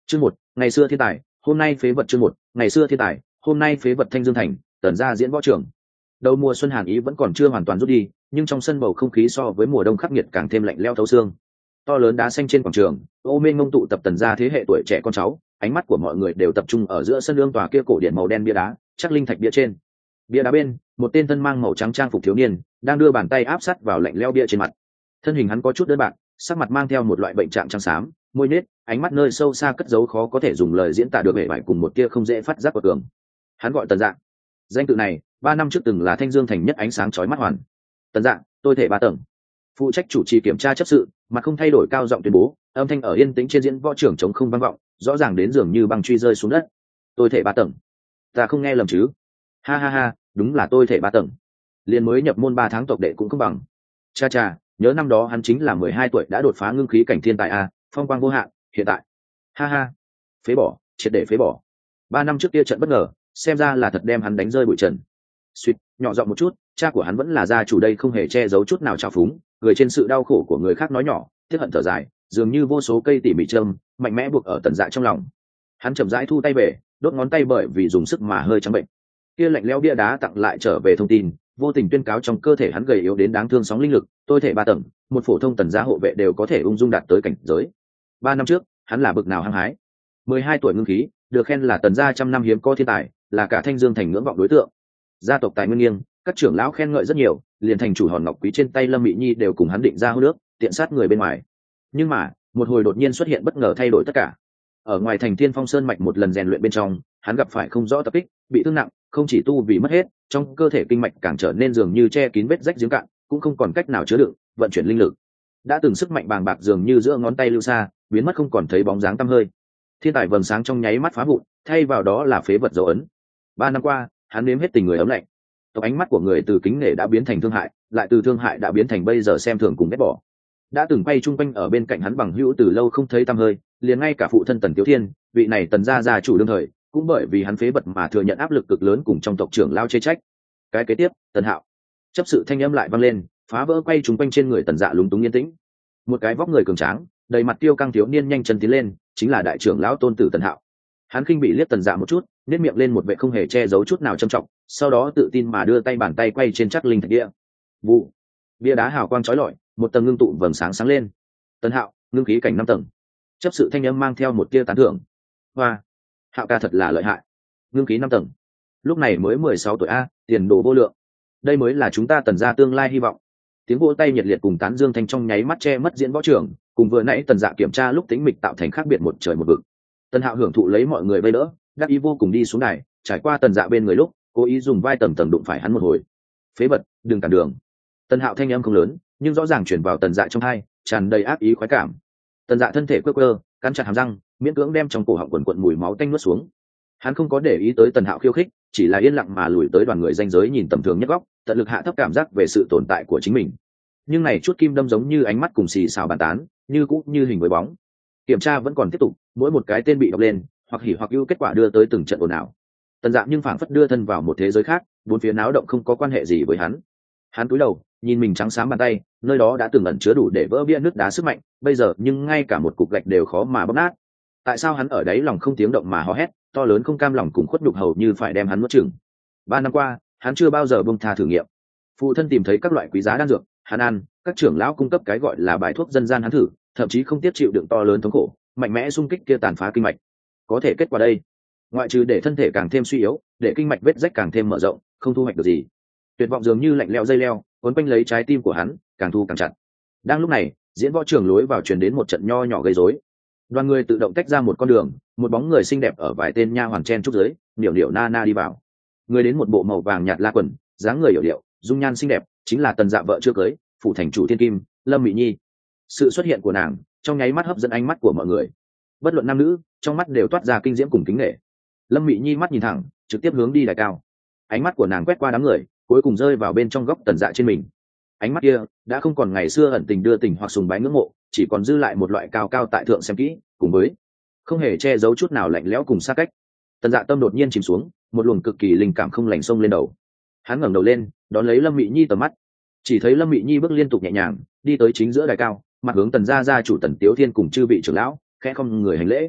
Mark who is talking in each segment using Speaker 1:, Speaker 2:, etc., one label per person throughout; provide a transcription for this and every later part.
Speaker 1: Chương một, ngày xưa thiên tài, hôm nay phế vật. Chương một, ngày xưa thiên tài, hôm nay phế vật. Thanh Dương Thành, Tần gia diễn võ trường. Đầu mùa xuân hàn ý vẫn còn chưa hoàn toàn rút đi, nhưng trong sân bầu không khí so với mùa đông khắc nghiệt càng thêm lạnh lẽo thấu xương. To lớn đá xanh trên quảng trường, ô mênh ngông tụ tập Tần gia thế hệ tuổi trẻ con cháu, ánh mắt của mọi người đều tập trung ở giữa sân lương tòa kia cổ điện màu đen bia đá, chắc linh thạch bia trên. Bia đá bên, một tên thân mang màu trắng trang phục thiếu niên, đang đưa bàn tay áp sát vào lạnh lẽo bia trên mặt. Thân hình hắn có chút đơn bạc, sắc mặt mang theo một loại bệnh trạng trắng xám, môi nết, ánh mắt nơi sâu xa cất giấu khó có thể dùng lời diễn tả được vẻ vải cùng một tia không dễ phát giác của cường. Hắn gọi Tần Dạ. Danh tự này 3 năm trước từng là Thanh Dương Thành nhất ánh sáng chói mắt hoàn. Tần Dạ, tôi thể 3 tầng. Phụ trách chủ trì kiểm tra chấp sự, mà không thay đổi cao giọng tuyên bố, âm thanh ở yên tĩnh trên diễn võ trường trống không vang vọng, rõ ràng đến dường như băng truy rơi xuống đất. Tôi thể 3 tầng. Ta không nghe lầm chứ? Ha ha ha, đúng là tôi thể 3 tầng. Liền mới nhập môn 3 tháng tộc đệ cũng không bằng. Cha cha, nhớ năm đó hắn chính là 12 tuổi đã đột phá ngưng khí cảnh thiên tài a, phong quang vô hạn, hiện tại. Ha ha, phế bỏ, triệt để phế bỏ. 3 năm trước kia trận bất ngờ, xem ra là thật đem hắn đánh rơi bụi trần. Suýt, nhỏ giọng một chút, cha của hắn vẫn là gia chủ đây không hề che giấu chút nào trào phúng, người trên sự đau khổ của người khác nói nhỏ, tiếc hận thở dài, dường như vô số cây tỉ mỉ châm, mạnh mẽ buộc ở Tần Dạ trong lòng. Hắn chậm rãi thu tay về, đốt ngón tay bởi vì dùng sức mà hơi trắng bệnh. Kia lạnh lẽo bia đá tặng lại trở về thông tin, vô tình tuyên cáo trong cơ thể hắn gầy yếu đến đáng thương sóng linh lực, tôi thể 3 tầng, một phổ thông Tần gia hộ vệ đều có thể ung dung đạt tới cảnh giới. 3 năm trước, hắn là bực nào hăng hái. 12 tuổi ngưng khí, được khen là Tần gia trăm năm hiếm có thiên tài, là cả Thanh Dương Thành ngưỡng vọng đối tượng. Gia tộc tài nguyên nghiêng, các trưởng lão khen ngợi rất nhiều, liền thành chủ hòn ngọc quý trên tay Lâm Mị Nhi đều cùng hắn định ra hô nước, tiện sát người bên ngoài. Nhưng mà, một hồi đột nhiên xuất hiện bất ngờ thay đổi tất cả. Ở ngoài thành Thiên Phong Sơn mạch một lần rèn luyện bên trong, hắn gặp phải không rõ tập kích, bị thương nặng, không chỉ tu vì mất hết, trong cơ thể kinh mạch càng trở nên dường như che kín vết rách giếng cạn, cũng không còn cách nào chứa đựng, vận chuyển linh lực. Đã từng sức mạnh bàng bạc dường như giữa ngón tay lưu xa, biến mất không còn thấy bóng dáng tăm hơi. Thiên tài vầng sáng trong nháy mắt phá vụn, thay vào đó là phế vật dấu ấn. 3 năm qua, hắn nếm hết tình người ấm lạnh. Tộc ánh mắt của người từ kính nể đã biến thành thương hại, lại từ thương hại đã biến thành bây giờ xem thường cùng ghét bỏ. Đã từng quay chung quanh ở bên cạnh hắn bằng hữu từ lâu không thấy tăm hơi, liền ngay cả phụ thân Tần Tiếu Thiên, vị này Tần gia gia chủ đương thời, cũng bởi vì hắn phế vật mà thừa nhận áp lực cực lớn cùng trong tộc trưởng lao chê trách. Cái kế tiếp, Tần Hạo. Chấp sự thanh âm lại vang lên, phá vỡ quay chung quanh trên người Tần Dạ lúng túng yên tĩnh. Một cái vóc người cường tráng, đầy mặt tiêu căng thiếu niên nhanh chân tiến lên, chính là đại trưởng lão tôn tử Tần Hạo. Hắn khinh bị liếc Tần Dạ một chút, nét miệng lên một vẻ không hề che giấu chút nào trầm trọng, sau đó tự tin mà đưa tay bàn tay quay trên chắc linh thạch địa. Vụ. Bia đá hào quang chói lọi, một tầng ngưng tụ vầng sáng sáng lên. Tần Hạo, ngưng khí cảnh 5 tầng. Chấp sự thanh âm mang theo một tia tán thưởng. Hoa, Hạo ca thật là lợi hại. Ngưng khí 5 tầng. Lúc này mới 16 tuổi a, tiền đồ vô lượng. Đây mới là chúng ta Tần gia tương lai hy vọng. Tiếng vỗ tay nhiệt liệt cùng tán dương thanh trong nháy mắt che mất diễn võ trường, cùng vừa nãy Tần Dạ kiểm tra lúc tĩnh mịch tạo thành khác biệt một trời một vực. Tần Hạo hưởng thụ lấy mọi người vây đỡ, đắc ý vô cùng đi xuống đài, trải qua Tần Dạ bên người lúc, cố ý dùng vai tầng tầng đụng phải hắn một hồi. Phế vật, đừng cản đường. Tần Hạo thanh âm không lớn, nhưng rõ ràng truyền vào Tần Dạ trong tai, tràn đầy ác ý khoái cảm. Tần Dạ thân thể quơ quơ, cắn chặt hàm răng, miễn cưỡng đem trong cổ họng quần quần mùi máu tanh nuốt xuống. Hắn không có để ý tới Tần Hạo khiêu khích, chỉ là yên lặng mà lùi tới đoàn người ranh giới nhìn tầm thường nhất góc, tận lực hạ thấp cảm giác về sự tồn tại của chính mình. Nhưng này chút kim đâm giống như ánh mắt cùng xì xào bàn tán, như cũ như hình với bóng. Kiểm tra vẫn còn tiếp tục, mỗi một cái tên bị đọc lên, hoặc hỉ hoặc ưu kết quả đưa tới từng trận ồn ào. Tần Dạ nhưng phảng phất đưa thân vào một thế giới khác, bốn phía náo động không có quan hệ gì với hắn. Hắn cúi đầu, nhìn mình trắng xám bàn tay, nơi đó đã từng ẩn chứa đủ để vỡ bia nước đá sức mạnh, bây giờ nhưng ngay cả một cục gạch đều khó mà bóp nát. Tại sao hắn ở đấy lòng không tiếng động mà hò hét, to lớn không cam lòng cùng khuất nhục hầu như phải đem hắn nuốt chửng. 3 năm qua, hắn chưa bao giờ buông tha thử nghiệm. Phụ thân tìm thấy các loại quý giá đan dược, hắn ăn, các trưởng lão cung cấp cái gọi là bài thuốc dân gian hắn thử, thậm chí không tiếc chịu đựng to lớn thống khổ, mạnh mẽ xung kích kia tàn phá kinh mạch. Có thể kết quả đây, ngoại trừ để thân thể càng thêm suy yếu, để kinh mạch vết rách càng thêm mở rộng, không thu hoạch được gì. Tuyệt vọng dường như lạnh lẽo dây leo, quấn quanh lấy trái tim của hắn, càng thu càng chặt. Đang lúc này, diễn võ trường lối vào truyền đến một trận nho nhỏ gây rối. Đoàn người tự động tách ra một con đường, một bóng người xinh đẹp ở vài tên nha hoàn chen trúc dưới, điệu điệu na na đi vào. Người đến một bộ màu vàng nhạt la quần, dáng người hiểu điệu, dung nhan xinh đẹp, chính là Tần Dạ vợ chưa cưới, phụ thành chủ Thiên Kim, Lâm Mị Nhi. Sự xuất hiện của nàng, trong nháy mắt hấp dẫn ánh mắt của mọi người. Bất luận nam nữ, trong mắt đều toát ra kinh diễm cùng kính nể. Lâm Mị Nhi mắt nhìn thẳng, trực tiếp hướng đi đài cao. Ánh mắt của nàng quét qua đám người, cuối cùng rơi vào bên trong góc Tần Dạ trên mình. Ánh mắt kia đã không còn ngày xưa ẩn tình đưa tình hoặc sùng bái ngưỡng mộ, chỉ còn dư lại một loại cao cao tại thượng xem kỹ, cùng với không hề che giấu chút nào lạnh lẽo cùng xa cách. Tần Dạ tâm đột nhiên chìm xuống, một luồng cực kỳ linh cảm không lành xông lên đầu. Hắn ngẩng đầu lên, đón lấy Lâm Mị Nhi tầm mắt. Chỉ thấy Lâm Mị Nhi bước liên tục nhẹ nhàng, đi tới chính giữa đài cao, mặt hướng Tần gia gia chủ Tần Tiếu Thiên cùng chư vị trưởng lão, khẽ không người hành lễ.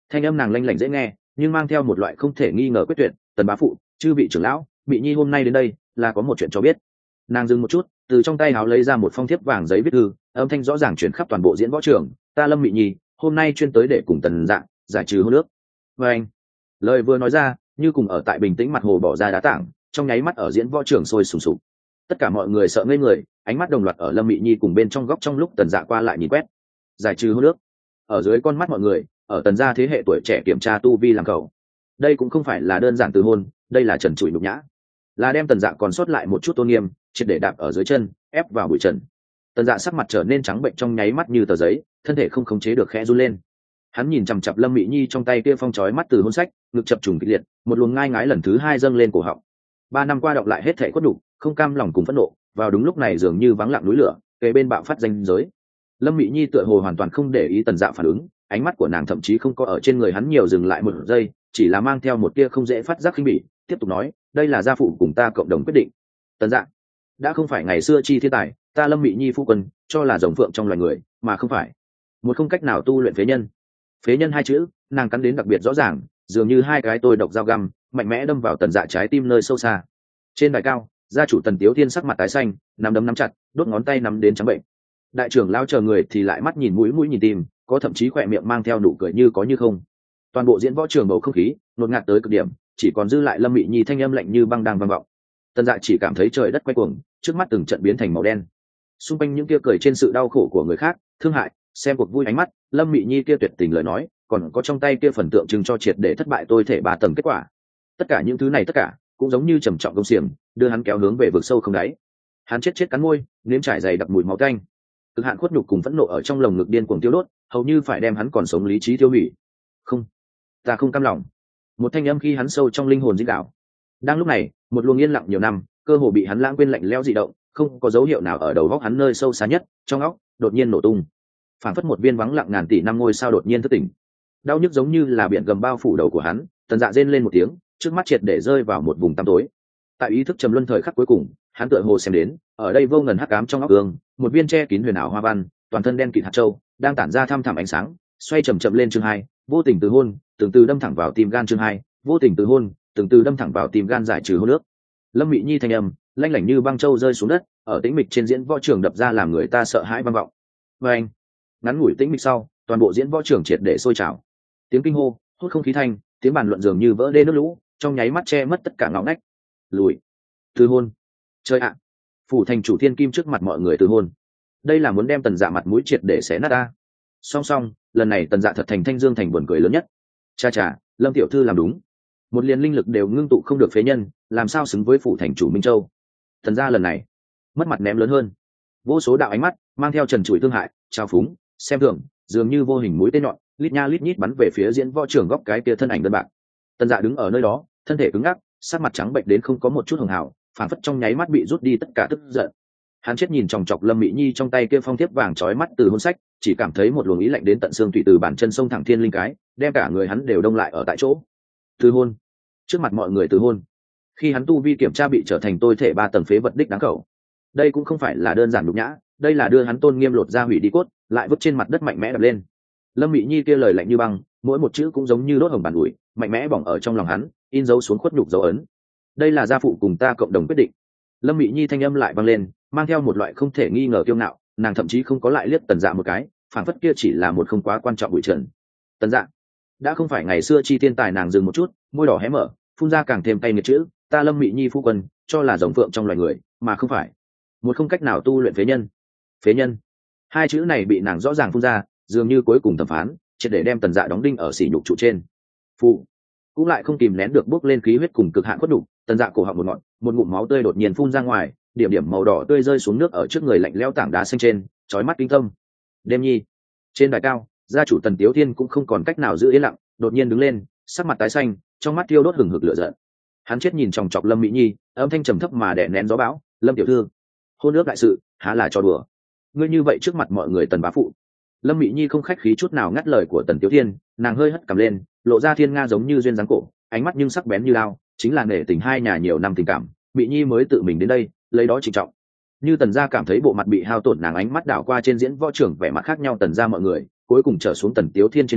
Speaker 1: thanh âm nàng lanh lảnh dễ nghe nhưng mang theo một loại không thể nghi ngờ quyết tuyệt. Tần bá phụ, chư vị trưởng lão, Mị Nhi hôm nay đến đây là có một chuyện cho biết. Nàng dừng một chút, từ trong tay áo lấy ra một phong thiếp vàng giấy viết thư, âm thanh rõ ràng chuyển khắp toàn bộ diễn võ trường. Ta Lâm Mị Nhi hôm nay chuyên tới để cùng Tần Dạ giải trừ hôn ước. Và anh, lời vừa nói ra như cùng ở tại bình tĩnh mặt hồ bỏ ra đá tảng, trong nháy mắt ở diễn võ trường sôi sùng sục. Tất cả mọi người sợ ngây người, ánh mắt đồng loạt ở Lâm Mị Nhi cùng bên trong góc trong lúc Tần Dạ qua lại nhìn quét. Giải trừ hôn ước. Ở dưới con mắt mọi người, ở Tần gia thế hệ tuổi trẻ kiểm tra tu vi làm cầu. Đây cũng không phải là đơn giản từ hôn, đây là trần trụi nhục nhã, là đem Tần Dạ còn sót lại một chút tôn nghiêm triệt để đạp ở dưới chân, ép vào bụi trần. Tần Dạ sắc mặt trở nên trắng bệnh trong nháy mắt như tờ giấy, thân thể không khống chế được khẽ run lên. Hắn nhìn chằm chằm Lâm Mị Nhi trong tay kia phong chói mắt từ hôn sách, ngực chập trùng kịch liệt, một luồng ngai ngái lần thứ hai dâng lên cổ họng. 3 năm qua đọng lại hết thảy khuất đủ, không cam lòng cùng phẫn nộ, vào đúng lúc này dường như vắng lặng núi lửa, kề bên bạo phát danh giới. Lâm Mị Nhi tựa hồ hoàn toàn không để ý Tần Dạ phản ứng, ánh mắt của nàng thậm chí không có ở trên người hắn nhiều dừng lại một giây, chỉ là mang theo một tia không dễ phát giác khinh bỉ, tiếp tục nói, đây là gia phụ cùng ta cộng đồng quyết định. Tần Dạ đã không phải ngày xưa chi thiên tài, ta Lâm Mị Nhi phu quân cho là rồng phượng trong loài người, mà không phải một không cách nào tu luyện phế nhân. Phế nhân hai chữ, nàng cắn đến đặc biệt rõ ràng, dường như hai cái tôi độc dao găm, mạnh mẽ đâm vào Tần Dạ trái tim nơi sâu xa. Trên đài cao, gia chủ Tần Tiếu Thiên sắc mặt tái xanh, nắm đấm nắm chặt, đốt ngón tay nắm đến trắng bệnh. Đại trưởng lao chờ người thì lại mắt nhìn mũi mũi nhìn tim, có thậm chí khỏe miệng mang theo nụ cười như có như không. Toàn bộ diễn võ trường bầu không khí ngột ngạt tới cực điểm, chỉ còn dư lại Lâm Mị Nhi thanh âm lạnh như băng đang vang vọng. Tần Dạ chỉ cảm thấy trời đất quay cuồng, trước mắt từng trận biến thành màu đen. Xung quanh những kia cười trên sự đau khổ của người khác, thương hại, xem cuộc vui ánh mắt, Lâm Mị Nhi kia tuyệt tình lời nói, còn có trong tay kia phần tượng trưng cho triệt để thất bại tôi thể 3 tầng kết quả. Tất cả những thứ này tất cả cũng giống như trầm trọng công xiềng, đưa hắn kéo hướng về vực sâu không đáy. Hắn chết cắn môi, nếm trải dày đặc mùi máu tanh. Cực hạn khuất nhục cùng phẫn nộ ở trong lồng ngực điên cuồng tiêu đốt, hầu như phải đem hắn còn sống lý trí tiêu hủy. Không, ta không cam lòng. Một thanh âm khi hắn sâu trong linh hồn rít gào. Đang lúc này, một luồng yên lặng nhiều năm, cơ hồ bị hắn lãng quên lạnh lẽo dị động, không có dấu hiệu nào ở đầu óc hắn nơi sâu xa nhất, trong óc đột nhiên nổ tung. Phảng phất một viên vắng lặng ngàn tỷ năm ngôi sao đột nhiên thức tỉnh. Đau nhức giống như là biển gầm bao phủ đầu của hắn, Tần Dạ rên lên một tiếng, trước mắt triệt để rơi vào một vùng tăm tối. Tại ý thức trầm luân thời khắc cuối cùng, hắn tựa hồ xem đến, ở đây vô ngần hắc ám trong óc ương, một viên che kín huyền ảo hoa văn, toàn thân đen kịt hạt châu, đang tản ra thăm thẳm ánh sáng, xoay chậm chậm lên chương 2, vô tình từ hôn, từng từ đâm thẳng vào tim gan chương 2, vô tình từ hôn, từng từ đâm thẳng vào tim gan giải trừ hôn nước. Lâm Mị Nhi thanh âm, lanh lảnh như băng châu rơi xuống đất, ở tĩnh mịch trên diễn võ trường đập ra làm người ta sợ hãi vang vọng. Và anh, ngắn ngủi tĩnh mịch sau, toàn bộ diễn võ trường triệt để sôi trào. Tiếng kinh hô, hút không khí thanh, tiếng bàn luận dường như vỡ đê nước lũ, trong nháy mắt che mất tất cả ngõ ngách. Lùi, từ hôn, chơi ạ! Phủ thành chủ Thiên Kim trước mặt mọi người từ hôn. Đây là muốn đem Tần Dạ mặt mũi triệt để xé nát ta. Song song, lần này Tần Dạ thật thành thanh dương thành buồn cười lớn nhất. Cha cha, Lâm tiểu thư làm đúng. Một liền linh lực đều ngưng tụ không được phế nhân, làm sao xứng với phủ thành chủ Minh Châu. Tần gia lần này mất mặt ném lớn hơn. Vô số đạo ánh mắt mang theo trần trụi thương hại, trao phúng, xem thường, dường như vô hình mũi tên nhọn lít nha lít nhít bắn về phía diễn võ trường góc cái kia thân ảnh đơn bạc. Tần Dạ đứng ở nơi đó, thân thể cứng ngắc, sắc mặt trắng bệnh đến không có một chút hường hào, phản phất trong nháy mắt bị rút đi tất cả tức giận. Hắn chết nhìn chòng chọc Lâm Mị Nhi trong tay kia phong thiếp vàng chói mắt từ hôn sách, chỉ cảm thấy một luồng ý lạnh đến tận xương tủy từ bàn chân sông thẳng thiên linh cái, đem cả người hắn đều đông lại ở tại chỗ. Từ hôn, trước mặt mọi người từ hôn. Khi hắn tu vi kiểm tra bị trở thành tôi thể 3 tầng phế vật đích đáng khẩu. Đây cũng không phải là đơn giản nhục nhã, đây là đưa hắn tôn nghiêm lột ra hủy đi cốt, lại vứt trên mặt đất mạnh mẽ đập lên. Lâm Mị Nhi kia lời lạnh như băng, mỗi một chữ cũng giống như đốt hồng bàn ủi, mạnh mẽ bỏng ở trong lòng hắn, in dấu xuống khuất nhục dấu ấn. Đây là gia phụ cùng ta cộng đồng quyết định. Lâm Mị Nhi thanh âm lại vang lên, mang theo một loại không thể nghi ngờ kiêu ngạo, nàng thậm chí không có lại liếc Tần Dạ một cái, phản phất kia chỉ là một không quá quan trọng bụi trần. Tần Dạ đã không phải ngày xưa chi thiên tài, nàng dừng một chút, môi đỏ hé mở, phun ra càng thêm cay nghiệt chữ, ta Lâm Mị Nhi phu quân cho là rồng phượng trong loài người, mà không phải một không cách nào tu luyện phế nhân. Phế nhân, hai chữ này bị nàng rõ ràng phun ra, dường như cuối cùng thẩm phán triệt để đem Tần Dạ đóng đinh ở sỉ nhục trụ trên. Phụ cũng lại không kìm nén được bốc lên khí huyết cùng cực hạn khuất đục, Tần Dạ cổ họng một ngọn, một ngụm máu tươi đột nhiên phun ra ngoài, điểm điểm màu đỏ tươi rơi xuống nước ở trước người lạnh lẽo tảng đá xanh trên, chói mắt kinh tâm. Đêm nhi, trên đài cao, gia chủ Tần Tiếu Thiên cũng không còn cách nào giữ yên lặng, đột nhiên đứng lên, sắc mặt tái xanh, trong mắt thiêu đốt hừng hực lửa giận. Hắn chết nhìn chòng chọc Lâm Mị Nhi, âm thanh trầm thấp mà đè nén gió bão, Lâm tiểu thư, hôn ước đại sự há là trò đùa. Ngươi như vậy trước mặt mọi người Tần bá phụ. Lâm Mị Nhi không khách khí chút nào ngắt lời của Tần Tiếu Thiên, nàng hơi hất cằm lên, lộ ra thiên nga giống như duyên dáng cổ, ánh mắt nhưng sắc bén như lao, chính là nể tình hai nhà nhiều năm tình cảm, Mị Nhi mới tự mình đến đây, lấy đó trịnh trọng. Như Tần gia cảm thấy bộ mặt bị hao tổn, nàng ánh mắt đảo qua trên diễn võ trưởng vẻ mặt khác nhau Tần gia mọi người, cuối cùng trở xuống Tần Tiếu Thiên trên mình,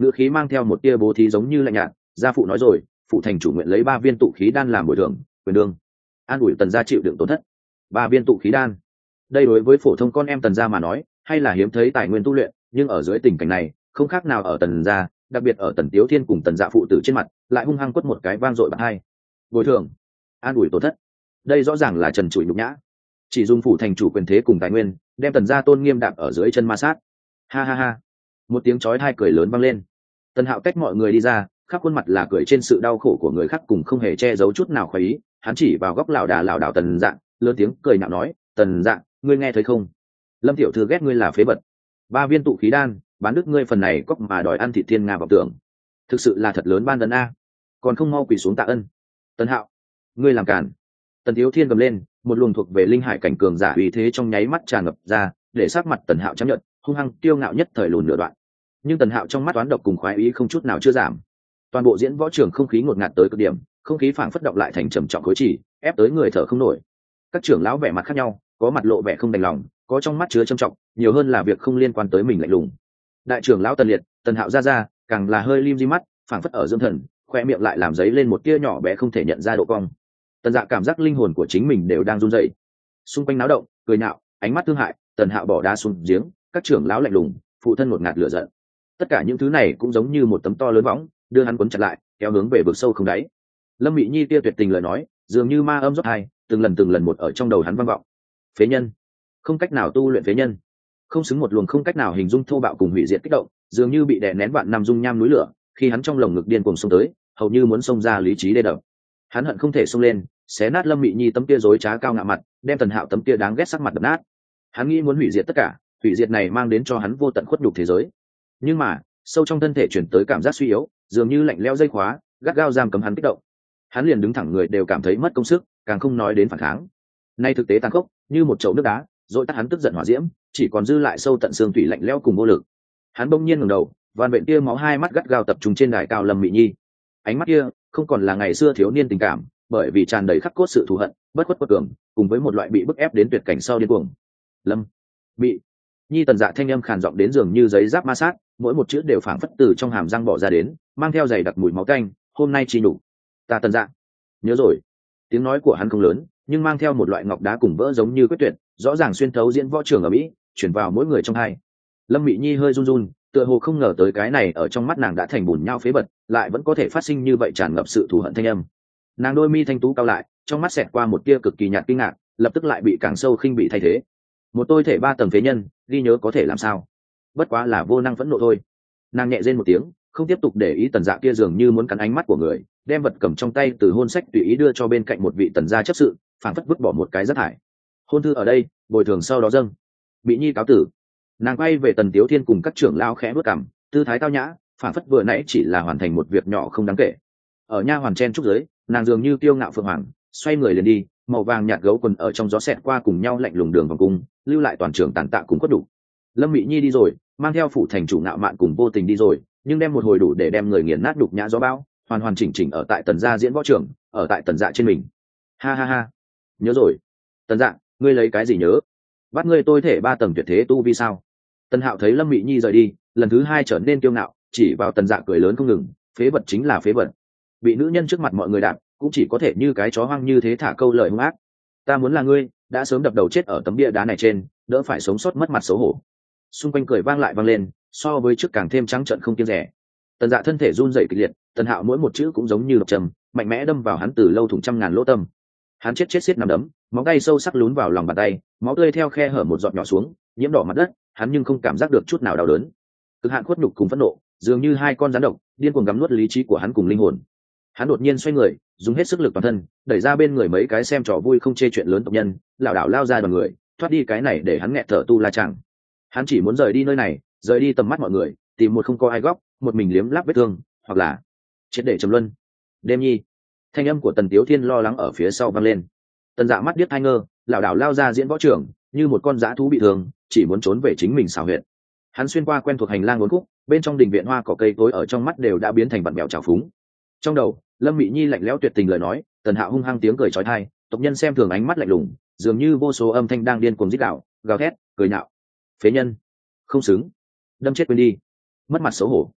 Speaker 1: ngữ khí mang theo một tia bố thí giống như lạnh nhạt. Gia phụ nói rồi, phụ thành chủ nguyện lấy 3 viên tụ khí đan làm bồi thường, quyền đương an ủi tần gia chịu đựng tổn thất. 3 viên tụ khí đan, đây đối với phổ thông con em tần gia mà nói hay là hiếm thấy tài nguyên tu luyện, nhưng ở dưới tình cảnh này không khác nào ở tần gia, đặc biệt ở tần tiếu thiên cùng tần dạ phụ tử trên mặt lại hung hăng quất một cái vang dội bạc hai. Bồi thường, an ủi tổn thất, đây rõ ràng là trần trụi nhục nhã, chỉ dùng phủ thành chủ quyền thế cùng tài nguyên đem tần gia tôn nghiêm đạp ở dưới chân ma sát. Ha ha ha, một tiếng chói tai cười lớn vang lên. Tần Hạo tách mọi người đi ra, khắp khuôn mặt là cười trên sự đau khổ của người khác cùng không hề che giấu chút nào khoái ý. Hắn chỉ vào góc lảo đảo Tần Dạ, lớn tiếng cười nhạo nói, Tần Dạ, ngươi nghe thấy không? Lâm tiểu thư ghét ngươi là phế vật. 3 viên tụ khí đan, bán đứt ngươi phần này cóc mà đòi ăn thịt thiên nga vọng tưởng, thực sự là thật lớn ban ân a, còn không mau quỳ xuống tạ ân. Tần Hạo, ngươi làm cản. Tần Tiếu Thiên gầm lên, một luồng thuộc về linh hải cảnh cường giả uy thế trong nháy mắt tràn ngập ra, để sắc mặt Tần Hạo chấp nhận, hung hăng kiêu ngạo nhất thời lùn nửa đoạn. Nhưng Tần Hạo trong mắt toán độc cùng khoái ý không chút nào chưa giảm. Toàn bộ diễn võ trường không khí ngột ngạt tới cực điểm, không khí phảng phất động lại thành trầm trọng khối chỉ, ép tới người thở không nổi. Các trưởng lão vẻ mặt khác nhau, có mặt lộ vẻ không đành lòng, có trong mắt chứa trầm trọng, nhiều hơn là việc không liên quan tới mình lạnh lùng. Đại trưởng lão Tần Liệt, Tần Hạo ra, càng là hơi lim di mắt, phảng phất ở dưỡng thần, khoe miệng lại làm giấy lên một tia nhỏ bé không thể nhận ra độ cong. Tần Dạ cảm giác linh hồn của chính mình đều đang run rẩy. Xung quanh náo động, cười nhạo, ánh mắt thương hại, Tần Hạo bỏ đá xuống giếng, các trưởng lão lạnh lùng, phụ thân ngột ngạt lửa giận. Tất cả những thứ này cũng giống như một tấm to lớn võng, đưa hắn cuốn chặt lại, kéo hướng về vực sâu không đáy. Lâm Mị Nhi kia tuyệt tình lời nói, dường như ma âm rót hai, từng lần một ở trong đầu hắn vang vọng. Phế nhân, không cách nào tu luyện phế nhân, không xứng một luồng không cách nào hình dung thô bạo cùng hủy diệt kích động, dường như bị đè nén vạn năm dung nham núi lửa, khi hắn trong lồng ngực điên cuồng xông tới, hầu như muốn xông ra lý trí đê đập. Hắn hận không thể xông lên, xé nát Lâm Mị Nhi tấm kia rối trá cao ngạo mặt, đem Tần Hạo tấm kia đáng ghét sắc mặt đập nát. Hắn nghĩ muốn hủy diệt tất cả, hủy diệt này mang đến cho hắn vô tận khuất nhục thế giới. Nhưng mà, sâu trong thân thể chuyển tới cảm giác suy yếu, dường như lạnh lẽo dây khóa, gắt gao giam cấm hắn kích động. Hắn liền đứng thẳng người đều cảm thấy mất công sức, càng không nói đến phản kháng. Nay thực tế tàn khốc, như một chậu nước đá, rồi tắt hắn tức giận hỏa diễm, chỉ còn dư lại sâu tận xương thủy lạnh lẽo cùng vô lực. Hắn bỗng nhiên ngẩng đầu, van vện kia máu hai mắt gắt gao tập trung trên đài cao Lâm Mị Nhi. Ánh mắt kia không còn là ngày xưa thiếu niên tình cảm, bởi vì tràn đầy khắc cốt sự thù hận, bất khuất bất cường, cùng với một loại bị bức ép đến tuyệt cảnh sau điên cuồng. Lâm Mị Nhi, Tần Dạ thanh âm khàn giọng đến dường như giấy giáp ma sát, mỗi một chữ đều phảng phất từ trong hàm răng bỏ ra đến, mang theo dày đặc mùi máu tanh. Hôm nay chi nhục, ta Tần Dạ nhớ rồi. Tiếng nói của hắn không lớn, nhưng mang theo một loại ngọc đá cùng vỡ giống như quyết tuyệt, rõ ràng xuyên thấu diễn võ trường ở Mỹ, chuyển vào mỗi người trong hai. Lâm Mị Nhi hơi run run, tựa hồ không ngờ tới cái này ở trong mắt nàng đã thành bùn nhau phế bật, lại vẫn có thể phát sinh như vậy tràn ngập sự thù hận thanh âm. Nàng đôi mi thanh tú cao lại, trong mắt xẹt qua một tia cực kỳ nhạt kinh ngạc, lập tức lại bị càng sâu khinh bị thay thế. Một tôi thể 3 tầng phế nhân, ghi nhớ có thể làm sao? Bất quá là vô năng phẫn nộ thôi. Nàng nhẹ rên một tiếng, không tiếp tục để ý Tần Dạ kia dường như muốn cắn ánh mắt của người, đem vật cầm trong tay từ hôn sách tùy ý đưa cho bên cạnh một vị Tần gia chấp sự, phảng phất vứt bỏ một cái rác thải. Hôn thư ở đây, bồi thường sau đó dâng. Bị Nhi cáo tử. Nàng quay về Tần Tiếu Thiên cùng các trưởng lao khẽ bước cằm, tư thái tao nhã, phảng phất vừa nãy chỉ là hoàn thành một việc nhỏ không đáng kể. Ở nha hoàn chen trúc dưới, nàng dường như kiêu ngạo phượng hoàng, xoay người liền đi, màu vàng nhạt gấu quần ở trong gió xẹt qua cùng nhau lạnh lùng đường vòng cung, lưu lại toàn trường tàn tạ cùng quất đủ. Lâm Mị Nhi đi rồi, mang theo phủ thành chủ ngạo mạn cùng vô tình đi rồi, nhưng đem một hồi đủ để đem người nghiền nát đục nhã gió bão, hoàn hoàn chỉnh chỉnh ở tại Tần gia diễn võ trường, ở tại Tần Dạ trên mình. Ha ha ha, nhớ rồi. Tần Dạ, ngươi lấy cái gì nhớ? Bắt ngươi tôi thể 3 tầng tuyệt thế tu vi sao? Tần Hạo thấy Lâm Mị Nhi rời đi, lần thứ 2 trở nên kiêu ngạo, chỉ vào Tần Dạ cười lớn không ngừng, phế vật chính là phế vật. Bị nữ nhân trước mặt mọi người đạp, cũng chỉ có thể như cái chó hoang như thế thả câu lời hung ác. Ta muốn là ngươi, đã sớm đập đầu chết ở tấm bia đá này trên, đỡ phải sống sót mất mặt xấu hổ. Xung quanh cười vang lại vang lên, so với trước càng thêm trắng trợn không kiêng rẻ. Tần Dạ thân thể run rẩy kịch liệt, Tần Hạo mỗi một chữ cũng giống như độc trầm, mạnh mẽ đâm vào hắn từ lâu thủng trăm ngàn lỗ tâm. Hắn chết xiết nằm đấm, máu tay sâu sắc lún vào lòng bàn tay, máu tươi theo khe hở một giọt nhỏ xuống, nhiễm đỏ mặt đất, hắn nhưng không cảm giác được chút nào đau đớn. Cực hạn khuất nhục cùng phẫn nộ, dường như hai con rắn độc, điên cuồng gặm nuốt lý trí của hắn cùng linh hồn. Hắn đột nhiên xoay người, dùng hết sức lực toàn thân, đẩy ra bên người mấy cái xem trò vui không chê chuyện lớn tộc nhân, lảo đảo lao ra đoàn người, thoát đi cái này để hắn nghẹt thở tu la chẳng. Hắn chỉ muốn rời đi nơi này, rời đi tầm mắt mọi người, tìm một không có ai góc, một mình liếm láp vết thương, hoặc là triệt để trầm luân. Đêm Nhi, thanh âm của Tần Tiếu Thiên lo lắng ở phía sau vang lên. Tần Dạ mắt điếc hai ngơ, lảo đảo lao ra diễn võ trường, như một con dã thú bị thương, chỉ muốn trốn về chính mình xảo huyệt. Hắn xuyên qua quen thuộc hành lang uốn khúc, bên trong đình viện hoa cỏ cây cối ở trong mắt đều đã biến thành vặn bèo trào phúng. Trong đầu, Lâm Mị Nhi lạnh lẽo tuyệt tình lời nói, Tần Hạo hung hăng tiếng cười chói tai, tộc nhân xem thường ánh mắt lạnh lùng, dường như vô số âm thanh đang điên cuồng rít gào, gào thét, cười nhạo. Phế nhân, không xứng, đâm chết quên đi, mất mặt xấu hổ.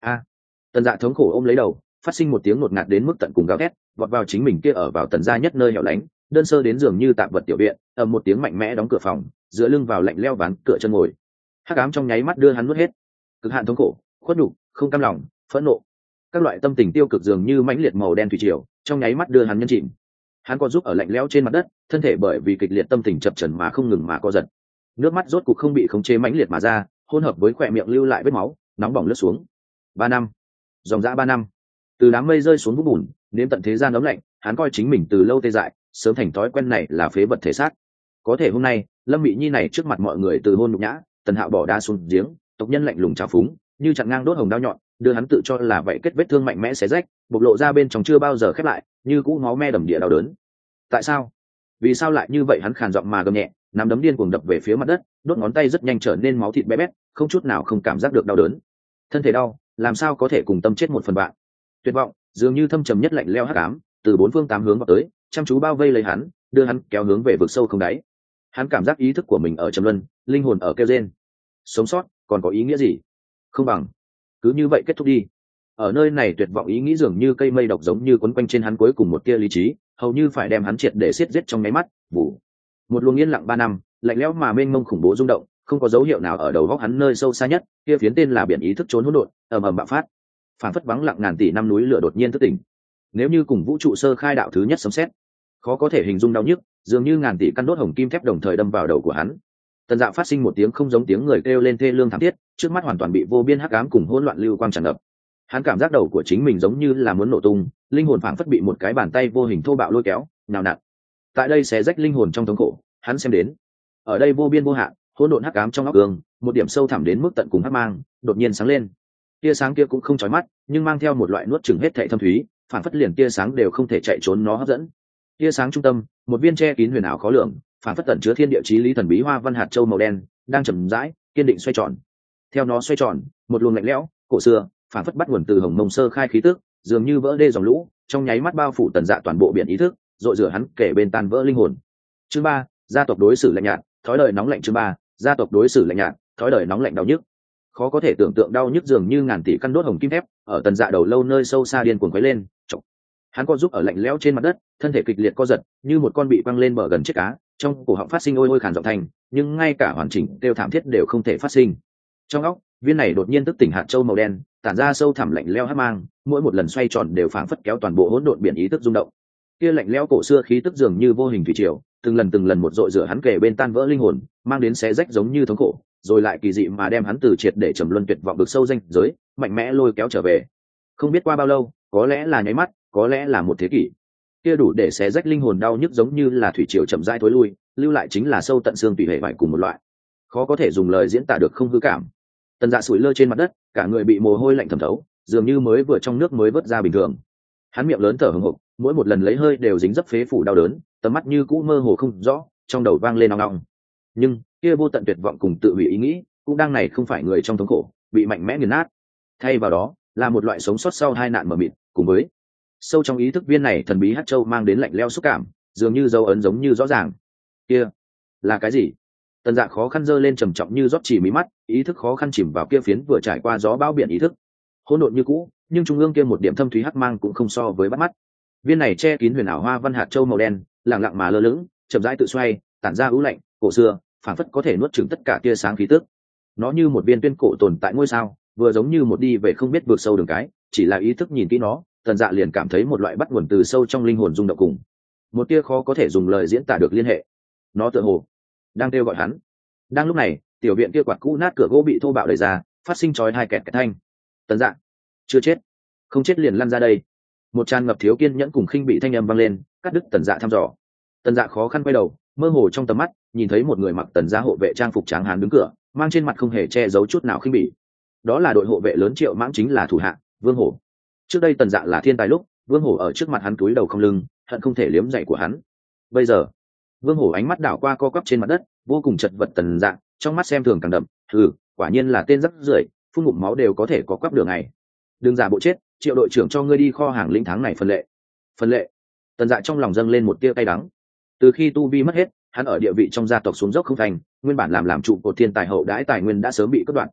Speaker 1: a Tần Dạ thống khổ ôm lấy đầu, phát sinh một tiếng ngột ngạt đến mức tận cùng gào thét, vọt vào chính mình kia ở vào Tần gia nhất nơi hẻo lánh, đơn sơ đến dường như tạm vật tiểu viện, ầm một tiếng mạnh mẽ đóng cửa phòng, dựa lưng vào lạnh leo ván cửa chân ngồi. Hắc ám trong nháy mắt đưa hắn nuốt hết. Cực hạn thống khổ, khuất nhục, không cam lòng, phẫn nộ, các loại tâm tình tiêu cực dường như mãnh liệt màu đen thủy triều, trong nháy mắt đưa hắn nhân chìm. Hắn co giúp ở lạnh lẽo trên mặt đất, thân thể bởi vì kịch liệt tâm tình chập chờn mà không ngừng mà co giật. Nước mắt rốt cục không bị khống chế mãnh liệt mà ra, hỗn hợp với khóe miệng lưu lại vết máu, nóng bỏng lướt xuống. 3 năm, dòng dã 3 năm. Từ đám mây rơi xuống vũng bùn, đến tận thế gian ấm lạnh, hắn coi chính mình từ lâu tê dại, sớm thành thói quen này là phế vật thể xác. Có thể hôm nay, Lâm Mị Nhi này trước mặt mọi người từ hôn nhục nhã, Tần Hạo bỏ đá xuống giếng, tộc nhân lạnh lùng trào phúng, như chặn ngang đốt hồng đao nhọn, đưa hắn tự cho là vậy kết vết thương mạnh mẽ xé rách, bộc lộ ra bên trong chưa bao giờ khép lại, như cũ máu me đầm địa đau đớn. Tại sao? Vì sao lại như vậy? Hắn khàn giọng mà gầm nhẹ, nắm đấm điên cuồng đập về phía mặt đất, đốt ngón tay rất nhanh trở nên máu thịt bé bét, không chút nào không cảm giác được đau đớn. Thân thể đau, làm sao có thể cùng tâm chết một phần bạn? Tuyệt vọng, dường như thâm trầm nhất lạnh lẽo hắc ám, từ bốn phương tám hướng vào tới, chăm chú bao vây lấy hắn, đưa hắn kéo hướng về vực sâu không đáy. Hắn cảm giác ý thức của mình ở trầm luân, linh hồn ở kêu rên. Sống sót còn có ý nghĩa gì? Không bằng cứ như vậy kết thúc đi. Ở nơi này tuyệt vọng ý nghĩ dường như cây mây độc giống như quấn quanh trên hắn cuối cùng một tia lý trí, hầu như phải đem hắn triệt để xiết giết trong nháy mắt. Vụ. Một luồng yên lặng 3 năm, lạnh lẽo mà mênh mông khủng bố rung động, không có dấu hiệu nào ở đầu góc hắn nơi sâu xa nhất, kia phiến tên là biển ý thức trốn hỗn độn, ầm ầm bạo phát. Phản phất vắng lặng ngàn tỷ năm núi lửa đột nhiên thức tỉnh. Nếu như cùng vũ trụ sơ khai đạo thứ nhất sấm sét, khó có thể hình dung đau nhức, dường như ngàn tỷ căn đốt hồng kim thép đồng thời đâm vào đầu của hắn. Tần Dạ phát sinh một tiếng không giống tiếng người kêu lên thê lương thảm thiết, trước mắt hoàn toàn bị vô biên hắc ám cùng hỗn loạn lưu quang tràn ngập. Hắn cảm giác đầu của chính mình giống như là muốn nổ tung, linh hồn phảng phất bị một cái bàn tay vô hình thô bạo lôi kéo, nào nặn. Tại đây xé rách linh hồn trong thống khổ, hắn xem đến. Ở đây vô biên vô hạn, hỗn độn hắc ám trong óc gương, một điểm sâu thẳm đến mức tận cùng hắc mang, đột nhiên sáng lên. Tia sáng kia cũng không chói mắt, nhưng mang theo một loại nuốt chửng hết thảy thâm thúy, phảng phất liền tia sáng đều không thể chạy trốn nó hấp dẫn. Tia sáng trung tâm, một viên che kín huyền ảo khó lường, phảng phất tẩn chứa thiên địa chí lý thần bí hoa văn hạt châu màu đen, đang chậm rãi, kiên định xoay tròn. Theo nó xoay tròn, một luồng lạnh lẽo, cổ xưa, phảng phất bắt nguồn từ hồng mông sơ khai khí tức, dường như vỡ đê dòng lũ, trong nháy mắt bao phủ Tần Dạ toàn bộ biển ý thức, rội rửa hắn kể bên tan vỡ linh hồn. Chương 3, gia tộc đối xử lạnh nhạt, thói đời nóng lạnh. Chương 3, gia tộc đối xử lạnh nhạt, thói đời nóng lạnh đau nhức. Khó có thể tưởng tượng đau nhức dường như ngàn tỷ căn đốt hồng kim thép, ở Tần Dạ đầu lâu nơi sâu xa điên cuồng quấy lên, chọc. Hắn co giúp ở lạnh lẽo trên mặt đất, thân thể kịch liệt co giật, như một con bị quăng lên bờ gần chết cá, trong cổ họng phát sinh ôi ôi khàn giọng thành, nhưng ngay cả hoàn chỉnh kêu thảm thiết đều không thể phát sinh. Trong óc, viên này đột nhiên thức tỉnh hạt châu màu đen, tản ra sâu thẳm lạnh lẽo hắc mang, mỗi một lần xoay tròn đều phảng phất kéo toàn bộ hỗn độn biển ý thức rung động. Kia lạnh lẽo cổ xưa khí tức dường như vô hình thủy triều, từng lần một dội rửa hắn kề bên tan vỡ linh hồn, mang đến xé rách giống như thống khổ, rồi lại kỳ dị mà đem hắn từ triệt để trầm luân tuyệt vọng được sâu danh giới, mạnh mẽ lôi kéo trở về. Không biết qua bao lâu, có lẽ là nháy mắt, có lẽ là một thế kỷ. Kia đủ để xé rách linh hồn đau nhức giống như là thủy triều chậm rãi thối lui, lưu lại chính là sâu tận xương tùy hệ vải cùng một loại. Khó có thể dùng lời diễn tả được không hư cảm. Tần Dạ sủi lơ trên mặt đất, cả người bị mồ hôi lạnh thấm thấu, dường như mới vừa trong nước mới vớt ra bình thường. Hắn miệng lớn thở hổn hộc, mỗi một lần lấy hơi đều dính dấp phế phủ đau đớn, tầm mắt như cũ mơ hồ không rõ, trong đầu vang lên ong ong. Nhưng kia vô tận tuyệt vọng cùng tự hủy ý nghĩ, cũng đang này không phải người trong thống khổ, bị mạnh mẽ nghiền nát. Thay vào đó, là một loại sống sót sau hai nạn mờ mịt, cùng với sâu trong ý thức viên này thần bí hắc châu mang đến lạnh lẽo xúc cảm, dường như dấu ấn giống như rõ ràng. Kia là cái gì? Tần Dạ khó khăn giơ lên trầm trọng như rót chỉ mí mắt, ý thức khó khăn chìm vào kia phiến vừa trải qua gió bão biển ý thức. Hỗn độn như cũ, nhưng trung ương kia một điểm thâm thúy hắc mang cũng không so với bắt mắt. Viên này che kín huyền ảo hoa văn hạt châu màu đen, lặng lặng mà lơ lửng, chậm rãi tự xoay, tản ra ưu lạnh, cổ xưa, phảng phất có thể nuốt chửng tất cả tia sáng khí tức. Nó như một viên tuyên cổ tồn tại ngôi sao, vừa giống như một đi về không biết vượt sâu đường cái, chỉ là ý thức nhìn kỹ nó, Tần Dạ liền cảm thấy một loại bắt nguồn từ sâu trong linh hồn rung động cùng một tia khó có thể dùng lời diễn tả được liên hệ. Nó tựa hồ đang kêu gọi hắn. Đang lúc này, tiểu viện kia quạt cũ nát cửa gỗ bị thô bạo đẩy ra, phát sinh chói hai kẹt cái thanh. Tần Dạ, chưa chết, không chết liền lăn ra đây. Một tràn ngập thiếu kiên nhẫn cùng khinh bị thanh âm vang lên, cắt đứt Tần Dạ thăm dò. Tần Dạ khó khăn quay đầu, mơ hồ trong tầm mắt nhìn thấy một người mặc Tần gia hộ vệ trang phục tráng hán đứng cửa, mang trên mặt không hề che giấu chút nào khinh bỉ. Đó là đội hộ vệ lớn Triệu Mãng, chính là thủ hạ Vương Hổ. Trước đây Tần Dạ là thiên tài lúc, Vương Hổ ở trước mặt hắn cúi đầu không lưng, hận không thể liếm dạy của hắn. Bây giờ, Vương Hổ ánh mắt đảo qua co quắp trên mặt đất, vô cùng chật vật Tần Dạ, trong mắt xem thường càng đậm. Quả nhiên là tên rắc rưởi, phun ngụm máu đều có thể có quắp đường này. Đừng giả bộ chết, Triệu đội trưởng cho ngươi đi kho hàng lĩnh tháng này phân lệ. Phân lệ? Tần Dạ trong lòng dâng lên một tia cay đắng. Từ khi tu vi mất hết, hắn ở địa vị trong gia tộc xuống dốc không thành, nguyên bản làm trụ cột thiên tài hậu đãi tài nguyên đã sớm bị cắt đoạn.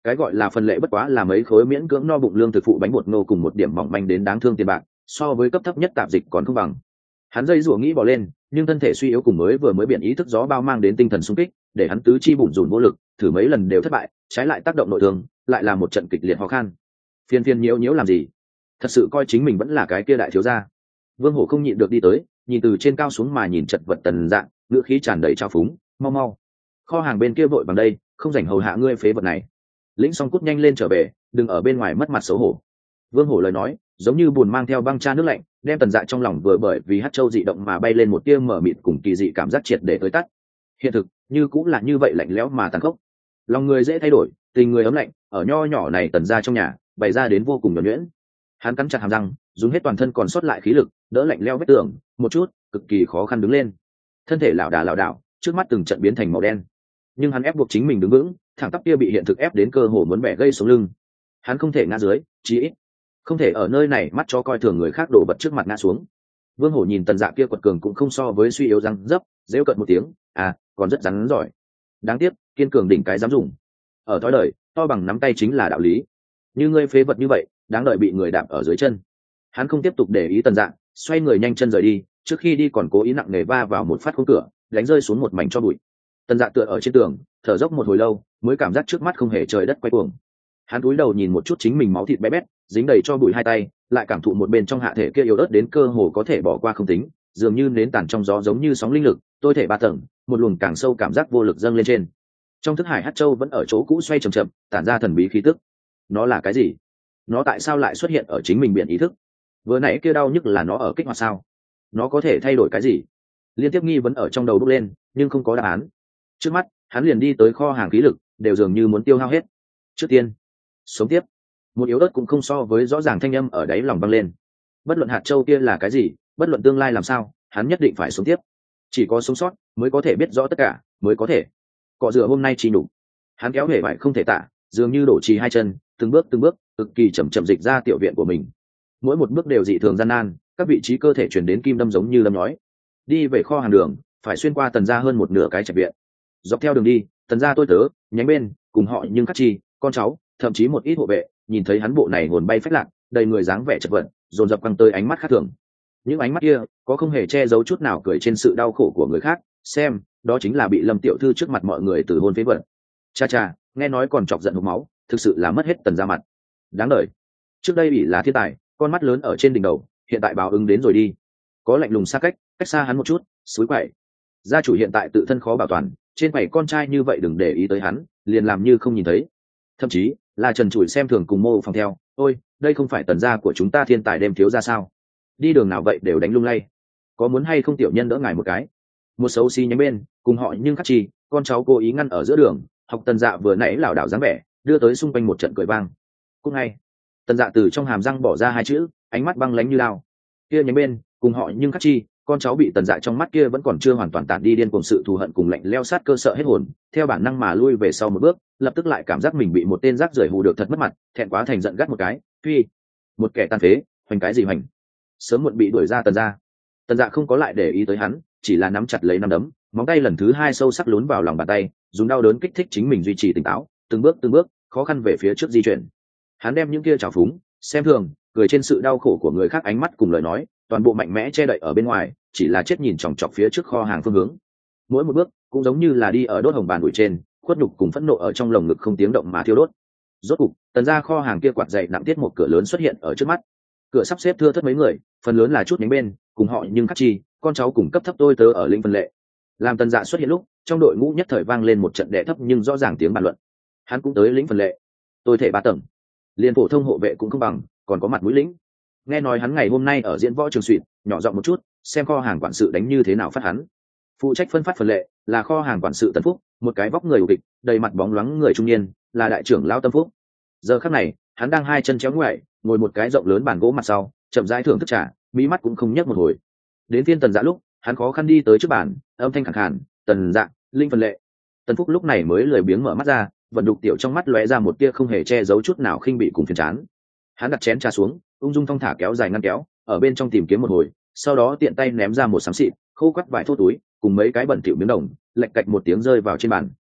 Speaker 1: Cái gọi là phần lệ bất quá là mấy khối miễn cưỡng no bụng lương thực phụ bánh bột ngô cùng một điểm mỏng manh đến đáng thương tiền bạc, so với cấp thấp nhất tạp dịch còn không bằng. Hắn dây rủa nghĩ bỏ lên, nhưng thân thể suy yếu cùng mới biển ý thức gió bao mang đến tinh thần sung kích, để hắn tứ chi bủn rủn vô lực, thử mấy lần đều thất bại, trái lại tác động nội thương, lại là một trận kịch liệt khó khăn. Phiền nhiễu nhiễu làm gì? Thật sự coi chính mình vẫn là cái kia đại thiếu gia. Vương Hổ không nhịn được đi tới, nhìn từ trên cao xuống mà nhìn chật vật Tần Dạ, ngữ khí tràn đầy trào phúng, mau, kho hàng bên kia vội bằng đây, không rảnh hầu hạ ngươi phế vật này. Lĩnh Song cút nhanh lên trở về, đừng ở bên ngoài mất mặt xấu hổ. Vương Hổ lời nói giống như buồn mang theo băng cha nước lạnh, đem Tần Dạ trong lòng vừa bởi vì hát châu dị động mà bay lên một tia mở mịt cùng kỳ dị cảm giác triệt để tới tắt. Hiện thực như cũng là như vậy lạnh lẽo mà tàn khốc. Lòng người dễ thay đổi, tình người ấm lạnh, ở nho nhỏ này Tần Dạ trong nhà bày ra đến vô cùng nhuần nhuyễn. Hắn cắn chặt hàm răng, dùng hết toàn thân còn sót lại khí lực đỡ lạnh leo vết tường, một chút cực kỳ khó khăn đứng lên. Thân thể lảo đảo, trước mắt từng trận biến thành màu đen, nhưng hắn ép buộc chính mình đứng vững, thẳng tắp kia bị hiện thực ép đến cơ hồ muốn bẻ gây sống lưng. Hắn không thể ngã dưới, chí ít không thể ở nơi này mắt cho coi thường người khác đổ vật trước mặt ngã xuống. Vương Hổ nhìn Tần Dạ kia quật cường cũng không so với suy yếu răng dấp, dễu cợt một tiếng, còn rất rắn giỏi. Đáng tiếc, kiên cường đỉnh cái dám dùng. Ở thói đời, to bằng nắm tay chính là đạo lý. Như ngươi phế vật như vậy, đáng đợi bị người đạp ở dưới chân. Hắn không tiếp tục để ý Tần Dạ, xoay người nhanh chân rời đi, trước khi đi còn cố ý nặng nề va vào một phát khung cửa, đánh rơi xuống một mảnh cho bụi. Tần Dạ tựa ở trên tường, thở dốc một hồi lâu, mới cảm giác trước mắt không hề trời đất quay cuồng. Hắn cúi đầu nhìn một chút chính mình máu thịt bé bét, dính đầy cho bụi hai tay, lại cảm thụ một bên trong hạ thể kia yếu ớt đến cơ hồ có thể bỏ qua không tính, dường như nến tàn trong gió giống như sóng linh lực, tôi thể ba tầng, một luồng càng sâu cảm giác vô lực dâng lên trên. Trong thức hải Hắc Châu vẫn ở chỗ cũ xoay chậm chậm, tản ra thần bí khí tức. Nó là cái gì? Nó tại sao lại xuất hiện ở chính mình biển ý thức? Vừa nãy kia đau nhức là nó ở kích hoạt sao? Nó có thể thay đổi cái gì? Liên tiếp nghi vấn ở trong đầu bốc lên, nhưng không có đáp án. Trước mắt, hắn liền đi tới kho hàng khí lực, đều dường như muốn tiêu hao hết. Trước tiên, sống tiếp. Một yếu ớt cũng không so với rõ ràng thanh âm ở đáy lòng vang lên. Bất luận hạt châu kia là cái gì, bất luận tương lai làm sao, hắn nhất định phải sống tiếp. Chỉ có sống sót mới có thể biết rõ tất cả, mới có thể cọ rửa hôm nay chỉ đủ. Hắn kéo hề vải không thể tả, dường như đổ trì hai chân, từng bước cực kỳ chậm dịch ra tiểu viện của mình. Mỗi một bước đều dị thường gian nan, các vị trí cơ thể truyền đến kim đâm giống như đâm nhói. Đi về kho hàng đường, phải xuyên qua Tần gia hơn một nửa cái trạch viện. Dọc theo đường đi, Tần gia tôi tớ, nhánh bên, cùng họ nhưng các chi, con cháu, thậm chí một ít hộ vệ, nhìn thấy hắn bộ này hồn bay phách lạc, đầy người dáng vẻ chật vật, dồn dập căng tới ánh mắt khác thường. Những ánh mắt kia có không hề che giấu chút nào cười trên sự đau khổ của người khác, xem, đó chính là bị Lâm tiểu thư trước mặt mọi người từ hôn phế vật. Cha, nghe nói còn chọc giận hộc máu, thực sự là mất hết Tần gia mặt. Đáng đời. Trước đây bị là thiên tài, con mắt lớn ở trên đỉnh đầu, hiện tại báo ứng đến rồi đi. Có lạnh lùng xa cách xa hắn một chút, suối quậy. Gia chủ hiện tại tự thân khó bảo toàn, trên quầy con trai như vậy đừng để ý tới hắn, liền làm như không nhìn thấy. Thậm chí là trần trụi xem thường cùng mô phòng theo, ôi, đây không phải Tần gia của chúng ta thiên tài đem thiếu ra sao? Đi đường nào vậy đều đánh lung lay. Có muốn hay không tiểu nhân đỡ ngài một cái? Một xấu xí nhánh bên, cùng họ nhưng khắc chi, con cháu cố ý ngăn ở giữa đường, học Tần dạ vừa nãy lảo đảo dáng vẻ, đưa tới xung quanh một trận cười vang. Cũng ngay, Tần dạ từ trong hàm răng bỏ ra hai chữ, ánh mắt băng lánh như lao. Kia nhánh bên, cùng họ nhưng khắc chi, con cháu bị Tần dạ trong mắt kia vẫn còn chưa hoàn toàn tản đi điên cuồng sự thù hận cùng lạnh leo sát cơ sợ hết hồn, theo bản năng mà lui về sau một bước, lập tức lại cảm giác mình bị một tên rác rưởi hù được thật mất mặt, thẹn quá thành giận gắt một cái, phi, một kẻ tàn phế, hoành cái gì hoành, sớm muộn bị đuổi ra Tần gia. Tần dạ không có lại để ý tới hắn, chỉ là nắm chặt lấy nắm đấm, móng tay lần thứ hai sâu sắc lún vào lòng bàn tay, dùng đau đớn kích thích chính mình duy trì tỉnh táo, từng bước khó khăn về phía trước di chuyển. Hắn đem những kia trào phúng, xem thường, cười trên sự đau khổ của người khác ánh mắt cùng lời nói, toàn bộ mạnh mẽ che đậy ở bên ngoài, chỉ là chết nhìn chòng chọc phía trước kho hàng phương hướng. Mỗi một bước cũng giống như là đi ở đốt hồng bàn bụi trên, khuất nhục cùng phẫn nộ ở trong lồng ngực không tiếng động mà thiêu đốt. Rốt cục, Tần gia kho hàng kia quạt dày nặng tiết một cửa lớn xuất hiện ở trước mắt. Cửa sắp xếp thưa thớt mấy người, phần lớn là chút nhánh bên, cùng họ nhưng khắc chi, con cháu cùng cấp thấp tôi tớ ở lĩnh phân lệ. Làm Tần dạ xuất hiện lúc, trong đội ngũ nhất thời vang lên một trận đệ thấp nhưng rõ ràng tiếng bàn luận. Hắn cũng tới lĩnh phân lệ, tôi thể 3 tầng, liền phổ thông hộ vệ cũng không bằng, còn có mặt mũi lĩnh. Nghe nói hắn ngày hôm nay ở diễn võ trường suỵt, nhỏ giọng một chút, xem kho hàng quản sự đánh như thế nào phát hắn. Phụ trách phân phát phần lệ là kho hàng quản sự Tần Phúc, một cái vóc người ục kịch, đầy mặt bóng loáng người trung niên, là đại trưởng lão Tâm Phúc. Giờ khắc này, hắn đang hai chân chéo ngoại, ngồi một cái rộng lớn bàn gỗ mặt sau, chậm rãi thưởng thức trà, mí mắt cũng không nhấc một hồi. Đến phiên Tần Dạ lúc, hắn khó khăn đi tới trước bàn, âm thanh khàn khàn, "Tần Dạ, linh phần lệ." Tần Phúc lúc này mới lười biếng mở mắt ra, vận đục tiểu trong mắt lóe ra một tia không hề che giấu chút nào khinh bị cùng phiền chán. Hắn đặt chén trà xuống, ung dung thong thả kéo dài ngăn kéo, ở bên trong tìm kiếm một hồi, sau đó tiện tay ném ra một xám xịt, khô quắt vài thô túi, cùng mấy cái bẩn thỉu miếng đồng, lạch cạch một tiếng rơi vào trên bàn.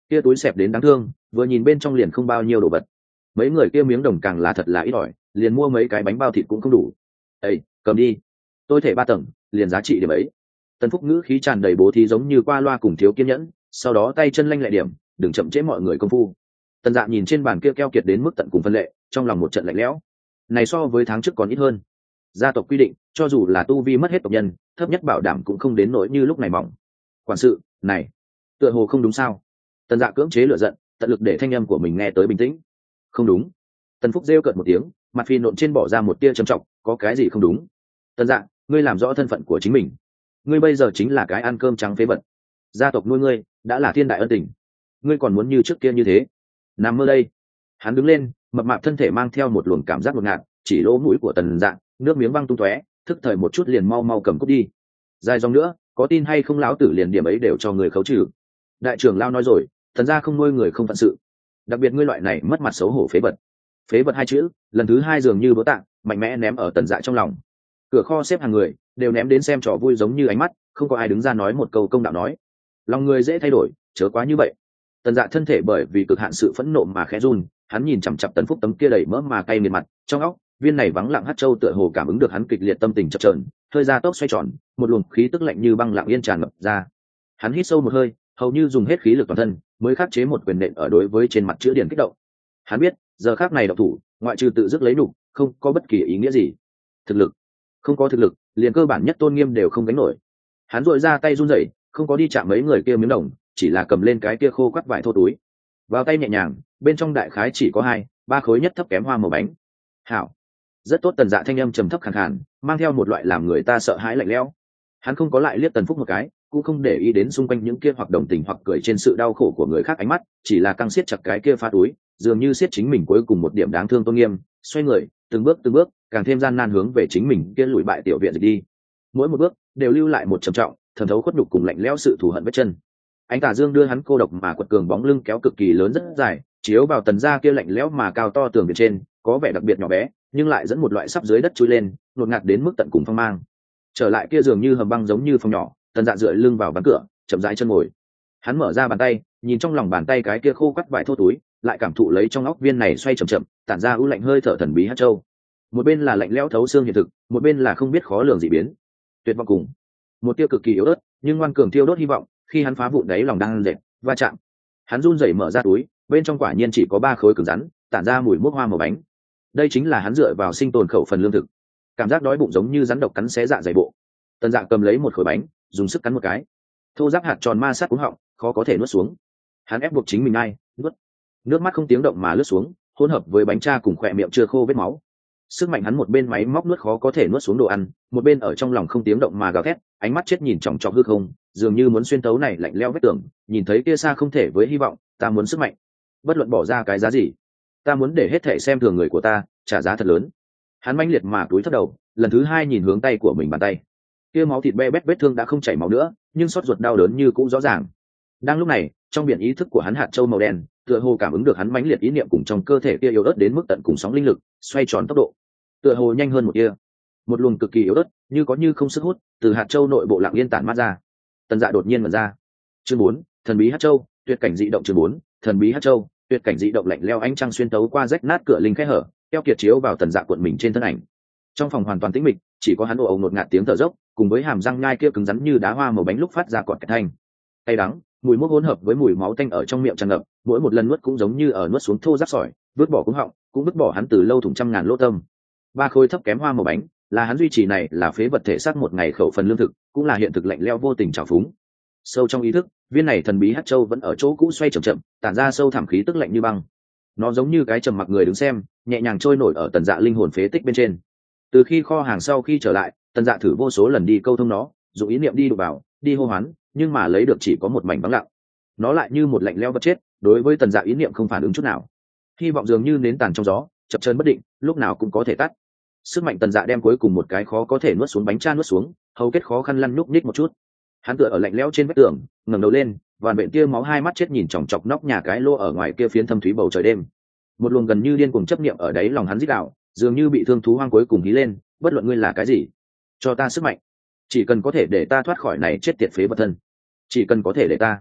Speaker 1: kia túi xẹp đến đáng thương, vừa nhìn bên trong liền không bao nhiêu đồ vật. Mấy người kia miếng đồng càng là thật là ít ỏi, liền mua mấy cái bánh bao thịt cũng không đủ. Ê, cầm đi, tôi thể 3 tầng, liền giá trị điểm ấy. Tần Phúc ngữ khí tràn đầy bố thí giống như qua loa cùng thiếu kiên nhẫn, sau đó tay chân lanh lẹ điểm, đừng chậm trễ mọi người công phu. Tần Dạ nhìn trên bàn kia keo kiệt đến mức tận cùng phân lệ, trong lòng một trận lạnh lẽo. Này so với tháng trước còn ít hơn. Gia tộc quy định, cho dù là tu vi mất hết tộc nhân, thấp nhất bảo đảm cũng không đến nỗi như lúc này mỏng. Quản sự, này, tựa hồ không đúng sao? Tần Dạ cưỡng chế lửa giận, tận lực để thanh âm của mình nghe tới bình tĩnh. Không đúng. Tần Phúc rêu cợt một tiếng, mặt phi nộn trên bỏ ra một tia trầm trọng, có cái gì không đúng? Tần Dạ, ngươi làm rõ thân phận của chính mình. Ngươi bây giờ chính là cái ăn cơm trắng phế vật. Gia tộc nuôi ngươi đã là thiên đại ân tình, ngươi còn muốn như trước kia như thế? Nằm mơ đây. Hắn đứng lên, mập mạp thân thể mang theo một luồng cảm giác ngột ngạt, chỉ lỗ mũi của Tần Dạ, nước miếng văng tung tóe, thức thời một chút liền mau mau cầm cút đi. Dài dòng nữa, có tin hay không lão tử liền điểm ấy đều cho người khấu trừ. Đại trưởng lao nói rồi, Tần gia không nuôi người không phận sự, đặc biệt ngươi loại này mất mặt xấu hổ phế vật. Phế vật 2 chữ, lần thứ 2 dường như bỡ tạng, mạnh mẽ ném ở Tần Dạ trong lòng. Cửa kho xếp hàng người đều ném đến xem trò vui giống như ánh mắt, không có ai đứng ra nói một câu công đạo nói. Lòng người dễ thay đổi, chớ quá như vậy. Tần Dạ thân thể bởi vì cực hạn sự phẫn nộ mà khẽ run, hắn nhìn chằm chằm Tần Phúc tấm kia đầy mỡ mà cay nghiệt mặt, trong óc, viên này vắng lặng hắc châu tựa hồ cảm ứng được hắn kịch liệt tâm tình chập chờn, hơi ra tốc xoay tròn, một luồng khí tức lạnh như băng lặng yên tràn ngập ra. Hắn hít sâu một hơi, hầu như dùng hết khí lực toàn thân, mới khắc chế một quyền nện ở đối với trên mặt chữa điển kích động. Hắn biết, giờ khắc này độc thủ, ngoại trừ tự dứt lấy đủ, không có bất kỳ ý nghĩa gì. Thực lực, không có thực lực, liền cơ bản nhất tôn nghiêm đều không gánh nổi. Hắn duỗi ra tay run rẩy, không có đi chạm mấy người kia miếng đồng, chỉ là cầm lên cái kia khô quắt vải thô túi. Vào tay nhẹ nhàng, bên trong đại khái chỉ có 2-3 khối nhất thấp kém hoa màu bánh. Hảo, rất tốt. Tần Dạ thanh âm trầm thấp khàn khàn, mang theo một loại làm người ta sợ hãi lạnh lẽo. Hắn không có lại liếc Tần Phúc một cái, cũng không để ý đến xung quanh những kia hoặc đồng tình hoặc cười trên sự đau khổ của người khác ánh mắt, chỉ là căng siết chặt cái kia pha túi, dường như siết chính mình cuối cùng một điểm đáng thương tôn nghiêm, xoay người, từng bước càng thêm gian nan hướng về chính mình kia lùi bại tiểu viện dịch đi. Mỗi một bước đều lưu lại một trầm trọng, thẩm thấu khuất nhục cùng lạnh lẽo sự thù hận vết chân. Ánh tà dương đưa hắn cô độc mà quật cường bóng lưng kéo cực kỳ lớn rất dài, chiếu vào Tần gia kia lạnh lẽo mà cao to tường bên trên, có vẻ đặc biệt nhỏ bé, nhưng lại dẫn một loại sắp dưới đất chui lên, đột ngạt đến mức tận cùng phong mang. Trở lại kia dường như hầm băng giống như phòng nhỏ, Tần Dạ dựa lưng vào ván cửa, chậm rãi chân ngồi. Hắn mở ra bàn tay, nhìn trong lòng bàn tay cái kia khô quắt vải thô túi, lại cảm thụ lấy trong óc viên này xoay chậm chậm, tản ra u lạnh hơi thở thần bí hắc châu. Một bên là lạnh lẽo thấu xương hiện thực, một bên là không biết khó lường dị biến. Tuyệt vọng cùng một tia cực kỳ yếu ớt, nhưng ngoan cường thiêu đốt hy vọng, khi hắn phá vụn đáy lòng đang dệt, va chạm. Hắn run rẩy mở ra túi, bên trong quả nhiên chỉ có 3 khối cứng rắn, tản ra mùi mốc hoa màu bánh. Đây chính là hắn dựa vào sinh tồn khẩu phần lương thực. Cảm giác đói bụng giống như rắn độc cắn xé dạ dày bộ. Tần Dạ cầm lấy một khối bánh, dùng sức cắn một cái. Thô ráp hạt tròn ma sát cuống họng, khó có thể nuốt xuống. Hắn ép buộc chính mình ai, nuốt. Nước mắt không tiếng động mà lướt xuống, hỗn hợp với bánh tra cùng khỏe miệng chưa khô vết máu. Sức mạnh hắn một bên máy móc nuốt khó có thể nuốt xuống đồ ăn, một bên ở trong lòng không tiếng động mà gào thét, ánh mắt chết nhìn chòng chọc hư không, dường như muốn xuyên tấu này lạnh lẽo vết tường, nhìn thấy kia xa không thể với hy vọng, ta muốn sức mạnh. Bất luận bỏ ra cái giá gì, ta muốn để hết thảy xem thường người của ta, trả giá thật lớn. Hắn mãnh liệt mà túi thấp đầu, lần thứ 2 nhìn hướng tay của mình bàn tay. Kia máu thịt be bét vết thương đã không chảy máu nữa, nhưng xót ruột đau đớn như cũng rõ ràng. Đang lúc này, trong biển ý thức của hắn hạt châu màu đen, tựa hồ cảm ứng được hắn mãnh liệt ý niệm cùng trong cơ thể kia yếu ớt đến mức tận cùng sóng linh lực, xoay tròn tốc độ, tựa hồ nhanh hơn một tia. Một luồng cực kỳ yếu ớt, như có như không sức hút, từ hạt châu nội bộ lặng yên tản mát ra. Tần Dạ đột nhiên mở ra. Chương 4, thần bí hạt châu, tuyệt cảnh dị động. Chương 4, thần bí hạt châu, tuyệt cảnh dị động. Lạnh lẽo ánh trăng xuyên tấu qua rách nát cửa linh khe hở, keo kiệt chiếu vào Tần Dạ cuộn mình trên thân ảnh. Trong phòng hoàn toàn tĩnh mịch, chỉ có hắn ồ ồ ngột ngạt tiếng thở dốc, cùng với hàm răng nhai kia cứng rắn như đá hoa màu bánh lúc phát ra cọt cái thanh. Cay đắng, mùi mốc hỗn hợp với mùi máu tanh ở trong miệng tràn ngập, mỗi một lần nuốt cũng giống như ở nuốt xuống thô rác sỏi, vứt bỏ cuống họng, cũng vứt bỏ hắn từ lâu thủng trăm ngàn lỗ tâm. 3 khối thấp kém hoa màu bánh, là hắn duy trì này là phế vật thể xác một ngày khẩu phần lương thực, cũng là hiện thực lạnh lẽo vô tình trào phúng. Sâu trong ý thức, viên này thần bí hắc châu vẫn ở chỗ cũ xoay chậm chậm, tản ra sâu thẳm khí tức lạnh như băng. Nó giống như cái trầm mặc người đứng xem, nhẹ nhàng trôi nổi ở Tần Dạ linh hồn phế tích bên trên. Từ khi kho hàng sau khi trở lại, Tần Dạ thử vô số lần đi câu thông nó, dùng ý niệm đi đụng vào, đi hô hoán, nhưng mà lấy được chỉ có một mảnh vắng lặng. Nó lại như một lạnh lẽo vật chết, đối với Tần Dạ ý niệm không phản ứng chút nào. Hy vọng dường như nến tàn trong gió, chập chờn bất định, lúc nào cũng có thể tắt. Sức mạnh Tần Dạ đem cuối cùng một cái khó có thể nuốt xuống bánh tra nuốt xuống, hầu kết khó khăn lăn nhúc nhích một chút. Hắn tựa ở lạnh lẽo trên vách tường, ngẩng đầu lên, vằn vện tia máu, hai mắt chết nhìn chòng chọc nóc nhà cái lô ở ngoài kia phiến thâm thúy bầu trời đêm. Một luồng gần như điên cuồng chấp niệm ở đấy lòng hắn rít gào, dường như bị thương thú hoang cuối cùng hí lên, bất luận ngươi là cái gì, cho ta sức mạnh, chỉ cần có thể để ta thoát khỏi này chết tiệt phế vật thân, chỉ cần có thể để ta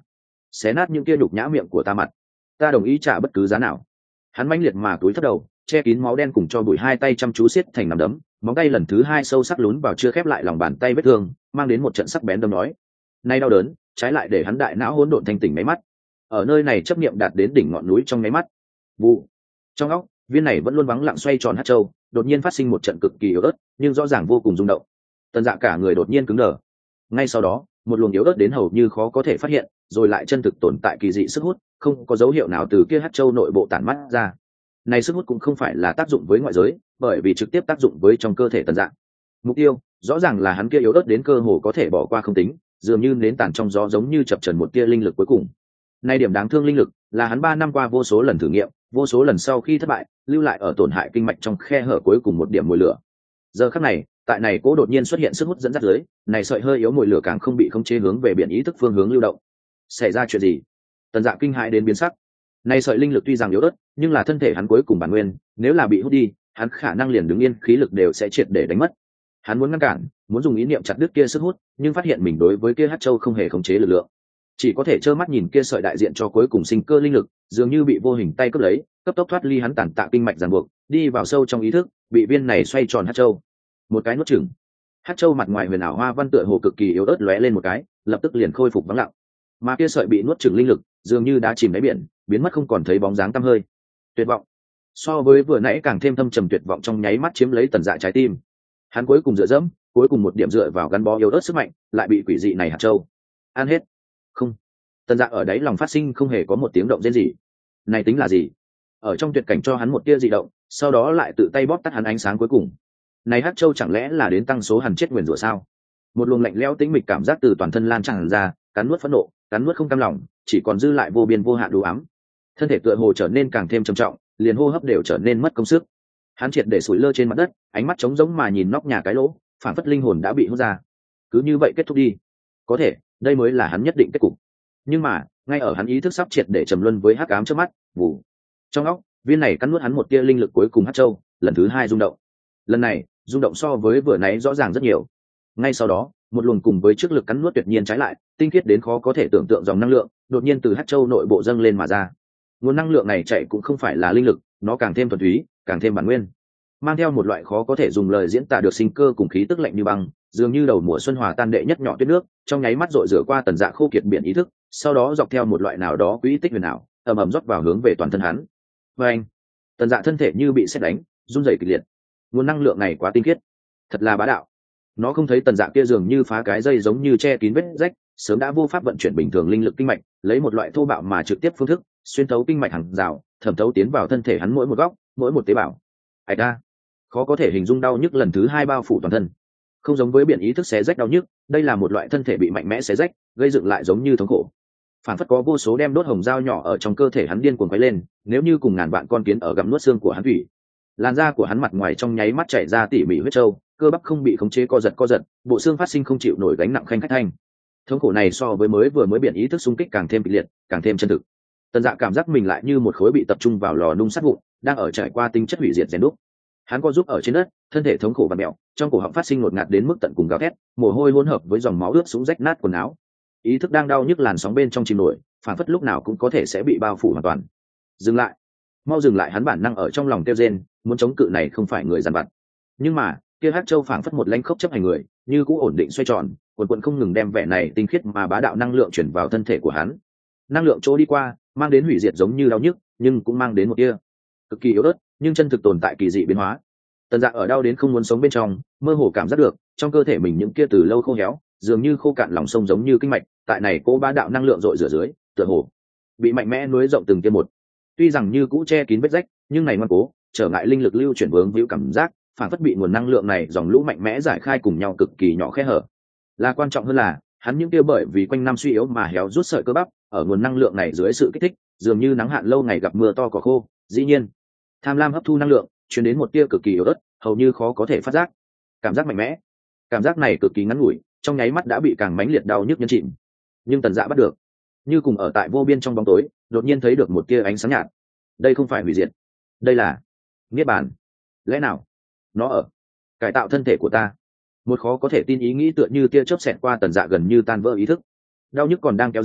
Speaker 1: xé nát những kia đục nhã miệng của ta mặt. Ta đồng ý trả bất cứ giá nào. Hắn mãnh liệt mà túi thấp đầu, che kín máu đen cùng cho bụi, hai tay chăm chú siết thành nắm đấm, móng tay lần thứ hai sâu sắc lún vào chưa khép lại lòng bàn tay vết thương, mang đến một trận sắc bén đâm nói. Nay đau đớn, trái lại để hắn đại não hỗn độn thanh tỉnh máy mắt. Ở nơi này chấp niệm đạt đến đỉnh ngọn núi trong máy mắt. Vụ. Trong óc, viên này vẫn luôn vắng lặng xoay tròn hắc châu, đột nhiên phát sinh một trận cực kỳ yếu ớt, nhưng rõ ràng vô cùng rung động. Tần Dạ cả người đột nhiên cứng đờ. Ngay sau đó, một luồng yếu ớt đến hầu như khó có thể phát hiện, rồi lại chân thực tồn tại kỳ dị sức hút, không có dấu hiệu nào từ kia hắc châu nội bộ tản mắt ra. Này sức hút cũng không phải là tác dụng với ngoại giới, bởi vì trực tiếp tác dụng với trong cơ thể Tần Dạ. Mục tiêu, rõ ràng là hắn kia yếu ớt đến cơ hồ có thể bỏ qua không tính, dường như nến tàn trong gió, giống như chập chờn một tia linh lực cuối cùng. Nay điểm đáng thương linh lực, là hắn 3 năm qua vô số lần thử nghiệm, vô số lần sau khi thất bại, lưu lại ở tổn hại kinh mạch trong khe hở cuối cùng một điểm mùi lửa. Giờ khắc này, tại này cố đột nhiên xuất hiện sức hút dẫn dắt dưới, này sợi hơi yếu mùi lửa càng không bị khống chế hướng về biển ý thức phương hướng lưu động. Xảy ra chuyện gì? Tần Dạ kinh hãi đến biến sắc. Này sợi linh lực tuy rằng yếu ớt, nhưng là thân thể hắn cuối cùng bản nguyên, nếu là bị hút đi, hắn khả năng liền đứng yên, khí lực đều sẽ triệt để đánh mất. Hắn muốn ngăn cản, muốn dùng ý niệm chặt đứt kia sức hút, nhưng phát hiện mình đối với kia hắc châu không hề khống chế lực lượng, chỉ có thể trơ mắt nhìn kia sợi đại diện cho cuối cùng sinh cơ linh lực, dường như bị vô hình tay cướp lấy, cấp tốc thoát ly hắn tản tạ kinh mạch ràng buộc, đi vào sâu trong ý thức, bị viên này xoay tròn hắc châu một cái nuốt chửng. Hắc châu mặt ngoài huyền ảo hoa văn tựa hồ cực kỳ yếu ớt lóe lên một cái, lập tức liền khôi phục vắng lặng. Mà kia sợi bị nuốt chửng linh lực, dường như đã chìm đáy biển, biến mất không còn thấy bóng dáng tăm hơi. Tuyệt vọng, so với vừa nãy càng thêm thâm trầm tuyệt vọng trong nháy mắt chiếm lấy Tần Dạ trái tim. Hắn cuối cùng dựa dẫm, cuối cùng một điểm dựa vào gắn bó yếu ớt sức mạnh, lại bị quỷ dị này hạt châu ăn hết. Không. Tần Dạ ở đáy lòng phát sinh không hề có một tiếng động rên gì. Này tính là gì? Ở trong tuyệt cảnh cho hắn một tia dị động, sau đó lại tự tay bóp tắt hắn ánh sáng cuối cùng. Này hắc châu chẳng lẽ là đến tăng số hằn chết nguyền rủa sao? Một luồng lạnh lẽo tĩnh mịch cảm giác từ toàn thân lan tràn ra, cắn nuốt phẫn nộ, cắn nuốt không cam lòng, chỉ còn dư lại vô biên vô hạn đủ ám. Thân thể tựa hồ trở nên càng thêm trầm trọng, liền hô hấp đều trở nên mất công sức. Hắn triệt để sủi lơ trên mặt đất, ánh mắt trống rỗng mà nhìn nóc nhà cái lỗ, phản phất linh hồn đã bị hút ra. Cứ như vậy kết thúc đi. Có thể, đây mới là hắn nhất định kết cục. Nhưng mà, ngay ở hắn ý thức sắp triệt để trầm luân với hắc ám trước mắt, vụ. Trong óc, viên này cắn nuốt hắn một tia linh lực cuối cùng hắc châu, lần thứ hai rung động. Lần này, rung động so với vừa nãy rõ ràng rất nhiều. Ngay sau đó, một luồng cùng với trước lực cắn nuốt tuyệt nhiên trái lại, tinh khiết đến khó có thể tưởng tượng dòng năng lượng, đột nhiên từ hắc châu nội bộ dâng lên mà ra. Nguồn năng lượng này chạy cũng không phải là linh lực, nó càng thêm thuần túy, càng thêm bản nguyên, mang theo một loại khó có thể dùng lời diễn tả được sinh cơ cùng khí tức lạnh như băng, dường như đầu mùa xuân hòa tan đệ nhất nhỏ tuyết nước, trong nháy mắt rội rửa qua Tần Dạ khô kiệt biển ý thức, sau đó dọc theo một loại nào đó quỹ tích huyền ảo, ầm ầm rót vào hướng về toàn thân hắn. Và anh, Tần Dạ thân thể như bị sét đánh, run rẩy kịch liệt. Nguồn năng lượng này quá tinh khiết, thật là bá đạo. Nó không thấy Tần Dạ kia dường như phá cái dây giống như che kín vết rách, sớm đã vô pháp vận chuyển bình thường linh lực kinh mạch, lấy một loại thô bạo mà trực tiếp phương thức xuyên thấu kinh mạch hàng rào, thẩm thấu tiến vào thân thể hắn mỗi một góc, mỗi một tế bào. Ai ta, khó có thể hình dung đau nhức lần thứ hai bao phủ toàn thân. Không giống với biển ý thức xé rách đau nhức, đây là một loại thân thể bị mạnh mẽ xé rách, gây dựng lại giống như thống khổ. Phản phất có vô số đem đốt hồng dao nhỏ ở trong cơ thể hắn điên cuồng quấy lên, nếu như cùng ngàn vạn con kiến ở gặm nuốt xương của hắn thủy. Làn da của hắn mặt ngoài trong nháy mắt chảy ra tỉ mỉ huyết trâu, cơ bắp không bị khống chế co giật, bộ xương phát sinh không chịu nổi gánh nặng khanh khách thanh. Thống khổ này so với vừa mới biển ý thức xung kích càng thêm kịch liệt, càng thêm chân thực. Tần Dạ cảm giác mình lại như một khối bị tập trung vào lò nung sắt vụn, đang ở trải qua tinh chất hủy diệt rèn đúc. Hắn co giúp ở trên đất, thân thể thống khổ và mẹo, trong cổ họng phát sinh ngột ngạt đến mức tận cùng gào thét, mồ hôi hỗn hợp với dòng máu ướt sũng rách nát quần áo. Ý thức đang đau nhức làn sóng bên trong chìm nổi, phản phất lúc nào cũng có thể sẽ bị bao phủ hoàn toàn. Dừng lại, mau dừng lại! Hắn bản năng ở trong lòng kêu rên, muốn chống cự này không phải người dằn vặt. Nhưng mà, kia hắc châu phảng phất một lãnh khốc chấp hành người, như cũ ổn định xoay tròn, quần không ngừng đem vẻ này tinh khiết mà bá đạo năng lượng chuyển vào thân thể của hắn. Năng lượng chỗ đi qua, mang đến hủy diệt giống như đau nhức, nhưng cũng mang đến một tia cực kỳ yếu ớt, nhưng chân thực tồn tại kỳ dị biến hóa. Tần Dạ ở đau đến không muốn sống bên trong, mơ hồ cảm giác được trong cơ thể mình những kia từ lâu khô héo, dường như khô cạn lòng sông giống như kinh mạch, tại này cố bá đạo năng lượng dội rửa dưới, tựa hồ bị mạnh mẽ nuối rộng từng tia một. Tuy rằng như cũ che kín vết rách, nhưng này ngoan cố, trở ngại linh lực lưu chuyển vướng víu cảm giác, phản phất bị nguồn năng lượng này dòng lũ mạnh mẽ giải khai cùng nhau cực kỳ nhỏ khe hở. Là quan trọng hơn là, hắn những kia bởi vì quanh năm suy yếu mà héo rút sợi cơ bắp, ở nguồn năng lượng này dưới sự kích thích, dường như nắng hạn lâu ngày gặp mưa to cỏ khô, dĩ nhiên, tham lam hấp thu năng lượng, truyền đến một tia cực kỳ yếu ớt, hầu như khó có thể phát giác. Cảm giác mạnh mẽ, cảm giác này cực kỳ ngắn ngủi, trong nháy mắt đã bị càng mãnh liệt đau nhức nhấn chìm. Nhưng Tần Dạ bắt được, như cùng ở tại vô biên trong bóng tối, đột nhiên thấy được một tia ánh sáng nhạt. Đây không phải hủy diệt, đây là niết bàn. Lẽ nào nó ở cải tạo thân thể của ta? Một khó có thể tin ý nghĩ tựa như tia chớp xẹt qua Tần Dạ gần như tan vỡ ý thức. Đau nhức còn đang kéo dài,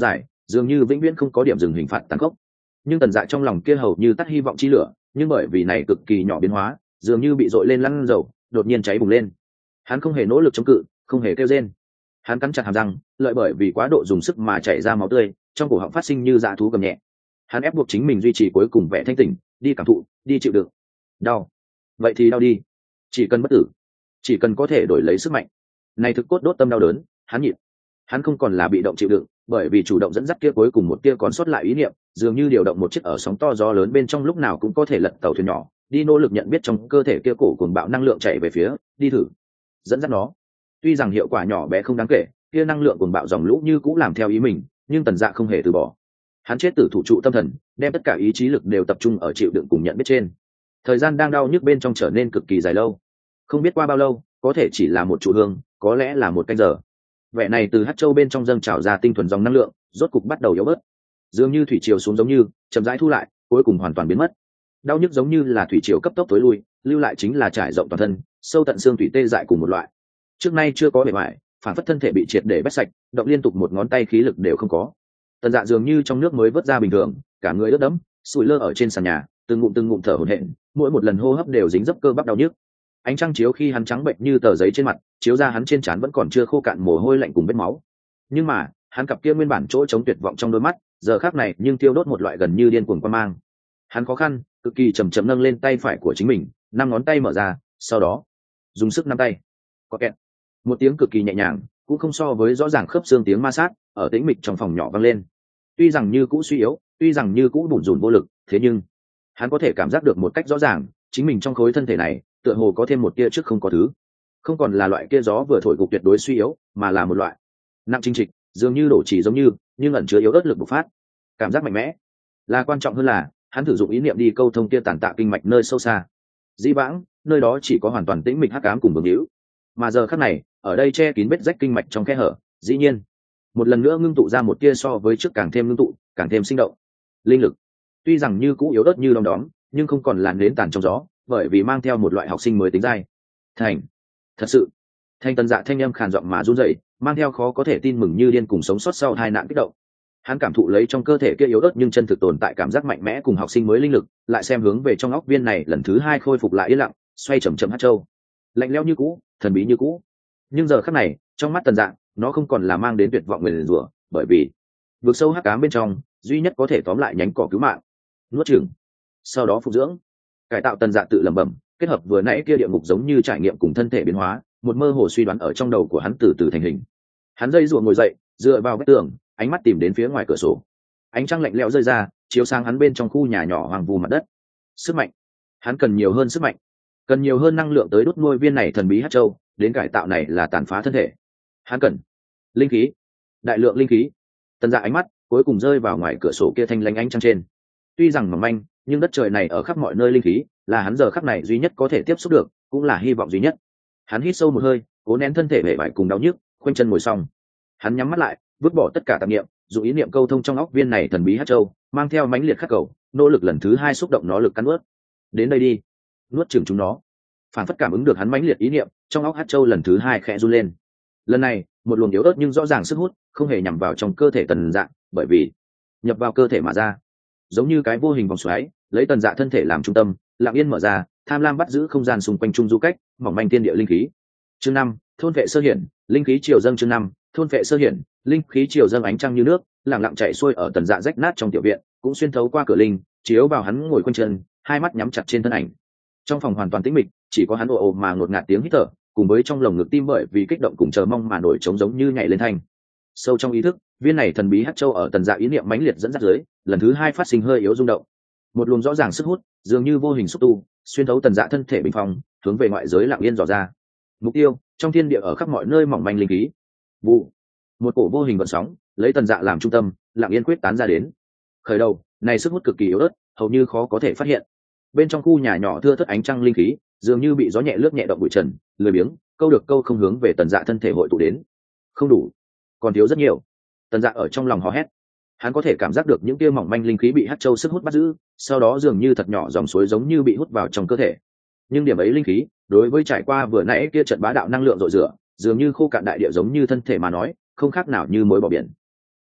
Speaker 1: dường như vĩnh viễn không có điểm dừng hình phạt tàn khốc. Nhưng Tần Dạ trong lòng kia hầu như tắt hy vọng chi lửa, nhưng bởi vì này cực kỳ nhỏ biến hóa, dường như bị dội lên lăn dầu, đột nhiên cháy bùng lên. Hắn không hề nỗ lực chống cự, không hề kêu rên. Hắn cắn chặt hàm răng, lợi bởi vì quá độ dùng sức mà chảy ra máu tươi, trong cổ họng phát sinh như dã thú gầm nhẹ. Hắn ép buộc chính mình duy trì cuối cùng vẻ thanh tỉnh, đi cảm thụ, đi chịu đựng. Đau, vậy thì đau đi, chỉ cần bất tử, chỉ cần có thể đổi lấy sức mạnh. Này thực cốt đốt tâm đau đớn, hắn nhịn. Hắn không còn là bị động chịu đựng, bởi vì chủ động dẫn dắt kia cuối cùng một tia còn sót lại ý niệm, dường như điều động một chiếc ở sóng to gió lớn bên trong lúc nào cũng có thể lật tàu thuyền nhỏ, đi nỗ lực nhận biết trong cơ thể kia cổ cuồng bạo năng lượng chạy về phía, đi thử dẫn dắt nó. Tuy rằng hiệu quả nhỏ bé không đáng kể, kia năng lượng cuồng bạo dòng lũ như cũng làm theo ý mình, nhưng Tần Dạ không hề từ bỏ. Hắn chết tử thủ trụ tâm thần, đem tất cả ý chí lực đều tập trung ở chịu đựng cùng nhận biết trên. Thời gian đang đau nhức bên trong trở nên cực kỳ dài lâu, không biết qua bao lâu, có thể chỉ là một trụ hương, có lẽ là một canh giờ. Vẻ này từ hắc châu bên trong dâng trào ra tinh thuần dòng năng lượng, rốt cục bắt đầu yếu bớt, dường như thủy triều xuống giống như chậm rãi thu lại, cuối cùng hoàn toàn biến mất. Đau nhức giống như là thủy triều cấp tốc tối lui, lưu lại chính là trải rộng toàn thân, sâu tận xương thủy tê dại cùng một loại. Trước nay chưa có bề ngoài, phản phất thân thể bị triệt để bét sạch, động liên tục một ngón tay khí lực đều không có. Tần Dạ dường như trong nước mới vớt ra bình thường, cả người ướt đẫm, sủi lơ ở trên sàn nhà, từng ngụm thở hổn hển, mỗi một lần hô hấp đều dính dấp cơ bắp đau nhức. Ánh trăng chiếu khi hắn trắng bệnh như tờ giấy trên mặt, chiếu ra hắn trên trán vẫn còn chưa khô cạn mồ hôi lạnh cùng vết máu. Nhưng mà hắn cặp kia nguyên bản chỗ trống tuyệt vọng trong đôi mắt, giờ khắc này nhưng tiêu đốt một loại gần như điên cuồng quan mang. Hắn khó khăn, cực kỳ chậm chậm nâng lên tay phải của chính mình, năm ngón tay mở ra, sau đó dùng sức nắm tay. Có kẹt, một tiếng cực kỳ nhẹ nhàng, cũng không so với rõ ràng khớp xương tiếng ma sát ở tĩnh mịch trong phòng nhỏ vang lên. Tuy rằng như cũ suy yếu, tuy rằng như cũ bủn rủn vô lực, thế nhưng hắn có thể cảm giác được một cách rõ ràng, chính mình trong khối thân thể này tựa hồ có thêm một tia trước không có thứ, không còn là loại kia gió vừa thổi cục tuyệt đối suy yếu, mà là một loại nặng chính trịch, dường như đổ chỉ giống như, nhưng ẩn chứa yếu ớt lực bộc phát. Cảm giác mạnh mẽ là quan trọng hơn là hắn thử dụng ý niệm đi câu thông kia tàn tạ kinh mạch nơi sâu xa. Dĩ vãng nơi đó chỉ có hoàn toàn tĩnh mịch hắc ám cùng bướng hữu, mà giờ khắc này ở đây che kín vết rách kinh mạch trong khe hở, dĩ nhiên một lần nữa ngưng tụ ra một tia so với trước càng thêm ngưng tụ, càng thêm sinh động linh lực. Tuy rằng như cũ yếu ớt như đom đóm, nhưng không còn làn nến tàn trong gió, bởi vì mang theo một loại học sinh mới tính dai. Thành, thật sự. Thanh Tần Dạ thanh âm khàn giọng mà run rẩy, mang theo khó có thể tin mừng như điên cùng sống sót sau hai nạn kích động. Hắn cảm thụ lấy trong cơ thể kia yếu ớt nhưng chân thực tồn tại cảm giác mạnh mẽ cùng học sinh mới linh lực, lại xem hướng về trong óc viên này lần thứ hai khôi phục lại yên lặng, xoay chậm chậm hắc châu, lạnh lẽo như cũ, thần bí như cũ. Nhưng giờ khắc này, trong mắt Tần Dạ, nó không còn là mang đến tuyệt vọng nguyền rủa, bởi vì vực sâu hắc ám bên trong, duy nhất có thể tóm lại nhánh cỏ cứu mạng. Nuốt chửng, sau đó phục dưỡng, cải tạo. Tần Dạ tự lẩm bẩm, kết hợp vừa nãy kia địa ngục giống như trải nghiệm cùng thân thể biến hóa, một mơ hồ suy đoán ở trong đầu của hắn từ từ thành hình. Hắn dây rùa ngồi dậy, dựa vào vách tường, ánh mắt tìm đến phía ngoài cửa sổ. Ánh trăng lạnh lẽo rơi ra, chiếu sang hắn bên trong khu nhà nhỏ hoang vu mặt đất. Sức mạnh, hắn cần nhiều hơn sức mạnh, cần nhiều hơn năng lượng tới đốt nuôi viên này thần bí hắc châu, đến cải tạo này là tàn phá thân thể. Hắn cần linh khí, đại lượng linh khí. Tần Dạ ánh mắt cuối cùng rơi vào ngoài cửa sổ kia thanh lánh ánh trăng trên. Tuy rằng mỏng manh, nhưng đất trời này ở khắp mọi nơi linh khí, là hắn giờ khắc này duy nhất có thể tiếp xúc được, cũng là hy vọng duy nhất. Hắn hít sâu một hơi, cố nén thân thể bể bại cùng đau nhức, khoanh chân ngồi xong. Hắn nhắm mắt lại, vứt bỏ tất cả tạp niệm, dùng ý niệm câu thông trong óc viên này thần bí hắc châu, mang theo mãnh liệt khắc cầu, nỗ lực lần thứ hai xúc động nó lực cắn nuốt. Đến đây đi, nuốt chửng chúng nó. Phản phất cảm ứng được hắn mãnh liệt ý niệm, trong óc hắc châu lần thứ hai khẽ run lên. Lần này, một luồng yếu ớt nhưng rõ ràng sức hút, không hề nhằm vào trong cơ thể Tần Dạ, bởi vì nhập vào cơ thể mà ra, giống như cái vô hình vòng xoáy, lấy Tần Dạ thân thể làm trung tâm, lặng yên mở ra, tham lam bắt giữ không gian xung quanh trung du cách, mỏng manh thiên địa linh khí. Chương 5, thôn vệ sơ hiển, linh khí triều dâng. Chương 5, thôn vệ sơ hiển, linh khí triều dâng. Ánh trăng như nước, lặng lặng chảy xuôi ở Tần Dạ rách nát trong tiểu viện, cũng xuyên thấu qua cửa linh, chiếu vào hắn ngồi quanh chân, hai mắt nhắm chặt trên thân ảnh. Trong phòng hoàn toàn tĩnh mịch, chỉ có hắn ồ ồ mà ngột ngạt tiếng hít thở, cùng với trong lồng ngực tim bởi vì kích động cùng chờ mong mà nổi trống giống như nhảy lên thanh. Sâu trong ý thức, viên này thần bí hắc châu ở Tần Dạ ý niệm mãnh liệt dẫn dắt dưới, lần thứ hai phát sinh hơi yếu rung động. Một luồng rõ ràng sức hút, dường như vô hình xúc tu, xuyên thấu Tần Dạ thân thể bình phong, hướng về ngoại giới lặng yên dò ra. Mục tiêu, trong thiên địa ở khắp mọi nơi mỏng manh linh khí. Vụ, một cổ vô hình vận sóng, lấy Tần Dạ làm trung tâm, lặng yên quyết tán ra đến. Khởi đầu, này sức hút cực kỳ yếu ớt, hầu như khó có thể phát hiện. Bên trong khu nhà nhỏ thưa thớt ánh trăng linh khí, dường như bị gió nhẹ lướt nhẹ động bụi trần, lười biếng, câu được câu không hướng về Tần Dạ thân thể hội tụ đến. Không đủ, còn thiếu rất nhiều. Tần Dạ ở trong lòng hò hét. Hắn có thể cảm giác được những tia mỏng manh linh khí bị hắc châu sức hút bắt giữ, sau đó dường như thật nhỏ dòng suối giống như bị hút vào trong cơ thể. Nhưng điểm ấy linh khí, đối với trải qua vừa nãy kia trận bá đạo năng lượng rội rửa, dường như khô cạn đại địa giống như thân thể mà nói, không khác nào như muối bỏ biển.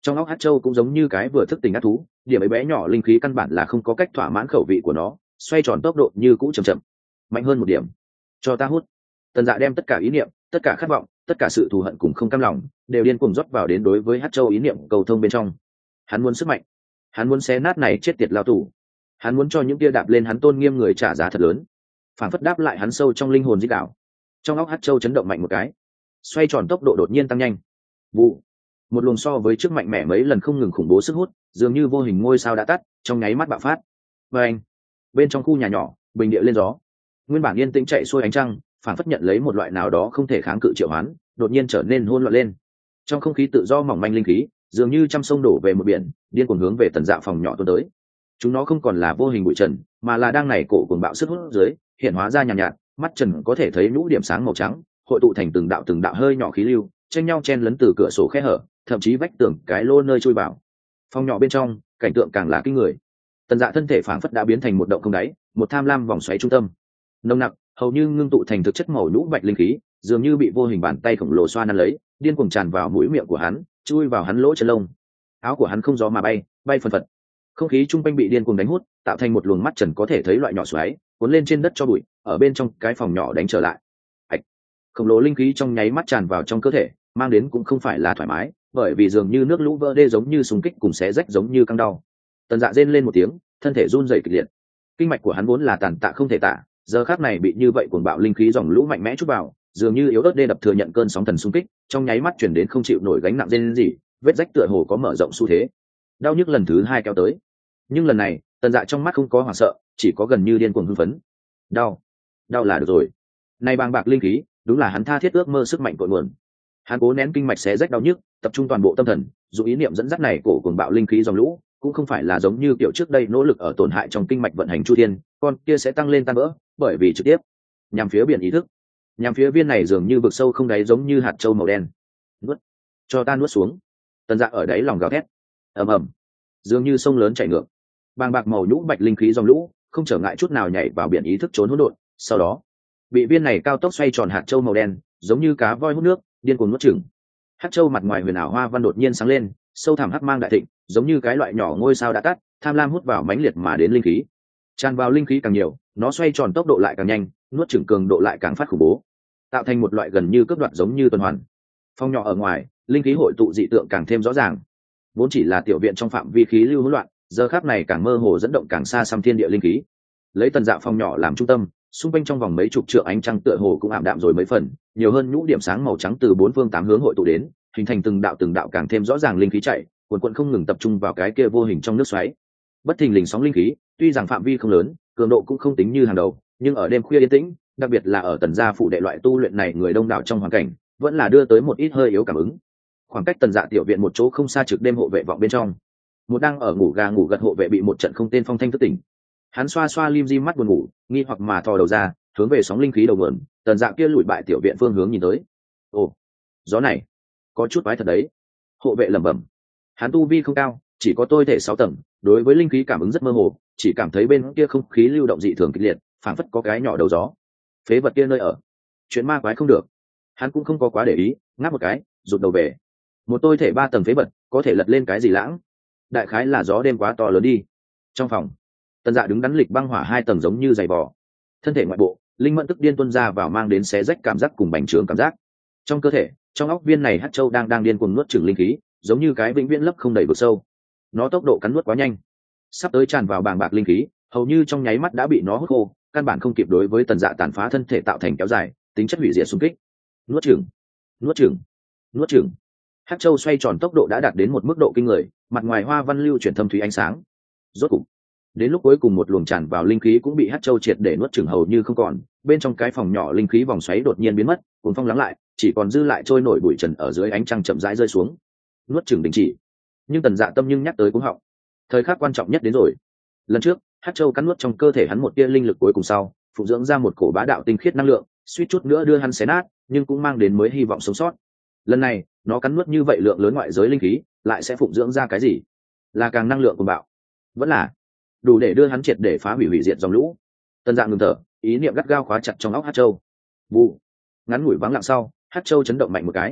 Speaker 1: Trong óc hát châu cũng giống như cái vừa thức tỉnh ác thú, điểm ấy bé nhỏ linh khí căn bản là không có cách thỏa mãn khẩu vị của nó, xoay tròn tốc độ như cũ chậm chậm. Mạnh hơn một điểm, cho ta hút. Tần Dạ đem tất cả ý niệm, tất cả khát vọng, tất cả sự thù hận cùng không cam lòng đều điên cuồng rót vào đến đối với hát châu ý niệm cầu thông bên trong. Hắn muốn sức mạnh, hắn muốn xé nát này chết tiệt lao tù, hắn muốn cho những kia đạp lên hắn tôn nghiêm người trả giá thật lớn. Phản phất đáp lại hắn sâu trong linh hồn dích đạo. Trong óc hát châu chấn động mạnh một cái, xoay tròn tốc độ đột nhiên tăng nhanh. Vụ, một luồng so với trước mạnh mẽ mấy lần không ngừng khủng bố sức hút, dường như vô hình ngôi sao đã tắt, trong nháy mắt bạo phát. Và anh, bên trong khu nhà nhỏ, bình địa lên gió, nguyên bản yên tĩnh chạy xuôi ánh trăng, phản phất nhận lấy một loại nào đó không thể kháng cự triệu hoán, đột nhiên trở nên hỗn loạn lên. Trong không khí tự do mỏng manh linh khí, dường như trăm sông đổ về một biển, điên cuồng hướng về Tần Dạ phòng nhỏ tuôn tới. Chúng nó không còn là vô hình bụi trần, mà là đang này cổ cuồng bạo sức hút dưới, hiện hóa ra nhàn nhạt, mắt trần có thể thấy nhũ điểm sáng màu trắng, hội tụ thành từng đạo hơi nhỏ khí lưu, tranh nhau chen lấn từ cửa sổ khe hở, thậm chí vách tường cái lô nơi chui vào. Phòng nhỏ bên trong, cảnh tượng càng là kinh người. Tần Dạ thân thể phảng phất đã biến thành một động không đáy, một tham lam vòng xoáy trung tâm. Nồng nặc, hầu như ngưng tụ thành thực chất màu nhũ bạch linh khí, dường như bị vô hình bàn tay khổng lồ xoa nắn lấy, điên cuồng tràn vào mũi miệng của hắn, chui vào hắn lỗ chân lông. Áo của hắn không gió mà bay, bay phần phật. Không khí trung quanh bị điên cuồng đánh hút, tạo thành một luồng mắt trần có thể thấy loại nhỏ xoáy, cuốn lên trên đất cho bụi, ở bên trong cái phòng nhỏ đánh trở lại. Ạch. Khổng lồ linh khí trong nháy mắt tràn vào trong cơ thể, mang đến cũng không phải là thoải mái, bởi vì dường như nước lũ vỡ đê giống như súng kích cùng xé rách giống như căng đau. Tần Dạ rên lên một tiếng, thân thể run rẩy kịch liệt. Kinh mạch của hắn vốn là tàn tạ không thể tả, giờ khắc này bị như vậy cuồng bạo linh khí dòng lũ mạnh mẽ chút vào, dường như yếu ớt đê đập thừa nhận cơn sóng thần xung kích, trong nháy mắt chuyển đến không chịu nổi gánh nặng rên gì, vết rách tựa hồ có mở rộng xu thế. Đau nhức lần thứ hai kéo tới, nhưng lần này Tần Dạ trong mắt không có hoảng sợ, chỉ có gần như điên cuồng hưng phấn. Đau, đau là được rồi. Này bàng bạc linh khí, đúng là hắn tha thiết ước mơ sức mạnh cội nguồn. Hắn cố nén kinh mạch xé rách đau nhức, tập trung toàn bộ tâm thần, dùng ý niệm dẫn dắt này cổ cuồng bạo linh khí dòng lũ, cũng không phải là giống như kiểu trước đây nỗ lực ở tổn hại trong kinh mạch vận hành chu thiên, con kia sẽ tăng lên tan vỡ, bởi vì trực tiếp nhằm phía biển ý thức, nhằm phía viên này dường như vực sâu không đáy giống như hạt châu màu đen. Nuốt, cho ta nuốt xuống. Tần Dạ ở đấy lòng gào thét. Ầm ầm, dường như sông lớn chảy ngược, bàng bạc màu nhũ bạch linh khí dòng lũ, không trở ngại chút nào nhảy vào biển ý thức trốn hỗn độn, sau đó bị viên này cao tốc xoay tròn hạt châu màu đen, giống như cá voi hút nước, điên cuồng nuốt chửng. Hạt châu mặt ngoài huyền ảo hoa văn đột nhiên sáng lên, sâu thẳm hắc mang đại thịnh, giống như cái loại nhỏ ngôi sao đã tắt, tham lam hút vào mãnh liệt mà đến linh khí. Tràn vào linh khí càng nhiều, nó xoay tròn tốc độ lại càng nhanh, nuốt chửng cường độ lại càng phát khủng bố, tạo thành một loại gần như cướp đoạt giống như tuần hoàn. Phòng nhỏ ở ngoài, linh khí hội tụ dị tượng càng thêm rõ ràng. Vốn chỉ là tiểu viện trong phạm vi khí lưu hỗn loạn, giờ khắc này càng mơ hồ dẫn động càng xa xăm thiên địa linh khí. Lấy Tần Dạ phòng nhỏ làm trung tâm, xung quanh trong vòng mấy chục trượng ánh trăng tựa hồ cũng ảm đạm rồi mấy phần, nhiều hơn nhũ điểm sáng màu trắng từ bốn phương tám hướng hội tụ đến, hình thành từng đạo càng thêm rõ ràng linh khí chạy, cuồn cuộn không ngừng tập trung vào cái kia vô hình trong nước xoáy. Bất thình lình sóng linh khí, tuy rằng phạm vi không lớn, cường độ cũng không tính như hàng đầu, nhưng ở đêm khuya yên tĩnh, đặc biệt là ở Tần Gia phủ đệ loại tu luyện này người đông đảo trong hoàn cảnh, vẫn là đưa tới một ít hơi yếu cảm ứng. Khoảng cách Tần Dạ tiểu viện một chỗ không xa trực đêm hộ vệ vọng bên trong, một đang ở ngủ gà ngủ gật hộ vệ bị một trận không tên phong thanh thức tỉnh. Hắn xoa xoa lim dim mắt buồn ngủ, nghi hoặc mà thò đầu ra, hướng về sóng linh khí đầu nguồn, Tần Dạ kia lùi bại tiểu viện phương hướng nhìn tới. Ồ, gió này có chút quái thật đấy. Hộ vệ lẩm bẩm. Hắn tu vi không cao, chỉ có tôi thể 6 tầng, đối với linh khí cảm ứng rất mơ hồ, chỉ cảm thấy bên kia không khí lưu động dị thường kịch liệt, phảng phất có cái nhỏ đầu gió. Phế vật kia nơi ở, chuyện ma quái không được. Hắn cũng không có quá để ý, ngáp một cái, rụt đầu về. Một tôi thể 3 tầng phế vật, có thể lật lên cái gì lãng? Đại khái là gió đêm quá to lớn đi. Trong phòng, Tần Dạ đứng đắn lịch băng hỏa 2 tầng giống như giày vò. Thân thể ngoại bộ, linh mẫn tức điên tuôn ra vào mang đến xé rách cảm giác cùng bành trướng cảm giác. Trong cơ thể, trong óc viên này hắc châu đang điên cuồng nuốt chửng linh khí, giống như cái vĩnh viễn lấp không đầy vực sâu. Nó tốc độ cắn nuốt quá nhanh, sắp tới tràn vào bàng bạc linh khí, hầu như trong nháy mắt đã bị nó hút khô, căn bản không kịp đối với Tần Dạ tàn phá thân thể tạo thành kéo dài, tính chất hủy diệt xung kích. Nuốt chửng, nuốt chửng, nuốt chửng. Hắc châu xoay tròn tốc độ đã đạt đến một mức độ kinh người, mặt ngoài hoa văn lưu chuyển thâm thúy ánh sáng. Rốt cục, đến lúc cuối cùng một luồng tràn vào linh khí cũng bị hắc châu triệt để nuốt chửng hầu như không còn, bên trong cái phòng nhỏ linh khí vòng xoáy đột nhiên biến mất, cuốn phong lắng lại, chỉ còn dư lại trôi nổi bụi trần ở dưới ánh trăng chậm rãi rơi xuống. Nuốt chửng đình chỉ. Nhưng Tần Dạ tâm nhưng nhắc tới cũng họng. Thời khắc quan trọng nhất đến rồi. Lần trước, hắc châu cắn nuốt trong cơ thể hắn một tia linh lực cuối cùng sau, phụ dưỡng ra một cổ bá đạo tinh khiết năng lượng, suýt chút nữa đưa hắn xé nát, nhưng cũng mang đến mới hy vọng sống sót. Lần này, nó cắn nuốt như vậy lượng lớn ngoại giới linh khí, lại sẽ phụng dưỡng ra cái gì? Là càng năng lượng của bạo, vẫn là đủ để đưa hắn triệt để phá hủy diệt dòng lũ. Tần Dạ ngừng thở, ý niệm gắt gao khóa chặt trong óc hắc châu. Vụ, ngắn ngủi vắng lặng sau, hắc châu chấn động mạnh một cái.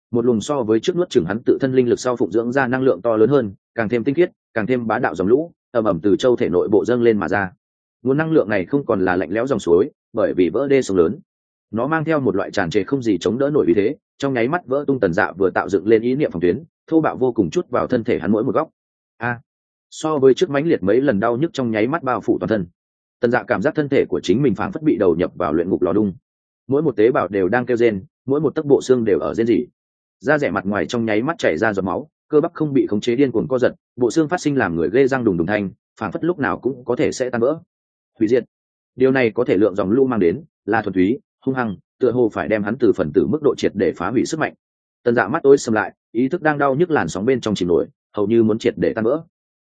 Speaker 1: một luồng so với trước nuốt chửng hắn tự thân linh lực sau phụng dưỡng ra năng lượng to lớn hơn, càng thêm tinh khiết, càng thêm bá đạo dòng lũ ầm ầm từ châu thể nội bộ dâng lên mà ra. Nguồn năng lượng này không còn là lạnh lẽo dòng suối, bởi vì vỡ đê sông lớn, nó mang theo một loại tràn trề không gì chống đỡ nổi vì thế, trong nháy mắt vỡ tung. Tần Dạ vừa tạo dựng lên ý niệm phòng tuyến, thô bạo vô cùng chút vào thân thể hắn mỗi một góc. So với trước mãnh liệt mấy lần đau nhức trong nháy mắt bao phủ toàn thân, Tần Dạ cảm giác thân thể của chính mình phảng phất bị đầu nhập vào luyện ngục lò đung. Mỗi một tế bào đều đang kêu rên, mỗi một tấc bộ xương đều ở rên rỉ. Da rẻ mặt ngoài trong nháy mắt chảy ra giọt máu, cơ bắp không bị khống chế điên cuồng co giật, bộ xương phát sinh làm người ghê răng đùng đùng thanh, phảng phất lúc nào cũng có thể sẽ tan vỡ. Hủy diệt. Điều này có thể lượng dòng lũ mang đến, là thuần túy, hung hăng, tựa hồ phải đem hắn từ phần tử mức độ triệt để phá hủy sức mạnh. Tần Dạ mắt tối sầm lại, ý thức đang đau nhức làn sóng bên trong chìm nổi, hầu như muốn triệt để tan vỡ.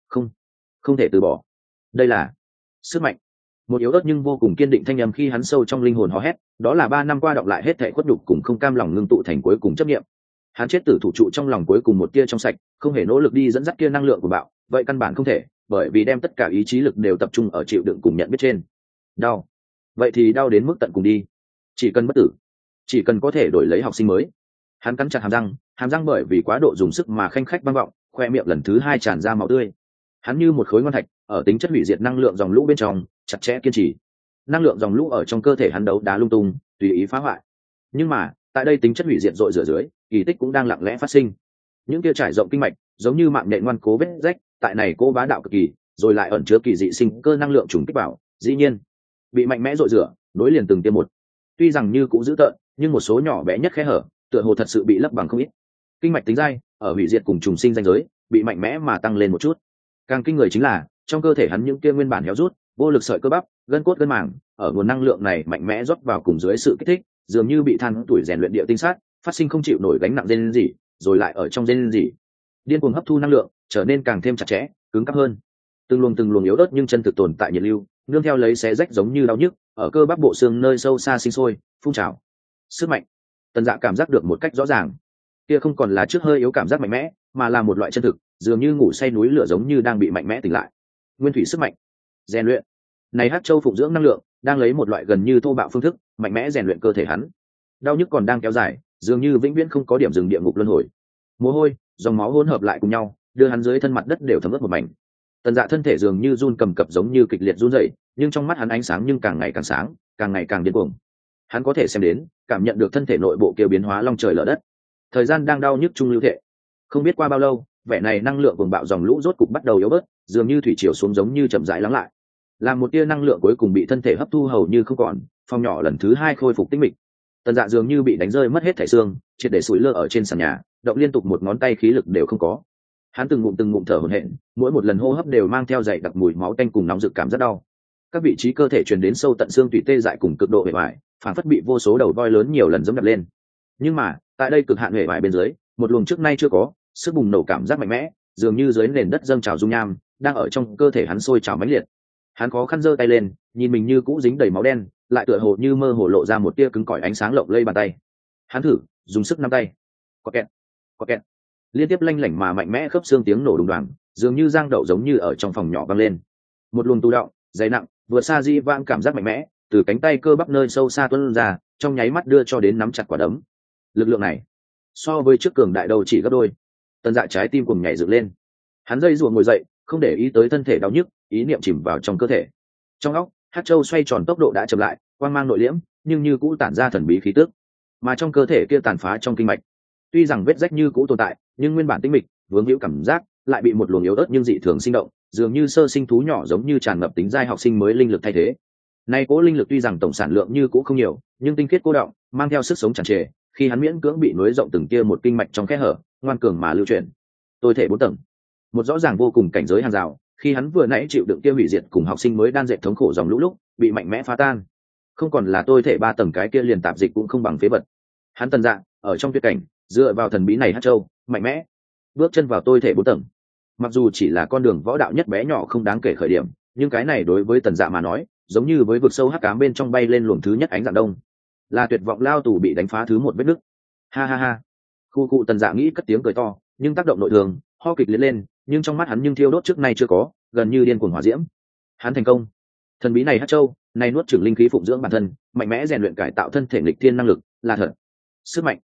Speaker 1: Không thể từ bỏ. Đây là sức mạnh. Một yếu ớt nhưng vô cùng kiên định thanh âm khi hắn sâu trong linh hồn hò hét, đó là 3 năm qua đọng lại hết thảy khuất nhục cùng không cam lòng ngưng tụ thành cuối cùng chấp niệm. Hắn chết tử thủ trụ trong lòng cuối cùng một tia trong sạch, không hề nỗ lực đi dẫn dắt kia năng lượng của bạo, vậy căn bản không thể, bởi vì đem tất cả ý chí lực đều tập trung ở chịu đựng cùng nhận biết trên. Đau. Vậy thì đau đến mức tận cùng đi. Chỉ cần bất tử, chỉ cần có thể đổi lấy học sinh mới. Hắn cắn chặt hàm răng bởi vì quá độ dùng sức mà khanh khách vang vọng, khoe miệng lần thứ 2 tràn ra máu tươi. Hắn như một khối ngon thạch, ở tính chất hủy diệt năng lượng dòng lũ bên trong, chặt chẽ kiên trì. Năng lượng dòng lũ ở trong cơ thể hắn đấu đá lung tung, tùy ý phá hoại. Nhưng mà, tại đây tính chất hủy diệt rội rửa dưới, kỳ tích cũng đang lặng lẽ phát sinh. Những kia trải rộng kinh mạch, giống như mạng nhện ngoan cố vết rách, tại này cô bá đạo cực kỳ, rồi lại ẩn chứa kỳ dị sinh cơ năng lượng trùng kích vào, dĩ nhiên, bị mạnh mẽ rội rửa, nối liền từng tiêm một. Tuy rằng như cũng giữ tợn, nhưng một số nhỏ bé nhất khe hở, tựa hồ thật sự bị lấp bằng không ít. Kinh mạch tính dai, ở hủy diệt cùng trùng sinh danh giới, bị mạnh mẽ mà tăng lên một chút. Càng kinh người chính là, trong cơ thể hắn những kia nguyên bản héo rút, vô lực sợi cơ bắp, gân cốt gân màng, ở nguồn năng lượng này mạnh mẽ rót vào cùng dưới sự kích thích, dường như bị than tuổi rèn luyện địa tinh sát, phát sinh không chịu nổi gánh nặng rên rỉ, rồi lại ở trong rên rỉ, điên cuồng hấp thu năng lượng, trở nên càng thêm chặt chẽ, cứng cáp hơn. Từng luồng yếu ớt nhưng chân thực tồn tại nhiệt lưu, nương theo lấy xé rách giống như đau nhức, ở cơ bắp bộ xương nơi sâu xa sinh sôi, phun trào. Sức mạnh. Tần Dạ cảm giác được một cách rõ ràng. Kia không còn là trước hơi yếu cảm giác mạnh mẽ, mà là một loại chân thực, dường như ngủ say núi lửa giống như đang bị mạnh mẽ tỉnh lại. Nguyên thủy sức mạnh. Rèn luyện. Này Hắc Châu phụng dưỡng năng lượng, đang lấy một loại gần như thô bạo phương thức, mạnh mẽ rèn luyện cơ thể hắn. Đau nhức còn đang kéo dài, dường như vĩnh viễn không có điểm dừng địa ngục luân hồi. Mồ hôi, dòng máu hỗn hợp lại cùng nhau, đưa hắn dưới thân mặt đất đều thấm ướt một mảnh. Tần Dạ thân thể dường như run cầm cập giống như kịch liệt run rẩy, nhưng trong mắt hắn ánh sáng nhưng càng ngày càng sáng, càng ngày càng điên cuồng. Hắn có thể xem đến, cảm nhận được thân thể nội bộ kêu biến hóa long trời lở đất. Thời gian đang đau nhức trung lưu thể. Không biết qua bao lâu, vẻ này năng lượng cuồng bạo dòng lũ rốt cục bắt đầu yếu bớt, dường như thủy triều xuống giống như chậm rãi lắng lại. Làm một tia năng lượng cuối cùng bị thân thể hấp thu hầu như không còn, phòng nhỏ lần thứ 2 khôi phục tĩnh mịch. Tần Dạ dường như bị đánh rơi mất hết thể xương, triệt để sủi lơ ở trên sàn nhà, động liên tục một ngón tay khí lực đều không có. Hắn từng ngụm thở hổn hển, mỗi một lần hô hấp đều mang theo dày đặc mùi máu tanh cùng nóng rực cảm rất đau. Các vị trí cơ thể truyền đến sâu tận xương tủy tê dại cùng cực độ bề bại, phản phất bị vô số đầu voi lớn nhiều lần giẫm đạp lên. Nhưng mà, tại đây cực hạn bề bại bên dưới, một luồng trước nay chưa có, sức bùng nổ cảm giác mạnh mẽ, dường như dưới nền đất dâng trào dung nham, đang ở trong cơ thể hắn sôi trào mãnh liệt. Hắn khó khăn giơ tay lên, nhìn mình như cũ dính đầy máu đen, lại tựa hồ như mơ hồ lộ ra một tia cứng cỏi ánh sáng lộng lây bàn tay. Hắn thử, dùng sức nắm tay. Có kẹt. Liên tiếp lanh lảnh mà mạnh mẽ khớp xương tiếng nổ đùng đoàng, dường như giang đậu giống như ở trong phòng nhỏ vang lên. Một luồng tu động, dày nặng, vượt xa di vang cảm giác mạnh mẽ, từ cánh tay cơ bắp nơi sâu xa tuôn ra, trong nháy mắt đưa cho đến nắm chặt quả đấm. Lực lượng này, so với trước cường đại đầu chỉ gấp đôi. Tần Dạ trái tim cùng nhảy dựng lên. Hắn dây rùa ngồi dậy, không để ý tới thân thể đau nhức, ý niệm chìm vào trong cơ thể. Trong óc, Hắc Châu xoay tròn tốc độ đã chậm lại, quang mang nội liễm, nhưng như cũ tản ra thần bí khí tức. Mà trong cơ thể kia tàn phá trong kinh mạch, tuy rằng vết rách như cũ tồn tại, nhưng nguyên bản tĩnh mịch, vướng hữu cảm giác, lại bị một luồng yếu ớt nhưng dị thường sinh động, dường như sơ sinh thú nhỏ giống như tràn ngập tính giai học sinh mới linh lực thay thế. Nay cố linh lực tuy rằng tổng sản lượng như cũ không nhiều, nhưng tinh khiết cô đọng, mang theo sức sống tràn trề, khi hắn miễn cưỡng bị nối rộng từng tia một kinh mạch trong kẽ hở, ngoan cường mà lưu chuyển. Tôi thể 4 tầng, một rõ ràng vô cùng cảnh giới hàng rào, khi hắn vừa nãy chịu đựng kia hủy diệt cùng học sinh mới đan dệt thống khổ dòng lũ lúc, bị mạnh mẽ phá tan. Không còn là tôi thể 3 tầng cái kia liền tạp dịch cũng không bằng phế vật. Hắn Tần Dạ, ở trong tuyệt cảnh, dựa vào thần bí này Hắc Châu, mạnh mẽ bước chân vào tôi thể 4 tầng. Mặc dù chỉ là con đường võ đạo nhất bé nhỏ không đáng kể khởi điểm, nhưng cái này đối với Tần Dạ mà nói, giống như với vực sâu hắc ám bên trong bay lên luồng thứ nhất ánh dạng đông, là tuyệt vọng lao tù bị đánh phá thứ một vết nứt. Ha ha ha. Khu cụ Tần Dạ nghĩ cất tiếng cười to, nhưng tác động nội thường, ho kịch liệt lên, nhưng trong mắt hắn nhưng thiêu đốt trước nay chưa có, gần như điên cuồng hỏa diễm. Hắn thành công. Thần bí này Hắc Châu, này nuốt chửng linh khí phụng dưỡng bản thân, mạnh mẽ rèn luyện cải tạo thân thể nghịch thiên năng lực, là thật. Sức mạnh.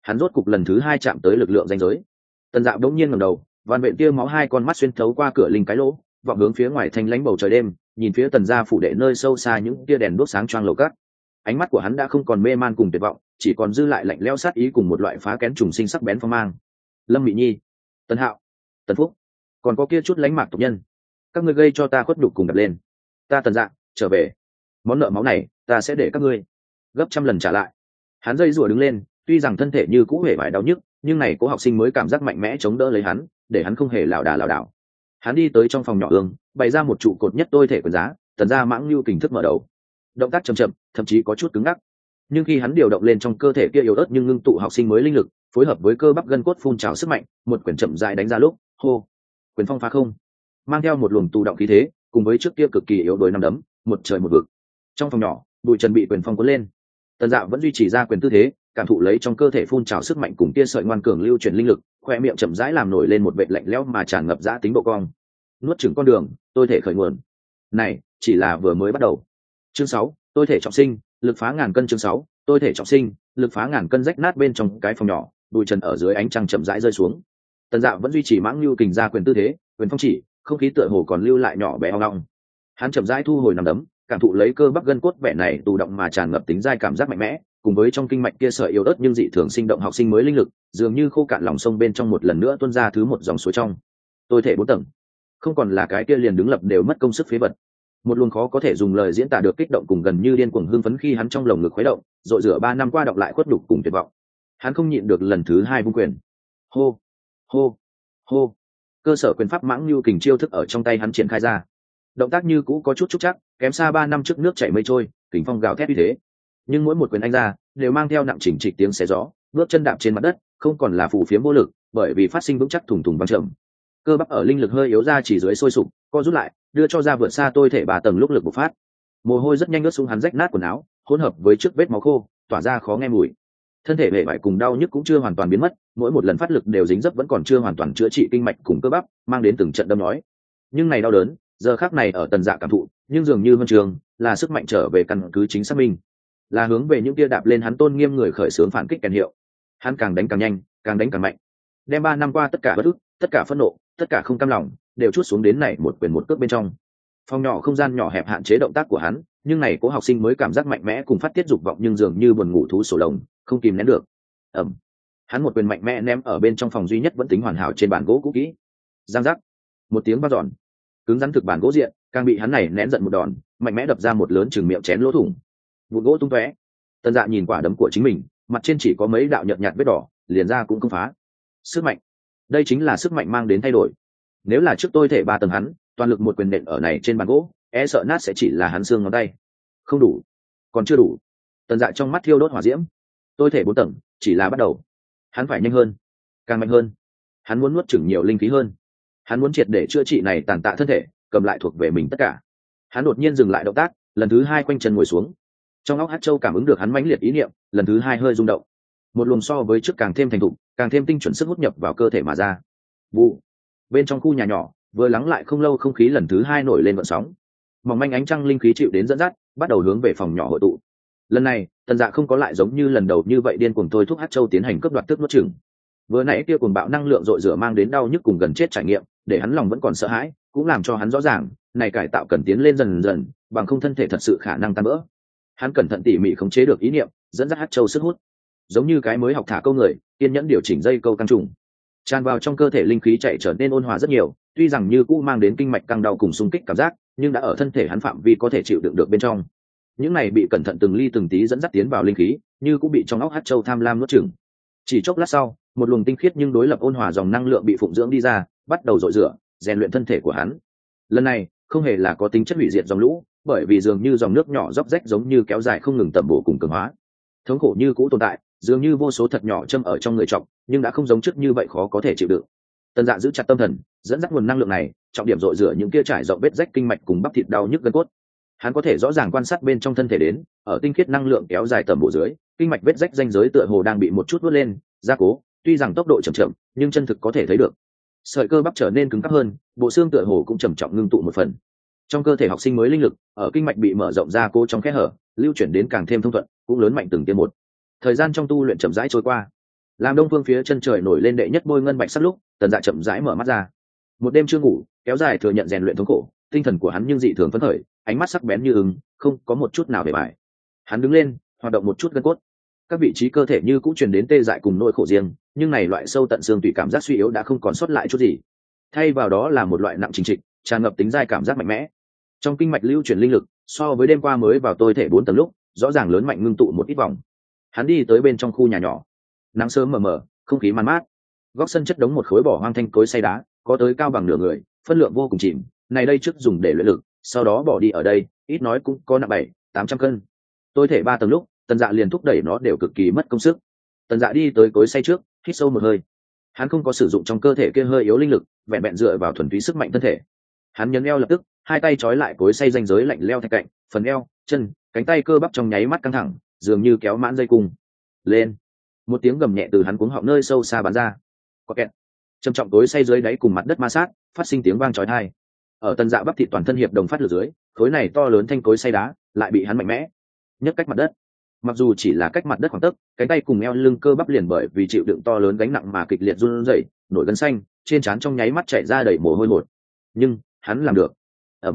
Speaker 1: Hắn rốt cục lần thứ hai chạm tới lực lượng ranh giới. Tần Dạ đống nhiên ngẩng đầu, vằn vện tia máu hai con mắt xuyên thấu qua cửa linh cái lỗ, vọng hướng phía ngoài thanh lãnh bầu trời đêm, nhìn phía Tần gia phủ đệ nơi sâu xa những tia đèn đuốc sáng choang lầu cát. Ánh mắt của hắn đã không còn mê man cùng tuyệt vọng, chỉ còn dư lại lạnh lẽo sát ý cùng một loại phá kén trùng sinh sắc bén phong mang. Lâm Mị Nhi, Tần Hạo, Tần Phúc, còn có kia chút lánh mạc tộc nhân, các ngươi gây cho ta khuất nhục cùng đập lên, ta Tần Dạ trở về, món nợ máu này ta sẽ để các ngươi gấp trăm lần trả lại. Hắn dây rủa đứng lên, tuy rằng thân thể như cũ hề vải đau nhức, nhưng này cố học sinh mới cảm giác mạnh mẽ chống đỡ lấy hắn, để hắn không hề lảo đảo. Hắn đi tới trong phòng nhỏ ương, bày ra một trụ cột nhất tôi thể quyền giá. Tần gia mãng lưu kình thức mở đầu, động tác chậm, thậm chí có chút cứng ngắc, nhưng khi hắn điều động lên trong cơ thể kia yếu ớt nhưng ngưng tụ học sinh mới linh lực, phối hợp với cơ bắp gân cốt phun trào sức mạnh, một quyền chậm rãi đánh ra lúc, hô, quyền phong phá không, mang theo một luồng tụ động khí thế, cùng với trước kia cực kỳ yếu đuối năm đấm, một trời một vực. Trong phòng nhỏ, bụi trần bị quyền phong cuốn lên, Tần Dạ vẫn duy trì ra quyền tư thế, cảm thụ lấy trong cơ thể phun trào sức mạnh cùng kia sợi ngoan cường lưu truyền linh lực, khoe miệng chậm rãi làm nổi lên một vệt lạnh lẽo mà tràn ngập dã tính độ cong. Nuốt chửng con đường, tôi thể khởi nguồn. Này, chỉ là vừa mới bắt đầu. Chương 6, tôi thể trọng sinh, lực phá ngàn cân. Chương 6, tôi thể trọng sinh, lực phá ngàn cân. Rách nát bên trong cái phòng nhỏ, bụi trần ở dưới ánh trăng chậm rãi rơi xuống. Tần Dạ vẫn duy trì mãng lưu kình ra quyền tư thế, quyền phong chỉ, không khí tựa hồ còn lưu lại nhỏ bé ong ong. Hắn chậm rãi thu hồi nắm đấm, cảm thụ lấy cơ bắp gân cốt vẻ này tù động mà tràn ngập tính dai cảm giác mạnh mẽ, cùng với trong kinh mạch kia sợi yếu ớt nhưng dị thường sinh động học sinh mới linh lực, dường như khô cạn lòng sông bên trong một lần nữa tuôn ra thứ một dòng suối trong. Tôi thể 4 tầng, không còn là cái kia liền đứng lập đều mất công sức phế vật. Một luồng khó có thể dùng lời diễn tả được kích động cùng gần như điên cuồng hưng phấn khi hắn trong lồng ngực khuấy động, rọi rửa 3 năm qua đọng lại khuất nhục cùng tuyệt vọng. Hắn không nhịn được lần thứ hai vung quyền. Hô, hô, hô. Cơ sở quyền pháp mãng lưu kình chiêu thức ở trong tay hắn triển khai ra. Động tác như cũ có chút trúc chắc, kém xa 3 năm trước nước chảy mây trôi, kình phong gào thét như thế. Nhưng mỗi một quyền anh ra đều mang theo nặng chỉnh trịch tiếng xé gió, bước chân đạp trên mặt đất không còn là phù phiếm vô lực, bởi vì phát sinh vững chắc thủng thủng vang trầm. Cơ bắp ở linh lực hơi yếu ra chỉ dưới sôi sục, co rút lại, đưa cho ra vượt xa tôi thể 3 tầng lúc lực bộc phát. Mồ hôi rất nhanh ướt xuống hắn rách nát quần áo, hỗn hợp với trước vết máu khô, tỏa ra khó nghe mùi. Thân thể bề bại cùng đau nhức cũng chưa hoàn toàn biến mất, mỗi một lần phát lực đều dính dấp vẫn còn chưa hoàn toàn chữa trị kinh mạch cùng cơ bắp, mang đến từng trận đâm nhói. Nhưng này đau đớn, giờ khắc này ở Tần Dạ cảm thụ, nhưng dường như vân trường, là sức mạnh trở về căn cứ chính xác minh, là hướng về những kia đạp lên hắn tôn nghiêm người khởi xướng phản kích kèn hiệu. Hắn càng đánh càng nhanh, càng đánh càng mạnh, đem 3 năm qua tất cả bất ức, tất cả phẫn nộ, tất cả không cam lòng đều trút xuống đến này một quyền một cước bên trong. Phòng nhỏ không gian nhỏ hẹp hạn chế động tác của hắn, nhưng này cố học sinh mới cảm giác mạnh mẽ cùng phát tiết dục vọng, nhưng dường như buồn ngủ thú sổ lồng, không kìm nén được. Ầm. Hắn một quyền mạnh mẽ ném ở bên trong phòng duy nhất vẫn tính hoàn hảo trên bàn gỗ cũ kỹ. Giang giác. Một tiếng vang dọn. Cứng rắn thực bàn gỗ diện, càng bị hắn này nén giận một đòn, mạnh mẽ đập ra một lớn chừng miệng chén lỗ thủng. Vụn gỗ tung tóe. Tần Dạ nhìn quả đấm của chính mình, mặt trên chỉ có mấy đạo nhợt nhạt vết đỏ, liền ra cũng không phá. Sức mạnh. Đây chính là sức mạnh mang đến thay đổi. Nếu là trước tôi thể 3 tầng hắn, toàn lực một quyền nện ở này trên bàn gỗ, e sợ nát sẽ chỉ là hắn xương ngón tay. Không đủ, còn chưa đủ. Tần Dạ trong mắt thiêu đốt hỏa diễm. Tôi thể 4 tầng chỉ là bắt đầu, hắn phải nhanh hơn, càng mạnh hơn. Hắn muốn nuốt chửng nhiều linh khí hơn, hắn muốn triệt để chữa trị này tàn tạ thân thể, cầm lại thuộc về mình tất cả. Hắn đột nhiên dừng lại động tác, lần thứ hai quanh chân ngồi xuống. Trong óc Hắc Châu cảm ứng được hắn mãnh liệt ý niệm, lần thứ hai hơi rung động. Một luồng so với trước càng thêm thành thục, càng thêm tinh chuẩn sức hút nhập vào cơ thể mà ra. Vụ. Bên trong khu nhà nhỏ, vừa lắng lại không lâu không khí lần thứ hai nổi lên vận sóng. Mỏng manh ánh trăng linh khí chịu đến dẫn dắt, bắt đầu hướng về phòng nhỏ hội tụ. Lần này, Tần Dạ không có lại giống như lần đầu như vậy điên cuồng thôi thúc Hắc Châu tiến hành cướp đoạt tức nuốt chửng. Vừa nãy kia cuồng bạo năng lượng dội rửa mang đến đau nhức cùng gần chết trải nghiệm, để hắn lòng vẫn còn sợ hãi, cũng làm cho hắn rõ ràng, này cải tạo cần tiến lên dần dần, bằng không thân thể thật sự khả năng tan vỡ. Hắn cẩn thận tỉ mỉ khống chế được ý niệm, dẫn dắt Hắc Châu sức hút, giống như cái mới học thả câu người, kiên nhẫn điều chỉnh dây câu căng trùng, tràn vào trong cơ thể linh khí chạy trở nên ôn hòa rất nhiều. Tuy rằng như cũ mang đến kinh mạch căng đau cùng xung kích cảm giác, nhưng đã ở thân thể hắn phạm vi có thể chịu đựng được bên trong. Những này bị cẩn thận từng ly từng tí dẫn dắt tiến vào linh khí, như cũng bị trong óc Hắc Châu tham lam nuốt chửng. Chỉ chốc lát sau, một luồng tinh khiết nhưng đối lập ôn hòa dòng năng lượng bị phụng dưỡng đi ra, bắt đầu dội rửa, rèn luyện thân thể của hắn. Lần này, không hề là có tính chất hủy diệt dòng lũ, bởi vì dường như dòng nước nhỏ róc rách giống như kéo dài không ngừng tầm bổ cùng cường hóa. Thống khổ như cũ tồn tại, dường như vô số thật nhỏ châm ở trong người trọng, nhưng đã không giống trước như vậy khó có thể chịu đựng. Tần Dạ giữ chặt tâm thần, dẫn dắt nguồn năng lượng này, trọng điểm dội rửa những kia trải rộng vết rách kinh mạch cùng bắp thịt đau nhức gân cốt. Hắn có thể rõ ràng quan sát bên trong thân thể đến, ở tinh khiết năng lượng kéo dài tầm bộ dưới, kinh mạch vết rách ranh giới tựa hồ đang bị một chút vớt lên, gia cố, tuy rằng tốc độ chậm chậm, nhưng chân thực có thể thấy được. Sợi cơ bắp trở nên cứng cáp hơn, bộ xương tựa hồ cũng trầm trọng ngưng tụ một phần. Trong cơ thể học sinh mới linh lực, ở kinh mạch bị mở rộng ra cố trong khe hở, lưu chuyển đến càng thêm thông thuận, cũng lớn mạnh từng tiêm một. Thời gian trong tu luyện chậm rãi trôi qua. làm đông phương phía chân trời nổi lên đệ nhất bôi ngân bạch sắt lúc, Tần Dạ chậm rãi mở mắt ra. Một đêm chưa ngủ, kéo dài thừa nhận rèn luyện thống khổ, tinh thần của hắn nhưng dị thường phấn khởi, ánh mắt sắc bén như ưng, không có một chút nào bề bại. Hắn đứng lên, hoạt động một chút gân cốt, các vị trí cơ thể như cũng truyền đến tê dại cùng nỗi khổ riêng, nhưng này loại sâu tận xương tủy cảm giác suy yếu đã không còn sót lại chút gì, thay vào đó là một loại nặng trình trịch, tràn ngập tính dai cảm giác mạnh mẽ. Trong kinh mạch lưu chuyển linh lực, so với đêm qua mới vào tôi thể 4 tầng lúc, rõ ràng lớn mạnh ngưng tụ một ít vòng. Hắn đi tới bên trong khu nhà nhỏ, nắng sớm mờ mờ, không khí man mát. Góc sân chất đống một khối bỏ hoang thanh cối xay đá, có tới cao bằng nửa người, phân lượng vô cùng chìm. Này đây trước dùng để luyện lực, sau đó bỏ đi ở đây, ít nói cũng có nặng 700-800 cân. Tôi thể 3 tầng lúc, Tần Dạ liền thúc đẩy nó đều cực kỳ mất công sức. Tần Dạ đi tới cối xay trước, hít sâu một hơi. Hắn không có sử dụng trong cơ thể kia hơi yếu linh lực, vẹn vẹn dựa vào thuần túy sức mạnh thân thể. Hắn nhấn eo lập tức, hai tay trói lại cối xay ranh giới lạnh leo thạch cạnh, phần eo, chân, cánh tay cơ bắp trong nháy mắt căng thẳng, dường như kéo mãn dây cung. Lên! Một tiếng gầm nhẹ từ hắn cuống họng nơi sâu xa bắn ra. Có kẹt! Trầm trọng cối xay dưới đáy cùng mặt đất ma sát, phát sinh tiếng vang chói tai. Ở Tần Dạ bắp thịt toàn thân hiệp đồng phát lửa dưới, khối này to lớn thanh cối xay đá lại bị hắn mạnh mẽ nhấc cách mặt đất. Mặc dù chỉ là cách mặt đất khoảng tấc, cánh tay cùng eo lưng cơ bắp liền bởi vì chịu đựng to lớn gánh nặng mà kịch liệt run rẩy, nổi gân xanh, trên trán trong nháy mắt chảy ra đầy mồ hôi hột. Nhưng hắn làm được.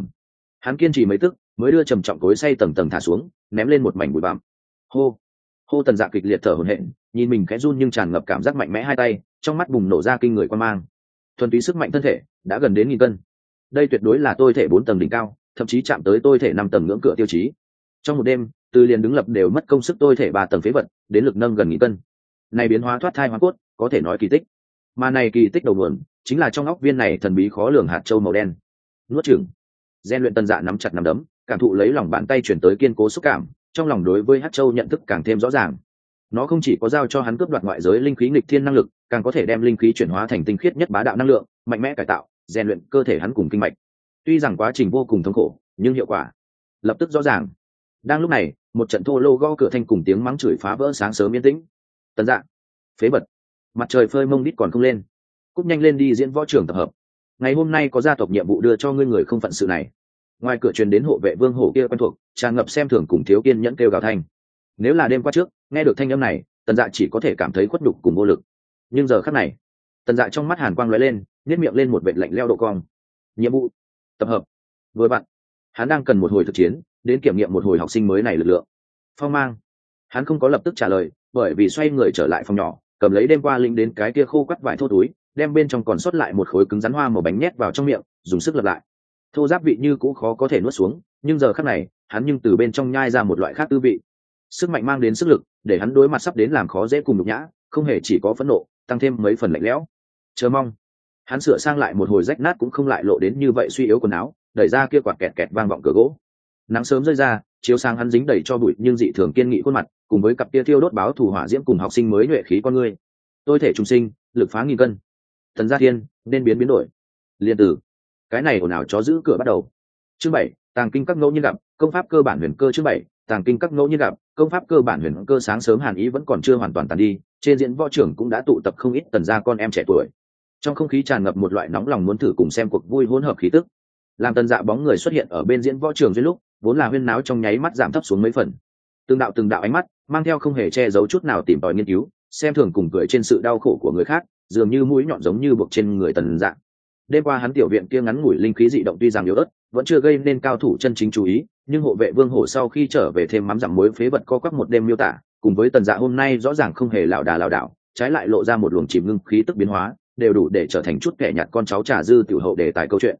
Speaker 1: Hắn kiên trì mấy tức, mới đưa trầm trọng cối xay tầng tầng thả xuống, ném lên một mảnh bụi bặm. Hô, hô! Tần Dạ kịch liệt thở hổn hển, nhìn mình khẽ run nhưng tràn ngập cảm giác mạnh mẽ hai tay, trong mắt bùng nổ ra kinh người quan mang. Thuần túy sức mạnh thân thể đã gần đến 1000 cân. Đây tuyệt đối là tôi thể 4 tầng đỉnh cao, thậm chí chạm tới tôi thể 5 tầng ngưỡng cửa tiêu chí. Trong một đêm, từ liền đứng lập đều mất công sức tôi thể 3 tầng phế vật, đến lực nâng gần 1000 cân. Này biến hóa thoát thai hóa cốt, có thể nói kỳ tích. Mà này kỳ tích đầu nguồn, chính là trong óc viên này thần bí khó lường hạt châu màu đen. Nuốt chửng. Gen luyện Tần Dạ nắm chặt nắm đấm, cảm thụ lấy lòng bàn tay chuyển tới kiên cố xúc cảm, trong lòng đối với hạt châu nhận thức càng thêm rõ ràng. Nó không chỉ có giao cho hắn cướp đoạt ngoại giới linh khí nghịch thiên năng lực, càng có thể đem linh khí chuyển hóa thành tinh khiết nhất bá đạo năng lượng, mạnh mẽ cải tạo, rèn luyện cơ thể hắn cùng kinh mạch. Tuy rằng quá trình vô cùng thống khổ, nhưng hiệu quả lập tức rõ ràng. Đang lúc này, một trận thô lô gõ cửa thanh cùng tiếng mắng chửi phá vỡ sáng sớm yên tĩnh. Tần Dạ, phế vật, mặt trời phơi mông đít còn không lên, cúp nhanh lên đi diễn võ trường tập hợp. Ngày hôm nay có gia tộc nhiệm vụ đưa cho ngươi người không phận sự này. Ngoài cửa truyền đến hộ vệ Vương Hổ kia quen thuộc, tràn ngập xem thường cùng thiếu kiên nhẫn kêu gào thanh. Nếu là đêm qua trước, nghe được thanh âm này, Tần Dạ chỉ có thể cảm thấy khuất nhục cùng vô lực. Nhưng giờ khắc này, Tần Dạ trong mắt hàn quang lóe lên, nhếch miệng lên một vệt lạnh lẽo độ cong. Nhiệm vụ, tập hợp. Vừa bạn, hắn đang cần một hồi thực chiến, đến kiểm nghiệm một hồi học sinh mới này lực lượng. Phong mang. Hắn không có lập tức trả lời, bởi vì xoay người trở lại phòng nhỏ, cầm lấy đêm qua linh đến cái kia khô quắt vải thô túi, đem bên trong còn sót lại một khối cứng rắn hoa màu bánh nhét vào trong miệng, dùng sức lặp lại. Thô giáp vị như cũ khó có thể nuốt xuống, nhưng giờ khắc này, hắn nhưng từ bên trong nhai ra một loại khác tư vị. Sức mạnh mang đến sức lực, để hắn đối mặt sắp đến làm khó dễ cùng nhục nhã, không hề chỉ có phẫn nộ, tăng thêm mấy phần lạnh lẽo. Chờ mong. Hắn sửa sang lại một hồi rách nát cũng không lại lộ đến như vậy suy yếu quần áo, đẩy ra kia quạt kẹt kẹt vang vọng cửa gỗ. Nắng sớm rơi ra, chiếu sáng hắn dính đầy cho bụi nhưng dị thường kiên nghị khuôn mặt, cùng với cặp tia thiêu đốt báo thù hỏa diễm cùng học sinh mới nhuệ khí con người. Tôi thể trùng sinh, lực phá 1000 cân. Thần gia thiên, nên biến đổi. Liên tử. Cái này ồn ào chó giữ cửa bắt đầu. Chương 7, tàng kinh các ngẫu nhiên gặp, công pháp cơ bản huyền cơ. Chương 7, tàng kinh các ngẫu nhiên gặp, công pháp cơ bản huyền cơ. Sáng sớm hàn ý vẫn còn chưa hoàn toàn tàn đi, trên diễn võ trưởng cũng đã tụ tập không ít Tần gia con em trẻ tuổi. Trong không khí tràn ngập một loại nóng lòng muốn thử cùng xem cuộc vui hỗn hợp khí tức. Làm Tần Dạ bóng người xuất hiện ở bên diễn võ trường duyên lúc, vốn là huyên náo trong nháy mắt giảm thấp xuống mấy phần. Từng đạo ánh mắt mang theo không hề che giấu chút nào tìm tòi nghiên cứu, xem thường cùng cười trên sự đau khổ của người khác, dường như mũi nhọn giống như buộc trên người Tần Dạ. Đêm qua hắn tiểu viện kia ngắn ngủi linh khí dị động tuy rằng yếu ớt, vẫn chưa gây nên cao thủ chân chính chú ý, nhưng hộ vệ Vương Hổ sau khi trở về thêm mắm dặm muối phế vật co quắp một đêm miêu tả, cùng với Tần Dạ hôm nay rõ ràng không hề lảo đảo, trái lại lộ ra một luồng chìm ngưng khí tức biến hóa, đều đủ để trở thành chút kẻ nhạt con cháu trà dư tiểu hậu đề tài câu chuyện.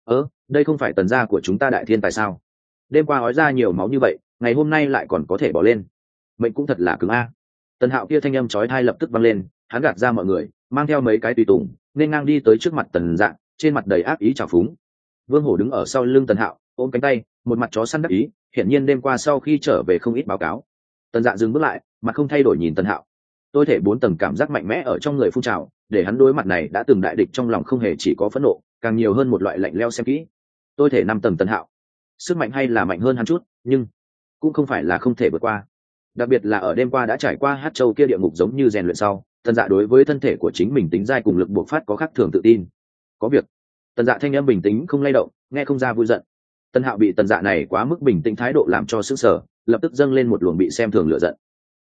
Speaker 1: Đây không phải Tần gia của chúng ta đại thiên tài sao? Đêm qua ói ra nhiều máu như vậy, ngày hôm nay lại còn có thể bỏ lên. Mệnh cũng thật là cứng a. Tần Hạo kia thanh âm chói tai lập tức vang lên, hắn gạt ra mọi người, mang theo mấy cái tùy tùng, nên ngang đi tới trước mặt Tần Dạ, trên mặt đầy ác ý trào phúng. Vương Hổ đứng ở sau lưng Tần Hạo, ôm cánh tay, một mặt chó săn đắc ý, hiển nhiên đêm qua sau khi trở về không ít báo cáo. Tần Dạ dừng bước lại, mặt không thay đổi nhìn Tần Hạo. Tôi thể 4 tầng cảm giác mạnh mẽ ở trong người phun trào, để hắn đối mặt này đã từng đại địch trong lòng không hề chỉ có phẫn nộ, càng nhiều hơn một loại lạnh lẽo xem kỹ. Tôi thể 5 tầng Tần Hạo, sức mạnh hay là mạnh hơn hắn chút, nhưng cũng không phải là không thể vượt qua. Đặc biệt là ở đêm qua đã trải qua Hát Châu kia địa ngục giống như rèn luyện sau, Tần Dạ đối với thân thể của chính mình tính dai cùng lực buộc phát có khác thường tự tin. Có việc. Tần Dạ thanh âm bình tĩnh không lay động, nghe không ra vui giận. Tần Hạo bị Tần Dạ này quá mức bình tĩnh thái độ làm cho sững sờ, lập tức dâng lên một luồng bị xem thường lửa giận.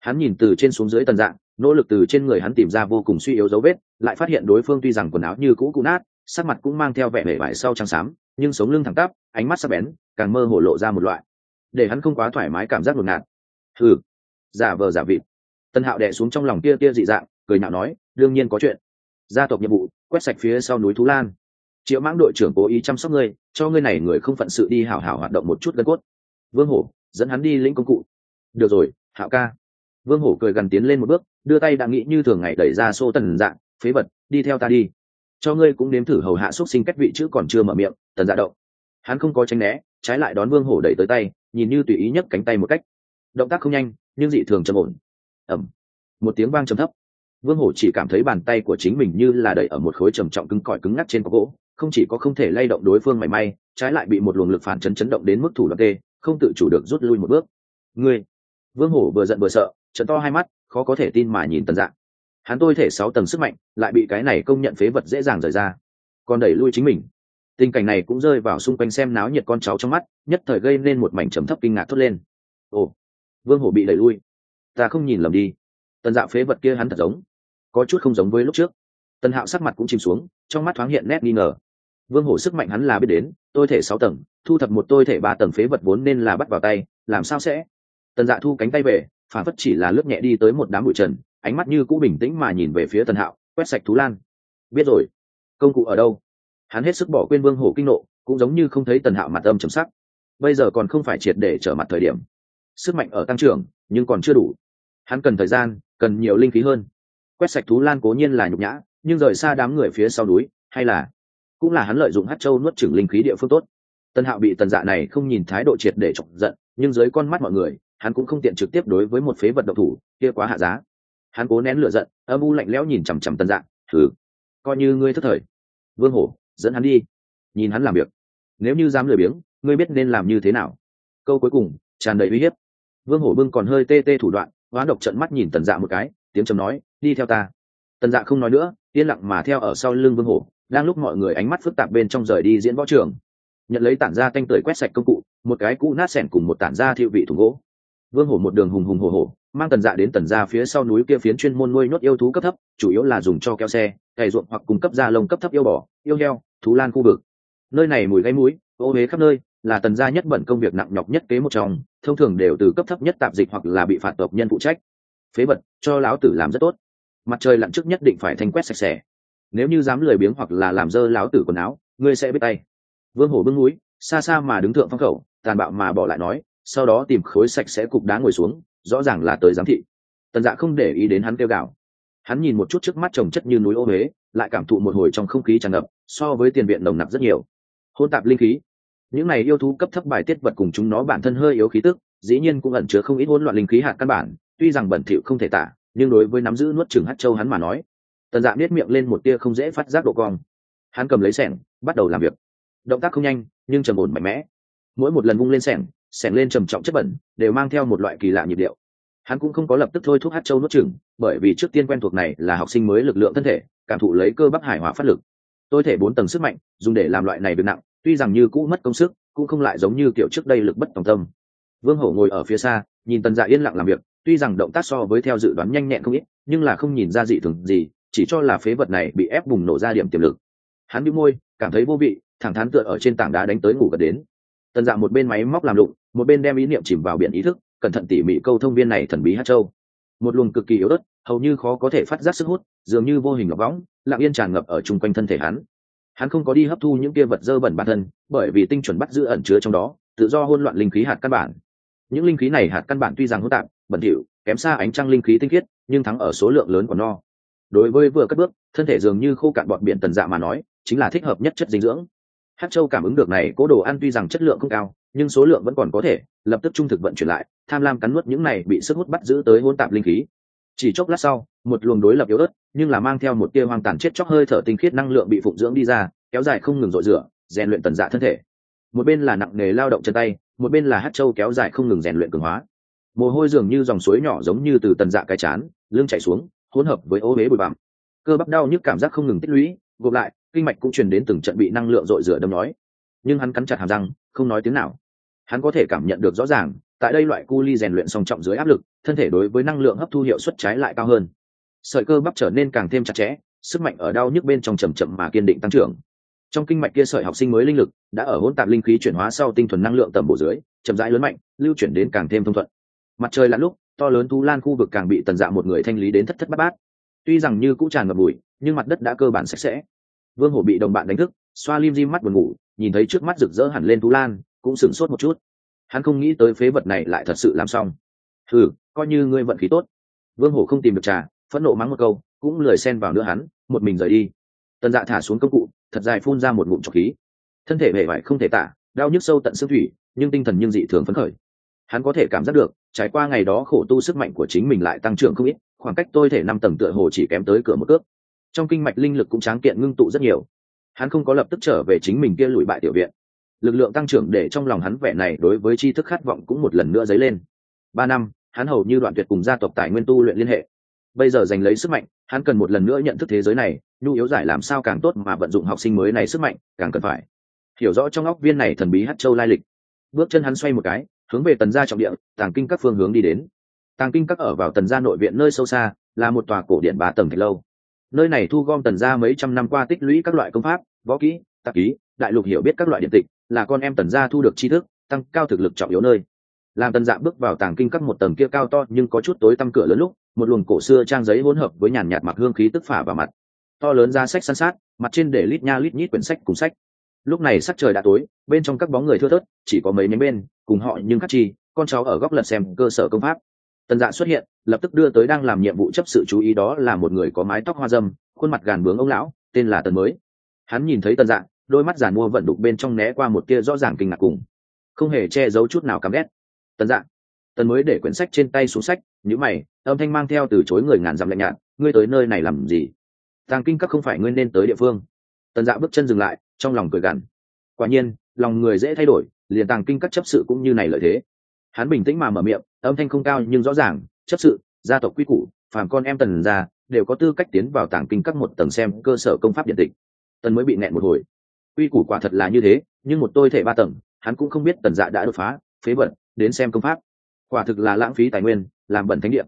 Speaker 1: Hắn nhìn từ trên xuống dưới Tần Dạ, nỗ lực từ trên người hắn tìm ra vô cùng suy yếu dấu vết, lại phát hiện đối phương tuy rằng quần áo như cũ cũ nát, sắc mặt cũng mang theo vẻ vẻ vải sau trắng xám, nhưng sống lưng thẳng tắp, ánh mắt sắc bén, càng mơ hồ lộ ra một loại để hắn không quá thoải mái cảm giác ngột ngạt. Hừ, giả vờ giả vịt. Tân Hạo đè xuống trong lòng tia dị dạng, cười nhạo nói, đương nhiên có chuyện. Gia tộc nhiệm vụ, quét sạch phía sau núi Thú Lan. Triệu Mãng đội trưởng cố ý chăm sóc ngươi, cho ngươi này người không phận sự đi hảo hảo hoạt động một chút gân cốt. Vương Hổ dẫn hắn đi lĩnh công cụ. Được rồi, Hạo ca. Vương Hổ cười gần tiến lên một bước, đưa tay đã nghĩ như thường ngày đẩy ra xô Tần Dạ, phế vật, đi theo ta đi. Cho ngươi cũng nếm thử hầu hạ xúc sinh cách vị chữ còn chưa mở miệng. Tần Dạ động. Hắn không có tránh né, trái lại đón Vương Hổ đẩy tới tay, nhìn như tùy ý nhấc cánh tay một cách. Động tác không nhanh, nhưng dị thường trầm ổn. Ầm. Một tiếng vang trầm thấp. Vương Hổ chỉ cảm thấy bàn tay của chính mình như là đẩy ở một khối trầm trọng cứng cỏi cứng ngắc trên gỗ, không chỉ có không thể lay động đối phương mảy may, trái lại bị một luồng lực phản chấn động đến mức thủ đoạn tê, không tự chủ được rút lui một bước. Ngươi! Vương Hổ vừa giận vừa sợ, trợn to hai mắt, khó có thể tin mà nhìn Tần Dạ. Hắn tôi thể 6 tầng sức mạnh, lại bị cái này công nhận phế vật dễ dàng rời ra, còn đẩy lui chính mình. Tình cảnh này cũng rơi vào xung quanh xem náo nhiệt con cháu trong mắt, nhất thời gây nên một mảnh trầm thấp kinh ngạc thốt lên. Ồ, Vương Hổ bị đẩy lui, ta không nhìn lầm đi. Tần Dạ phế vật kia hắn thật giống, có chút không giống với lúc trước. Tần Hạo sắc mặt cũng chìm xuống, trong mắt thoáng hiện nét nghi ngờ. Vương Hổ sức mạnh hắn là biết đến, tôi thể 6 tầng, thu thập một tôi thể 3 tầng phế vật vốn nên là bắt vào tay, làm sao sẽ? Tần Dạ thu cánh tay về, phản phất chỉ là lướt nhẹ đi tới một đám bụi trần, ánh mắt như cũ bình tĩnh mà nhìn về phía Tần Hạo, quét sạch Thú Lan. Biết rồi, công cụ ở đâu? Hắn hết sức bỏ quên Vương Hổ kinh nộ, cũng giống như không thấy Tần Hạo mặt âm trầm sắc. Bây giờ còn không phải triệt để trở mặt thời điểm. Sức mạnh ở tăng trưởng, nhưng còn chưa đủ. Hắn cần thời gian, cần nhiều linh khí hơn. Quét sạch Thú Lan cố nhiên là nhục nhã, nhưng rời xa đám người phía sau núi, hay là cũng là hắn lợi dụng Hắc Châu nuốt chửng linh khí địa phương tốt. Tần Hạo bị Tần Dạ này không nhìn thái độ triệt để chọc giận, nhưng dưới con mắt mọi người, hắn cũng không tiện trực tiếp đối với một phế vật độc thủ, kia quá hạ giá. Hắn cố nén lửa giận, âm u lạnh lẽo nhìn chằm chằm Tần Dạ, thử, coi như ngươi thất thời. Vương Hổ, dẫn hắn đi, nhìn hắn làm việc. Nếu như dám lười biếng, ngươi biết nên làm như thế nào. Câu cuối cùng tràn đầy uy hiếp. Vương Hổ bưng còn hơi tê tê thủ đoạn, hoán độc trận mắt nhìn Tần Dạ một cái, tiếng trầm nói, đi theo ta. Tần Dạ không nói nữa, yên lặng mà theo ở sau lưng Vương Hổ. Đang lúc mọi người ánh mắt phức tạp bên trong rời đi diễn võ trường, nhận lấy tản ra tanh tưởi quét sạch công cụ, một cái cũ nát xẻng cùng một tản ra thiệu vị thùng gỗ. Vương Hổ một đường hùng hùng hổ hổ mang Tần Dạ đến Tần gia phía sau núi kia phiến chuyên môn nuôi nhốt yêu thú cấp thấp, chủ yếu là dùng cho kéo xe, cày ruộng hoặc cung cấp da lông cấp thấp yêu bò, yêu heo, thú lan khu vực. Nơi này mùi gây mũi, ô uế khắp nơi, là Tần gia nhất bận công việc nặng nhọc nhất kế một trong, thông thường đều từ cấp thấp nhất tạp dịch hoặc là bị phạt tộc nhân phụ trách. Phế vật, cho lão tử làm rất tốt. Mặt trời lặn trước nhất định phải thanh quét sạch sẽ. Nếu như dám lười biếng hoặc là làm dơ lão tử quần áo, ngươi sẽ biết tay. Vương Hổ bưng núi, xa xa mà đứng thượng phong khẩu, tàn bạo mà bỏ lại nói, sau đó tìm khối sạch sẽ cục đá ngồi xuống, rõ ràng là tới giám thị. Tần Dạ không để ý đến hắn kêu gào. Hắn nhìn một chút trước mắt chồng chất như núi ô huế, lại cảm thụ một hồi trong không khí tràn ngập, so với tiền viện nồng nặc rất nhiều. Hỗn tạp linh khí. Những này yêu thú cấp thấp bài tiết vật cùng chúng nó bản thân hơi yếu khí tức, dĩ nhiên cũng ẩn chứa không ít hỗn loạn linh khí hạt căn bản, tuy rằng bẩn thỉu không thể tả, nhưng đối với nắm giữ nuốt chửng Hắc Châu hắn mà nói, Tần Dạ biết miệng lên một tia không dễ phát giác độ cong. Hắn cầm lấy xẻng, bắt đầu làm việc. Động tác không nhanh, nhưng trầm ổn mạnh mẽ. Mỗi một lần vung lên xẻng lên trầm trọng chất bẩn, đều mang theo một loại kỳ lạ nhịp điệu. Hắn cũng không có lập tức thôi thúc Hắc Châu nuốt chửng, bởi vì trước tiên quen thuộc này là học sinh mới lực lượng thân thể, cảm thụ lấy cơ bắp hải hỏa phát lực. Tôi thể 4 tầng sức mạnh, dùng để làm loại này việc nặng, tuy rằng như cũ mất công sức, cũng không lại giống như kiểu trước đây lực bất tòng tâm. Vương Hổ ngồi ở phía xa, nhìn Tần Dạ yên lặng làm việc, tuy rằng động tác so với theo dự đoán nhanh nhẹn không ít, nhưng là không nhìn ra dị thường gì, chỉ cho là phế vật này bị ép bùng nổ ra điểm tiềm lực. Hắn bĩu môi, cảm thấy vô vị, thẳng thắn tựa ở trên tảng đá đánh tới ngủ gật đến. Tần Dạ một bên máy móc làm lụng, một bên đem ý niệm chìm vào biển ý thức, cẩn thận tỉ mỉ câu thông viên này thần bí Hắc Châu. Một luồng cực kỳ yếu ớt, hầu như khó có thể phát giác sức hút, dường như vô hình lọc võng, lặng yên tràn ngập ở chung quanh thân thể hắn. Hắn không có đi hấp thu những kia vật dơ bẩn bản thân, bởi vì tinh chuẩn bắt giữ ẩn chứa trong đó, tự do hỗn loạn linh khí hạt căn bản. Những linh khí này hạt căn bản tuy rằng hỗn tạp, bẩn thỉu, kém xa ánh trăng linh khí tinh khiết, nhưng thắng ở số lượng lớn của no. Đối với vừa cất bước, thân thể dường như khô cạn bọt biển Tần Dạ mà nói, chính là thích hợp nhất chất dinh dưỡng. Hắc Châu cảm ứng được này, cố đồ ăn tuy rằng chất lượng không cao, nhưng số lượng vẫn còn có thể, lập tức trung thực vận chuyển lại, tham lam cắn nuốt những này bị sức hút bắt giữ tới hỗn tạp linh khí. Chỉ chốc lát sau, một luồng đối lập yếu ớt, nhưng là mang theo một tia hoang tàn chết chóc hơi thở tinh khiết năng lượng bị phụng dưỡng đi ra, kéo dài không ngừng rội rửa, rèn luyện Tần Dạ thân thể. Một bên là nặng nề lao động chân tay, một bên là Hắc Châu kéo dài không ngừng rèn luyện cường hóa. Mồ hôi dường như dòng suối nhỏ giống như từ Tần Dạ cái chán, lưng chảy xuống, hỗn hợp với ô uế bụi bặm. Cơ bắp đau nhức cảm giác không ngừng tích lũy, gộp lại, kinh mạch cũng truyền đến từng trận bị năng lượng rội rửa đâm nói. Nhưng hắn cắn chặt hàm răng, không nói tiếng nào. Hắn có thể cảm nhận được rõ ràng, Tại đây loại cu ly rèn luyện song trọng dưới áp lực, thân thể đối với năng lượng hấp thu hiệu suất trái lại cao hơn, sợi cơ bắp trở nên càng thêm chặt chẽ, sức mạnh ở đau nhức bên trong chậm chậm mà kiên định tăng trưởng. Trong kinh mạch kia sợi học sinh mới linh lực đã ở hỗn tạp linh khí chuyển hóa sau tinh thuần năng lượng tầm bổ dưới chậm rãi lớn mạnh, lưu chuyển đến càng thêm thông thuận. Mặt trời lặn lúc, to lớn Thú Lan khu vực càng bị Tần Dạ một người thanh lý đến thất thất bát bát. Tuy rằng như cũ tràn ngập bụi, nhưng mặt đất đã cơ bản sạch sẽ. Vương Hổ bị đồng bạn đánh thức, xoa lim dim mắt buồn ngủ, nhìn thấy trước mắt rực rỡ hẳn lên Thú Lan, cũng sửng sốt một chút. Hắn không nghĩ tới phế vật này lại thật sự làm xong. Coi như ngươi vận khí tốt. Vương Hổ không tìm được trà, phẫn nộ mắng một câu, cũng lười xen vào nữa hắn, một mình rời đi. Tần Dạ thả xuống công cụ, thật dài phun ra một ngụm trọc khí. Thân thể vẻ vải không thể tả, đau nhức sâu tận xương thủy, nhưng tinh thần nhưng dị thường phấn khởi. Hắn có thể cảm giác được, trải qua ngày đó khổ tu, sức mạnh của chính mình lại tăng trưởng không ít, khoảng cách tôi thể 5 tầng tựa hồ chỉ kém tới cửa một cước. Trong kinh mạch linh lực cũng tráng kiện ngưng tụ rất nhiều. Hắn không có lập tức trở về chính mình kia lùi bại tiểu viện. Lực lượng tăng trưởng để trong lòng hắn vẻ này đối với tri thức khát vọng cũng một lần nữa dấy lên. 3 năm, hắn hầu như đoạn tuyệt cùng gia tộc tài nguyên tu luyện liên hệ. Bây giờ giành lấy sức mạnh, hắn cần một lần nữa nhận thức thế giới này, nhu yếu giải làm sao càng tốt mà vận dụng học sinh mới này sức mạnh, càng cần phải hiểu rõ trong óc viên này thần bí Hắc Châu lai lịch. Bước chân hắn xoay một cái, hướng về Tần gia trọng địa, Tàng Kinh các phương hướng đi đến. Tàng Kinh các ở vào Tần gia nội viện nơi sâu xa, là một tòa cổ điện 3 tầng thạch lâu. Nơi này thu gom Tần gia mấy trăm năm qua tích lũy các loại công pháp, võ kỹ, tạp ký, đại lục hiểu biết các loại điện tịch, là con em Tần gia thu được tri thức, tăng cao thực lực trọng yếu nơi. Làm Tần Dạ bước vào Tàng Kinh các một tầng kia cao to nhưng có chút tối tăm cửa lớn lúc, một luồng cổ xưa trang giấy hỗn hợp với nhàn nhạt mặc hương khí tức phả vào mặt. To lớn ra sách san sát, mặt trên để lít nha lít nhít quyển sách cùng sách. Lúc này sắc trời đã tối, bên trong các bóng người thưa thớt, chỉ có mấy nhánh bên cùng họ nhưng các chi con cháu ở góc lật xem cơ sở công pháp. Tần Dạ xuất hiện, lập tức đưa tới đang làm nhiệm vụ chấp sự chú ý, đó là một người có mái tóc hoa râm, khuôn mặt gàn bướng ông lão, tên là Tần Mới. Hắn nhìn thấy Tần Dạ, đôi mắt giàn mua vận đục bên trong né qua một tia rõ ràng kinh ngạc cùng không hề che giấu chút nào căm ghét. Tần Dạ. Tần Mới để quyển sách trên tay xuống sách, nhíu mày, âm thanh mang theo từ chối người ngàn dặm lạnh nhạt, ngươi tới nơi này làm gì? Tàng Kinh các không phải ngươi nên tới địa phương. Tần Dạ bước chân dừng lại, trong lòng cười gằn. Quả nhiên, lòng người dễ thay đổi, liền Tàng Kinh các chấp sự cũng như này lợi thế. Hắn bình tĩnh mà mở miệng, âm thanh không cao nhưng rõ ràng, chấp sự, gia tộc quy củ, phàm con em Tần gia đều có tư cách tiến vào Tàng Kinh các một tầng xem cơ sở công pháp điện tịch. Tần Mới bị nẹn một hồi. Quy củ quả thật là như thế, nhưng một tôi thể 3 tầng, hắn cũng không biết Tần Dạ đã đột phá, phế vật, đến xem công pháp. Quả thực là lãng phí tài nguyên, làm bẩn thánh địa.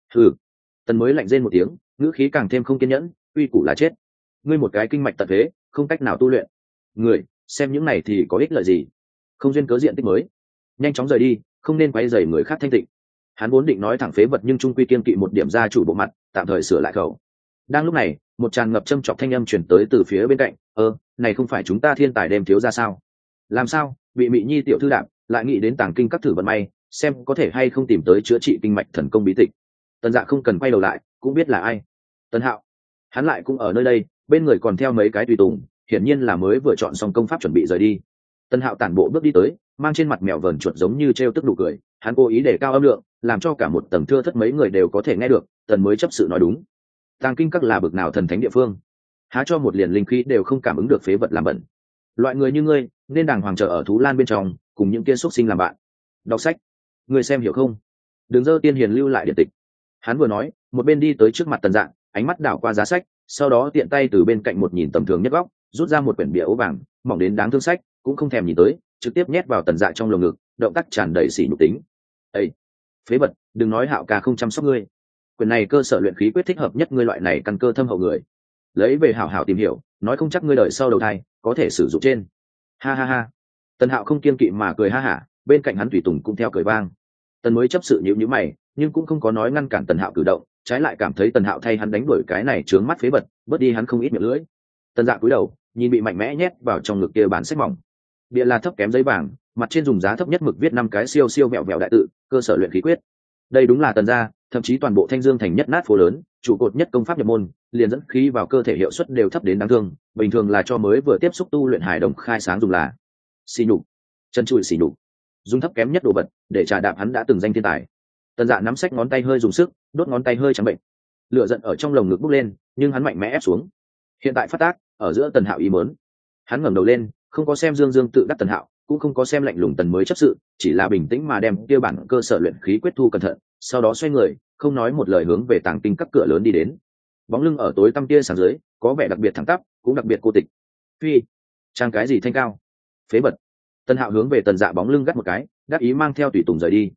Speaker 1: Tần Mới lạnh rên một tiếng, ngữ khí càng thêm không kiên nhẫn, quy củ là chết. Ngươi một cái kinh mạch tật thế, không cách nào tu luyện. Người, xem những này thì có ích lợi gì? Không duyên cớ diện tích mới, nhanh chóng rời đi, không nên quấy rầy người khác thanh tịnh. Hắn vốn định nói thẳng phế vật nhưng trung quy kiên kỵ một điểm gia chủ bộ mặt, tạm thời sửa lại khẩu. Đang lúc này, một tràn ngập châm chọc thanh âm truyền tới từ phía bên cạnh, này không phải chúng ta thiên tài đem thiếu ra sao? Làm sao, bị Mị Nhi tiểu thư đạp, lại nghĩ đến Tàng Kinh các thử vận may, xem có thể hay không tìm tới chữa trị kinh mạch thần công bí tịch. Tần Dạ không cần quay đầu lại, cũng biết là ai. Tần Hạo. Hắn lại cũng ở nơi đây, bên người còn theo mấy cái tùy tùng, hiển nhiên là mới vừa chọn xong công pháp chuẩn bị rời đi. Tần Hạo tản bộ bước đi tới, mang trên mặt mèo vờn chuột giống như trêu tức nụ cười, hắn cố ý để cao âm lượng, làm cho cả một tầng thưa thất mấy người đều có thể nghe được. Tần Mới chấp sự nói đúng. Tàng Kinh các là bực nào thần thánh địa phương, há cho một liền linh khí đều không cảm ứng được phế vật làm bẩn. Loại người như ngươi nên đàng hoàng chờ ở Thú Lan bên trong, cùng những kia xuất sinh làm bạn. Đọc sách, ngươi xem hiểu không? Đừng dơ tiên hiền lưu lại điện tịch. Hắn vừa nói, một bên đi tới trước mặt Tần Dạ, ánh mắt đảo qua giá sách, sau đó tiện tay từ bên cạnh một nhìn tầm thường nhất góc, rút ra một quyển bìa ố vàng, mỏng đến đáng thương sách, cũng không thèm nhìn tới, trực tiếp nhét vào Tần Dạ trong lồng ngực, động tác tràn đầy sỉ nhục tính. Ê, phế vật, đừng nói Hạo ca không chăm sóc ngươi. Quyển này cơ sở luyện khí quyết thích hợp nhất ngươi loại này căn cơ thâm hậu người. Lấy về hảo hảo tìm hiểu, nói không chắc ngươi đợi sau đầu thai có thể sử dụng trên. Ha ha ha. Tần Hạo không kiên kỵ mà cười ha hả, bên cạnh hắn tùy tùng cũng theo cười vang. Tần Mới chấp sự nhíu mày, nhưng cũng không có nói ngăn cản Tần Hạo cử động, trái lại cảm thấy Tần Hạo thay hắn đánh đuổi cái này trướng mắt phế vật, bớt đi hắn không ít miệng lưỡi. Tần Dạ cúi đầu, nhìn bị mạnh mẽ nhét vào trong ngực kia bản sách mỏng. Bìa là thấp kém giấy vàng, mặt trên dùng giá thấp nhất mực viết 5 cái siêu siêu vẹo vẹo đại tự, cơ sở luyện khí quyết. Đây đúng là Tần gia, thậm chí toàn bộ Thanh Dương thành nhất nát phố lớn, trụ cột nhất công pháp nhập môn, liền dẫn khí vào cơ thể hiệu suất đều thấp đến đáng thương, bình thường là cho mới vừa tiếp xúc tu luyện hài đồng khai sáng dùng là. Xỉ nhục, chân chùi xỉ nhục. Dùng thấp kém nhất đồ vật để trà đạp hắn đã từng danh thiên tài. Tần Dạ nắm sách ngón tay hơi dùng sức, đốt ngón tay hơi trắng bệnh. Lửa giận ở trong lồng ngực bốc lên, nhưng hắn mạnh mẽ ép xuống. Hiện tại phát tác ở giữa Tần Hạo ý mớn. Hắn ngẩng đầu lên, không có xem Dương Dương tự đắc Tần Hạo, cũng không có xem lạnh lùng Tần Mới chấp sự, chỉ là bình tĩnh mà đem kia bản cơ sở luyện khí quyết thu cẩn thận, sau đó xoay người, không nói một lời hướng về Tàng Kinh các cửa lớn đi đến. Bóng lưng ở tối tăm kia sáng dưới, có vẻ đặc biệt thẳng tắp, cũng đặc biệt cô tịch. Phi, trang cái gì thanh cao? Phế vật. Tần Hạo hướng về Tần Dạ bóng lưng gắt một cái, đáp ý mang theo tùy tùng rời đi.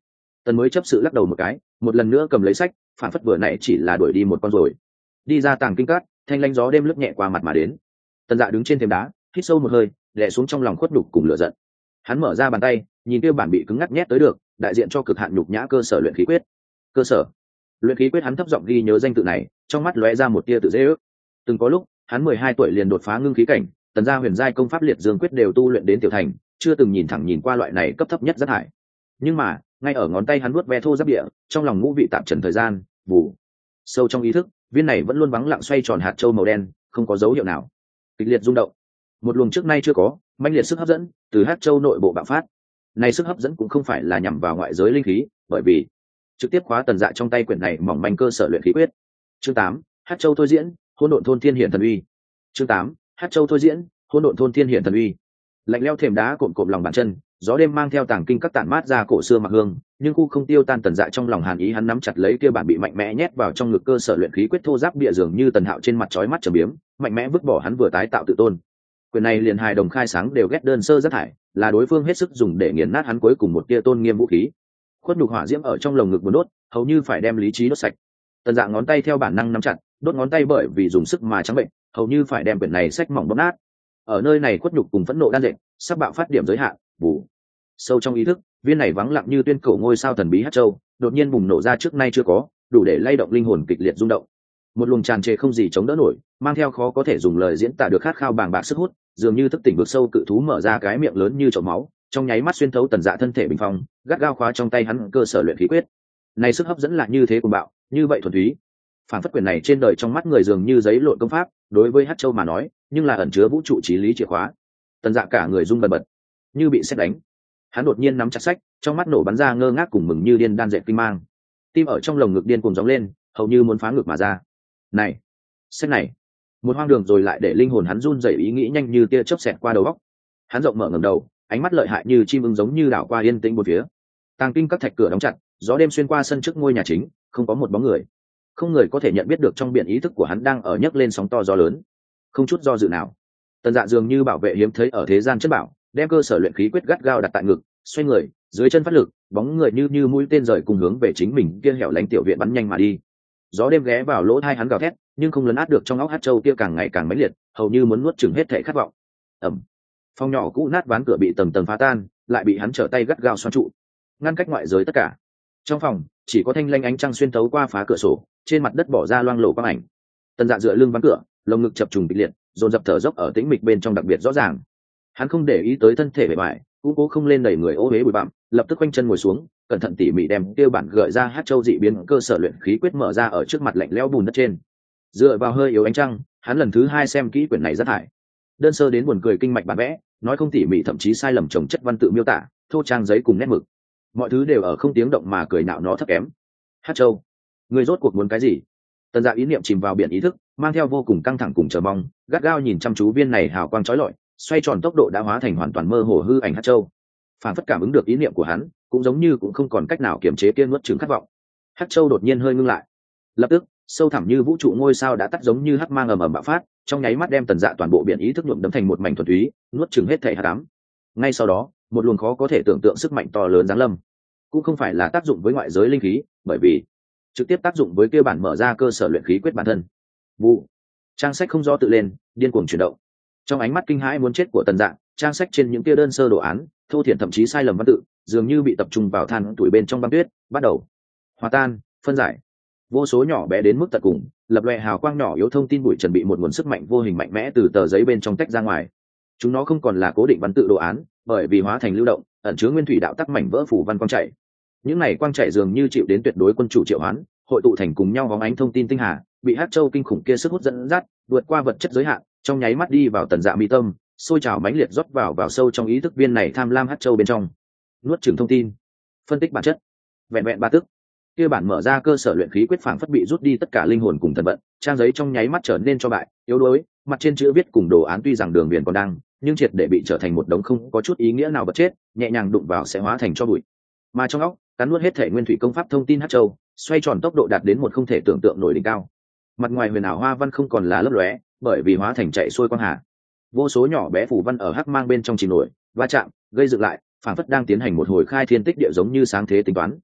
Speaker 1: Tần mới chấp sự lắc đầu một cái, một lần nữa cầm lấy sách, phản phất vừa nãy chỉ là đuổi đi một con rồi. Đi ra tàng kinh cát, thanh lanh gió đêm lướt nhẹ qua mặt mà đến. Tần Dạ đứng trên thềm đá, hít sâu một hơi, đè xuống trong lòng khuất nhục cùng lửa giận. Hắn mở ra bàn tay, nhìn kia bản bị cứng ngắc nhét tới được, đại diện cho cực hạn nhục nhã cơ sở luyện khí quyết. Cơ sở luyện khí quyết, hắn thấp giọng ghi nhớ danh tự này, trong mắt lóe ra một tia tự dễ ước. Từng có lúc, hắn 12 tuổi liền đột phá ngưng khí cảnh, Tần gia huyền giai công pháp liệt dương quyết đều tu luyện đến tiểu thành, chưa từng nhìn thẳng nhìn qua loại này cấp thấp nhất rất hại. Nhưng mà, ngay ở ngón tay hắn vuốt ve thô giáp địa, trong lòng ngũ vị tạm trần thời gian, bù. Sâu trong ý thức, viên này vẫn luôn vắng lặng xoay tròn hạt châu màu đen, không có dấu hiệu nào. Kịch liệt rung động. Một luồng trước nay chưa có, mãnh liệt sức hấp dẫn từ hạt châu nội bộ bạo phát. Này sức hấp dẫn cũng không phải là nhằm vào ngoại giới linh khí, bởi vì trực tiếp khóa Tần Dạ trong tay quyển này mỏng manh cơ sở luyện khí quyết. Chương 8, hạt châu thôi diễn, hỗn độn thôn thiên hiển thần uy. Chương 8, hạt châu thôi diễn, hỗn độn thôn thiên hiển thần uy. Lạnh leo thềm đá cộm cộm lòng bàn chân, gió đêm mang theo tàng kinh các tản mát ra cổ xưa mặc hương, nhưng khu không tiêu tan Tần Dạ trong lòng hàn ý, hắn nắm chặt lấy kia bản bị mạnh mẽ nhét vào trong ngực cơ sở luyện khí quyết thô giáp bịa dường như Tần Hạo trên mặt chói mắt trầm biếm, mạnh mẽ vứt bỏ hắn vừa tái tạo tự tôn. Quyền này liền hài đồng khai sáng đều ghét đơn sơ rất thải, là đối phương hết sức dùng để nghiền nát hắn cuối cùng một tia tôn nghiêm vũ khí. Khuất nhục hỏa diễm ở trong lồng ngực buồn đốt, hầu như phải đem lý trí đốt sạch. Tần Dạ ngón tay theo bản năng nắm chặt, đốt ngón tay bởi vì dùng sức mà trắng bệnh, hầu như phải đem quyển này sách mỏng bóp nát. Ở nơi này khuất nhục cùng phẫn nộ đan dệt, sắp bạo phát điểm giới hạn, bù. Sâu trong ý thức, viên này vắng lặng như tuyên cổ ngôi sao thần bí hắc châu, đột nhiên bùng nổ ra trước nay chưa có, đủ để lay động linh hồn kịch liệt rung động. Một luồng tràn trề không gì chống đỡ nổi, mang theo khó có thể dùng lời diễn tả được khát khao bàng bạc sức hút, dường như thức tỉnh vực sâu cự thú mở ra cái miệng lớn như chậu máu, trong nháy mắt xuyên thấu Tần Dạ thân thể bình phong, gắt gao khóa trong tay hắn cơ sở luyện khí quyết. Này sức hấp dẫn là như thế cuồng bạo, như vậy thuần túy. Phản phất quyền này trên đời trong mắt người dường như giấy lộn công pháp, đối với hắc châu mà nói, nhưng là ẩn chứa vũ trụ chí lý chìa khóa. Tần Dạ cả người rung bần bật, như bị sét đánh. Hắn đột nhiên nắm chặt sách, trong mắt nổ bắn ra ngơ ngác cùng mừng như điên đan dệt kinh mang. Tim ở trong lồng ngực điên cuồng gióng lên, hầu như muốn phá ngực mà ra. Này, sách này, một hoang đường rồi lại để linh hồn hắn run rẩy, ý nghĩ nhanh như tia chớp xẹt qua đầu óc. Hắn rộng mở ngẩng đầu, ánh mắt lợi hại như chim ưng giống như đảo qua yên tĩnh một phía. Tàng kinh các thạch cửa đóng chặt, gió đêm xuyên qua sân trước ngôi nhà chính, không có một bóng người. Không người có thể nhận biết được trong biển ý thức của hắn đang ở nhấc lên sóng to gió lớn. Không chút do dự nào, Tần Dạ dường như bảo vệ hiếm thấy ở thế gian chất bảo, đem cơ sở luyện khí quyết gắt gao đặt tại ngực, xoay người, dưới chân phát lực, bóng người như mũi tên rời cùng hướng về chính mình kia hẻo lánh tiểu viện bắn nhanh mà đi. Gió đêm ghé vào lỗ tai hắn gào thét, nhưng không lấn át được trong óc hắc châu kia càng ngày càng mãnh liệt, hầu như muốn nuốt chửng hết thảy khát vọng. Ầm. Phòng nhỏ cũ nát ván cửa bị tầng tầng phá tan, lại bị hắn trở tay gắt gao xoắn trụ, ngăn cách ngoại giới tất cả. Trong phòng chỉ có thanh lanh ánh trăng xuyên thấu qua phá cửa sổ, trên mặt đất bỏ ra loang lổ quang ảnh. Tần Dạ dựa lưng ván cửa, lồng ngực chập trùng kịch liệt, dồn dập thở dốc ở tĩnh mịch bên trong đặc biệt rõ ràng. Hắn không để ý tới thân thể bề ngoài, cũng cố không lên đẩy người ô uế bụi bặm, lập tức quanh chân ngồi xuống, cẩn thận tỉ mỉ đem tiêu bản gợi ra hắc châu dị biến cơ sở luyện khí quyết mở ra ở trước mặt lạnh lẽo bùn đất trên. Dựa vào hơi yếu ánh trăng, hắn lần thứ hai xem kỹ quyển này rất hại. Đơn sơ đến buồn cười kinh mạch bản vẽ, nói không tỉ mỉ thậm chí sai lầm trồng chất văn tự miêu tả, thô trang giấy cùng nét mực. Mọi thứ đều ở không tiếng động mà cười nạo nó thấp kém. Hắc châu, người rốt cuộc muốn cái gì? Tần Dạ ý niệm chìm vào biển ý thức, mang theo vô cùng căng thẳng cùng chờ mong, gắt gao nhìn chăm chú viên này hào quang chói lọi, xoay tròn tốc độ đã hóa thành hoàn toàn mơ hồ hư ảnh hắc châu. Phản phất cảm ứng được ý niệm của hắn, cũng giống như cũng không còn cách nào kiềm chế kia nuốt chửng khát vọng. Hắc châu đột nhiên hơi ngưng lại, lập tức sâu thẳm như vũ trụ ngôi sao đã tắt giống như hắc mang ầm ầm bạo phát, trong nháy mắt đem Tần Dạ toàn bộ biển ý thức nhuộm đẫm thành một mảnh thuần túy, nuốt chửng hết thảy hắc ám. Ngay sau đó, một luồng khó có thể tưởng tượng sức mạnh to lớn giáng lâm, cũng không phải là tác dụng với ngoại giới linh khí, bởi vì trực tiếp tác dụng với kia bản mở ra cơ sở luyện khí quyết bản thân. Vụ, trang sách không do tự lên, điên cuồng chuyển động. Trong ánh mắt kinh hãi muốn chết của Tần Dạ, trang sách trên những kia đơn sơ đồ án, thô thiển thậm chí sai lầm văn tự, dường như bị tập trung vào than tuổi bên trong băng tuyết, bắt đầu hòa tan, phân giải. Vô số nhỏ bé đến mức tận cùng, lập lòe hào quang nhỏ yếu thông tin bụi trần bị một nguồn sức mạnh vô hình mạnh mẽ từ tờ giấy bên trong tách ra ngoài. Chúng nó không còn là cố định văn tự đồ án, bởi vì hóa thành lưu động, ẩn chứa nguyên thủy đạo tắc mảnh vỡ phủ văn quang chảy. Những này quang chảy dường như chịu đến tuyệt đối quân chủ triệu hoán, hội tụ thành cùng nhau bóng ánh thông tin tinh hà, bị hắc châu kinh khủng kia sức hút dẫn dắt, vượt qua vật chất giới hạn, trong nháy mắt đi vào Tần Dạ mi tâm, sôi trào mãnh liệt rót vào sâu trong ý thức viên này tham lam hắc châu bên trong. Nuốt chửng thông tin, phân tích bản chất, vẹn vẹn ba tức, kia bản mở ra cơ sở luyện khí quyết phảng phất bị rút đi tất cả linh hồn cùng thần vận, trang giấy trong nháy mắt trở nên cho bại, yếu đuối, mặt trên chữ viết cùng đồ án tuy rằng đường viền còn đang, nhưng triệt để bị trở thành một đống không có chút ý nghĩa nào vật chết, nhẹ nhàng đụng vào sẽ hóa thành cho bụi. Mà trong óc, cắn nuốt hết thể nguyên thủy công pháp thông tin hắc châu, xoay tròn tốc độ đạt đến một không thể tưởng tượng nổi đỉnh cao. Mặt ngoài huyền ảo hoa văn không còn là lấp lóe, bởi vì hóa thành chạy xuôi quang hà. Vô số nhỏ bé phủ văn ở hắc mang bên trong chìm nổi, va chạm, gây dựng lại, phảng phất đang tiến hành một hồi khai thiên tích địa giống như sáng thế tính toán.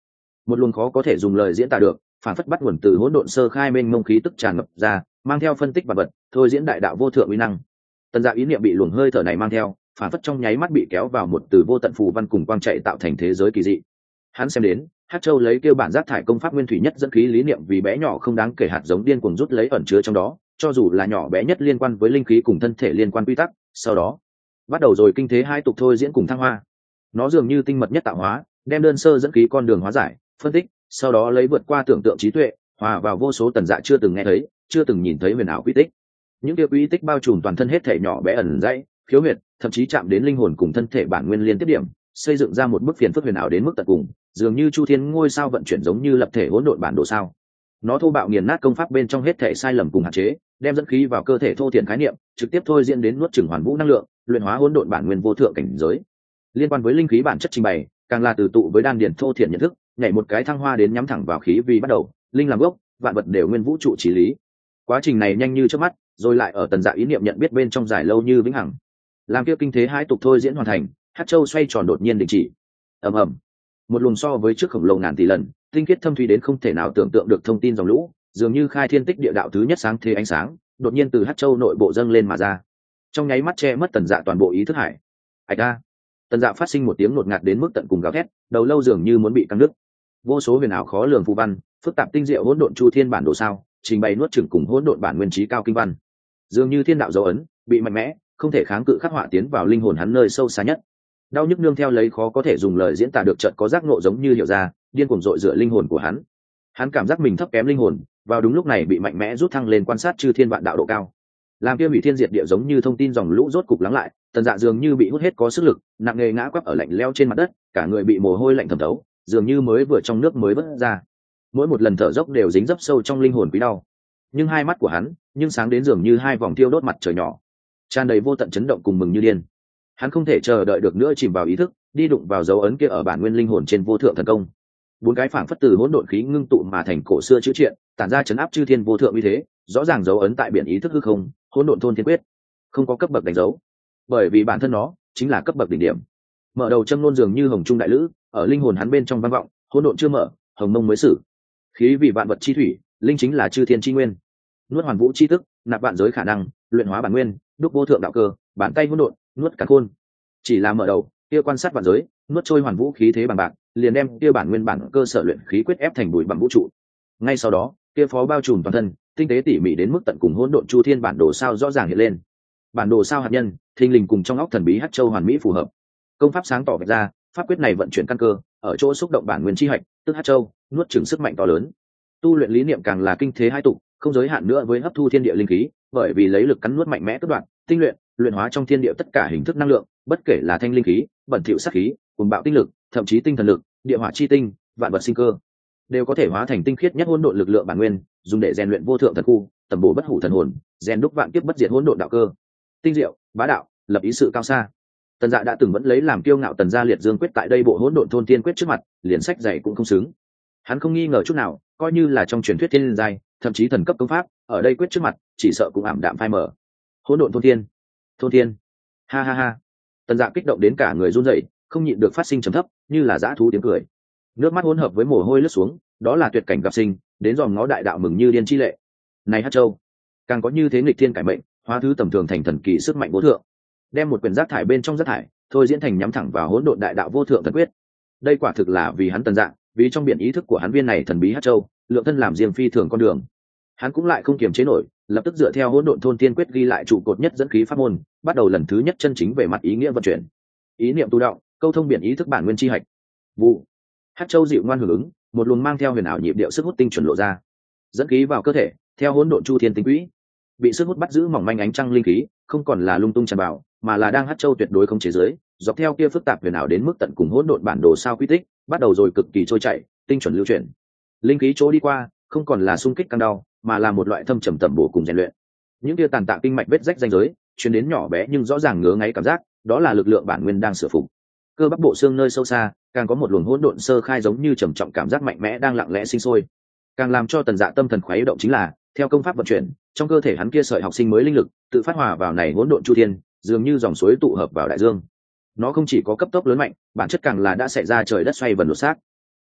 Speaker 1: một luồng khó có thể dùng lời diễn tả được, phản phất bắt nguồn từ hỗn độn sơ khai mênh mông khí tức tràn ngập ra, mang theo phân tích vật vật, thôi diễn đại đạo vô thượng uy năng. Tần Dạ ý niệm bị luồng hơi thở này mang theo, phản phất trong nháy mắt bị kéo vào một từ vô tận phù văn cùng quang chạy tạo thành thế giới kỳ dị. Hắn xem đến, Hát Châu lấy kêu bản giác thải công pháp nguyên thủy nhất dẫn khí lý niệm vì bé nhỏ không đáng kể hạt giống điên cuồng rút lấy ẩn chứa trong đó, cho dù là nhỏ bé nhất liên quan với linh khí cùng thân thể liên quan quy tắc, sau đó bắt đầu rồi kinh thế hai tục thôi diễn cùng thăng hoa. Nó dường như tinh mật nhất tạo hóa, đem đơn sơ dẫn khí con đường hóa giải, phân tích, sau đó lấy vượt qua tưởng tượng trí tuệ, hòa vào vô số Tần Dạ chưa từng nghe thấy, chưa từng nhìn thấy huyền ảo quy tích. Những kia quy tích bao trùm toàn thân hết thể nhỏ bé ẩn dãy, khiếu huyệt, thậm chí chạm đến linh hồn cùng thân thể bản nguyên liên tiếp điểm, xây dựng ra một bức phiền phức huyền ảo đến mức tận cùng, dường như chu thiên ngôi sao vận chuyển giống như lập thể hỗn độn bản đồ sao. Nó thô bạo nghiền nát công pháp bên trong hết thể sai lầm cùng hạn chế, đem dẫn khí vào cơ thể thô thiện khái niệm, trực tiếp thôi diễn đến nuốt chửng hoàn vũ năng lượng, luyện hóa hỗn độn bản nguyên vô thượng cảnh giới. Liên quan với linh khí bản chất trình bày, càng là từ tụ với đan điển thô thiện nhận thức, nhảy một cái thăng hoa đến nhắm thẳng vào khí vì bắt đầu, linh làm gốc, vạn vật đều nguyên vũ trụ chỉ lý. Quá trình này nhanh như chớp mắt, rồi lại ở Tần Dạ ý niệm nhận biết bên trong dài lâu như vĩnh hằng. Làm kia kinh thế hai tục thôi diễn hoàn thành, Hát Châu xoay tròn đột nhiên đình chỉ. Ầm ầm, một luồng so với trước khổng lồ ngàn tỷ lần, tinh khiết thâm thúy đến không thể nào tưởng tượng được thông tin dòng lũ, dường như khai thiên tích địa đạo thứ nhất sáng thế ánh sáng, đột nhiên từ Hát Châu nội bộ dâng lên mà ra. Trong nháy mắt che mất Tần Dạ toàn bộ ý thức hải. Ạch a! Tần Dạ phát sinh một tiếng ngột ngạt đến mức tận cùng gào thét, đầu lâu dường như muốn bị căng đứt. Vô số huyền ảo khó lường phù văn, phức tạp tinh diệu hỗn độn chu thiên bản đồ sao, trình bày nuốt chửng cùng hỗn độn bản nguyên trí cao kinh văn. Dường như thiên đạo dấu ấn, bị mạnh mẽ, không thể kháng cự khắc họa tiến vào linh hồn hắn nơi sâu xa nhất. Đau nhức nương theo lấy khó có thể dùng lời diễn tả được, chợt có giác ngộ giống như hiểu ra, điên cuồng dội rửa linh hồn của hắn. Hắn cảm giác mình thấp kém linh hồn, vào đúng lúc này bị mạnh mẽ rút thăng lên quan sát chư thiên vạn đạo độ cao. Làm kia hủy thiên diệt địa giống như thông tin dòng lũ rốt cục lắng lại, Tần Dạ dường như bị hút hết có sức lực, nặng nề ngã quắp ở lạnh lẽo trên mặt đất, cả người bị mồ hôi lạnh thấm thấu, dường như mới vừa trong nước mới vớt ra. Mỗi một lần thở dốc đều dính dấp sâu trong linh hồn quý đau. Nhưng hai mắt của hắn, nhưng sáng đến dường như hai vòng thiêu đốt mặt trời nhỏ, tràn đầy vô tận chấn động cùng mừng như điên. Hắn không thể chờ đợi được nữa chìm vào ý thức, đi đụng vào dấu ấn kia ở bản nguyên linh hồn trên vô thượng thần công. Bốn cái phảng phất từ hỗn độn khí ngưng tụ mà thành cổ xưa chữ triện, tản ra chấn áp chư thiên vô thượng uy thế, rõ ràng dấu ấn tại biển ý thức hư không, hỗn độn thôn thiên quyết, không có cấp bậc đánh dấu, bởi vì bản thân nó chính là cấp bậc đỉnh điểm. Mở đầu châm ngôn dường như hồng trung đại lữ, ở linh hồn hắn bên trong vang vọng, hỗn độn chưa mở, hồng mông mới xử. Khí vì vạn vật chi thủy, linh chính là chư thiên chi nguyên. Nuốt hoàn vũ chi tức, nạp vạn giới khả năng, luyện hóa bản nguyên, đúc vô thượng đạo cơ, bàn tay hỗn độn, nuốt cả khôn. Chỉ là mở đầu, kia quan sát vạn giới, nuốt trôi hoàn vũ khí thế bằng bạc, liền đem kia bản nguyên bản cơ sở luyện khí quyết ép thành bụi bằng vũ trụ. Ngay sau đó, kia phó bao trùm toàn thân, tinh tế tỉ mỉ đến mức tận cùng hỗn độn chu thiên bản đồ sao rõ ràng hiện lên. Bản đồ sao hạt nhân, thình lình cùng trong óc thần bí Hát Châu hoàn mỹ phù hợp. Công pháp sáng tỏ vạch ra, pháp quyết này vận chuyển căn cơ, ở chỗ xúc động bản nguyên chi hạch, tức Hát Châu, nuốt chửng sức mạnh to lớn. Tu luyện lý niệm càng là kinh thế hai tục, không giới hạn nữa với hấp thu thiên địa linh khí, bởi vì lấy lực cắn nuốt mạnh mẽ cắt đoạn, tinh luyện, luyện hóa trong thiên địa tất cả hình thức năng lượng, bất kể là thanh linh khí, bẩn thỉu sát khí, cuồng bạo tinh lực, thậm chí tinh thần lực, địa hỏa chi tinh, vạn vật sinh cơ, đều có thể hóa thành tinh khiết nhất hỗn độn lực lượng bản nguyên, dùng để rèn luyện vô thượng thần khu, tầm bổ bất hủ thần hồn, rèn đúc vạn kiếp bất diệt hỗn độn đạo cơ. Tinh diệu, bá đạo, lập ý sự cao xa. Tần Dạ đã từng vẫn lấy làm kiêu ngạo Tần gia liệt dương quyết tại đây bộ hỗn độn thôn tiên quyết trước mặt, liền sách dạy cũng không xứng. Hắn không nghi ngờ chút nào, coi như là trong truyền thuyết thiên giai, thậm chí thần cấp công pháp, ở đây quyết trước mặt, chỉ sợ cũng ảm đạm phai mờ. Hỗn độn thôn tiên, ha ha ha. Tần Dạ kích động đến cả người run rẩy, không nhịn được phát sinh trầm thấp, như là dã thú tiếng cười. Nước mắt hỗn hợp với mồ hôi lướt xuống, đó là tuyệt cảnh gặp sinh, đến dòm ngó đại đạo mừng như điên chi lệ. Này Hát Châu, càng có như thế nghịch thiên cải mệnh, hóa thứ tầm thường thành thần kỳ sức mạnh vô thượng, đem một quyển rác thải bên trong rác thải, thôi diễn thành nhắm thẳng vào hỗn độn đại đạo vô thượng thần quyết. Đây quả thực là vì hắn Tần Dạ, vì trong biển ý thức của hắn viên này thần bí Hát Châu, lượng thân làm riêng phi thường con đường. Hắn cũng lại không kiềm chế nổi, lập tức dựa theo hỗn độn thôn tiên quyết ghi lại trụ cột nhất dẫn khí pháp môn, bắt đầu lần thứ nhất chân chính về mặt ý nghĩa vận chuyển. Ý niệm tu đạo, câu thông biển ý thức bản nguyên chi hạch. Vụ. Hát Châu dịu ngoan hưởng ứng, một luồng mang theo huyền ảo nhịp điệu sức hút tinh chuẩn lộ ra, dẫn khí vào cơ thể, theo hỗn độn chu thiên tinh quỹ, bị sức hút bắt giữ mỏng manh ánh trăng linh khí, không còn là lung tung tràn vào, mà là đang Hát Châu tuyệt đối không chế giới, dọc theo kia phức tạp huyền ảo đến mức tận cùng hỗn độn bản đồ sao quy tích, bắt đầu rồi cực kỳ trôi chảy, tinh chuẩn lưu chuyển. Linh khí chỗ đi qua, không còn là xung kích căng đau, mà là một loại thâm trầm tẩm bổ cùng rèn luyện. Những kia tàn tạ kinh mạch vết rách ranh giới, truyền đến nhỏ bé nhưng rõ ràng ngứa ngáy cảm giác, đó là lực lượng bản nguyên đang sửa phục. Cơ bắp bộ xương nơi sâu xa, càng có một luồng hỗn độn sơ khai giống như trầm trọng cảm giác mạnh mẽ đang lặng lẽ sinh sôi. Càng làm cho Tần Dạ tâm thần khuấy động chính là, theo công pháp vận chuyển, trong cơ thể hắn kia sợi học sinh mới linh lực, tự phát hòa vào này hỗn độn chu thiên, dường như dòng suối tụ hợp vào đại dương. Nó không chỉ có cấp tốc lớn mạnh, bản chất càng là đã xảy ra trời đất xoay vần lột xác.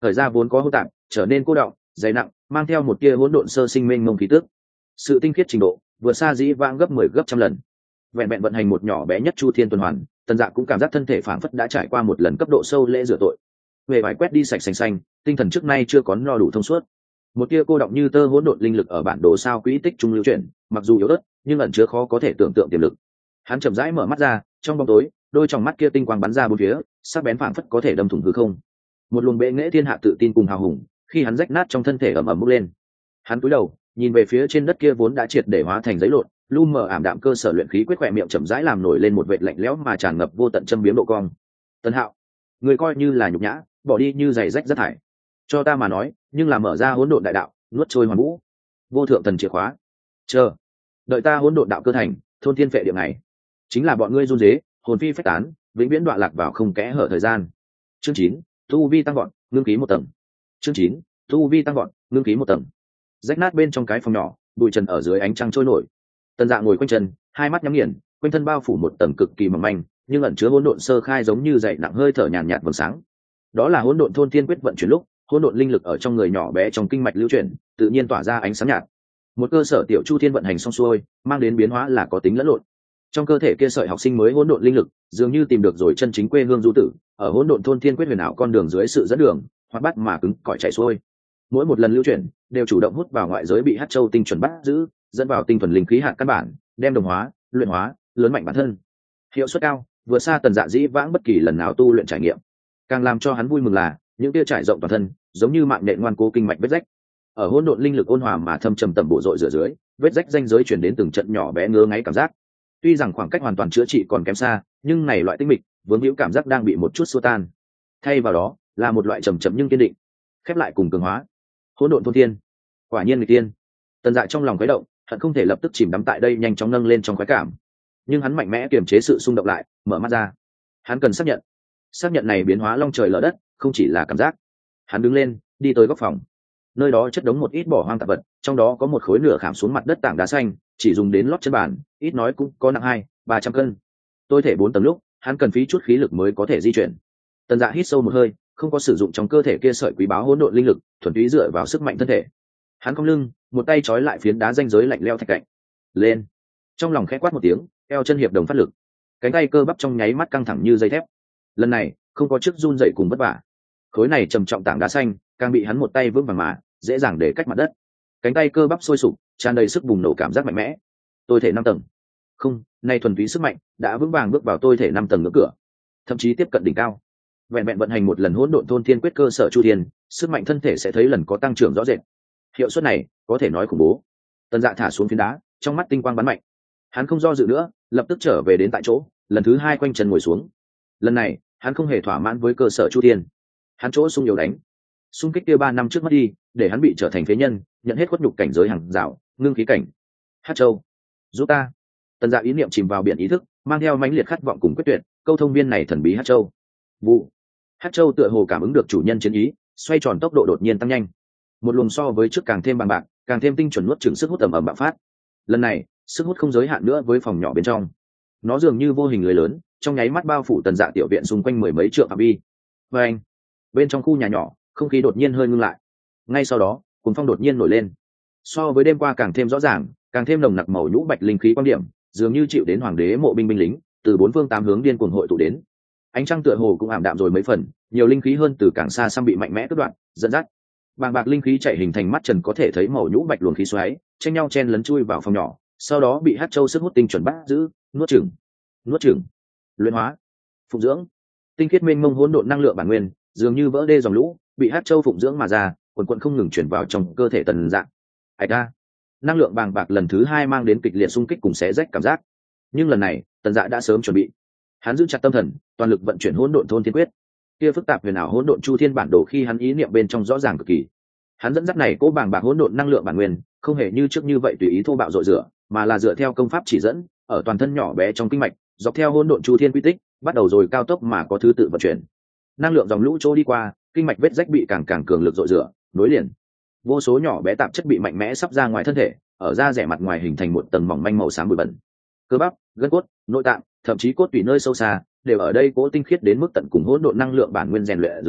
Speaker 1: thời ra vốn có hỗn tạp trở nên cô đọng dày nặng, mang theo một tia hỗn độn sơ sinh mênh mông khí tức. Sự tinh khiết trình độ vượt xa dĩ vãng gấp 10 gấp trăm lần. Vẹn vẹn vận hành một nhỏ bé nhất chu thiên tuần hoàn, Tần Dạ cũng cảm giác thân thể phảng phất đã trải qua một lần cấp độ sâu lễ rửa tội. Về vải quét đi sạch sành xanh, tinh thần trước nay chưa có no đủ thông suốt. Một tia cô đọng như tơ hỗn độn linh lực ở bản đồ sao quỹ tích trung lưu chuyển, mặc dù yếu ớt, nhưng ẩn chứa khó có thể tưởng tượng tiềm lực. Hắn chậm rãi mở mắt ra, trong bóng tối, đôi tròng mắt kia tinh quang bắn ra bốn phía, sắc bén phảng phất có thể đâm thủng hư không. Một luồng bệ nghệ thiên hạ tự tin cùng hào hùng, khi hắn rách nát trong thân thể ầm ầm bốc lên. Hắn cúi đầu, nhìn về phía trên đất kia vốn đã triệt để hóa thành giấy lộn, lu mờ ảm đạm cơ sở luyện khí quyết khỏe miệng chậm rãi làm nổi lên một vệt lạnh lẽo mà tràn ngập vô tận châm biếm độ cong. Tân Hạo, người coi như là nhục nhã, bỏ đi như giày rách rất thải. Cho ta mà nói, nhưng là mở ra hỗn độn đại đạo, nuốt trôi hoàn vũ. Vô thượng thần chìa khóa. Chờ, đợi ta hỗn độn đạo cơ thành, thôn thiên phệ địa này, chính là bọn ngươi run rế, hồn phi phách tán, vĩnh viễn đoạn lạc vào không kẽ hở thời gian. Chương 9, tu vi tăng vọt, ngưng khí một tầng. Chương 9, tu vi tăng vọt, ngưng khí một tầng. Rách nát bên trong cái phòng nhỏ, bụi trần ở dưới ánh trăng trôi nổi. Tần Dạ ngồi quanh chân, hai mắt nhắm nghiền, quanh thân bao phủ một tầng cực kỳ mỏng manh, nhưng ẩn chứa hỗn độn sơ khai giống như dậy nặng hơi thở nhàn nhạt vầng sáng. Đó là hỗn độn thôn thiên quyết vận chuyển lúc, hỗn độn linh lực ở trong người nhỏ bé trong kinh mạch lưu chuyển, tự nhiên tỏa ra ánh sáng nhạt. Một cơ sở tiểu chu thiên vận hành xong xuôi, mang đến biến hóa là có tính lẫn lộn. Trong cơ thể kia sợi học sinh mới hỗn độn linh lực, dường như tìm được rồi chân chính quê hương du tử, ở hỗn độn thôn thiên quyết huyền ảo con đường dưới sự dẫn đường, hoạt bát mà cứng cỏi chạy xuôi. Mỗi một lần lưu chuyển, đều chủ động hút vào ngoại giới bị hắc châu tinh chuẩn bắt giữ, dẫn vào tinh thuần linh khí hạt căn bản, đem đồng hóa, luyện hóa, lớn mạnh bản thân. Hiệu suất cao, vượt xa Tần Dạ dĩ vãng bất kỳ lần nào tu luyện trải nghiệm. Càng làm cho hắn vui mừng là, những tia trải rộng toàn thân, giống như mạng nện ngoan cố kinh mạch vết rách. Ở hỗn độn linh lực ôn hòa mà thâm trầm tầm bộ rọi rửa dưới, vết rách ranh giới truyền đến từng trận nhỏ bé ngứa ngáy cảm giác. Tuy rằng khoảng cách hoàn toàn chữa trị còn kém xa, nhưng này loại tinh mịch, vướng hữu cảm giác đang bị một chút xua tan. Thay vào đó, là một loại trầm trầm nhưng kiên định. Khép lại cùng cường hóa. Hỗn độn thôn thiên, quả nhiên người tiên. Tần Dạ trong lòng khuấy động, hận không thể lập tức chìm đắm tại đây nhanh chóng nâng lên trong khoái cảm. Nhưng hắn mạnh mẽ kiềm chế sự xung động lại, mở mắt ra. Hắn cần xác nhận này biến hóa long trời lở đất, không chỉ là cảm giác. Hắn đứng lên, đi tới góc phòng. Nơi đó chất đống một ít bỏ hoang tạp vật, trong đó có một khối nửa khảm xuống mặt đất tảng đá xanh, chỉ dùng đến lót chân bàn, ít nói cũng có nặng 200-300 cân. Tôi thể 4 tầng lúc, hắn cần phí chút khí lực mới có thể di chuyển. Tần Dạ hít sâu một hơi, không có sử dụng trong cơ thể kia sợi quý báu hỗn độn linh lực, thuần túy dựa vào sức mạnh thân thể. Hắn cong lưng, một tay trói lại phiến đá ranh giới lạnh lẽo thạch cạnh. Lên. Trong lòng khẽ quát một tiếng, eo chân hiệp đồng phát lực. Cánh tay cơ bắp trong nháy mắt căng thẳng như dây thép. Lần này, không có chức run dậy cùng vất vả. Khối này trầm trọng tảng đá xanh, càng bị hắn một tay vững vàng mà dễ dàng để cách mặt đất. Cánh tay cơ bắp sôi sục, tràn đầy sức bùng nổ cảm giác mạnh mẽ. Tôi thể 5 tầng. Không, nay thuần túy sức mạnh đã vững vàng bước vào tôi thể 5 tầng ngưỡng cửa, thậm chí tiếp cận đỉnh cao. Vẹn vẹn vận hành một lần hỗn độn thôn thiên quyết cơ sở chu thiên, sức mạnh thân thể sẽ thấy lần có tăng trưởng rõ rệt. Hiệu suất này có thể nói khủng bố. Tần Dạ thả xuống phiến đá, trong mắt tinh quang bắn mạnh. Hắn không do dự nữa, lập tức trở về đến tại chỗ, lần thứ 2 quanh chân ngồi xuống. Lần này, hắn không hề thỏa mãn với cơ sở chu thiên. Hắn chỗ xung yếu đánh. Xung kích kia 3 năm trước mất đi, để hắn bị trở thành phế nhân, nhận hết khuất nhục cảnh giới hàng rào, ngưng khí cảnh. Hát Châu, giúp ta. Tần Dạ ý niệm chìm vào biển ý thức, mang theo mãnh liệt khát vọng cùng quyết tuyệt, câu thông viên này thần bí Hát Châu. Vụ. Hát Châu tựa hồ cảm ứng được chủ nhân chiến ý, xoay tròn tốc độ đột nhiên tăng nhanh. Một luồng so với trước càng thêm bằng bạc, càng thêm tinh chuẩn nuốt chửng sức hút ầm ầm bạo phát. Lần này, sức hút không giới hạn nữa với phòng nhỏ bên trong. Nó dường như vô hình lưới lớn, trong nháy mắt bao phủ Tần Dạ tiểu viện xung quanh mười mấy trượng phạm vi. Và anh, bên trong khu nhà nhỏ, không khí đột nhiên hơi ngưng lại. Ngay sau đó, cuồng phong đột nhiên nổi lên. So với đêm qua càng thêm rõ ràng, càng thêm nồng nặc màu nhũ bạch linh khí quan điểm, dường như chịu đến hoàng đế mộ binh binh lính, từ 4 phương 8 hướng điên cuồng hội tụ đến. Ánh trăng tựa hồ cũng ảm đạm rồi mấy phần, nhiều linh khí hơn từ càng xa xăm bị mạnh mẽ cắt đoạn, dẫn dắt. Bàng bạc linh khí chạy hình thành mắt trần có thể thấy màu nhũ bạch luồng khí xoáy, tranh nhau chen lấn chui vào phòng nhỏ, sau đó bị Hát Châu sức hút tinh chuẩn bắt giữ, nuốt chửng, luyện hóa, phụng dưỡng. Tinh khiết mênh mông hỗn độn năng lượng bản nguyên, dường như vỡ đê dòng lũ, bị Hát Châu phụng dưỡng mà ra, quần quần không ngừng chuyển vào trong cơ thể Tần Dạ. Ảch a, năng lượng bàng bạc lần thứ 2 mang đến kịch liệt xung kích cùng xé rách cảm giác. Nhưng lần này, Tần Dạ đã sớm chuẩn bị. Hắn giữ chặt tâm thần, toàn lực vận chuyển hỗn độn thôn thiên quyết. Kia phức tạp huyền ảo hỗn độn chu thiên bản đồ khi hắn ý niệm bên trong rõ ràng cực kỳ. Hắn dẫn dắt này cố bàng bạc hỗn độn năng lượng bản nguyên, không hề như trước như vậy tùy ý thô bạo dội rửa, mà là dựa theo công pháp chỉ dẫn, ở toàn thân nhỏ bé trong kinh mạch, dọc theo hỗn độn chu thiên quy tích, bắt đầu rồi cao tốc mà có thứ tự vận chuyển. Năng lượng dòng lũ trôi đi qua, kinh mạch vết rách bị càng càng cường lực dội rửa, nối liền. Vô số nhỏ bé tạp chất bị mạnh mẽ sắp ra ngoài thân thể, ở da rẻ mặt ngoài hình thành một tầng mỏng manh màu xám bụi bẩn. Cơ bắp, gân cốt, nội tạng, thậm chí cốt tủy nơi sâu xa, đều ở đây cố tinh khiết đến mức tận cùng hỗn độn năng lượng bản nguyên rèn luyện ở dưới,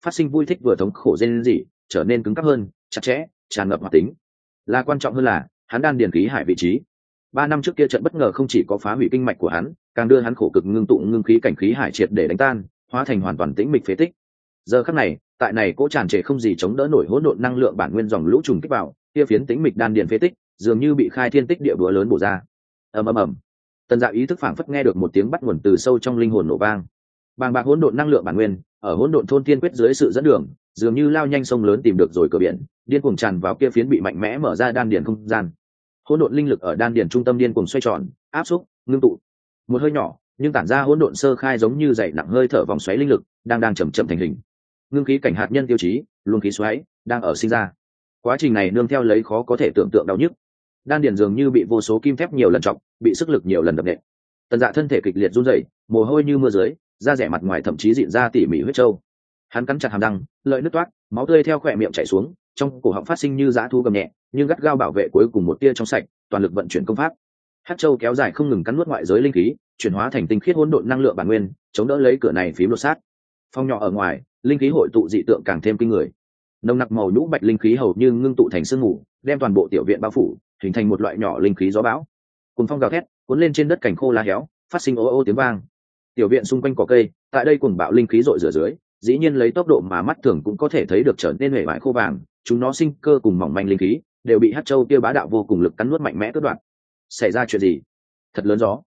Speaker 1: phát sinh vui thích vừa thống khổ rên rỉ, trở nên cứng cáp hơn, chặt chẽ, tràn ngập hoạt tính. Là quan trọng hơn là hắn đan điền khí hải vị trí. 3 năm trước kia trận bất ngờ không chỉ có phá hủy kinh mạch của hắn, càng đưa hắn khổ cực ngưng tụ ngưng khí cảnh khí hải triệt để đánh tan, hóa thành hoàn toàn tĩnh mịch phế tích. Giờ khắc này, tại này cỗ tràn trề không gì chống đỡ nổi hỗn độn năng lượng bản nguyên dòng lũ trùng kích vào, kia phiến tĩnh mịch đan điền phế tích, dường như bị khai thiên tích địa búa lớn bổ ra. Ầm ầm ầm. Tần Dạ ý thức phảng phất nghe được một tiếng bắt nguồn từ sâu trong linh hồn nổ vang. Bàng bạc hỗn độn năng lượng bản nguyên, ở hỗn độn thôn tiên quyết dưới sự dẫn đường, dường như lao nhanh sông lớn tìm được rồi cửa biển, điên cuồng tràn vào kia phiến bị mạnh mẽ mở ra đan điền không gian. Hỗn độn linh lực ở đan điền trung tâm điên cuồng xoay tròn, áp xúc, ngưng tụ. Một hơi nhỏ, nhưng tản ra hỗn độn sơ khai giống như dày nặng hơi thở vòng xoáy linh lực, đang chậm chậm thành hình. Ngưng khí cảnh hạt nhân tiêu chí, luồng khí xoáy đang ở sinh ra. Quá trình này nương theo lấy khó có thể tưởng tượng đau nhức. Đan điền dường như bị vô số kim thép nhiều lần trọng, bị sức lực nhiều lần đập nện. Tần Dạ thân thể kịch liệt run rẩy, mồ hôi như mưa dưới, da rẻ mặt ngoài thậm chí dịn ra tỉ mỉ huyết châu. Hắn cắn chặt hàm răng, lợi nứt toát, máu tươi theo khóe miệng chảy xuống, trong cổ họng phát sinh như dã thú gầm nhẹ, nhưng gắt gao bảo vệ cuối cùng một tia trong sạch, toàn lực vận chuyển công pháp. Hắc châu kéo dài không ngừng cắn nuốt ngoại giới linh khí, chuyển hóa thành tinh khiết hỗn độn năng lượng bản nguyên, chống đỡ lấy cửa này phím lột sát. Phong nhỏ ở ngoài, linh khí hội tụ dị tượng càng thêm kinh người. Nồng nặc màu nhũ bạch linh khí hầu như ngưng tụ thành sương mù, đem toàn bộ tiểu viện bao phủ, hình thành một loại nhỏ linh khí gió bão. Cùng phong gào thét, cuốn lên trên đất cảnh khô lá héo, phát sinh ô ô tiếng vang. Tiểu viện xung quanh cỏ cây, tại đây cuồng bạo linh khí rội rửa dưới, dĩ nhiên lấy tốc độ mà mắt thường cũng có thể thấy được trở nên huệ vải khô vàng, chúng nó sinh cơ cùng mỏng manh linh khí, đều bị Hắc Châu kia bá đạo vô cùng lực cắn nuốt mạnh mẽ cắt đoạn. Xảy ra chuyện gì? Thật lớn gió.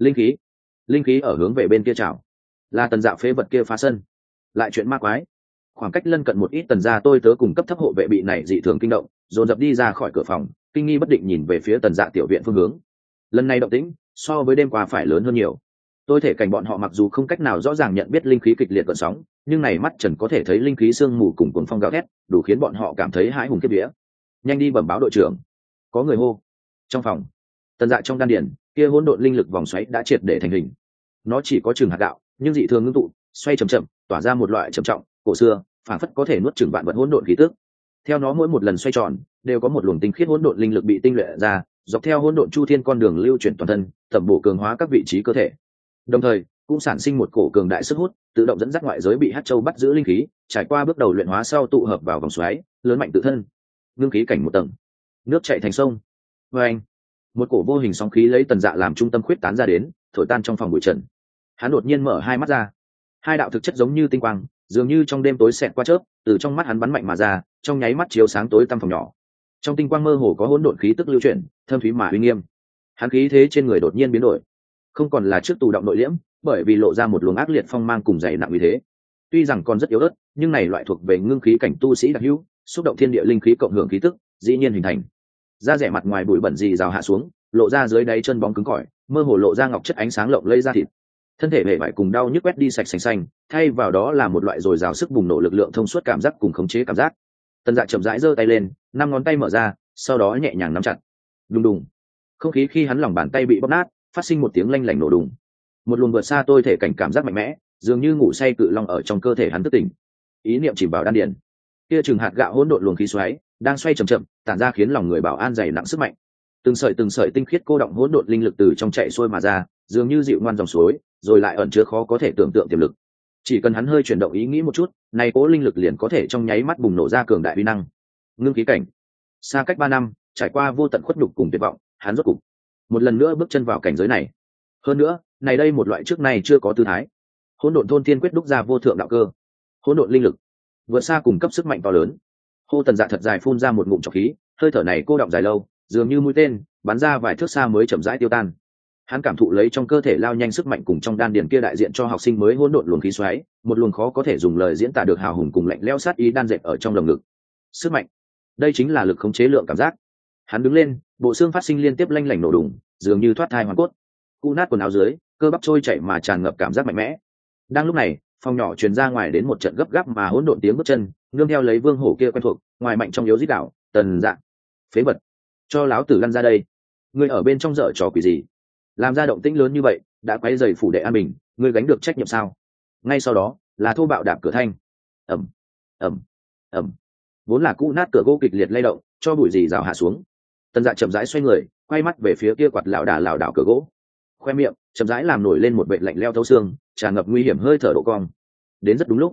Speaker 1: Linh khí ở hướng về bên kia trào. Là Tần Dạ phế vật kia phá sân. Lại chuyện ma quái. Khoảng cách lân cận một ít Tần gia tôi tớ cùng cấp thấp hộ vệ bị này dị thường kinh động, dồn dập đi ra khỏi cửa phòng, kinh nghi bất định nhìn về phía Tần Dạ tiểu viện phương hướng. Lần này động tĩnh so với đêm qua phải lớn hơn nhiều. Tôi thể cảnh bọn họ mặc dù không cách nào rõ ràng nhận biết linh khí kịch liệt gợn sóng, nhưng này mắt trần có thể thấy linh khí sương mù cùng cuồng phong gào thét, đủ khiến bọn họ cảm thấy hãi hùng kiếp vía. Nhanh đi bẩm báo đội trưởng. Có người hô. Trong phòng, Tần Dạ trong đan điền, kia hỗn độn linh lực vòng xoáy đã triệt để thành hình. Nó chỉ có chừng hạt gạo, nhưng dị thường ngưng tụ, xoay chậm chậm, tỏa ra một loại trầm trọng, cổ xưa, phản phất có thể nuốt chửng vạn vật hỗn độn khí tức. Theo nó mỗi một lần xoay tròn, đều có một luồng tinh khiết hỗn độn linh lực bị tinh luyện ra, dọc theo hỗn độn chu thiên con đường lưu chuyển toàn thân, tẩm bổ cường hóa các vị trí cơ thể. Đồng thời, cũng sản sinh một cổ cường đại sức hút, tự động dẫn dắt ngoại giới bị Hắc Châu bắt giữ linh khí, trải qua bước đầu luyện hóa sau tụ hợp vào vòng xoáy, lớn mạnh tự thân. Ngưng khí cảnh một tầng, nước chảy thành sông. Oeng! Một cổ vô hình sóng khí lấy Tần Dạ làm trung tâm khuyết tán ra đến, thổi tan trong phòng bụi trần. Hắn đột nhiên mở hai mắt ra, hai đạo thực chất giống như tinh quang, dường như trong đêm tối xẹt qua chớp, từ trong mắt hắn bắn mạnh mà ra, trong nháy mắt chiếu sáng tối tăm phòng nhỏ. Trong tinh quang mơ hồ có hỗn độn khí tức lưu chuyển, thâm thúy mà uy nghiêm. Hắn khí thế trên người đột nhiên biến đổi, không còn là trước tù động nội liễm, bởi vì lộ ra một luồng ác liệt phong mang cùng dày nặng uy thế. Tuy rằng còn rất yếu ớt, nhưng này loại thuộc về ngưng khí cảnh tu sĩ đặc hữu, xúc động thiên địa linh khí cộng hưởng khí tức, dĩ nhiên hình thành. Da rẻ mặt ngoài bụi bẩn gì rào hạ xuống, lộ ra dưới đáy chân bóng cứng cỏi, mơ hồ lộ ra ngọc chất ánh sáng lộng lẫy da thịt. Thân thể bề bại cùng đau nhức quét đi sạch sành xanh, thay vào đó là một loại dồi dào sức bùng nổ lực lượng thông suốt cảm giác cùng khống chế cảm giác. Tần Dạ chậm rãi giơ tay lên, 5 ngón tay mở ra, sau đó nhẹ nhàng nắm chặt. Đùng đùng. Không khí khi hắn lòng bàn tay bị bóp nát, phát sinh một tiếng lanh lảnh nổ đùng. Một luồng vượt xa tôi thể cảnh cảm giác mạnh mẽ, dường như ngủ say cự long ở trong cơ thể hắn thức tỉnh. Ý niệm chìm vào đan điền. Kia chừng hạt gạo hỗn độn luồng khí xoáy, đang xoay chậm chậm, tản ra khiến lòng người bảo an dày nặng sức mạnh. Từng sợi tinh khiết cô động hỗn độn linh lực từ trong chạy xuôi mà ra, dường như dịu ngoan dòng suối, rồi lại ẩn chứa khó có thể tưởng tượng tiềm lực. Chỉ cần hắn hơi chuyển động ý nghĩ một chút, này cố linh lực liền có thể trong nháy mắt bùng nổ ra cường đại uy năng. Ngưng khí cảnh, xa cách 3 năm, trải qua vô tận khuất nhục cùng tuyệt vọng, hắn rốt cục một lần nữa bước chân vào cảnh giới này. Hơn nữa, này đây một loại trước này chưa có tư thái. Hỗn độn thôn thiên quyết đúc ra vô thượng đạo cơ, hỗn độn linh lực, vượt xa cùng cấp sức mạnh to lớn. Hô Tần Dạ thật dài phun ra một ngụm trọc khí, hơi thở này cô đọng dài lâu, dường như mũi tên, bắn ra vài thước xa mới chậm rãi tiêu tan. Hắn cảm thụ lấy trong cơ thể lao nhanh sức mạnh cùng trong đan điền kia đại diện cho học sinh mới hỗn độn luồng khí xoáy, một luồng khó có thể dùng lời diễn tả được hào hùng cùng lạnh lẽo sát ý đan dệt ở trong lồng ngực. Sức mạnh, đây chính là lực khống chế lượng cảm giác. Hắn đứng lên, bộ xương phát sinh liên tiếp lanh lảnh nổ đùng, dường như thoát thai hoàn cốt. Cụ nát quần áo dưới, cơ bắp trôi chảy mà tràn ngập cảm giác mạnh mẽ. Đang lúc này, phòng nhỏ truyền ra ngoài đến một trận gấp gáp mà hỗn độn tiếng bước chân, nương theo lấy Vương Hổ kia quen thuộc, ngoài mạnh trong yếu rít đảo, Tần Dạ, phế vật, cho láo tử lăn ra đây. Ngươi ở bên trong dở trò quỷ gì? Làm ra động tĩnh lớn như vậy, đã quấy rầy phủ đệ an bình, ngươi gánh được trách nhiệm sao? Ngay sau đó, là thô bạo đạp cửa thanh. Ầm, ầm, ầm. Vốn là cũ nát cửa gỗ kịch liệt lay động, cho bụi gì rào hạ xuống. Tần Dạ chậm rãi xoay người, quay mắt về phía kia quạt lảo đảo cửa gỗ. Khoe miệng chậm rãi làm nổi lên một vệt lạnh leo thấu xương, tràn ngập nguy hiểm hơi thở độ cong. Đến rất đúng lúc.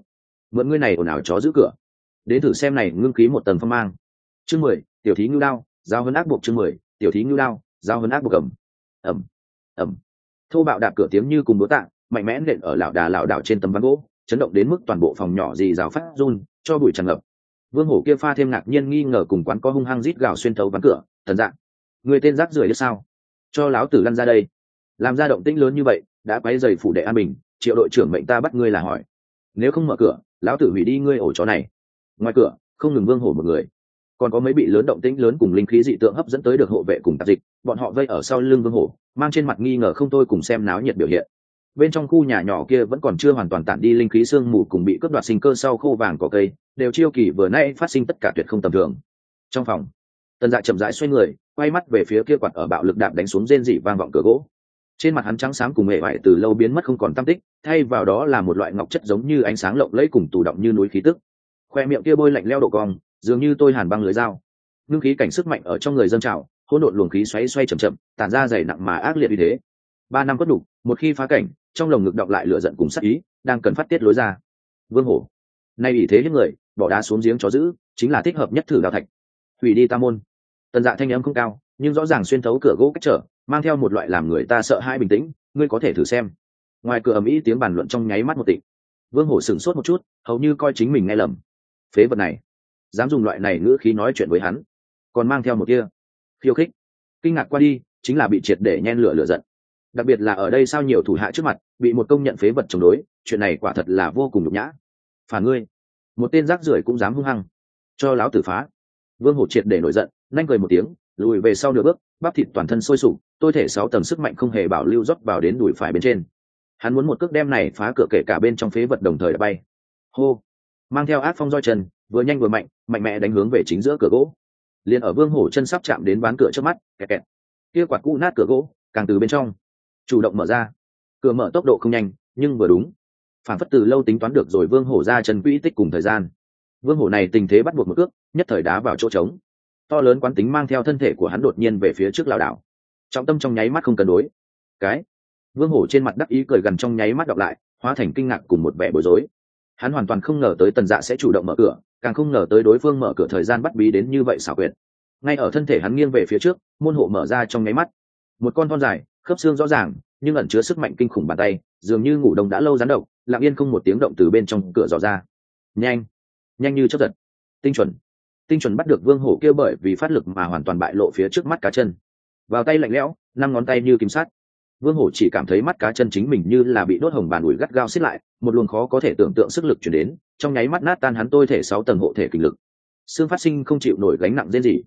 Speaker 1: mượn ngươi này ồn ào chó giữ cửa, đến thử xem này ngưng khí một tầng phong mang. Chương 10, tiểu thí ngưu đao giao hấn ác buộc. Chương 10, tiểu thí ngưu đao giao hấn ác buộc. Ẩm ẩm, thô bạo đạp cửa tiếng như cùng búa tạ mạnh mẽ nện ở lảo đảo trên tấm ván gỗ, chấn động đến mức toàn bộ phòng nhỏ rì rào phát run, cho bụi tràn ngập. Vương Hổ kia pha thêm ngạc nhiên nghi ngờ cùng quán có hung hăng rít gào xuyên thấu ván cửa. Thần Dạng, người tên rác rưởi đấy sao, cho láo tử lăn ra đây, làm ra động tĩnh lớn như vậy đã quấy rầy phủ đệ an bình, Triệu đội trưởng mệnh ta bắt ngươi là hỏi, nếu không mở cửa lão tử hủy đi ngươi ổ chó này. Ngoài cửa không ngừng Vương Hổ một người, còn có mấy bị lớn động tĩnh lớn cùng linh khí dị tượng hấp dẫn tới được hộ vệ cùng tạp dịch, bọn họ vây ở sau lưng Vương Hổ, mang trên mặt nghi ngờ không thôi cùng xem náo nhiệt biểu hiện. Bên trong khu nhà nhỏ kia vẫn còn chưa hoàn toàn tản đi linh khí sương mù cùng bị cướp đoạt sinh cơ sau khô vàng cỏ cây, đều chiêu kỳ vừa nay phát sinh tất cả tuyệt không tầm thường. Trong phòng, Tần Dạ chậm rãi xoay người, quay mắt về phía kia quạt ở bạo lực đạp đánh xuống rên rỉ vang vọng cửa gỗ. Trên mặt hắn trắng xám cùng mệt mỏi từ lâu biến mất không còn tăm tích, thay vào đó là một loại ngọc chất giống như ánh sáng lộng lẫy cùng tù động như núi khí tức. Khoe miệng kia bôi lạnh leo độ cong, dường như tôi hàn băng lưới dao. Ngưng khí cảnh sức mạnh ở trong người dâng trào, hỗn độn luồng khí xoáy xoay chậm chậm, tản ra dày nặng mà ác liệt như thế. 3 năm cốt đủ, một khi phá cảnh, trong lồng ngực đọng lại lửa giận cùng sát ý, đang cần phát tiết lối ra. Vương Hổ, nay ủy thế những người, bỏ đá xuống giếng chó giữ, chính là thích hợp nhất thử đào thạch. Hủy đi ta môn. Tần Dạ thanh âm không cao, nhưng rõ ràng xuyên thấu cửa gỗ cách trở, mang theo một loại làm người ta sợ hãi bình tĩnh. Ngươi có thể thử xem. Ngoài cửa ầm ĩ tiếng bàn luận trong nháy mắt một tịnh. Vương Hổ sửng sốt một chút, hầu như coi chính mình nghe lầm. Phế vật này, dám dùng loại này ngữ khí nói chuyện với hắn, còn mang theo một kia khiêu khích. Kinh ngạc qua đi, chính là bị triệt để nhen lửa giận. Đặc biệt là ở đây sao nhiều thủ hạ trước mặt bị một công nhận phế vật chống đối, chuyện này quả thật là vô cùng nhục nhã. Phản ngươi, một tên rác rưởi cũng dám hung hăng, cho láo tử phá. Vương Hổ triệt để nổi giận, nhanh cười một tiếng, lùi về sau nửa bước, bắp thịt toàn thân sôi sục, tôi thể 6 tầng sức mạnh không hề bảo lưu rót vào đến đùi phải bên trên. Hắn muốn một cước đem này phá cửa kể cả bên trong phế vật đồng thời đã bay. Hô, mang theo ác phong roi chân, vừa nhanh vừa mạnh, mạnh mẽ đánh hướng về chính giữa cửa gỗ. Liền ở Vương Hổ chân sắp chạm đến ván cửa trước mắt, kẹt kẹt, kia quạt cũ nát cửa gỗ, càng từ bên trong chủ động mở ra. Cửa mở tốc độ không nhanh, nhưng vừa đúng, phản phất từ lâu tính toán được rồi. Vương Hổ ra chân quỹ tích cùng thời gian. Vương Hổ này tình thế bắt buộc một cước, nhất thời đá vào chỗ trống. To lớn quán tính mang theo thân thể của hắn đột nhiên về phía trước lảo đảo, trọng tâm trong nháy mắt không cân đối. Cái Vương Hổ trên mặt đắc ý cười gần trong nháy mắt đọc lại, hóa thành kinh ngạc cùng một vẻ bối rối. Hắn hoàn toàn không ngờ tới Tần Dạ sẽ chủ động mở cửa, càng không ngờ tới đối phương mở cửa thời gian bắt bí đến như vậy xảo quyệt. Ngay ở thân thể hắn nghiêng về phía trước, môn hộ mở ra trong nháy mắt, một con thon dài, khớp xương rõ ràng, nhưng ẩn chứa sức mạnh kinh khủng bàn tay, dường như ngủ đông đã lâu rắn độc, lặng yên không một tiếng động từ bên trong cửa dò ra. Nhanh, nhanh như chớp giật, tinh chuẩn bắt được Vương Hổ kia bởi vì phát lực mà hoàn toàn bại lộ phía trước mắt cá chân. Vào tay lạnh lẽo, 5 ngón tay như kim sắt. Vương Hổ chỉ cảm thấy mắt cá chân chính mình như là bị đốt hồng bàn ủi gắt gao xiết lại, một luồng khó có thể tưởng tượng sức lực truyền đến, trong nháy mắt nát tan hắn tôi thể 6 tầng hộ thể kinh lực. Xương phát sinh không chịu nổi gánh nặng rên rỉ.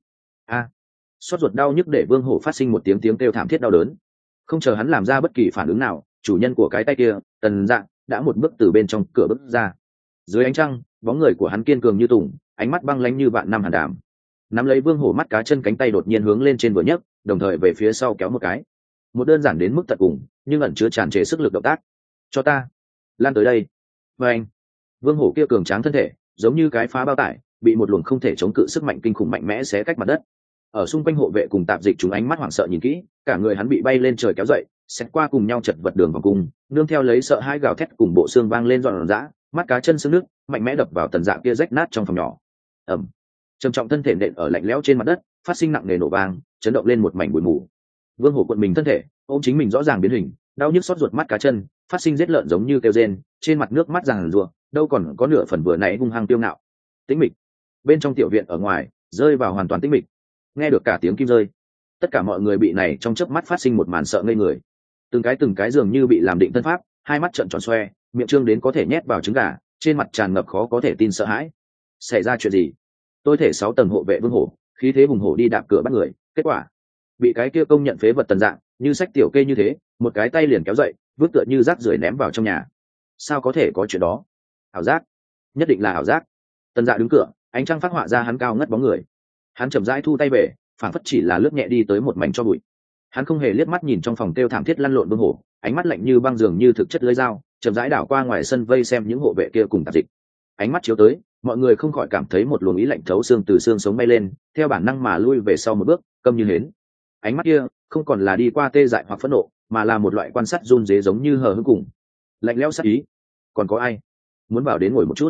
Speaker 1: Xót ruột đau nhức để Vương Hổ phát sinh một tiếng kêu thảm thiết đau đớn. Không chờ hắn làm ra bất kỳ phản ứng nào, chủ nhân của cái tay kia, Tần Dạ, đã một bước từ bên trong cửa bước ra. Dưới ánh trăng, bóng người của hắn kiên cường như tùng, ánh mắt băng lãnh như vạn năm hàn đàm. Nắm lấy Vương Hổ mắt cá chân cánh tay đột nhiên hướng lên trên vừa nhấc, đồng thời về phía sau kéo một cái. Một đơn giản đến mức tận cùng, nhưng ẩn chứa tràn trề sức lực động tác. Cho ta, lan tới đây. Và anh, Vương Hổ kia cường tráng thân thể, giống như cái phá bao tải, bị một luồng không thể chống cự sức mạnh kinh khủng mạnh mẽ xé cách mặt đất. Ở xung quanh hộ vệ cùng tạp dịch chúng ánh mắt hoảng sợ nhìn kỹ, cả người hắn bị bay lên trời kéo dậy, xét qua cùng nhau chật vật đường vòng cung, nương theo lấy sợ hãi gào thét cùng bộ xương vang lên giòn giã, mắt cá chân xương nước mạnh mẽ đập vào Tần Dạ kia rách nát trong phòng nhỏ. Ầm, trầm trọng thân thể nện ở lạnh lẽo trên mặt đất, phát sinh nặng nề nổ vang, chấn động lên một mảnh bụi mù. Vương Hổ cuộn mình thân thể, ôm chính mình rõ ràng biến hình, đau nhức xót ruột mắt cá chân, phát sinh giết lợn giống như kêu rên, trên mặt nước mắt ràng rụa, đâu còn có nửa phần vừa nãy hung hăng tiêu ngạo. Tĩnh mịch. Bên trong tiểu viện ở ngoài, rơi vào hoàn toàn tĩnh mịch. Nghe được cả tiếng kim rơi, tất cả mọi người bị này trong chớp mắt phát sinh một màn sợ ngây người. Từng cái dường như bị làm định thân pháp, hai mắt trợn tròn xoe, miệng trương đến có thể nhét vào trứng gà, trên mặt tràn ngập khó có thể tin sợ hãi. Xảy ra chuyện gì? Tôi thể 6 tầng hộ vệ Vương Hổ, khí thế hùng hổ đi đạp cửa bắt người, kết quả bị cái kia công nhận phế vật Tần Dạng như sách tiểu kê như thế, một cái tay liền kéo dậy, vứt tựa như rác rưởi ném vào trong nhà. Sao có thể có chuyện đó? Ảo giác, nhất định là ảo giác. Tần Dạ đứng cửa, ánh trăng phát họa ra hắn cao ngất bóng người. Hắn chậm rãi thu tay về, phản phất chỉ là lướt nhẹ đi tới một mảnh cho bụi. Hắn không hề liếc mắt nhìn trong phòng kêu thảm thiết lăn lộn Vương Hổ, ánh mắt lạnh như băng dường như thực chất lưỡi dao, chậm rãi đảo qua ngoài sân vây xem những hộ vệ kia cùng tạp dịch. Ánh mắt chiếu tới, mọi người không khỏi cảm thấy một luồng ý lạnh thấu xương từ xương sống bay lên, theo bản năng mà lui về sau một bước, câm như hến. Ánh mắt kia không còn là đi qua tê dại hoặc phẫn nộ, mà là một loại quan sát run rế giống như hờ hững cùng lạnh lẽo sát ý. Còn có ai muốn vào đến ngồi một chút?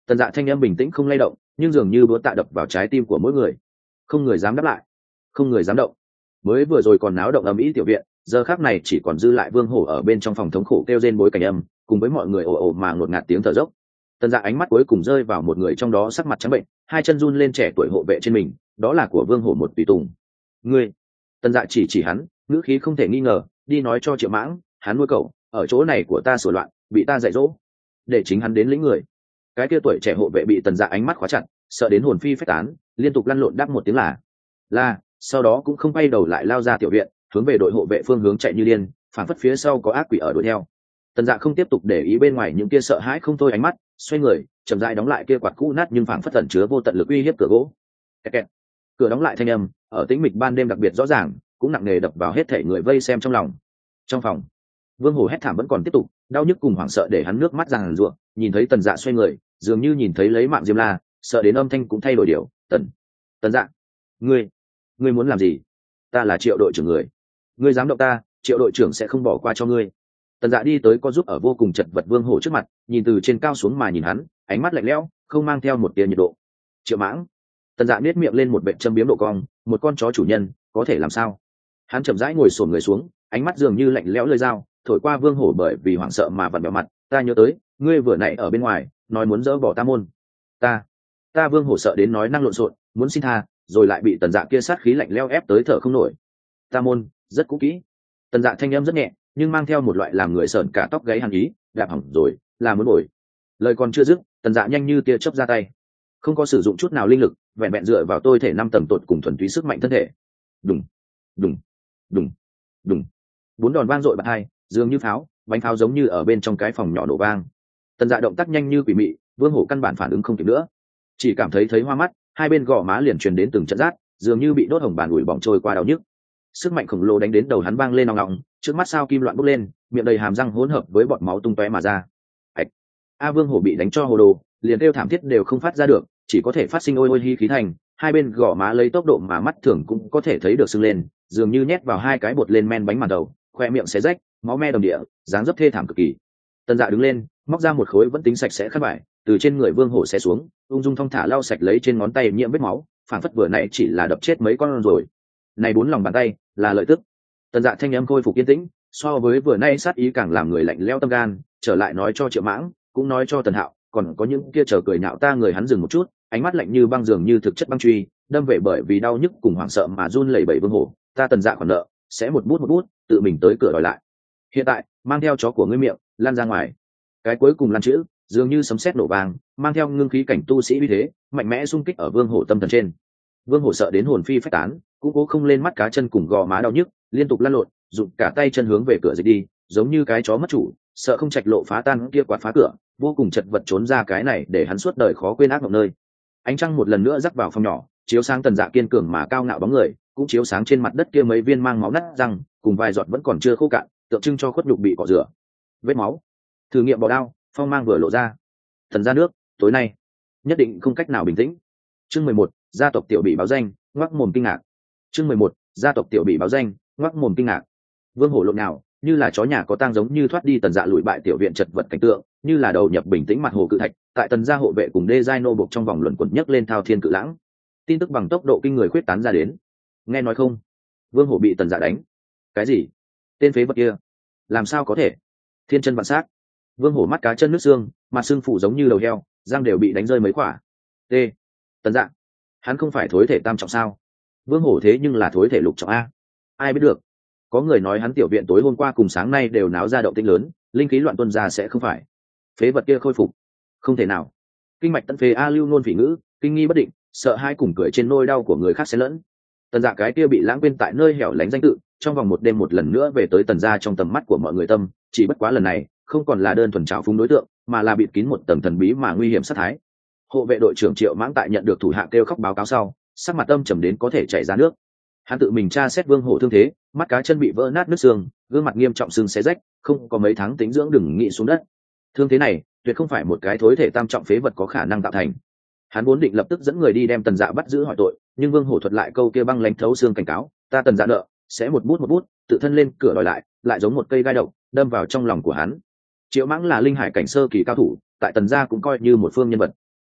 Speaker 1: Tần Dạ thanh âm bình tĩnh không lay động, nhưng dường như búa tạ đập vào trái tim của mỗi người. Không người dám đáp lại, không người dám động. Mới vừa rồi còn náo động ầm ĩ tiểu viện, giờ khắc này chỉ còn dư lại Vương Hổ ở bên trong phòng thống khổ kêu rên bối cảnh âm, cùng với mọi người ồ ồ mà ngột ngạt tiếng thở dốc. Tần Dạ ánh mắt cuối cùng rơi vào một người trong đó sắc mặt trắng bệnh, hai chân run lên trẻ tuổi hộ vệ trên mình, đó là của Vương Hổ một tùy tùng. Ngươi, Tần Dạ chỉ hắn, ngữ khí không thể nghi ngờ, đi nói cho Triệu Mãng, hắn nuôi cậu, ở chỗ này của ta sửa loạn, bị ta dạy dỗ, để chính hắn đến lĩnh người. Cái kia tuổi trẻ hộ vệ bị Tần Dạ ánh mắt khóa chặt, sợ đến hồn phi phách tán, liên tục lăn lộn đáp một tiếng là, sau đó cũng không quay đầu lại lao ra tiểu viện, hướng về đội hộ vệ phương hướng chạy như điên, phản phất phía sau có ác quỷ ở đuổi theo. Tần Dạ không tiếp tục để ý bên ngoài những kia sợ hãi không thôi ánh mắt, xoay người chậm rãi đóng lại kia quạt cũ nát nhưng phảng phất ẩn chứa vô tận lực uy hiếp cửa gỗ. Kẹt kẹt. Cửa đóng lại thanh âm ở tĩnh mịch ban đêm đặc biệt rõ ràng, cũng nặng nề đập vào hết thảy người vây xem trong lòng. Trong phòng, Vương Hổ hét thảm vẫn còn tiếp tục, đau nhức cùng hoảng sợ để hắn nước mắt ràn rụa, nhìn thấy Tần Dạ xoay người, dường như nhìn thấy lấy mạng Diêm La, sợ đến âm thanh cũng thay đổi điều. Tần Dạ, ngươi muốn làm gì? Ta là Triệu đội trưởng người, ngươi dám động ta, Triệu đội trưởng sẽ không bỏ qua cho ngươi. Tần Dạ đi tới có giúp ở vô cùng chật vật Vương Hổ trước mặt, nhìn từ trên cao xuống mà nhìn hắn, ánh mắt lạnh lẽo, không mang theo một tia nhiệt độ. Triệu Mãng. Tần Dạ nét miệng lên một vệt châm biếm độ cong, một con chó chủ nhân có thể làm sao? Hắn chậm rãi ngồi xổm người xuống, ánh mắt dường như lạnh lẽo lưỡi dao, thổi qua Vương Hổ bởi vì hoảng sợ mà vặn vẹo mặt. Ta nhớ tới, ngươi vừa nãy ở bên ngoài, nói muốn dỡ bỏ ta môn. Ta Vương Hổ sợ đến nói năng lộn xộn, muốn xin tha, rồi lại bị Tần Dạ kia sát khí lạnh lẽo ép tới thở không nổi. Ta môn rất cũ kỹ. Tần Dạ thanh âm rất nhẹ, nhưng mang theo một loại làm người sởn cả tóc gáy hàn ý. Đạp hỏng rồi, là muốn bồi. Lời còn chưa dứt, Tần Dạ nhanh như tia chớp ra tay, không có sử dụng chút nào linh lực, vẹn vẹn dựa vào tôi thể 5 tầng tột cùng thuần túy sức mạnh thân thể. Đùng, đùng, đùng, đùng. 4 đòn vang dội bật hai, dường như pháo, bánh pháo giống như ở bên trong cái phòng nhỏ nổ vang. Tần Dạ động tác nhanh như quỷ mị, Vương Hổ căn bản phản ứng không kịp nữa, chỉ cảm thấy hoa mắt, hai bên gò má liền truyền đến từng trận rát, dường như bị đốt hồng bàn ủi bỏng trôi qua đau nhức. Sức mạnh khổng lồ đánh đến đầu hắn vang lên ong ong, trước mắt sao kim loạn bốc lên, miệng đầy hàm răng hỗn hợp với bọt máu tung tóe mà ra. Ạch! Vương Hổ bị đánh cho hồ đồ, liền kêu thảm thiết đều không phát ra được, chỉ có thể phát sinh ôi ôi hí khí thành, hai bên gò má lấy tốc độ mà mắt thường cũng có thể thấy được sưng lên, dường như nhét vào hai cái bột lên men bánh màn đầu, khoe miệng xé rách, máu me đầm địa, dáng dấp thê thảm cực kỳ. Tần Dạ đứng lên, móc ra một khối vẫn tính sạch sẽ khăn vải, từ trên người Vương Hổ xé xuống, ung dung thong thả lau sạch lấy trên ngón tay nhiễm vết máu, phản phất vừa nãy chỉ là đập chết mấy con rồi. Này 4 lòng bàn tay là lợi tức. Tần Dạ thanh âm khôi phục yên tĩnh, so với vừa nay sát ý càng làm người lạnh lẽo tâm gan, trở lại nói cho Triệu Mãng, cũng nói cho Tần Hạo, còn có những kia chờ cười nhạo ta người. Hắn dừng một chút, ánh mắt lạnh như băng, dường như thực chất băng truy, đâm về bởi vì đau nhức cùng hoảng sợ mà run lẩy bẩy Vương Hổ. Ta Tần Dạ khoản nợ, sẽ một bút tự mình tới cửa đòi lại. Hiện tại, mang theo chó của ngươi miệng, lan ra ngoài. Cái cuối cùng lan chữ, dường như sấm sét nổ vang, mang theo ngưng khí cảnh tu sĩ uy thế, mạnh mẽ xung kích ở Vương Hổ tâm thần trên. Vương Hổ sợ đến hồn phi phách tán, cũng cố không lên mắt cá chân cùng gò má đau nhức, liên tục lăn lộn, dùng cả tay chân hướng về cửa dịch đi, giống như cái chó mất chủ, sợ không trạch lộ phá tan kia quạt phá cửa, vô cùng chật vật trốn ra cái này để hắn suốt đời khó quên ác mộng nơi. Ánh trăng một lần nữa rắc vào phòng nhỏ, chiếu sáng Tần Dạ kiên cường mà cao ngạo bóng người, cũng chiếu sáng trên mặt đất kia mấy viên mang máu nát răng, cùng vài giọt vẫn còn chưa khô cạn, tượng trưng cho khuất nhục bị cọ rửa. Vết máu. Thử nghiệm bỏ đao, phong mang vừa lộ ra. Thần ra nước, tối nay nhất định không cách nào bình tĩnh. Chương 11, gia tộc tiểu bị báo danh, ngoác mồm kinh ngạc. Chương 11, gia tộc tiểu bị báo danh, ngoác mồm kinh ngạc. Vương Hổ lộn nào, như là chó nhà có tang giống như thoát đi Tần Dạ lùi bại tiểu viện chật vật cảnh tượng, như là đầu nhập bình tĩnh mặt hồ cự thạch, tại Tần gia hộ vệ cùng đê giai nô buộc trong vòng luẩn quẩn nhấc lên thao thiên cự lãng. Tin tức bằng tốc độ kinh người khuyết tán ra đến. Nghe nói không? Vương Hổ bị Tần Dạ đánh. Cái gì? Tên phế vật kia, làm sao có thể? Thiên chân vạn sát. Vương Hổ mắt cá chân nước xương, mặt xương phủ giống như đầu heo, răng đều bị đánh rơi mấy quả. T. Tần Dạ, hắn không phải thối thể tam trọng sao? Vương Hổ thế nhưng là thối thể lục trọng a. Ai biết được? Có người nói hắn tiểu viện tối hôm qua cùng sáng nay đều náo ra động tĩnh lớn, linh khí loạn tuôn ra sẽ không phải. Phế vật kia khôi phục, không thể nào. Kinh mạch tận phế a lưu nôn phỉ ngữ, kinh nghi bất định, sợ hai cùng cười trên nôi đau của người khác xen lẫn. Tần Dạ cái kia bị lãng quên tại nơi hẻo lánh danh tự, trong vòng một đêm một lần nữa về tới Tần gia trong tầm mắt của mọi người tâm, chỉ bất quá lần này không còn là đơn thuần trào phúng đối tượng, mà là bịt kín một tầng thần bí mà nguy hiểm sát thái. Hộ vệ đội trưởng Triệu Mãng tại nhận được thủ hạ kêu khóc báo cáo sau, sắc mặt âm trầm đến có thể chảy ra nước. Hắn tự mình tra xét Vương Hổ thương thế, mắt cá chân bị vỡ nát nứt xương, gương mặt nghiêm trọng sưng xé rách, không có mấy tháng tính dưỡng đừng nghĩ xuống đất. Thương thế này tuyệt không phải một cái thối thể tam trọng phế vật có khả năng tạo thành. Hắn vốn định lập tức dẫn người đi đem Tần Dạ bắt giữ hỏi tội, nhưng Vương Hổ thuật lại câu kia băng lãnh thấu xương cảnh cáo, ta Tần Dạ nợ, sẽ một bút tự thân lên cửa đòi lại giống một cây gai độc đâm vào trong lòng của hắn. Triệu Mãng là linh hải cảnh sơ kỳ cao thủ, tại Tần gia cũng coi như một phương nhân vật.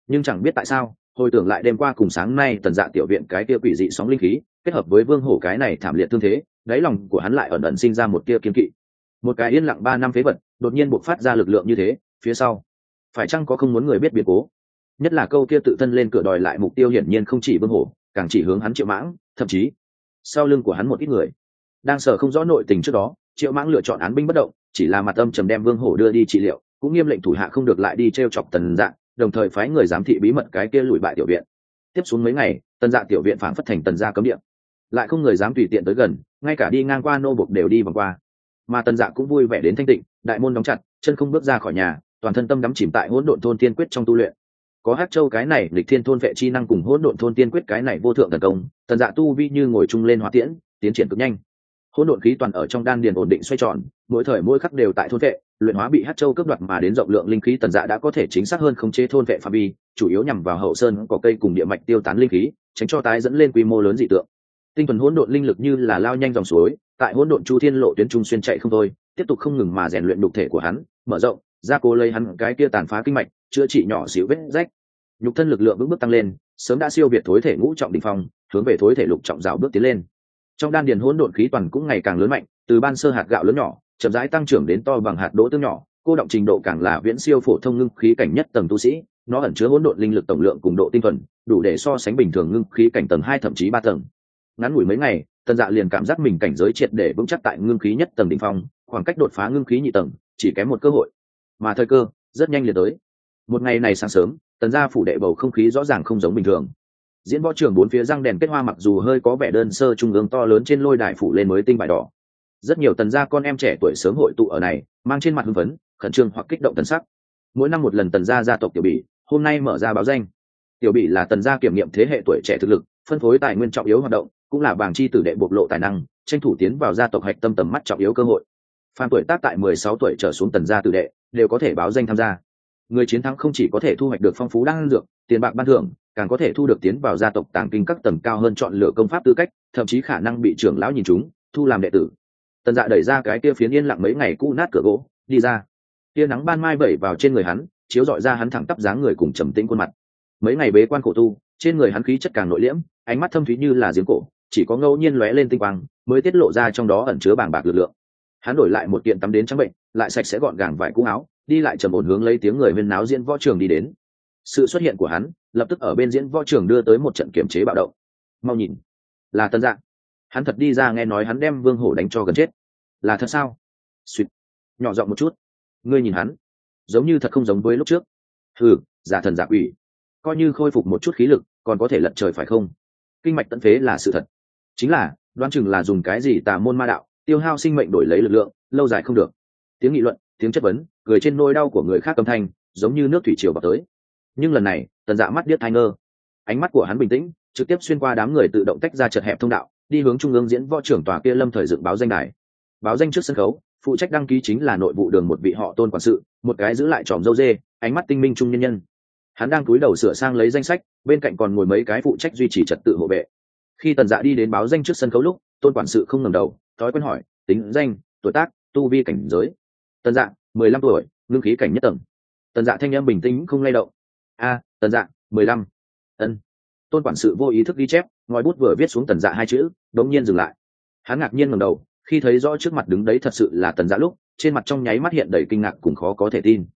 Speaker 1: Nhưng chẳng biết tại sao, hồi tưởng lại đêm qua cùng sáng nay tần dạ tiểu viện cái kia quỷ dị sóng linh khí kết hợp với vương hổ cái này thảm liệt thương thế, đáy lòng của hắn lại ẩn ẩn sinh ra một tia kiên kỵ. Một cái yên lặng 3 năm phế vật đột nhiên bộc phát ra lực lượng như thế, phía sau phải chăng có không muốn người biết biến cố? Nhất là câu kia tự thân lên cửa đòi lại mục tiêu hiển nhiên không chỉ vương hổ, càng chỉ hướng hắn Triệu Mãng, thậm chí sau lưng của hắn một ít người. Đang sợ không rõ nội tình trước đó, Triệu Mãng lựa chọn án binh bất động, chỉ là mặt âm trầm đem vương hổ đưa đi trị liệu, cũng nghiêm lệnh thủ hạ không được lại đi trêu chọc tần dạ, đồng thời phái người giám thị bí mật cái kia lùi bại tiểu viện. Tiếp xuống mấy ngày, tần dạ tiểu viện phảng phất thành tần gia cấm địa, lại không người dám tùy tiện tới gần, ngay cả đi ngang qua nô bộc đều đi vòng qua. Mà tần dạ cũng vui vẻ đến thanh tịnh, đại môn đóng chặt, chân không bước ra khỏi nhà, toàn thân tâm đắm chìm tại hỗn độn thôn tiên quyết trong tu luyện. Có Hắc Châu cái này lịch thiên thôn vệ chi năng cùng hỗn độn thôn tiên quyết cái này vô thượng thần công, tần dạ tu vi như ngồi chung lên hỏa tiễn, tiến triển cực nhanh. Hỗn độn khí toàn ở trong đan điền ổn định xoay tròn, mỗi thời mỗi khắc đều tại thôn vệ, luyện hóa bị Hắc Châu cướp đoạt mà đến rộng lượng linh khí, tần dạ đã có thể chính xác hơn khống chế thôn vệ phạm vi, chủ yếu nhằm vào hậu sơn có cây cùng địa mạch tiêu tán linh khí, tránh cho tái dẫn lên quy mô lớn dị tượng. Tinh thuần hỗn độn linh lực như là lao nhanh dòng suối, tại hỗn độn chu thiên lộ tuyến trung xuyên chạy không thôi, tiếp tục không ngừng mà rèn luyện nhục thể của hắn, mở rộng, gia cố lấy hắn cái kia tàn phá kinh mạch, chữa trị nhỏ xíu vết rách. Nhục thân lực lượng bước bước tăng lên, sớm đã siêu việt thối thể ngũ trọng đỉnh phong, hướng về thối thể lục trọng rào bước tiến lên. Trong đan điền hỗn độn khí toàn cũng ngày càng lớn mạnh, từ ban sơ hạt gạo lớn nhỏ, chậm rãi tăng trưởng đến to bằng hạt đỗ tương nhỏ, cô động trình độ càng là viễn siêu phổ thông ngưng khí cảnh nhất tầng tu sĩ, nó ẩn chứa hỗn độn linh lực tổng lượng cùng độ tinh thuần, đủ để so sánh bình thường ngưng khí cảnh tầng 2 thậm chí 3 tầng. Ngắn ngủi mấy ngày, tần dạ liền cảm giác mình cảnh giới triệt để vững chắc tại ngưng khí nhất tầng đỉnh phong, khoảng cách đột phá ngưng khí nhị tầng chỉ kém một cơ hội, mà thời cơ rất nhanh liền tới. Một ngày này sáng sớm, tần gia phủ đệ bầu không khí rõ ràng không giống bình thường. Diễn võ trường bốn phía răng đèn kết hoa, mặc dù hơi có vẻ đơn sơ, trung ương to lớn trên lôi đài phủ lên mới tinh vải đỏ. Rất nhiều tần gia con em trẻ tuổi sớm hội tụ ở này, mang trên mặt hưng phấn, khẩn trương hoặc kích động thần sắc. Mỗi năm một lần tần gia tộc tiểu bỉ, hôm nay mở ra báo danh. Tiểu bỉ là tần gia kiểm nghiệm thế hệ tuổi trẻ thực lực, phân phối tài nguyên trọng yếu hoạt động, cũng là bảng chi tử đệ bộc lộ tài năng, tranh thủ tiến vào gia tộc hạch tâm tầm mắt trọng yếu cơ hội. Phan tuổi tác tại 16 tuổi trở xuống tần gia tử đệ đều có thể báo danh tham gia. Người chiến thắng không chỉ có thể thu hoạch được phong phú đan dược, tiền bạc ban thưởng, càng có thể thu được tiến vào gia tộc tàng kinh các tầng cao hơn chọn lựa công pháp tư cách, thậm chí khả năng bị trưởng lão nhìn trúng, thu làm đệ tử. Tần dạ đẩy ra cái kia phiến yên lặng mấy ngày cũ nát cửa gỗ, đi ra. Tia nắng ban mai vẩy vào trên người hắn, chiếu rọi ra hắn thẳng tắp dáng người cùng trầm tĩnh khuôn mặt. Mấy ngày bế quan khổ tu, trên người hắn khí chất càng nội liễm, ánh mắt thâm thúy như là giếng cổ, chỉ có ngẫu nhiên lóe lên tinh quang mới tiết lộ ra trong đó ẩn chứa bàng bạc lực lượng. Hắn đổi lại một kiện tắm đến trắng bệnh, lại sạch sẽ gọn gàng vải cũ áo, đi lại trầm ổn hướng lấy tiếng người huyên náo diễn võ trường đi đến. Sự xuất hiện của hắn lập tức ở bên diễn võ trường đưa tới một trận kiểm chế bạo động. Mau nhìn, là Tần Dạ. Hắn thật đi ra, nghe nói hắn đem Vương Hổ đánh cho gần chết. Là thật sao? Suýt, nhỏ giọng một chút. Ngươi nhìn hắn, giống như thật không giống với lúc trước. Hừ, giả thần giả quỷ. Coi như khôi phục một chút khí lực, còn có thể lật trời phải không? Kinh mạch tận phế là sự thật. Chính là, đoán chừng là dùng cái gì tà môn ma đạo, tiêu hao sinh mệnh đổi lấy lực lượng, lâu dài không được. Tiếng nghị luận, tiếng chất vấn, cười trên nỗi đau của người khác âm thanh, giống như nước thủy triều vào tới. Nhưng lần này, Tần Dạ mắt điếc tai ngơ. Ánh mắt của hắn bình tĩnh, trực tiếp xuyên qua đám người tự động tách ra chật hẹp thông đạo, đi hướng trung ương diễn võ trưởng tòa kia lâm thời dựng báo danh đài. Báo danh trước sân khấu, phụ trách đăng ký chính là nội vụ đường một vị họ Tôn quản sự, một cái giữ lại tròm râu dê, ánh mắt tinh minh trung nhân nhân. Hắn đang cúi đầu sửa sang lấy danh sách, bên cạnh còn ngồi mấy cái phụ trách duy trì trật tự hộ vệ. Khi Tần Dạ đi đến báo danh trước sân khấu lúc, Tôn quản sự không ngẩng đầu, thói quen hỏi, tính danh, tuổi tác, tu vi cảnh giới. Tần Dạ, 15 tuổi, ngưng khí cảnh nhất tầng. Tần Dạ thanh âm bình tĩnh không lay động. Tần Dạ, 15. Ân. Tôn quản sự vô ý thức ghi chép, ngòi bút vừa viết xuống Tần Dạ hai chữ, đống nhiên dừng lại. Hắn ngạc nhiên ngẩng đầu, khi thấy rõ trước mặt đứng đấy thật sự là Tần Dạ lúc, trên mặt trong nháy mắt hiện đầy kinh ngạc cùng khó có thể tin.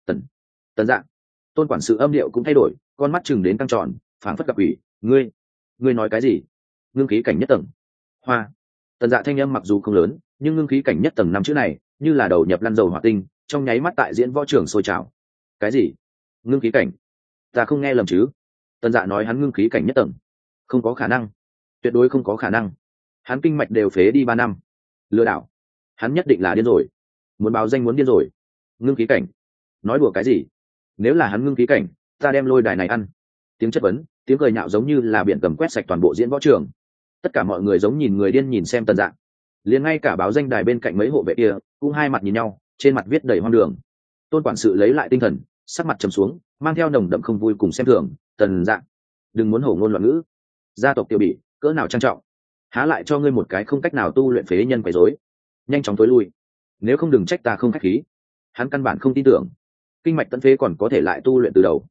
Speaker 1: Tần Dạ. Tôn quản sự âm điệu cũng thay đổi, con mắt chừng đến căng tròn, phảng phất gặp ủy, ngươi nói cái gì? Ngưng khí cảnh nhất tầng. Hoa. Tần Dạ thanh âm mặc dù không lớn, nhưng ngưng khí cảnh nhất tầng 5 chữ này, như là đầu nhập lăn dầu hỏa tinh, trong nháy mắt tại diễn võ trường sôi trào. Cái gì? Ngưng khí cảnh? Ta không nghe lầm chứ? Tần Dạ nói hắn ngưng khí cảnh nhất tầng. Không có khả năng, tuyệt đối không có khả năng. Hắn kinh mạch đều phế đi 3 năm. Lừa đảo. Hắn nhất định là điên rồi. Muốn báo danh muốn điên rồi. Ngưng khí cảnh? Nói đùa cái gì? Nếu là hắn ngưng khí cảnh, ta đem lôi đài này ăn. Tiếng chất vấn, tiếng cười nhạo giống như là biển cầm quét sạch toàn bộ diễn võ trường. Tất cả mọi người giống nhìn người điên nhìn xem Tần Dạ. Liền ngay cả báo danh đài bên cạnh mấy hộ vệ kia cũng hai mặt nhìn nhau, trên mặt viết đầy hoang đường. Tôn quản sự lấy lại tinh thần, sắc mặt trầm xuống, mang theo nồng đậm không vui cùng xem thường. Tần Dạ, đừng muốn hổ ngôn loạn ngữ. Gia tộc Tiểu Bỉ cỡ nào trang trọng, há lại cho ngươi một cái không cách nào tu luyện phế nhân quấy rối. Nhanh chóng tối lui, nếu không đừng trách ta không khách khí. Hắn căn bản không tin tưởng kinh mạch tận phế còn có thể lại tu luyện từ đầu.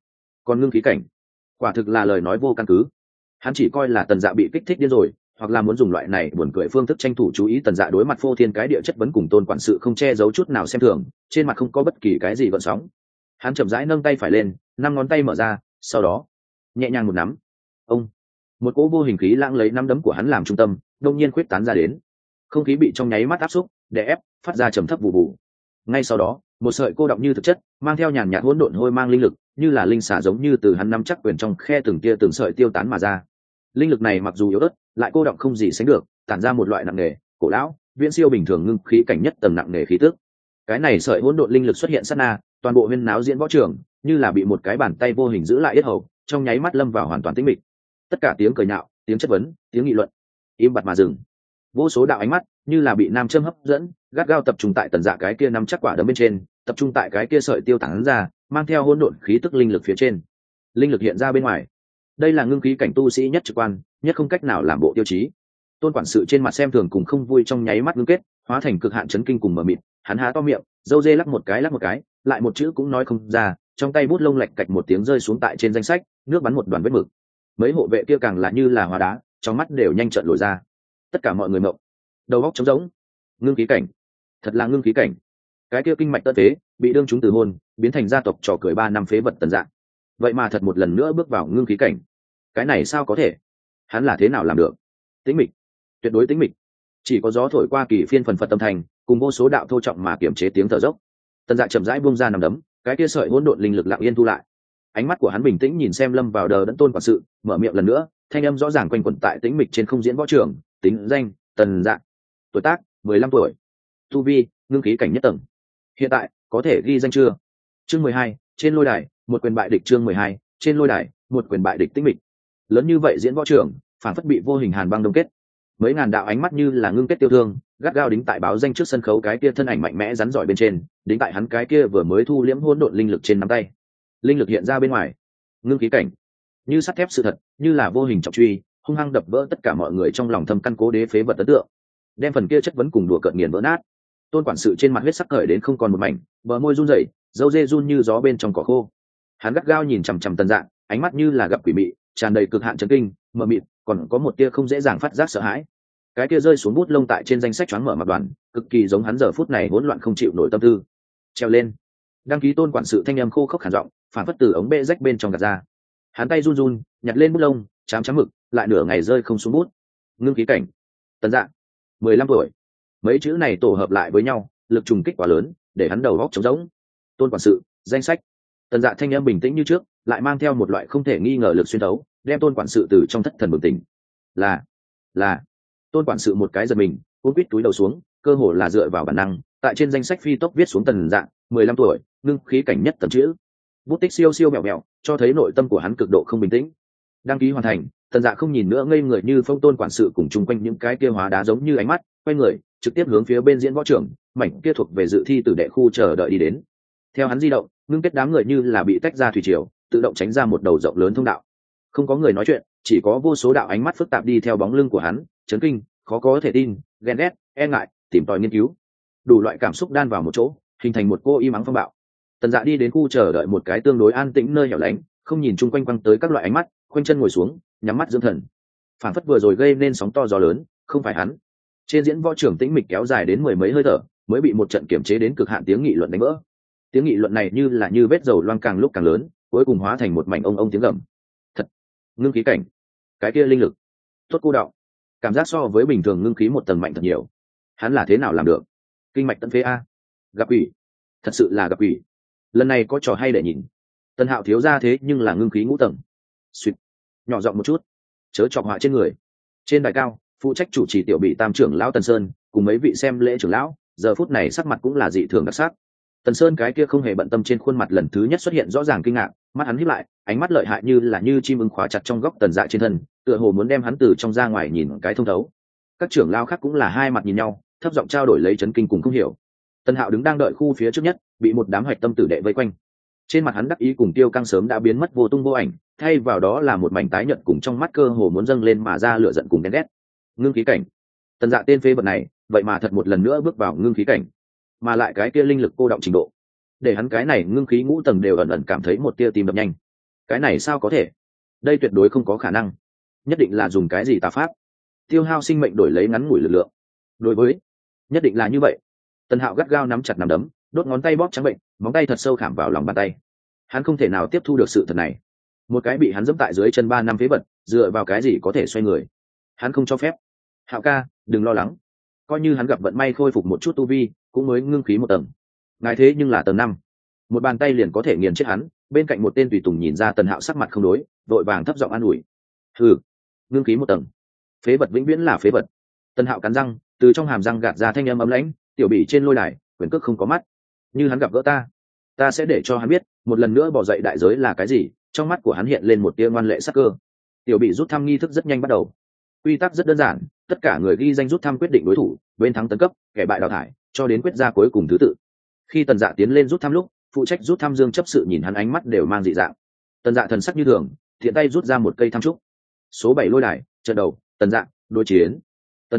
Speaker 1: còn ngưng khí cảnh, quả thực là lời nói vô căn cứ. Hắn chỉ coi là Tần Dạ bị kích thích điên rồi, hoặc là muốn dùng loại này buồn cười phương thức tranh thủ chú ý. Tần Dạ đối mặt phô thiên cái địa chất vấn cùng Tôn quản sự không che giấu chút nào xem thường, trên mặt không có bất kỳ cái gì gợn sóng. Hắn chậm rãi nâng tay phải lên, 5 ngón tay mở ra, sau đó nhẹ nhàng một nắm. Ông, một cỗ vô hình khí lãng lấy nắm đấm của hắn làm trung tâm, đông nhiên khuyết tán ra đến. Không khí bị trong nháy mắt áp xúc, đè ép, phát ra trầm thấp vụ vụ. Ngay sau đó, một sợi cô đọng như thực chất, mang theo nhàn nhạt hỗn độn hôi mang linh lực, như là linh xả giống như từ hắn nắm chắc quyền trong khe từng tia từng sợi tiêu tán mà ra. Linh lực này mặc dù yếu ớt, lại cô đọng không gì sánh được, tản ra một loại nặng nề, cổ lão, viễn siêu bình thường ngưng khí cảnh nhất tầng nặng nề khí tức. Cái này sợi hỗn độn linh lực xuất hiện sát na, toàn bộ huyên náo diễn võ trường, như là bị một cái bàn tay vô hình giữ lại yết hầu, trong nháy mắt lâm vào hoàn toàn tĩnh mịch. Tất cả tiếng cười nhạo, tiếng chất vấn, tiếng nghị luận, im bặt mà dừng. Vô số đạo ánh mắt như là bị nam châm hấp dẫn, gắt gao tập trung tại Tần Dạ cái kia nắm chắc quả đấm bên trên, tập trung tại cái kia sợi tiêu tán ra, mang theo hỗn độn khí tức linh lực phía trên. Linh lực hiện ra bên ngoài. Đây là ngưng khí cảnh tu sĩ nhất trực quan, nhất không cách nào làm bộ tiêu chí. Tôn quản sự trên mặt xem thường cùng không vui trong nháy mắt ngưng kết, hóa thành cực hạn chấn kinh cùng mờ mịt. Hắn há to miệng, râu dê lắc một cái, lại một chữ cũng nói không ra, trong tay bút lông lạch cạch một tiếng rơi xuống tại trên danh sách, nước bắn một đoàn vết mực. Mấy hộ vệ kia càng là như là hóa đá, trong mắt đều nhanh trợn lồi ra. Tất cả mọi người mộng, đầu óc trống rỗng. Ngưng khí cảnh, thật là ngưng khí cảnh. Cái kia kinh mạch tất phế, bị đương chúng từ hôn, biến thành gia tộc trò cười 3 năm phế vật Tần Dạ, vậy mà thật một lần nữa bước vào ngưng khí cảnh. Cái này sao có thể? Hắn là thế nào làm được? Tĩnh mịch, tuyệt đối tĩnh mịch, chỉ có gió thổi qua kỳ phiên phần phật tâm thành, cùng vô số đạo thô trọng mà kiểm chế tiếng thở dốc. Tần Dạ chậm rãi buông ra nằm đấm, cái kia sợi hỗn độn linh lực lặng yên thu lại. Ánh mắt của hắn bình tĩnh nhìn xem lâm vào đờ đẫn Tôn quản sự, mở miệng lần nữa, thanh âm rõ ràng quanh quẩn tại tĩnh mịch trên không diễn võ trường. Tính danh: Tần Dạ, tuổi tác: 15 tuổi, tu vi: ngưng khí cảnh nhất tầng. Hiện tại có thể ghi danh chưa? Chương 12, trên lôi đài, một quyền bại địch. Chương 12, trên lôi đài, một quyền bại địch. Tĩnh mịch lớn như vậy diễn võ trường, phản phất bị vô hình hàn băng đông kết. Mấy ngàn đạo ánh mắt như là ngưng kết tiêu thương, gắt gao đính tại báo danh trước sân khấu cái kia thân ảnh mạnh mẽ rắn giỏi bên trên, đính tại hắn cái kia vừa mới thu liễm hỗn độn linh lực trên nắm tay. Linh lực hiện ra bên ngoài, ngưng khí cảnh, như sắt thép sự thật, như là vô hình trọng truy, hung hăng đập vỡ tất cả mọi người trong lòng thâm căn cố đế phế vật ấn tượng, đem phần kia chất vấn cùng đùa cợt nghiền vỡ nát. Tôn quản sự trên mặt huyết sắc cởi đến không còn một mảnh, bờ môi run rẩy, râu ria run như gió bên trong cỏ khô. Hắn gắt gao nhìn chằm chằm Tần Dạ, ánh mắt như là gặp quỷ mị, tràn đầy cực hạn chấn kinh, mờ mịt, còn có một tia không dễ dàng phát giác sợ hãi. Cái kia rơi xuống bút lông tại trên danh sách choáng mở mặt đoàn, cực kỳ giống hắn giờ phút này hỗn loạn không chịu nổi tâm tư. Treo lên, đăng ký. Tôn quản sự thanh âm khô khốc khản giọng, phản phất từ ống bê rách bên trong gạt ra. Hắn tay run run, nhặt lên bút lông, chám mực, lại nửa ngày rơi không xuống bút. Ngưng khí cảnh, Tần Dạ, 15 tuổi. Mấy chữ này tổ hợp lại với nhau, lực trùng kích quá lớn, để hắn đầu óc trống rỗng. Tôn quản sự, danh sách. Tần Dạ thanh âm bình tĩnh như trước, lại mang theo một loại không thể nghi ngờ lực xuyên thấu, đem Tôn quản sự từ trong thất thần bừng tỉnh. Là. Tôn quản sự một cái giật mình, cuốn quít túi đầu xuống, cơ hồ là dựa vào bản năng, tại trên danh sách phi tốc viết xuống Tần Dạ, 15 tuổi, ngưng khí cảnh nhất tầng chữ. Bút tích siêu siêu mèo mèo, cho thấy nội tâm của hắn cực độ không bình tĩnh. Đăng ký hoàn thành. Tần Dạ không nhìn nữa ngây người như phong. Tôn quản sự cùng chung quanh những cái kia hóa đá giống như ánh mắt, quay người, trực tiếp hướng phía bên diễn võ trưởng, mảnh kia thuộc về dự thi tử đệ khu chờ đợi đi đến. Theo hắn di động, ngưng kết đám người như là bị tách ra thủy triều, tự động tránh ra một đầu rộng lớn thông đạo. Không có người nói chuyện, chỉ có vô số đạo ánh mắt phức tạp đi theo bóng lưng của hắn, chấn kinh, khó có thể tin, ghen ghét, e ngại, tìm tòi nghiên cứu, đủ loại cảm xúc đan vào một chỗ, hình thành một cô im ắng phong bạo. Tần Dạ đi đến khu chờ đợi một cái tương đối an tĩnh nơi hẻo lánh, không nhìn chung quanh quăng tới các loại ánh mắt, khoanh chân ngồi xuống, nhắm mắt dưỡng thần. Phản phất vừa rồi gây nên sóng to gió lớn, không phải hắn. Trên diễn võ trưởng tĩnh mịch kéo dài đến 10 mấy hơi thở, mới bị một trận kiểm chế đến cực hạn tiếng nghị luận đánh vỡ. Tiếng nghị luận này như là như vết dầu loang càng lúc càng lớn, cuối cùng hóa thành một mảnh ông tiếng gầm. Thật, ngưng khí cảnh, cái kia linh lực, tốt cô đạo, cảm giác so với bình thường ngưng khí một tầng mạnh thật nhiều. Hắn là thế nào làm được? Kinh mạch tận phế a, gặp quỷ, thật sự là gặp quỷ. Lần này có trò hay để nhìn. Tần Hạo thiếu ra thế nhưng là ngưng khí ngũ tầng. Suýt, nhỏ giọng một chút, chớ chọc họa trên người. Trên đài cao, phụ trách chủ trì tiểu bị tam trưởng lão Tần Sơn cùng mấy vị xem lễ trưởng lão, giờ phút này sắc mặt cũng là dị thường đặc sắc. Tần Sơn cái kia không hề bận tâm trên khuôn mặt lần thứ nhất xuất hiện rõ ràng kinh ngạc, mắt hắn híp lại, ánh mắt lợi hại như là như chim ưng khóa chặt trong góc Tần Dạ trên thân, tựa hồ muốn đem hắn từ trong ra ngoài nhìn cái thông thấu. Các trưởng lão khác cũng là hai mặt nhìn nhau, thấp giọng trao đổi lấy chấn kinh cùng không hiểu. Tần Hạo đứng đang đợi khu phía trước nhất, bị một đám hoạch tâm tử đệ vây quanh. Trên mặt hắn đắc ý cùng tiêu căng sớm đã biến mất vô tung vô ảnh, thay vào đó là một mảnh tái nhợt cùng trong mắt cơ hồ muốn dâng lên mà ra lửa giận cùng ghen ghét. Ngưng khí cảnh, Tần Dạ tên phế vật này, vậy mà thật một lần nữa bước vào ngưng khí cảnh, mà lại cái kia linh lực cô động trình độ, để hắn cái này ngưng khí ngũ tầng đều ẩn ẩn cảm thấy một tia tim đập nhanh. Cái này sao có thể? Đây tuyệt đối không có khả năng. Nhất định là dùng cái gì tà pháp, tiêu hao sinh mệnh đổi lấy ngắn ngủi lực lượng. Đối với, nhất định là như vậy. Tần Hạo gắt gao nắm chặt nắm đấm, đốt ngón tay bóp trắng bệnh, móng tay thật sâu khảm vào lòng bàn tay. Hắn không thể nào tiếp thu được sự thật này. Một cái bị hắn giẫm tại dưới chân 3 năm phế vật, dựa vào cái gì có thể xoay người? Hắn không cho phép. Hạo ca, đừng lo lắng. Coi như hắn gặp vận may khôi phục một chút tu vi, cũng mới ngưng khí 1 tầng. Ngài thế nhưng là tầng 5, một bàn tay liền có thể nghiền chết hắn. Bên cạnh một tên tùy tùng nhìn ra Tần Hạo sắc mặt không đối, vội vàng thấp giọng an ủi. Hừ, ngưng khí 1 tầng, phế vật vĩnh viễn là phế vật. Tần Hạo cắn răng, từ trong hàm răng gạt ra thanh âm ấm lãnh, tiểu bị trên lôi đài, quyền cước không có mắt. Như hắn gặp gỡ ta sẽ để cho hắn biết, một lần nữa bỏ dậy đại giới là cái gì. Trong mắt của hắn hiện lên một tia ngoan lệ sắc cơ. Tiểu bị rút thăm nghi thức rất nhanh bắt đầu. Quy tắc rất đơn giản, tất cả người ghi danh rút thăm quyết định đối thủ, bên thắng tấn cấp, kẻ bại đào thải, cho đến quyết ra cuối cùng thứ tự. Khi Tần Dạ tiến lên rút thăm lúc, phụ trách rút thăm Dương chấp sự nhìn hắn ánh mắt đều mang dị dạng. Tần Dạ thần sắc như thường, thiện tay rút ra một cây thăm trúc. Số 7 lôi đài, trận đầu, Tần Dạ, đối chiến. Tân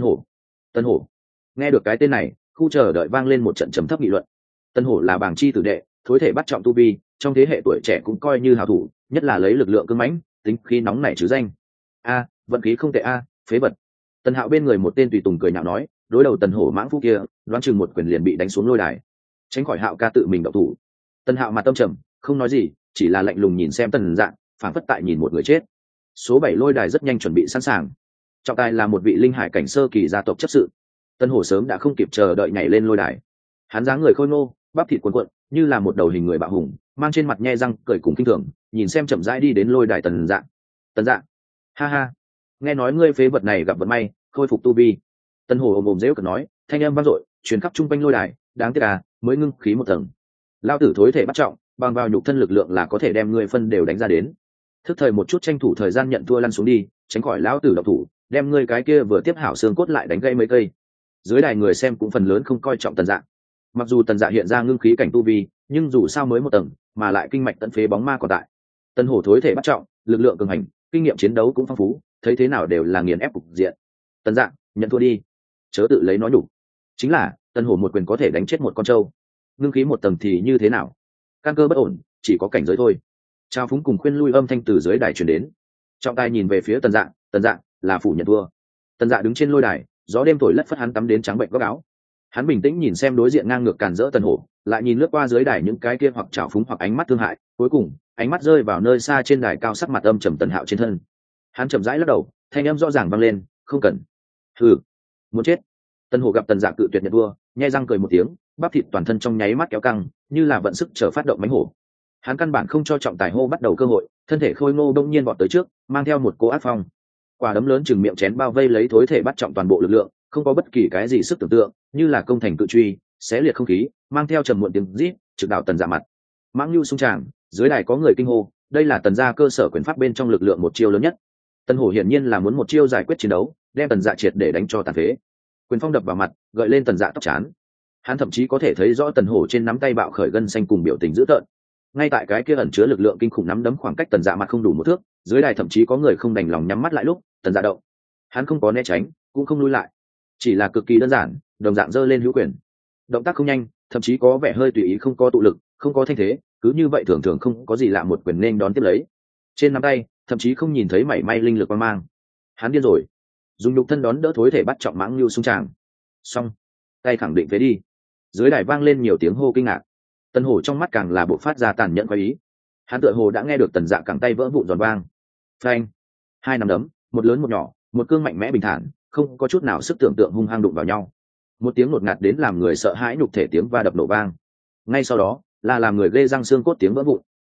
Speaker 1: Hổ. Nghe được cái tên này, khu chờ đợi vang lên một trận trầm thấp nghị luận. Tân Hổ là bảng chi tử đệ, thối thể bắt trọng tu vi, trong thế hệ tuổi trẻ cũng coi như hào thủ, nhất là lấy lực lượng cứng mãnh, tính khí nóng nảy chứ danh. Vận khí không tệ phế vật. Tần Hạo bên người một tên tùy tùng cười nhạo nói, đối đầu Tần Hổ mãng phu kia, đoán chừng một quyền liền bị đánh xuống lôi đài. Tránh khỏi Hạo ca tự mình động thủ. Tần Hạo mặt tâm trầm, không nói gì, chỉ là lạnh lùng nhìn xem Tần Dạ, phảng phất tại nhìn một người chết. Số 7 lôi đài rất nhanh chuẩn bị sẵn sàng. Trọng tài là một vị linh hải cảnh sơ kỳ gia tộc chấp sự. Tân Hổ sớm đã không kịp chờ đợi nhảy lên lôi đài. Hắn dáng người khôi ngô, bắp thịt cuồn cuộn, như là một đầu hình người bạo hùng, mang trên mặt nhe răng cười cùng kinh thường, nhìn xem chậm rãi đi đến lôi đài Tần Dạ. Tần Dạ, ha ha, nghe nói ngươi phế vật này gặp vận may, khôi phục tu vi. Tân Hổ ồm ồm rêu cực nói, thanh âm vang dội, truyền khắp trung quanh lôi đài, đáng tiếc mới ngưng khí 1 tầng. Lao tử thối thể bắt trọng, bằng vào nhục thân lực lượng là có thể đem ngươi phân đều đánh ra đến. Thức thời một chút, tranh thủ thời gian nhận thua lăn xuống đi, tránh khỏi lão tử độc thủ, đem ngươi cái kia vừa tiếp hảo xương cốt lại đánh gãy mấy cây. Dưới đài người xem cũng phần lớn không coi trọng Tần Dạ. Mặc dù Tần Dạ hiện ra ngưng khí cảnh tu vi, nhưng dù sao mới 1 tầng, mà lại kinh mạch tận phế bóng ma còn tại. Tân Hổ thối thể bắt trọng, lực lượng cường hành, kinh nghiệm chiến đấu cũng phong phú, thấy thế nào đều là nghiền ép cục diện. Tần Dạ, nhận thua đi, chớ tự lấy nói đủ. Chính là, Tân Hổ một quyền có thể đánh chết một con trâu, ngưng khí 1 tầng thì như thế nào? Căn cơ bất ổn, chỉ có cảnh giới thôi. Trao phúng cùng khuyên lui âm thanh từ dưới đài truyền đến. Trọng tài nhìn về phía Tần Dạ là phủ nhận thua. Tần Dạ đứng trên lôi đài, gió đêm thổi lất phất hắn tắm đến trắng bệnh góc áo. Hắn bình tĩnh nhìn xem đối diện ngang ngược càn rỡ Tần Hổ, lại nhìn lướt qua dưới đài những cái kia hoặc trào phúng hoặc ánh mắt thương hại, cuối cùng ánh mắt rơi vào nơi xa trên đài cao, sắc mặt âm trầm Tần Hạo trên thân. Hắn chậm rãi lắc đầu, thanh âm rõ ràng vang lên, không cần. Hừ, muốn chết. Tần Hổ gặp Tần Dạ cự tuyệt nhận thua, nhe răng cười một tiếng, bắp thịt toàn thân trong nháy mắt kéo căng, như là vận sức chờ phát động mãnh hổ. Hắn căn bản không cho trọng tài hô bắt đầu cơ hội, thân thể khôi ngô đông nhiên vọt tới trước, mang theo một cỗ ác phong. Quả đấm lớn chừng miệng chén bao vây lấy thối thể bắt trọng toàn bộ lực lượng, không có bất kỳ cái gì sức tưởng tượng, như là công thành cự truy, xé liệt không khí, mang theo trầm muộn tiếng rít, trực đảo Tần Dạ mặt. Mãng Nhu xung tràng, dưới đài có người kinh hô, đây là Tần gia cơ sở quyền pháp bên trong lực lượng một chiêu lớn nhất. Tần Hổ hiển nhiên là muốn một chiêu giải quyết chiến đấu, đem Tần Dạ triệt để đánh cho tàn phế. Quyền phong đập vào mặt, gợi lên Tần Dạ tóc chán. Hắn thậm chí có thể thấy rõ Tần Hổ trên nắm tay bạo khởi gân xanh cùng biểu tình dữ tợn. Ngay tại cái kia ẩn chứa lực lượng kinh khủng nắm đấm khoảng cách Tần Dạ mặt không đủ 1 thước, dưới đài thậm chí có người không đành lòng nhắm mắt lại lúc Tần Dạ động. Hắn không có né tránh, cũng không lui lại, chỉ là cực kỳ đơn giản, đồng dạng giơ lên hữu quyền. Động tác không nhanh, thậm chí có vẻ hơi tùy ý, không có tụ lực, không có thanh thế, cứ như vậy thường thường không có gì lạ một quyền nên đón tiếp lấy. Trên nắm tay, thậm chí không nhìn thấy mảy may linh lực quang mang. Hắn điên rồi, dùng nhục thân đón đỡ thối thể bắt trọng Mãng Nhu xung tràng. Xong, tay khẳng định phế đi. Dưới đài vang lên nhiều tiếng hô kinh ngạc. Tần Hổ trong mắt càng là bộc phát ra tàn nhẫn quái ý. Hắn tựa hồ đã nghe được Tần Dạ cẳng tay vỡ vụn giòn vang. Phanh, 2 nắm đấm, một lớn một nhỏ, một cương mạnh mẽ bình thản, không có chút nào sức tưởng tượng, hung hăng đụng vào nhau. Một tiếng ngột ngạt đến làm người sợ hãi nhục thể tiếng va đập nổ vang. Ngay sau đó là làm người ghê răng xương cốt tiếng vỡ vụn.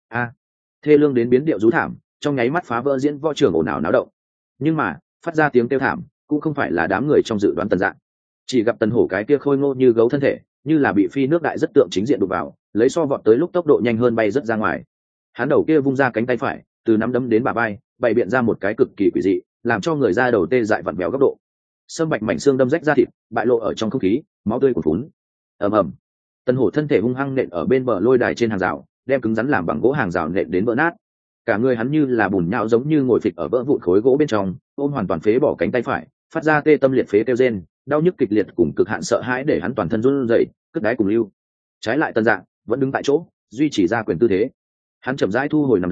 Speaker 1: Thê lương đến biến điệu rú thảm, trong nháy mắt phá vỡ diễn võ trường ồn ào náo động. Nhưng mà phát ra tiếng kêu thảm cũng không phải là đám người trong dự đoán Tần Dạ. Chỉ gặp Tần Hổ cái kia khôi ngô như gấu thân thể, như là bị phi nước đại rất tượng chính diện đụng vào, lấy so vọt tới lúc tốc độ nhanh hơn bay rất ra ngoài. Hắn đầu kia vung ra cánh tay phải, từ nắm đấm đến bả vai, bày biện ra một cái cực kỳ quỷ dị, làm cho người ra đầu tê dại vặn vẹo góc độ. Sâm bạch mảnh xương đâm rách ra thịt, bại lộ ở trong không khí, máu tươi cuồn phún. Ầm ầm. Tần Hổ thân thể hung hăng nện ở bên bờ lôi đài trên hàng rào, đem cứng rắn làm bằng gỗ hàng rào nện đến vỡ nát. Cả người hắn như là bùn nhão, giống như ngồi phịch ở vỡ vụn khối gỗ bên trong, ôm hoàn toàn phế bỏ cánh tay phải, phát ra tê tâm liệt phế kêu rên, đau nhức kịch liệt cùng cực hạn sợ hãi để hắn toàn thân run rẩy, cất đáy cùng lưu. Trái lại Tần Dạ vẫn đứng tại chỗ, duy trì ra quyền tư thế. Hắn chậm rãi thu hồi nắm đấm,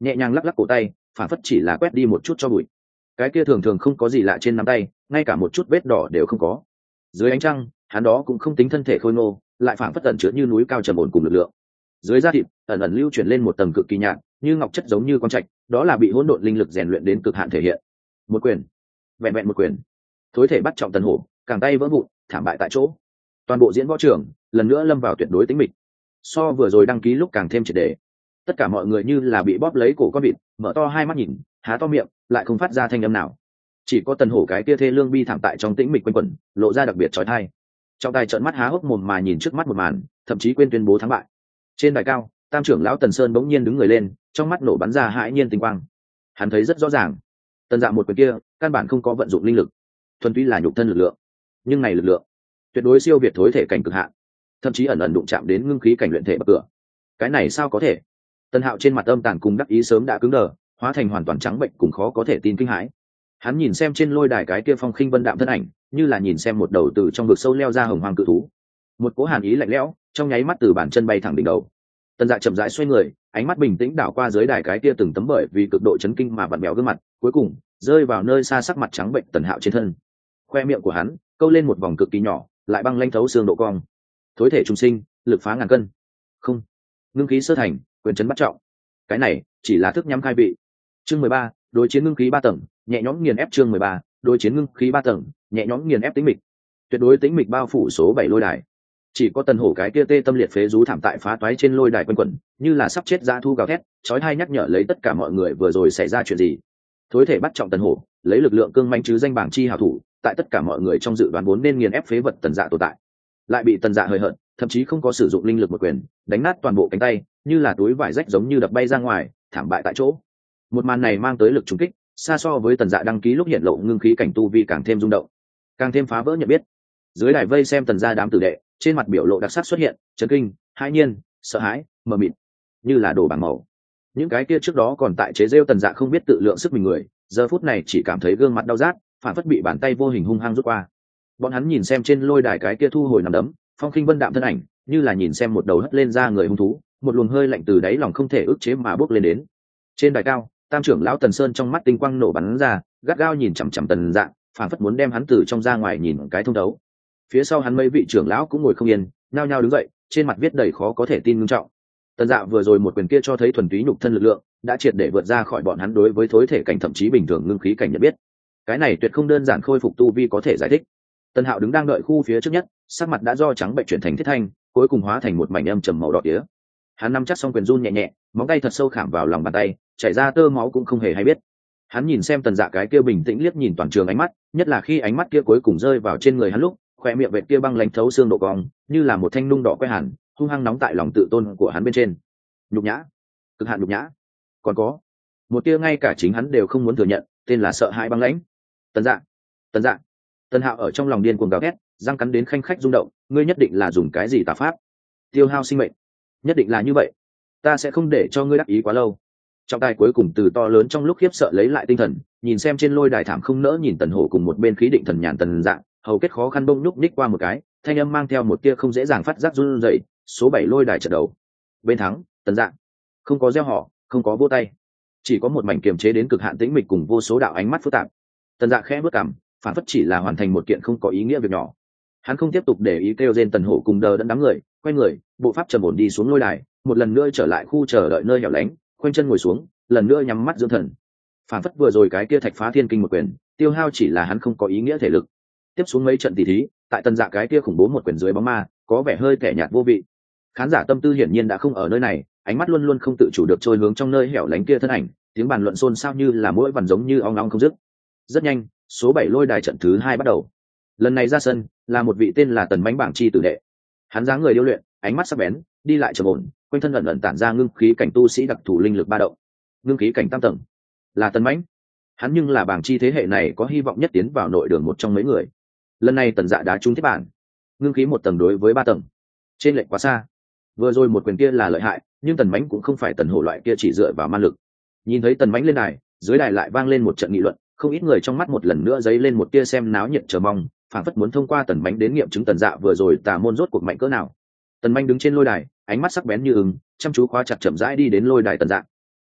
Speaker 1: nhẹ nhàng lắc lắc cổ tay, phản phất chỉ là quét đi một chút cho bụi. Cái kia thường thường không có gì lạ trên nắm tay, ngay cả một chút vết đỏ đều không có. Dưới ánh trăng, hắn đó cũng không tính thân thể khôi ngô, lại phản phất ẩn chứa như núi cao trầm ổn cùng lực lượng. Dưới da thịt, ẩn ẩn lưu chuyển lên một tầng cực kỳ nhạt, như ngọc chất giống như quang trạch, đó là bị hỗn độn linh lực rèn luyện đến cực hạn thể hiện. Một quyền, vẹn vẹn một quyền, thối thể bắt trọng Tần Hổ, càng tay vỡ vụn, thảm bại tại chỗ. Toàn bộ diễn võ trường lần nữa lâm vào tuyệt đối tĩnh mịch, so vừa rồi đăng ký lúc càng thêm triệt để. Tất cả mọi người như là bị bóp lấy cổ con vịt, mở to hai mắt nhìn, há to miệng, lại không phát ra thanh âm nào. Chỉ có Tần Hổ cái kia thê lương bi thảm tại trong tĩnh mịch quanh quẩn, lộ ra đặc biệt chói tai. Trọng tài trợn mắt há hốc mồm mà nhìn trước mắt một màn, thậm chí quên tuyên bố thắng bại. Trên đài cao, Tam trưởng lão Tần Sơn bỗng nhiên đứng người lên, trong mắt nổ bắn ra hãi nhiên tinh quang. Hắn thấy rất rõ ràng, Tần Dạ một quyền kia, căn bản không có vận dụng linh lực, thuần túy là nhục thân lực lượng. Nhưng này lực lượng, tuyệt đối siêu việt thối thể cảnh cực hạn, thậm chí ẩn ẩn đụng chạm đến ngưng khí cảnh luyện thể bậc cửa. Cái này sao có thể? Tần Hạo trên mặt âm tàn cùng đắc ý sớm đã cứng đờ, hóa thành hoàn toàn trắng bệnh cùng khó có thể tin kinh hãi. Hắn nhìn xem trên lôi đài cái kia phong khinh vân đạm thân ảnh, như là nhìn xem một đầu từ trong vực sâu leo ra hồng hoang cự thú. Một cỗ hàn ý lạnh lẽo, trong nháy mắt từ bàn chân bay thẳng đỉnh đầu. Tần Dạ chậm rãi xoay người, ánh mắt bình tĩnh đảo qua dưới đài cái kia từng tấm bởi vì cực độ chấn kinh mà vặn bèo gương mặt, cuối cùng rơi vào nơi xa sắc mặt trắng bệnh Tần Hạo trên thân. Khoe miệng của hắn câu lên một vòng cực kỳ nhỏ, lại băng lanh thấu xương độ cong. Thối thể trùng sinh, lực phá ngàn cân. Không, ngưng khí sơ thành, quyền chấn bắt trọng. Cái này chỉ là thức nhắm khai vị. Chương 13, đối chiến ngưng khí 3 tầng, nhẹ nhõm nghiền ép. Chương 13, đối chiến ngưng khí 3 tầng, nhẹ nhõm nghiền ép tĩnh mịch. Tuyệt đối tĩnh mịch bao phủ số 7 lôi đài. Chỉ có Tần Hổ cái kia tê tâm liệt phế rú thảm tại phá toái trên lôi đài quanh quẩn, như là sắp chết dã thu gào thét, chói tai nhắc nhở lấy tất cả mọi người vừa rồi xảy ra chuyện gì. Thối thể bắt trọng Tần Hổ, lấy lực lượng cương mãnh chứ danh bảng chi hảo thủ, tại tất cả mọi người trong dự đoán vốn nên nghiền ép phế vật Tần Dạ tồn tại, lại bị Tần Dạ hời hợt, thậm chí không có sử dụng linh lực một quyền, đánh nát toàn bộ cánh tay, như là túi vải rách giống như đập bay ra ngoài, thảm bại tại chỗ. Một màn này mang tới lực trùng kích, xa so với Tần Dạ đăng ký lúc hiện lộ ngưng khí cảnh tu vi càng thêm rung động, càng thêm phá vỡ nhận biết. Dưới đài vây xem Tần Gia đám tử đệ, trên mặt biểu lộ đặc sắc xuất hiện, chấn kinh, hãi nhiên, sợ hãi, mờ mịt, như là đồ bảng màu. Những cái kia trước đó còn tại chế rêu Tần Dạ không biết tự lượng sức mình người, giờ phút này chỉ cảm thấy gương mặt đau rát, phản phất bị bàn tay vô hình hung hăng rút qua. Bọn hắn nhìn xem trên lôi đài cái kia thu hồi nằm đấm, phong khinh vân đạm thân ảnh, như là nhìn xem một đầu hất lên ra người hung thú, một luồng hơi lạnh từ đáy lòng không thể ức chế mà bốc lên đến. Trên đài cao, Tam trưởng lão Tần Sơn trong mắt tinh quang nổ bắn ra, gắt gao nhìn chằm chằm Tần Dạ, phản phất muốn đem hắn từ trong ra ngoài nhìn cái thông thấu. Phía sau hắn mấy vị trưởng lão cũng ngồi không yên, nhao nhao đứng dậy, trên mặt viết đầy khó có thể tin nghiêm trọng. Tần Dạ vừa rồi một quyền kia cho thấy thuần túy nhục thân lực lượng, đã triệt để vượt ra khỏi bọn hắn đối với thối thể cảnh thậm chí bình thường ngưng khí cảnh nhận biết. Cái này tuyệt không đơn giản khôi phục tu vi có thể giải thích. Tần Hạo đứng đang đợi khu phía trước nhất, sắc mặt đã do trắng bệnh chuyển thành thiết thanh, cuối cùng hóa thành một mảnh âm trầm màu đỏ tía. Hắn nắm chắc xong quyền run nhẹ nhẹ, móng tay thật sâu khảm vào lòng bàn tay, chảy ra tơ máu cũng không hề hay biết. Hắn nhìn xem Tần Dạ cái kia bình tĩnh liếc nhìn toàn trường ánh mắt, nhất là khi ánh mắt kia cuối cùng rơi vào trên người hắn lúc, khoe miệng vệt kia băng lạnh thấu xương độ cong, như là một thanh nung đỏ quay hẳn, hung hăng nóng tại lòng tự tôn của hắn bên trên. Nhục nhã, cực hạn nhục nhã. Còn có một tia ngay cả chính hắn đều không muốn thừa nhận, tên là sợ hãi băng lãnh. Tần Dạ, Tần Dạ. Tần Hạo ở trong lòng điên cuồng gào thét, răng cắn đến khanh khách rung động, ngươi nhất định là dùng cái gì tà pháp? Tiêu hao sinh mệnh. Nhất định là như vậy. Ta sẽ không để cho ngươi đắc ý quá lâu. Trọng tài cuối cùng từ to lớn trong lúc khiếp sợ lấy lại tinh thần, nhìn xem trên lôi đài thảm không nỡ nhìn Tần Hổ cùng một bên khí định thần nhàn Tần Dạ, hầu kết khó khăn bông nhúc ních qua một cái, thanh âm mang theo một tia không dễ dàng phát giác run rẩy. Số 7 lôi đài trận đầu. Bên thắng, Tần Dạ. Không có reo hò, không có vỗ tay, chỉ có một mảnh kiềm chế đến cực hạn tĩnh mịch cùng vô số đạo ánh mắt phức tạp. Tần Dạ khẽ bước cằm, phản phất chỉ là hoàn thành một kiện không có ý nghĩa việc nhỏ. Hắn không tiếp tục để ý kêu rên Tần Hổ cùng đờ đẫn đám người, quay người, bộ pháp trầm ổn đi xuống lôi đài, một lần nữa trở lại khu chờ đợi nơi hẻo lánh, khoanh chân ngồi xuống, lần nữa nhắm mắt dưỡng thần. Phản phất vừa rồi cái kia thạch phá thiên kinh một quyền, tiêu hao chỉ là hắn không có ý nghĩa thể lực. Tiếp xuống mấy trận tỷ thí, tại Tần Dạ cái kia khủng bố một quyền dưới bóng ma, có vẻ hơi kẻ nhạt vô vị. Khán giả tâm tư hiển nhiên đã không ở nơi này, ánh mắt luôn luôn không tự chủ được trôi hướng trong nơi hẻo lánh kia thân ảnh, tiếng bàn luận xôn xao như là mỗi vằn giống như ong ong không dứt. Rất nhanh, số 7 lôi đài trận thứ 2 bắt đầu. Lần này ra sân là một vị tên là Tần Mãnh bảng chi tử đệ. Hắn dáng người điêu luyện, ánh mắt sắc bén, đi lại trầm ổn, quanh thân ẩn ẩn tản ra ngưng khí cảnh tu sĩ đặc thù linh lực ba động. Ngưng khí cảnh tam tầng, là Tần Mãnh. Hắn nhưng là bảng chi thế hệ này có hy vọng nhất tiến vào nội đường một trong mấy người. Lần này Tần Dạ đá trúng thiết bản, ngưng khí 1 tầng đối với 3 tầng, trên lệch quá xa. Vừa rồi một quyền kia là lợi hại, nhưng Tần Mãnh cũng không phải Tần Hổ loại kia chỉ dựa vào ma lực. Nhìn thấy Tần Mãnh lên đài, dưới đài lại vang lên một trận nghị luận, không ít người trong mắt một lần nữa dấy lên một tia xem náo nhiệt chờ mong, phảng phất muốn thông qua Tần Mãnh đến nghiệm chứng Tần Dạ vừa rồi tà môn rốt cuộc mạnh cỡ nào. Tần Mãnh đứng trên lôi đài, ánh mắt sắc bén như ưng, chăm chú khóa chặt chậm rãi đi đến lôi đài Tần Dạ.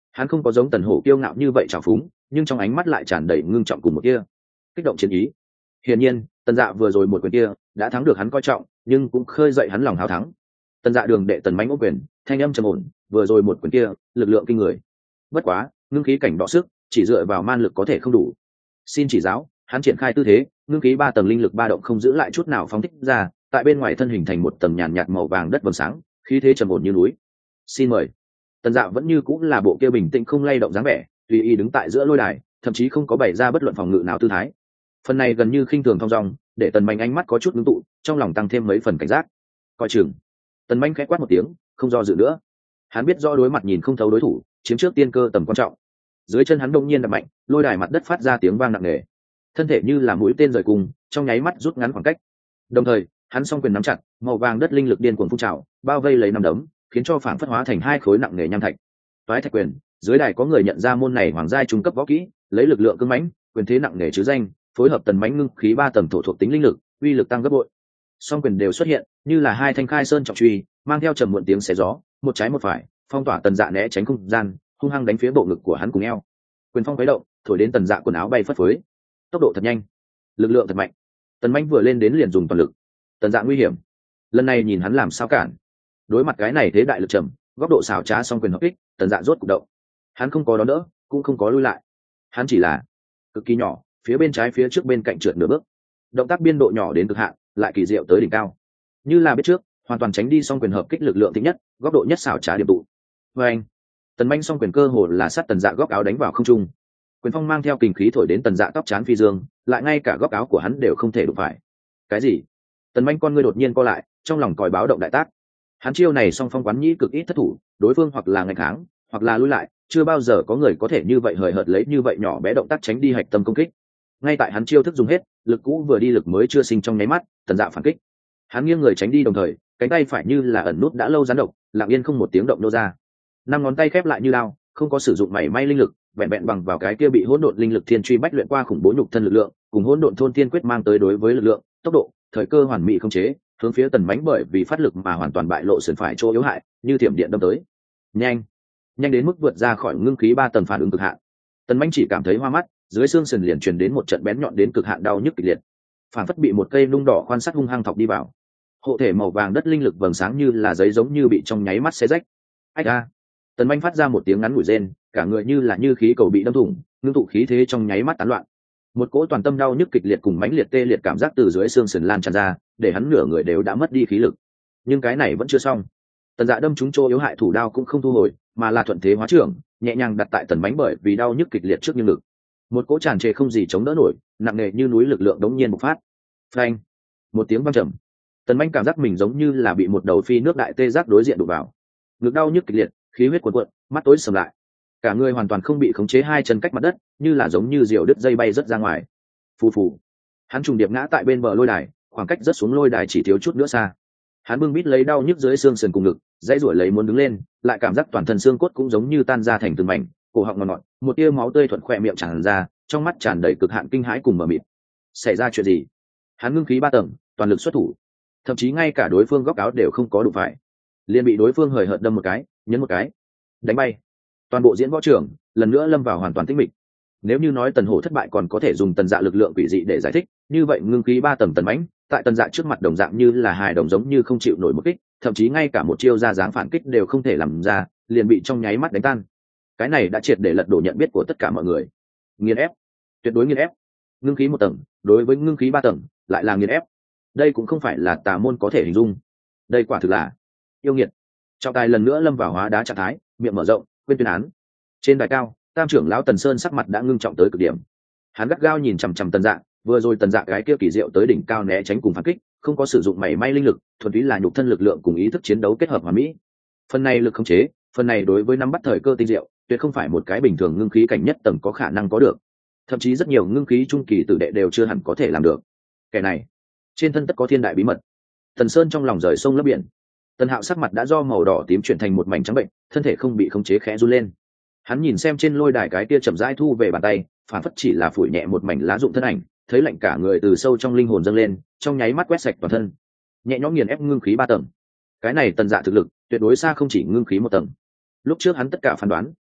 Speaker 1: Hắn không có giống Tần Hổ kiêu ngạo như vậy trào phúng, nhưng trong ánh mắt lại tràn đầy ngưng trọng cùng một kia kích động chiến ý. Hiển nhiên Tần Dạ vừa rồi một quyền kia đã thắng được hắn coi trọng, nhưng cũng khơi dậy hắn lòng háo thắng. Tần Dạ đường đệ Tần Mánh ôm quyền, thanh âm trầm ổn, vừa rồi một quyền kia lực lượng kinh người, bất quá ngưng khí cảnh đọ sức chỉ dựa vào man lực có thể không đủ, xin chỉ giáo. Hắn triển khai tư thế, ngưng khí 3 tầng linh lực ba động không giữ lại chút nào phóng thích ra, tại bên ngoài thân hình thành một tầng nhàn nhạt màu vàng đất vầng sáng, khí thế trầm ổn như núi. Xin mời. Tần Dạ vẫn như cũng là bộ kia bình tĩnh không lay động dáng vẻ, tùy ý đứng tại giữa lôi đài, thậm chí không có bày ra bất luận phòng ngự nào tư thái. Phần này gần như khinh thường thong dong, để Tần Mạnh ánh mắt có chút ngưng tụ, trong lòng tăng thêm mấy phần cảnh giác. Coi chừng. Tần Mạnh khẽ quát một tiếng, không do dự nữa. Hắn biết rõ đối mặt nhìn không thấu đối thủ, chiếm trước tiên cơ tầm quan trọng. Dưới chân hắn đông nhiên đập mạnh, lôi đài mặt đất phát ra tiếng vang nặng nề. Thân thể như là mũi tên rời cung, trong nháy mắt rút ngắn khoảng cách. Đồng thời, hắn song quyền nắm chặt, màu vàng đất linh lực điên cuồng phun trào, bao vây lấy năm đấm, khiến cho phản phất hóa thành hai khối nặng nề nham thạch. Toái thạch quyền, dưới đài có người nhận ra môn này hoàng giai trung cấp võ kỹ, lấy lực lượng cứng mãnh, quyền thế nặng nề chứ danh, phối hợp Tần Mãnh ngưng khí 3 tầng thổ thuộc tính linh lực, uy lực tăng gấp bội. Song quyền đều xuất hiện, như là hai thanh khai sơn trọng truy, mang theo trầm muộn tiếng xé gió, một trái một phải, phong tỏa Tần Dạ né tránh không gian, hung hăng đánh phía bộ ngực của hắn cùng eo. Quyền phong khuấy động, thổi đến Tần Dạ quần áo bay phất phới. Tốc độ thật nhanh, lực lượng thật mạnh. Tần Mãnh vừa lên đến liền dùng toàn lực. Tần Dạ nguy hiểm, lần này nhìn hắn làm sao cản. Đối mặt cái này thế đại lực trầm, góc độ xảo trá song quyền hợp kích, Tần Dạ rốt cục động. Hắn không có đón đỡ, cũng không có lui lại, hắn chỉ là cực kỳ nhỏ, phía bên trái phía trước bên cạnh trượt nửa bước, động tác biên độ nhỏ đến cực hạn, lại kỳ diệu tới đỉnh cao, như là biết trước hoàn toàn tránh đi song quyền hợp kích lực lượng thích nhất, góc độ nhất xảo trá điểm tụ. Và anh, Tần Manh song quyền cơ hồ là sát Tần Dạ góc áo đánh vào không trung, quyền phong mang theo kình khí thổi đến Tần Dạ tóc chán phi dương, lại ngay cả góc áo của hắn đều không thể đụng phải. Cái gì? Tần Manh con ngươi đột nhiên co lại, trong lòng còi báo động đại tác. Hắn chiêu này song phong quán nhĩ cực ít thất thủ, đối phương hoặc là nghịch kháng, hoặc là lùi lại, chưa bao giờ có người có thể như vậy hời hợt lấy như vậy nhỏ bé động tác tránh đi hạch tâm công kích. Ngay tại hắn chiêu thức dùng hết, lực cũ vừa đi lực mới chưa sinh trong nháy mắt, Tần Dạ phản kích. Hắn nghiêng người tránh đi đồng thời, cánh tay phải như là ẩn nút đã lâu gián độc, lặng yên không một tiếng động nô ra. Năm ngón tay khép lại như lao, không có sử dụng mảy may linh lực, vẹn vẹn bằng vào cái kia bị hỗn độn linh lực thiên truy bách luyện qua khủng bố nhục thân lực lượng, cùng hỗn độn thôn thiên quyết mang tới đối với lực lượng, tốc độ, thời cơ hoàn mỹ không chế, hướng phía Tần Mãnh bởi vì phát lực mà hoàn toàn bại lộ sườn phải chỗ yếu hại, như thiểm điện đâm tới. Nhanh, nhanh đến mức vượt ra khỏi ngưng khí 3 tầng phản ứng cực hạn. Tần Mãnh chỉ cảm thấy hoa mắt, dưới xương sườn liền truyền đến một trận bén nhọn đến cực hạn đau nhức kịch liệt, phản phất bị một cây nung đỏ quan sát hung hăng thọc đi vào. Hộ thể màu vàng đất linh lực vầng sáng như là giấy giống như bị trong nháy mắt xé rách. Ách a! Tần Mãnh phát ra một tiếng ngắn ngủi rên, cả người như là như khí cầu bị đâm thủng, ngưng tụ khí thế trong nháy mắt tán loạn. Một cỗ toàn tâm đau nhức kịch liệt cùng mãnh liệt tê liệt cảm giác từ dưới xương sườn lan tràn ra, để hắn nửa người đều đã mất đi khí lực. Nhưng cái này vẫn chưa xong. Tần Dạ đâm trúng chỗ yếu hại thủ đao cũng không thu hồi, mà là thuận thế hóa trưởng, nhẹ nhàng đặt tại Tần Mãnh bởi vì đau nhức kịch liệt trước nhưng lực. Một cỗ tràn trề không gì chống đỡ nổi, nặng nề như núi lực lượng đống nhiên bộc phát. Phanh! Một tiếng vang trầm. Tần Mãnh cảm giác mình giống như là bị một đầu phi nước đại tê giác đối diện đụng vào. Ngực đau nhức kịch liệt, khí huyết cuồn cuộn, mắt tối sầm lại. Cả người hoàn toàn không bị khống chế, hai chân cách mặt đất, như là giống như diều đứt dây bay rất ra ngoài. Phù phù. Hắn trùng điệp ngã tại bên bờ lôi đài, khoảng cách rất xuống lôi đài chỉ thiếu chút nữa xa. Hắn bưng bít lấy đau nhức dưới xương sườn cùng ngực, dãy rủi lấy muốn đứng lên, lại cảm giác toàn thân xương cốt cũng giống như tan ra thành từng mảnh, cổ họng ngọt ngọt, một tia máu tươi thuận khỏe miệng tràn ra, trong mắt tràn đầy cực hạn kinh hãi cùng mờ mịt. Xảy ra chuyện gì? Hắn ngưng khí 3 tầng, toàn lực xuất thủ, thậm chí ngay cả đối phương góc áo đều không có đụng phải, liền bị đối phương hời hợt đâm một cái, nhấn một cái, đánh bay. Toàn bộ diễn võ trường lần nữa lâm vào hoàn toàn tĩnh mịch. Nếu như nói Tần Hổ thất bại còn có thể dùng Tần Dạ lực lượng quỷ dị để giải thích, như vậy ngưng khí 3 tầng Tần Mãnh tại Tần Dạ trước mặt đồng dạng như là hài đồng giống như không chịu nổi một kích, thậm chí ngay cả một chiêu ra dáng phản kích đều không thể làm ra, liền bị trong nháy mắt đánh tan. Cái này đã triệt để lật đổ nhận biết của tất cả mọi người. Nghiền ép, tuyệt đối nghiền ép. Ngưng khí 1 tầng đối với ngưng khí 3 tầng lại là nghiền ép. Đây cũng không phải là tà môn có thể hình dung, đây quả thực là yêu nghiệt. Trọng tài lần nữa lâm vào hóa đá trạng thái, miệng mở rộng, quên tuyên án. Trên đài cao, tam trưởng lão Tần Sơn sắc mặt đã ngưng trọng tới cực điểm. Hắn gắt gao nhìn chằm chằm Tần Dạ, vừa rồi Tần Dạ cái kia kỳ diệu tới đỉnh cao né tránh cùng phản kích, không có sử dụng mảy may linh lực, thuần túy là nhục thân lực lượng cùng ý thức chiến đấu kết hợp hoàn mỹ. Phần này lực khống chế, phần này đối với nắm bắt thời cơ tinh diệu, tuyệt không phải một cái bình thường ngưng khí cảnh nhất tầng có khả năng có được. Thậm chí rất nhiều ngưng khí trung kỳ tử đệ đều chưa hẳn có thể làm được. Kẻ này, trên thân tất có thiên đại bí mật. Tần Sơn trong lòng rời sông lấp biển. Tần Hạo sắc mặt đã do màu đỏ tím chuyển thành một mảnh trắng bệnh, thân thể không bị khống chế khẽ run lên. Hắn nhìn xem trên lôi đài cái kia chậm rãi thu về bàn tay, phản phất chỉ là phủi nhẹ một mảnh lá dụng thân ảnh, thấy lạnh cả người từ sâu trong linh hồn dâng lên, trong nháy mắt quét sạch toàn thân, nhẹ nhõm nghiền ép ngưng khí 3 tầng. Cái này Tần Dạ thực lực tuyệt đối xa không chỉ ngưng khí 1 tầng. Lúc trước hắn tất cả phán đoán,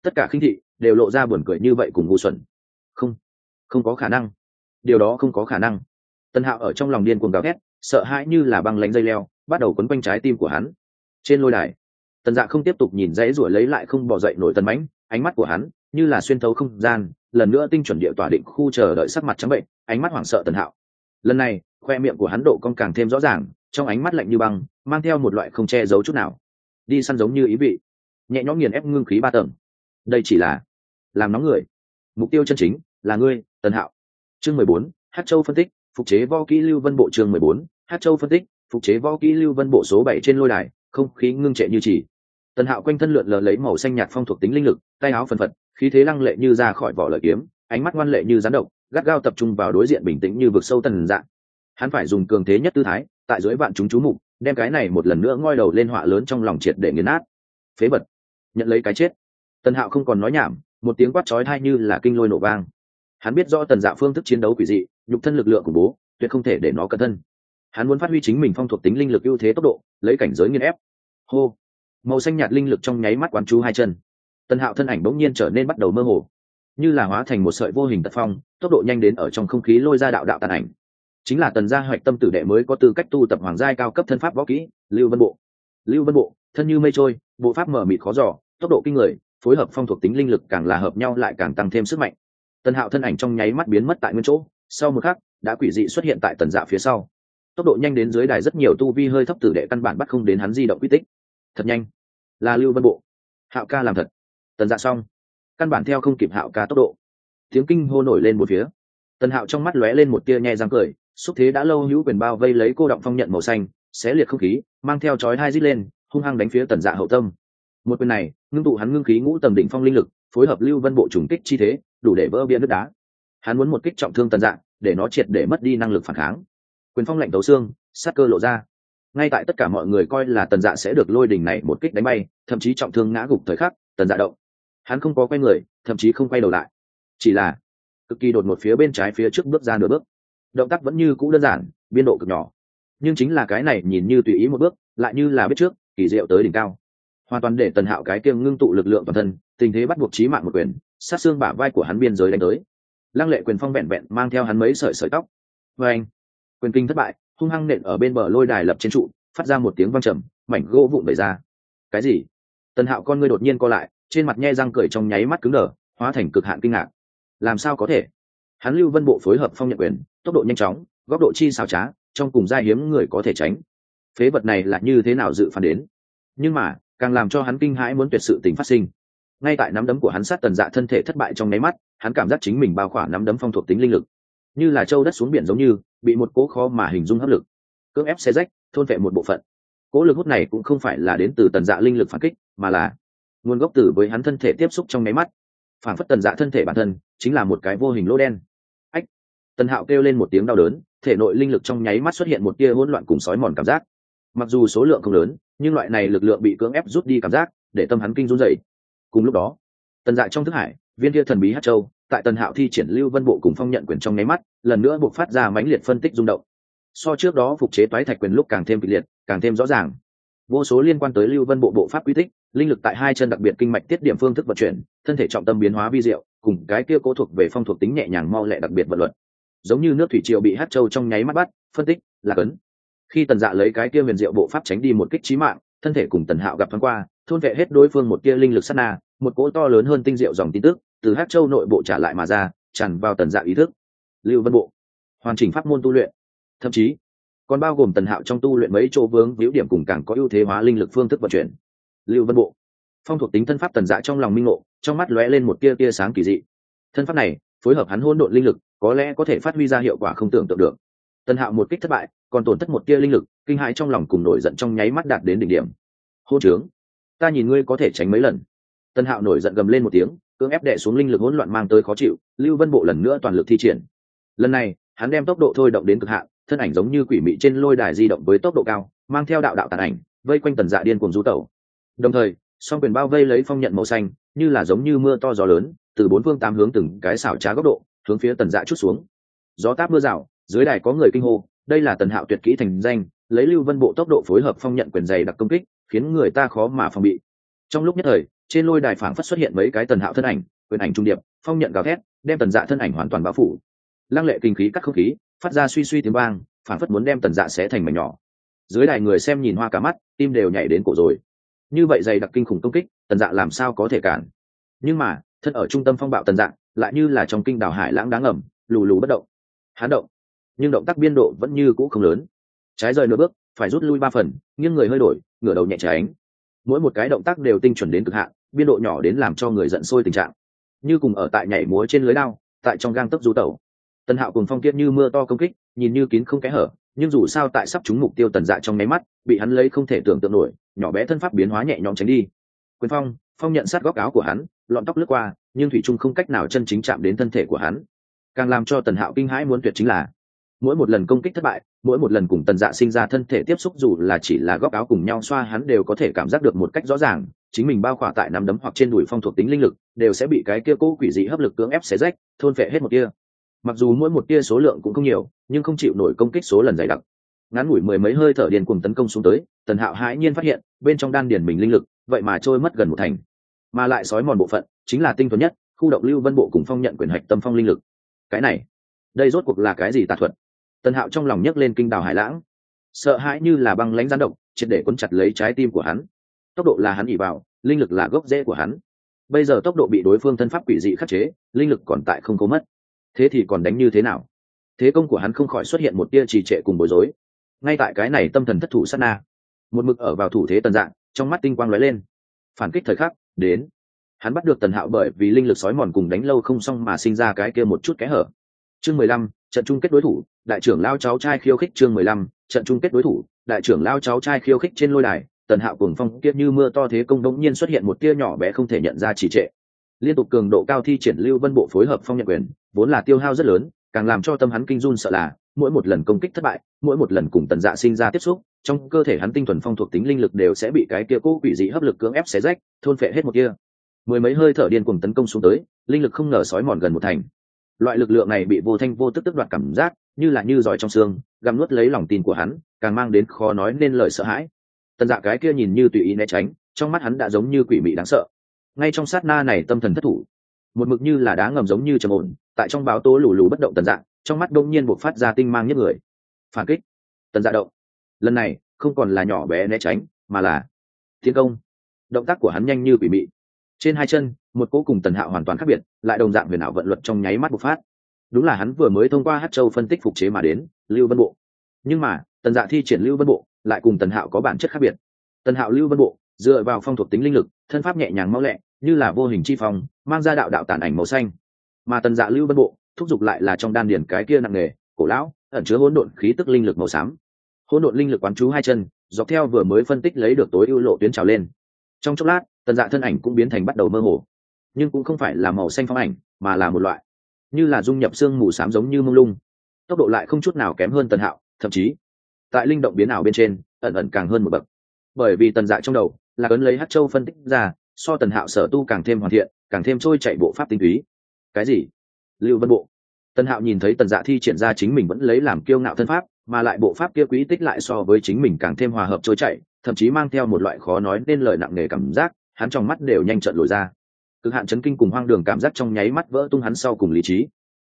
Speaker 1: tất cả khinh thị đều lộ ra buồn cười như vậy cùng ngu xuẩn. Không có khả năng, điều đó không có khả năng. Tần Hạo ở trong lòng điên cuồng gào thét, sợ hãi như là băng lãnh dây leo bắt đầu quấn quanh trái tim của hắn. Trên lôi đài, Tần Dạ không tiếp tục nhìn dãy rủa lấy lại không bỏ dậy nổi Tần Mãnh, ánh mắt của hắn như là xuyên thấu không gian, lần nữa tinh chuẩn địa tỏa định khu chờ đợi, sắc mặt trắng bệnh, ánh mắt hoảng sợ Tần Hạo. Lần này, khoe miệng của hắn độ cong càng thêm rõ ràng, trong ánh mắt lạnh như băng, mang theo một loại không che giấu chút nào. Đi săn giống như ý vị, nhẹ nhõm nghiền ép ngưng khí 3 tầng. Đây chỉ là làm nóng người. Mục tiêu chân chính là ngươi, Tần Hạo. Chương 14, Hát Châu phân tích, phục chế võ kỹ Lưu Vân Bộ. Chương 14, Hát Châu phân tích, phục chế võ kỹ Lưu Vân Bộ. Số 7 trên lôi đài, không khí ngưng trệ như chỉ. Tần Hạo quanh thân lượn lờ lấy màu xanh nhạt phong thuộc tính linh lực, tay áo phần phật, khí thế lăng lệ như ra khỏi vỏ lợi kiếm, ánh mắt ngoan lệ như rắn độc, gắt gao tập trung vào đối diện bình tĩnh như vực sâu Tần Dạ. Hắn phải dùng cường thế nhất tư thái, tại dưới vạn chúng chú mục, đem cái này một lần nữa ngoi đầu lên họa lớn trong lòng triệt để nghiền nát. Phế vật, nhận lấy cái chết. Tần Hạo không còn nói nhảm, một tiếng quát chói tai như là kinh lôi nổ vang. Hắn biết rõ Tần Dạ phương thức chiến đấu quỷ dị, nhục thân lực lượng của bố, tuyệt không thể để nó cẩn thân. Hắn muốn phát huy chính mình phong thuộc tính linh lực ưu thế tốc độ, lấy cảnh giới nghiền ép. Hô, màu xanh nhạt linh lực trong nháy mắt quán chú hai chân. Tần Hạo thân ảnh bỗng nhiên trở nên bắt đầu mơ hồ, như là hóa thành một sợi vô hình tật phong, tốc độ nhanh đến ở trong không khí lôi ra đạo đạo tàn ảnh. Chính là Tần gia hoạch tâm tử đệ mới có tư cách tu tập hoàng giai cao cấp thân pháp võ kỹ, Lưu Vân Bộ. Lưu Vân Bộ, thân như mây trôi, bộ pháp mở mịt khó dò, tốc độ kinh người, phối hợp phong thuộc tính linh lực càng là hợp nhau lại càng tăng thêm sức mạnh. Tần Hạo thân ảnh trong nháy mắt biến mất tại nguyên chỗ, sau một khắc đã quỷ dị xuất hiện tại Tần Dạ phía sau. Tốc độ nhanh đến dưới đài rất nhiều tu vi hơi thấp tử đệ căn bản bắt không đến hắn di động quy tích. Thật nhanh, là Lưu Vân Bộ. Hạo ca làm thật. Tần Dạ xong, căn bản theo không kịp Hạo ca tốc độ. Tiếng kinh hô nổi lên một phía. Tần Hạo trong mắt lóe lên một tia nhe răng cười, xúc thế đã lâu hữu quyền bao vây lấy cô động phong nhận màu xanh, xé liệt không khí, mang theo chói hai rít lên, hung hăng đánh phía Tần Dạ hậu tâm. Một quyền này, ngưng tụ hắn ngưng khí ngũ tầng đỉnh phong linh lực, phối hợp Lưu Vân Bộ trùng kích chi thế, đủ để vỡ bia nứt đá. Hắn muốn một kích trọng thương Tần Dạ, để nó triệt để mất đi năng lực phản kháng. Quyền phong lạnh tấu xương, sát cơ lộ ra. Ngay tại tất cả mọi người coi là Tần Dạ sẽ được lôi đỉnh này một kích đánh bay, thậm chí trọng thương ngã gục thời khắc, Tần Dạ động. Hắn không có quay người, thậm chí không quay đầu lại, chỉ là cực kỳ đột một phía bên trái phía trước bước ra nửa bước. Động tác vẫn như cũ đơn giản, biên độ cực nhỏ, nhưng chính là cái này nhìn như tùy ý một bước, lại như là biết trước, kỳ diệu tới đỉnh cao, hoàn toàn để Tần Hạo cái kiêng ngưng tụ lực lượng toàn thân, tình thế bắt buộc chí mạng một quyền, sát xương bả vai của hắn biên giới đánh tới. Lăng lệ quyền phong vẹn vẹn mang theo hắn mấy sợi sợi tóc. Và anh, quyền kinh thất bại, hung hăng nện ở bên bờ lôi đài lập trên trụ, phát ra một tiếng vang trầm, mảnh gỗ vụn vẩy ra. Cái gì? Tần Hạo con ngươi đột nhiên co lại, trên mặt nhe răng cười trong nháy mắt cứng đờ, hóa thành cực hạn kinh ngạc. Làm sao có thể? Hắn Lưu Vân Bộ phối hợp phong nhận quyền, tốc độ nhanh chóng, góc độ chi xảo trá, trong cùng giai hiếm người có thể tránh. Phế vật này là như thế nào dự phán đến? Nhưng mà, càng làm cho hắn kinh hãi muốn tuyệt sự tình phát sinh. Ngay tại nắm đấm của hắn sát Tần Dạ thân thể thất bại trong nháy mắt, hắn cảm giác chính mình bao khỏa nắm đấm phong thuộc tính linh lực, như là châu đất xuống biển giống như bị một cỗ khó mà hình dung hấp lực cưỡng ép xé rách, thôn vệ một bộ phận. Cỗ lực hút này cũng không phải là đến từ Tần Dạ linh lực phản kích, mà là nguồn gốc từ với hắn thân thể tiếp xúc trong nháy mắt. Phản phất Tần Dạ thân thể bản thân chính là một cái vô hình lỗ đen. Ách! Tần Hạo kêu lên một tiếng đau đớn, thể nội linh lực trong nháy mắt xuất hiện một tia hỗn loạn cùng sói mòn cảm giác. Mặc dù số lượng không lớn, nhưng loại này lực lượng bị cưỡng ép rút đi cảm giác, để tâm hắn kinh run rẩy. Cùng lúc đó, Tần Dạ trong thức hải, viên kia thần bí Hát Châu, tại Tần Hạo thi triển Lưu Vân Bộ cùng phong nhận quyền trong nháy mắt, lần nữa buộc phát ra mãnh liệt phân tích rung động. So trước đó phục chế toái thạch quyền lúc càng thêm kịch liệt, càng thêm rõ ràng. Vô số liên quan tới Lưu Vân Bộ bộ pháp quy tích, linh lực tại hai chân đặc biệt kinh mạch tiết điểm phương thức vận chuyển, thân thể trọng tâm biến hóa vi diệu, cùng cái kia cố thuộc về phong thuộc tính nhẹ nhàng mau lẹ đặc biệt vận luật. Giống như nước thủy triều bị Hát Châu trong nháy mắt bắt, phân tích, là cấn. Khi Tần Dạ lấy cái kia huyền diệu bộ pháp tránh đi một kích chí mạng, thân thể cùng Tần Hạo gặp thoáng qua, thôn vệ hết đối phương một kia linh lực sát na, một cỗ to lớn hơn tinh diệu dòng tin tức từ Hát Châu nội bộ trả lại mà ra, tràn vào Tần Dạ ý thức. Lưu Vân Bộ, hoàn chỉnh pháp môn tu luyện, thậm chí còn bao gồm Tần Hạo trong tu luyện mấy chỗ vướng víu điểm cùng càng có ưu thế hóa linh lực phương thức vận chuyển. Lưu Vân Bộ, phong thuộc tính thân pháp Tần Dạ trong lòng minh ngộ, trong mắt lóe lên một tia tia sáng kỳ dị. Thân pháp này phối hợp hắn hỗn độn linh lực, có lẽ có thể phát huy ra hiệu quả không tưởng tượng được. Tần Hạo một kích thất bại, còn tổn thất một tia linh lực, kinh hãi trong lòng cùng nổi giận trong nháy mắt đạt đến đỉnh điểm. Hôn trướng, ta nhìn ngươi có thể tránh mấy lần. Tần Hạo nổi giận gầm lên một tiếng, cưỡng ép đè xuống linh lực hỗn loạn mang tới khó chịu. Lưu Vân Bộ lần nữa toàn lực thi triển. Lần này, hắn đem tốc độ thôi động đến cực hạn, thân ảnh giống như quỷ mị trên lôi đài di động với tốc độ cao, mang theo đạo đạo tàn ảnh, vây quanh Tần Dạ điên cuồng du tẩu. Đồng thời, song quyền bao vây lấy phong nhận màu xanh, như là giống như mưa to gió lớn, từ bốn phương tám hướng từng cái xảo trá góc độ, hướng phía Tần Dạ chút xuống. Gió táp mưa rào, dưới đài có người kinh hô, đây là Tần Hạo tuyệt kỹ thành danh, lấy Lưu Vân Bộ tốc độ phối hợp phong nhận quyền dày đặc công kích, khiến người ta khó mà phòng bị. Trong lúc nhất thời, trên lôi đài phảng phất xuất hiện mấy cái Tần Hạo thân ảnh, quyền ảnh trung điệp, phong nhận gào thét, đem Tần Dạ thân ảnh hoàn toàn bao phủ. Lăng lệ kinh khí cắt không khí, phát ra suy suy tiếng vang, phảng phất muốn đem Tần Dạ xé thành mảnh nhỏ. Dưới đài người xem nhìn hoa cả mắt, tim đều nhảy đến cổ rồi. Như vậy dày đặc kinh khủng công kích, Tần Dạ làm sao có thể cản? Nhưng mà, thân ở trung tâm phong bạo Tần Dạ, lại như là trong kinh đảo hải lãng đáng ngầm, lù lù bất động. Hắn động, nhưng động tác biên độ vẫn như cũ không lớn. Trái rời nửa bước, phải rút lui 3 phần, nghiêng người hơi đổi, ngửa đầu nhẹ tránh. Mỗi một cái động tác đều tinh chuẩn đến cực hạn, biên độ nhỏ đến làm cho người giận sôi tình trạng. Như cùng ở tại nhảy múa trên lưới đao, tại trong gang tấc du tẩu. Tần Hạo cùng phong kiết như mưa to công kích, nhìn như kín không kẽ hở, nhưng dù sao tại sắp trúng mục tiêu Tần Dạ trong nháy mắt, bị hắn lấy không thể tưởng tượng nổi, nhỏ bé thân pháp biến hóa nhẹ nhõm tránh đi. Quyền phong nhận sát góc áo của hắn, lọn tóc lướt qua, nhưng thủy trung không cách nào chân chính chạm đến thân thể của hắn. Càng làm cho Tần Hạo kinh hãi muốn tuyệt chính là, mỗi một lần công kích thất bại, mỗi một lần cùng Tần Dạ sinh ra thân thể tiếp xúc dù là chỉ là góc áo cùng nhau xoa, hắn đều có thể cảm giác được một cách rõ ràng, chính mình bao khỏa tại nắm đấm hoặc trên đùi phong thuộc tính linh lực đều sẽ bị cái kia cố quỷ dị hấp lực cưỡng ép xé rách, thôn phệ hết một tia. Mặc dù mỗi một tia số lượng cũng không nhiều, nhưng không chịu nổi công kích số lần dày đặc. Ngắn ngủi mười mấy hơi thở điên cuồng tấn công xuống tới, Tần Hạo hãi nhiên phát hiện, bên trong đan điền mình linh lực, vậy mà trôi mất gần một thành. Mà lại sói mòn bộ phận, chính là tinh thuần nhất, khu động Lưu Vân Bộ cùng phong nhận quyền hạch tâm phong linh lực. Cái này, đây rốt cuộc là cái gì tà thuật? Tần Hạo trong lòng nhấc lên kinh đào hải lãng, sợ hãi như là băng lãnh gián độc, triệt để cuốn chặt lấy trái tim của hắn. Tốc độ là hắn ỷ vào, linh lực là gốc rễ của hắn. Bây giờ tốc độ bị đối phương thân pháp quỷ dị khắc chế, linh lực còn tại không có mất. Thế thì còn đánh như thế nào? Thế công của hắn không khỏi xuất hiện một tia trì trệ cùng bối rối. Ngay tại cái này tâm thần thất thủ sát na, một mực ở vào thủ thế Tần Dạ, trong mắt tinh quang lóe lên. Phản kích thời khắc đến. Hắn bắt được Tần Hạo bởi vì linh lực sói mòn cùng đánh lâu không xong mà sinh ra cái kia một chút kẽ hở. Chương 15, trận chung kết đối thủ, đại trưởng lao cháu trai khiêu khích. Chương 15, trận chung kết đối thủ, đại trưởng lao cháu trai khiêu khích. Trên lôi đài, Tần Hạo cùng phong kia như mưa to thế công đống nhiên xuất hiện một tia nhỏ bé không thể nhận ra trì trệ. Liên tục cường độ cao thi triển Lưu Vân Bộ phối hợp phong nhận quyền, vốn là tiêu hao rất lớn, càng làm cho tâm hắn kinh run sợ là, mỗi một lần công kích thất bại, mỗi một lần cùng Tần Dạ sinh ra tiếp xúc, trong cơ thể hắn tinh thuần phong thuộc tính linh lực đều sẽ bị cái kia cố quỷ dị hấp lực cưỡng ép xé rách, thôn phệ hết một kia. Mười mấy hơi thở điên cuồng tấn công xuống tới, linh lực không ngờ sói mòn gần một thành. Loại lực lượng này bị vô thanh vô tức tức đoạt cảm giác, như là như giỏi trong xương, gặm nuốt lấy lòng tin của hắn, càng mang đến khó nói nên lời sợ hãi. Tần Dạ cái kia nhìn như tùy ý né tránh, trong mắt hắn đã giống như quỷ mị đáng sợ. Ngay trong sát na này tâm thần thất thủ, một mực như là đá ngầm giống như trầm ổn, tại trong báo tố lù lù bất động Tần Dạ, trong mắt đông nhiên bộc phát ra tinh mang nhất người. Phản kích. Tần Dạ động. Lần này, không còn là nhỏ bé né tránh, mà là tiến công. Động tác của hắn nhanh như quỷ mị. Trên hai chân, một cỗ cùng Tần Hạo hoàn toàn khác biệt, lại đồng dạng huyền ảo vận luật trong nháy mắt bộc phát. Đúng là hắn vừa mới thông qua Hắc Châu phân tích phục chế mà đến, Lưu Vân Bộ. Nhưng mà, Tần Dạ thi triển Lưu Vân Bộ, lại cùng Tần Hạo có bản chất khác biệt. Tần Hạo Lưu Vân Bộ, dựa vào phong thuộc tính linh lực, thân pháp nhẹ nhàng mau lẹ, như là vô hình chi phong, mang ra đạo đạo tản ảnh màu xanh. Mà Tần Dạ Lưu Vân Bộ, thúc giục lại là trong đan điển cái kia nặng nề, cổ lão, ẩn chứa hỗn độn khí tức linh lực màu xám. Hỗn độn linh lực quán chú hai chân, dọc theo vừa mới phân tích lấy được tối ưu lộ tuyến trào lên. Trong chốc lát, Tần Dạ thân ảnh cũng biến thành bắt đầu mơ hồ, nhưng cũng không phải là màu xanh phong ảnh, mà là một loại như là dung nhập xương mù xám giống như mông lung. Tốc độ lại không chút nào kém hơn Tần Hạo, thậm chí tại linh động biến ảo bên trên, ẩn ẩn càng hơn một bậc. Bởi vì Tần Dạ trong đầu là ấn lấy Hắc Châu phân tích ra, so Tần Hạo sở tu càng thêm hoàn thiện, càng thêm trôi chảy bộ pháp tinh túy. Cái gì? Lưu Vân Bộ? Tần Hạo nhìn thấy Tần Dạ thi triển ra chính mình vẫn lấy làm kiêu ngạo thân pháp, mà lại bộ pháp kia quý tích lại so với chính mình càng thêm hòa hợp trôi chảy, thậm chí mang theo một loại khó nói nên lời nặng nề cảm giác, hắn trong mắt đều nhanh trợn lồi ra. Cực hạn chấn kinh cùng hoang đường cảm giác trong nháy mắt vỡ tung hắn sau cùng lý trí.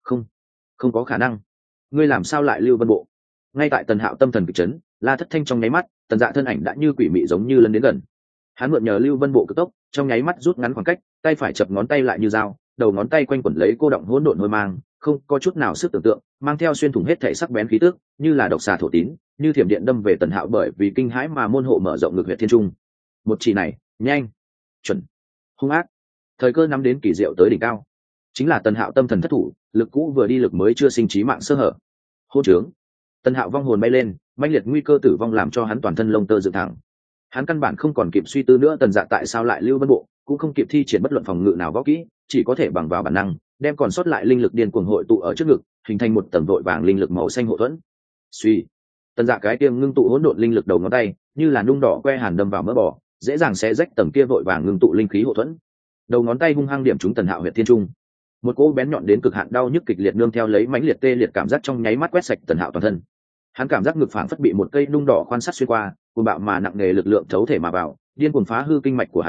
Speaker 1: Không có khả năng. Ngươi làm sao lại Lưu Vân Bộ? Ngay tại Tần Hạo tâm thần kịch chấn, La Thất Thanh trong nháy mắt, Tần Dạ thân ảnh đã như quỷ mị giống như lấn đến gần. Hắn mượn nhờ Lưu Vân Bộ cực tốc, trong nháy mắt rút ngắn khoảng cách, tay phải chập ngón tay lại như dao, đầu ngón tay quanh quẩn lấy cô động hỗn độn hôi mang, không có chút nào sức tưởng tượng, mang theo xuyên thủng hết thể sắc bén khí tức, như là độc xà thổ tín, như thiểm điện đâm về Tần Hạo, bởi vì kinh hãi mà môn hộ mở rộng ngược huyệt thiên trung. Một chỉ này, nhanh, chuẩn, hung ác, thời cơ nắm đến kỳ diệu tới đỉnh cao. Chính là Tần Hạo tâm thần thất thủ, lực cũ vừa đi lực mới chưa sinh trí mạng sơ hở. Hô trướng. Tần Hạo vong hồn bay lên, mãnh liệt nguy cơ tử vong làm cho hắn toàn thân lông tơ dựng thẳng. Hắn căn bản không còn kịp suy tư nữa Tần Dạ tại sao lại Lưu Vân Bộ, cũng không kịp thi triển bất luận phòng ngự nào võ kỹ, chỉ có thể bằng vào bản năng, đem còn sót lại linh lực điên cuồng hội tụ ở trước ngực, hình thành một tầng vội vàng linh lực màu xanh hộ thuẫn. Suy. Tần Dạ cái tiêm ngưng tụ hỗn độn linh lực đầu ngón tay, như là nung đỏ que hàn đâm vào mỡ bò, dễ dàng xé rách tầng kia vội vàng ngưng tụ linh khí hộ thuẫn. Đầu ngón tay hung hăng điểm trúng Tần Hạo huyệt thiên trung. Một cỗ bén nhọn đến cực hạn đau nhức kịch liệt nương theo lấy mãnh liệt tê liệt cảm giác trong nháy mắt quét sạch Tần Hạo toàn thân. Hắn cảm giác ngực phảng phất bị một cây nung đỏ quan sát xuyên qua, cuồng bạo mà nặng nề lực lượng thấu thể mà vào, điên cuồng phá hư kinh mạch của hắn,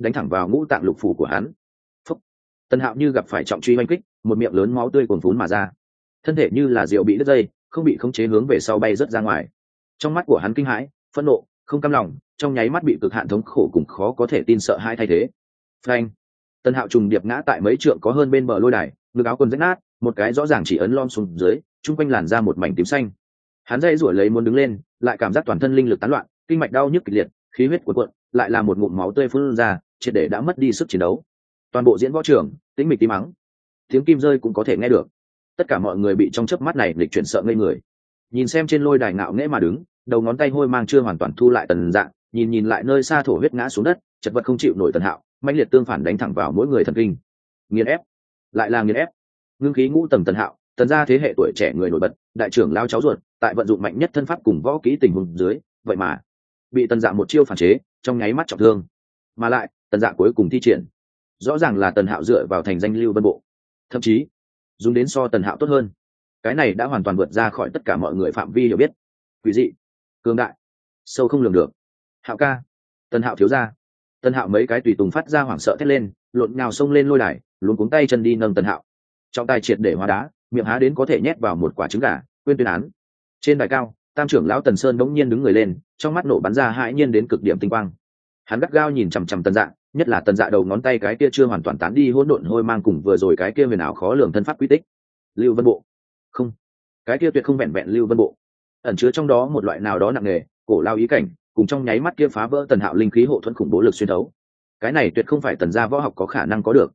Speaker 1: đánh thẳng vào ngũ tạng lục phủ của hắn. Phúc. Tần Hạo như gặp phải trọng truy oanh kích, một miệng lớn máu tươi cuồn phún mà ra, thân thể như là rượu bị đứt dây, không bị khống chế hướng về sau bay rớt ra ngoài. Trong mắt của hắn kinh hãi, phẫn nộ, không cam lòng, trong nháy mắt bị cực hạn thống khổ cùng khó có thể tin sợ hãi thay thế. Phanh. Tần Hạo trùng điệp ngã tại mấy trượng có hơn bên bờ lôi đài, ngực áo quần rách nát, một cái rõ ràng chỉ ấn lom xuống dưới, trung quanh làn ra một mảnh tím xanh. Hắn dây rủi lấy muốn đứng lên, lại cảm giác toàn thân linh lực tán loạn, kinh mạch đau nhức kịch liệt, khí huyết cuộn cuộn, lại là một ngụm máu tươi phun ra, triệt để đã mất đi sức chiến đấu. Toàn bộ diễn võ trường tĩnh mịch tí mắng, tiếng kim rơi cũng có thể nghe được. Tất cả mọi người bị trong chớp mắt này lịch chuyển sợ ngây người. Nhìn xem trên lôi đài ngạo nghễ mà đứng, đầu ngón tay hôi mang chưa hoàn toàn thu lại Tần Dạng, nhìn lại nơi xa thổ huyết ngã xuống đất, chật vật không chịu nổi Tần Hạo, mãnh liệt tương phản đánh thẳng vào mỗi người thần kinh. Nghiền ép, lại là nghiền ép. Ngưng khí ngũ tầng Tần Hạo, Tần gia thế hệ tuổi trẻ người nổi bật, đại trưởng lao cháu ruột, tại vận dụng mạnh nhất thân pháp cùng võ kỹ tình huống dưới, vậy mà bị Tần Dạng một chiêu phản chế, trong nháy mắt trọng thương. Mà lại, Tần Dạng cuối cùng thi triển, rõ ràng là Tần Hạo dựa vào thành danh Lưu Vân Bộ, thậm chí dùng đến so Tần Hạo tốt hơn. Cái này đã hoàn toàn vượt ra khỏi tất cả mọi người phạm vi hiểu biết. Quỷ dị, cường đại, sâu không lường được. Hạo ca, Tần Hạo thiếu gia. Tần Hạo mấy cái tùy tùng phát ra hoảng sợ thét lên, lộn nhào xông lên lôi đài, luống cuống tay chân đi nâng Tần Hạo. Trọng tài triệt để hóa đá, miệng há đến có thể nhét vào một quả trứng gà, quên tuyên án. Trên đài cao, tam trưởng lão Tần Sơn bỗng nhiên đứng người lên, trong mắt nổ bắn ra hãi nhiên đến cực điểm tinh quang. Hắn gắt gao nhìn chằm chằm Tần Dạ, nhất là Tần Dạ đầu ngón tay cái kia chưa hoàn toàn tán đi hỗn độn hôi mang cùng vừa rồi cái kia huyền ảo khó lường thân pháp quy tích. Lưu Vân Bộ, không, cái kia tuyệt không vẹn vẹn Lưu Vân Bộ, ẩn chứa trong đó một loại nào đó nặng nề, cổ lao ý cảnh, cùng trong nháy mắt kia phá vỡ Tần Hạo linh khí hộ thuẫn khủng bố lực xuyên thấu. Cái này tuyệt không phải Tần gia võ học có khả năng có được.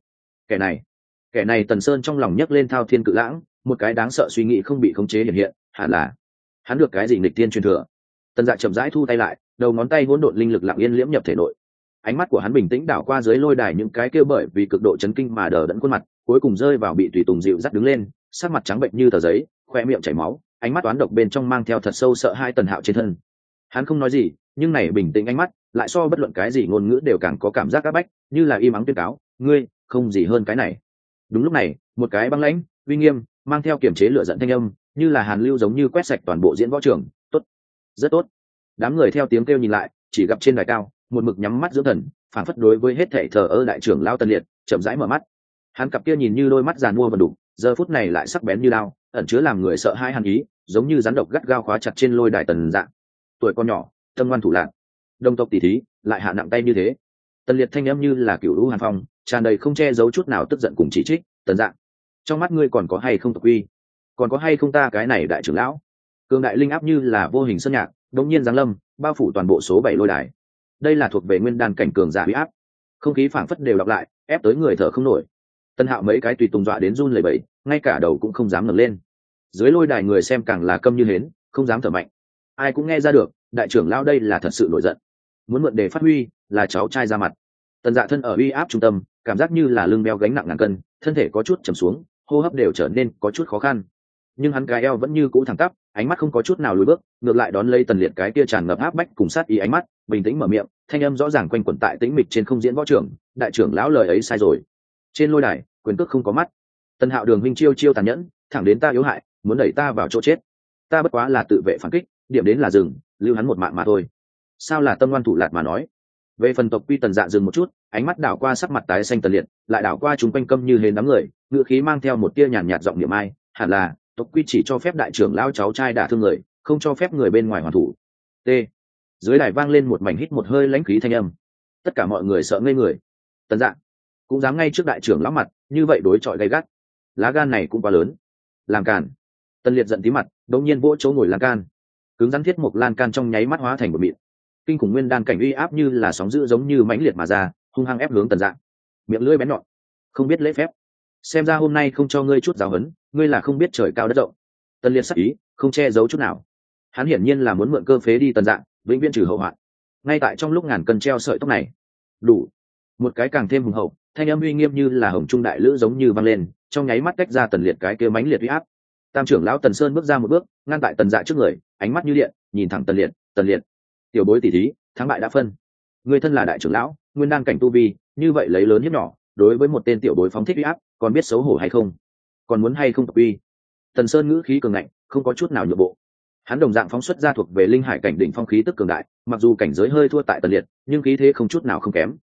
Speaker 1: Kẻ này Tần Sơn trong lòng nhấc lên thao thiên cự lãng, một cái đáng sợ suy nghĩ không bị khống chế hiện hiện, hẳn là hắn được cái gì nghịch tiên truyền thừa. Tần Dạ chậm rãi thu tay lại, đầu ngón tay hỗn độn linh lực lặng yên liễm nhập thể nội. Ánh mắt của hắn bình tĩnh đảo qua dưới lôi đài những cái kia bởi vì cực độ chấn kinh mà đờ đẫn khuôn mặt, cuối cùng rơi vào bị tùy tùng dịu dắt đứng lên, sắc mặt trắng bệnh như tờ giấy, khoe miệng chảy máu, ánh mắt toán độc bên trong mang theo thật sâu sợ hai Tần Hạo trên thân. Hắn không nói gì, nhưng này bình tĩnh ánh mắt lại so bất luận cái gì ngôn ngữ đều càng có cảm giác áp bách, như là im ắng tuyên cáo, ngươi không gì hơn cái này. Đúng lúc này, một cái băng lãnh, uy nghiêm, mang theo kiềm chế lửa giận thanh âm, như là hàn lưu giống như quét sạch toàn bộ diễn võ trường. Tốt, rất tốt. Đám người theo tiếng kêu nhìn lại, chỉ gặp trên đài cao, một mực nhắm mắt dưỡng thần, phản phất đối với hết thảy thờ ơ đại trưởng lao Tần Liệt, chậm rãi mở mắt. Hắn cặp kia nhìn như đôi mắt giàn mua vần đục, giờ phút này lại sắc bén như đao, ẩn chứa làm người sợ hãi hàn ý, giống như rắn độc gắt gao khóa chặt trên lôi đài Tần Dạ. Tuổi con nhỏ, tâm ngoan thủ lạn, đồng tộc tỷ thí, lại hạ nặng tay như thế. Tần Liệt thanh âm như là cửu lũ hàn phong, tràn đầy không che giấu chút nào tức giận cùng chỉ trích. Tần Dạ, trong mắt ngươi còn có hay không tộc uy, còn có hay không ta cái này đại trưởng lão? Cường đại linh áp như là vô hình sơn nhạc, đống nhiên giáng lâm, bao phủ toàn bộ số 7 lôi đài. Đây là thuộc về nguyên đan cảnh cường giả uy áp, không khí phảng phất đều đọc lại, ép tới người thở không nổi. Tần Hạo mấy cái tùy tùng dọa đến run lẩy bẩy, ngay cả đầu cũng không dám ngẩng lên. Dưới lôi đài người xem càng là câm như hến, không dám thở mạnh. Ai cũng nghe ra được, đại trưởng lão đây là thật sự nổi giận, muốn mượn để phát huy, là cháu trai ra mặt. Tần Dạ thân ở uy áp trung tâm, cảm giác như là lưng đeo gánh nặng ngàn cân, thân thể có chút trầm xuống, hô hấp đều trở nên có chút khó khăn. Nhưng hắn cái eo vẫn như cũ thẳng tắp, ánh mắt không có chút nào lùi bước, ngược lại đón lấy Tần Liệt cái kia tràn ngập áp bách cùng sát ý ánh mắt, bình tĩnh mở miệng, thanh âm rõ ràng quanh quẩn tại tĩnh mịch trên không diễn võ trưởng. Đại trưởng lão lời ấy sai rồi. Trên lôi đài, quyền cước không có mắt. Tần Hạo đường huynh chiêu chiêu tàn nhẫn, thẳng đến ta yếu hại, muốn đẩy ta vào chỗ chết. Ta bất quá là tự vệ phản kích, điểm đến là dừng, lưu hắn một mạng mà thôi. Sao là tâm ngoan thủ lạt mà nói. Về phần tộc quy, Tần Dạ dừng một chút, ánh mắt đảo qua sắc mặt tái xanh Tần Liệt, lại đảo qua chúng quanh câm như hến đám người, ngựa khí mang theo một tia nhàn nhạt giọng niệm ai, hẳn là tộc quy chỉ cho phép đại trưởng lão cháu trai đả thương người, không cho phép người bên ngoài hoàn thủ. T. Dưới đài vang lên một mảnh hít một hơi lãnh khí thanh âm. Tất cả mọi người sợ ngây người. Tần Dạ cũng dám ngay trước đại trưởng lão mặt như vậy đối chọi gay gắt, lá gan này cũng quá lớn. Làm càn. Tần Liệt giận tí mặt, đột nhiên vỗ chỗ ngồi lan can, cứng rắn thiết một lan can trong nháy mắt hóa thành một mịn. Kinh khủng nguyên đan cảnh uy áp như là sóng dữ giống như mãnh liệt mà ra, hung hăng ép hướng Tần Dạ. Miệng lưỡi bén nhọn, không biết lễ phép, xem ra hôm nay không cho ngươi chút giáo huấn, ngươi là không biết trời cao đất rộng. Tần Liệt sắc ý không che giấu chút nào, hắn hiển nhiên là muốn mượn cơ phế đi Tần Dạ, vĩnh viễn trừ hậu hoạn. Ngay tại trong lúc ngàn cân treo sợi tóc này, đủ. Một cái càng thêm hùng hậu, thanh âm uy nghiêm như là hồng trung đại lữ giống như vang lên, trong nháy mắt tách ra Tần Liệt cái kia mãnh liệt uy áp. Tam trưởng lão Tần Sơn bước ra một bước, ngăn tại Tần Dạ trước người, ánh mắt như điện, nhìn thẳng Tần Liệt. Tần Liệt, tiểu bối tỷ thí, thắng bại đã phân. Ngươi thân là đại trưởng lão, nguyên đan cảnh tu vi, như vậy lấy lớn hiếp nhỏ, đối với một tên tiểu bối phóng thích uy áp, còn biết xấu hổ hay không? Còn muốn hay không tộc uy? Tần Sơn ngữ khí cường ngạnh, không có chút nào nhượng bộ. Hắn đồng dạng phóng xuất ra thuộc về linh hải cảnh đỉnh phong khí tức cường đại, mặc dù cảnh giới hơi thua tại Tần Liệt, nhưng khí thế không chút nào không kém.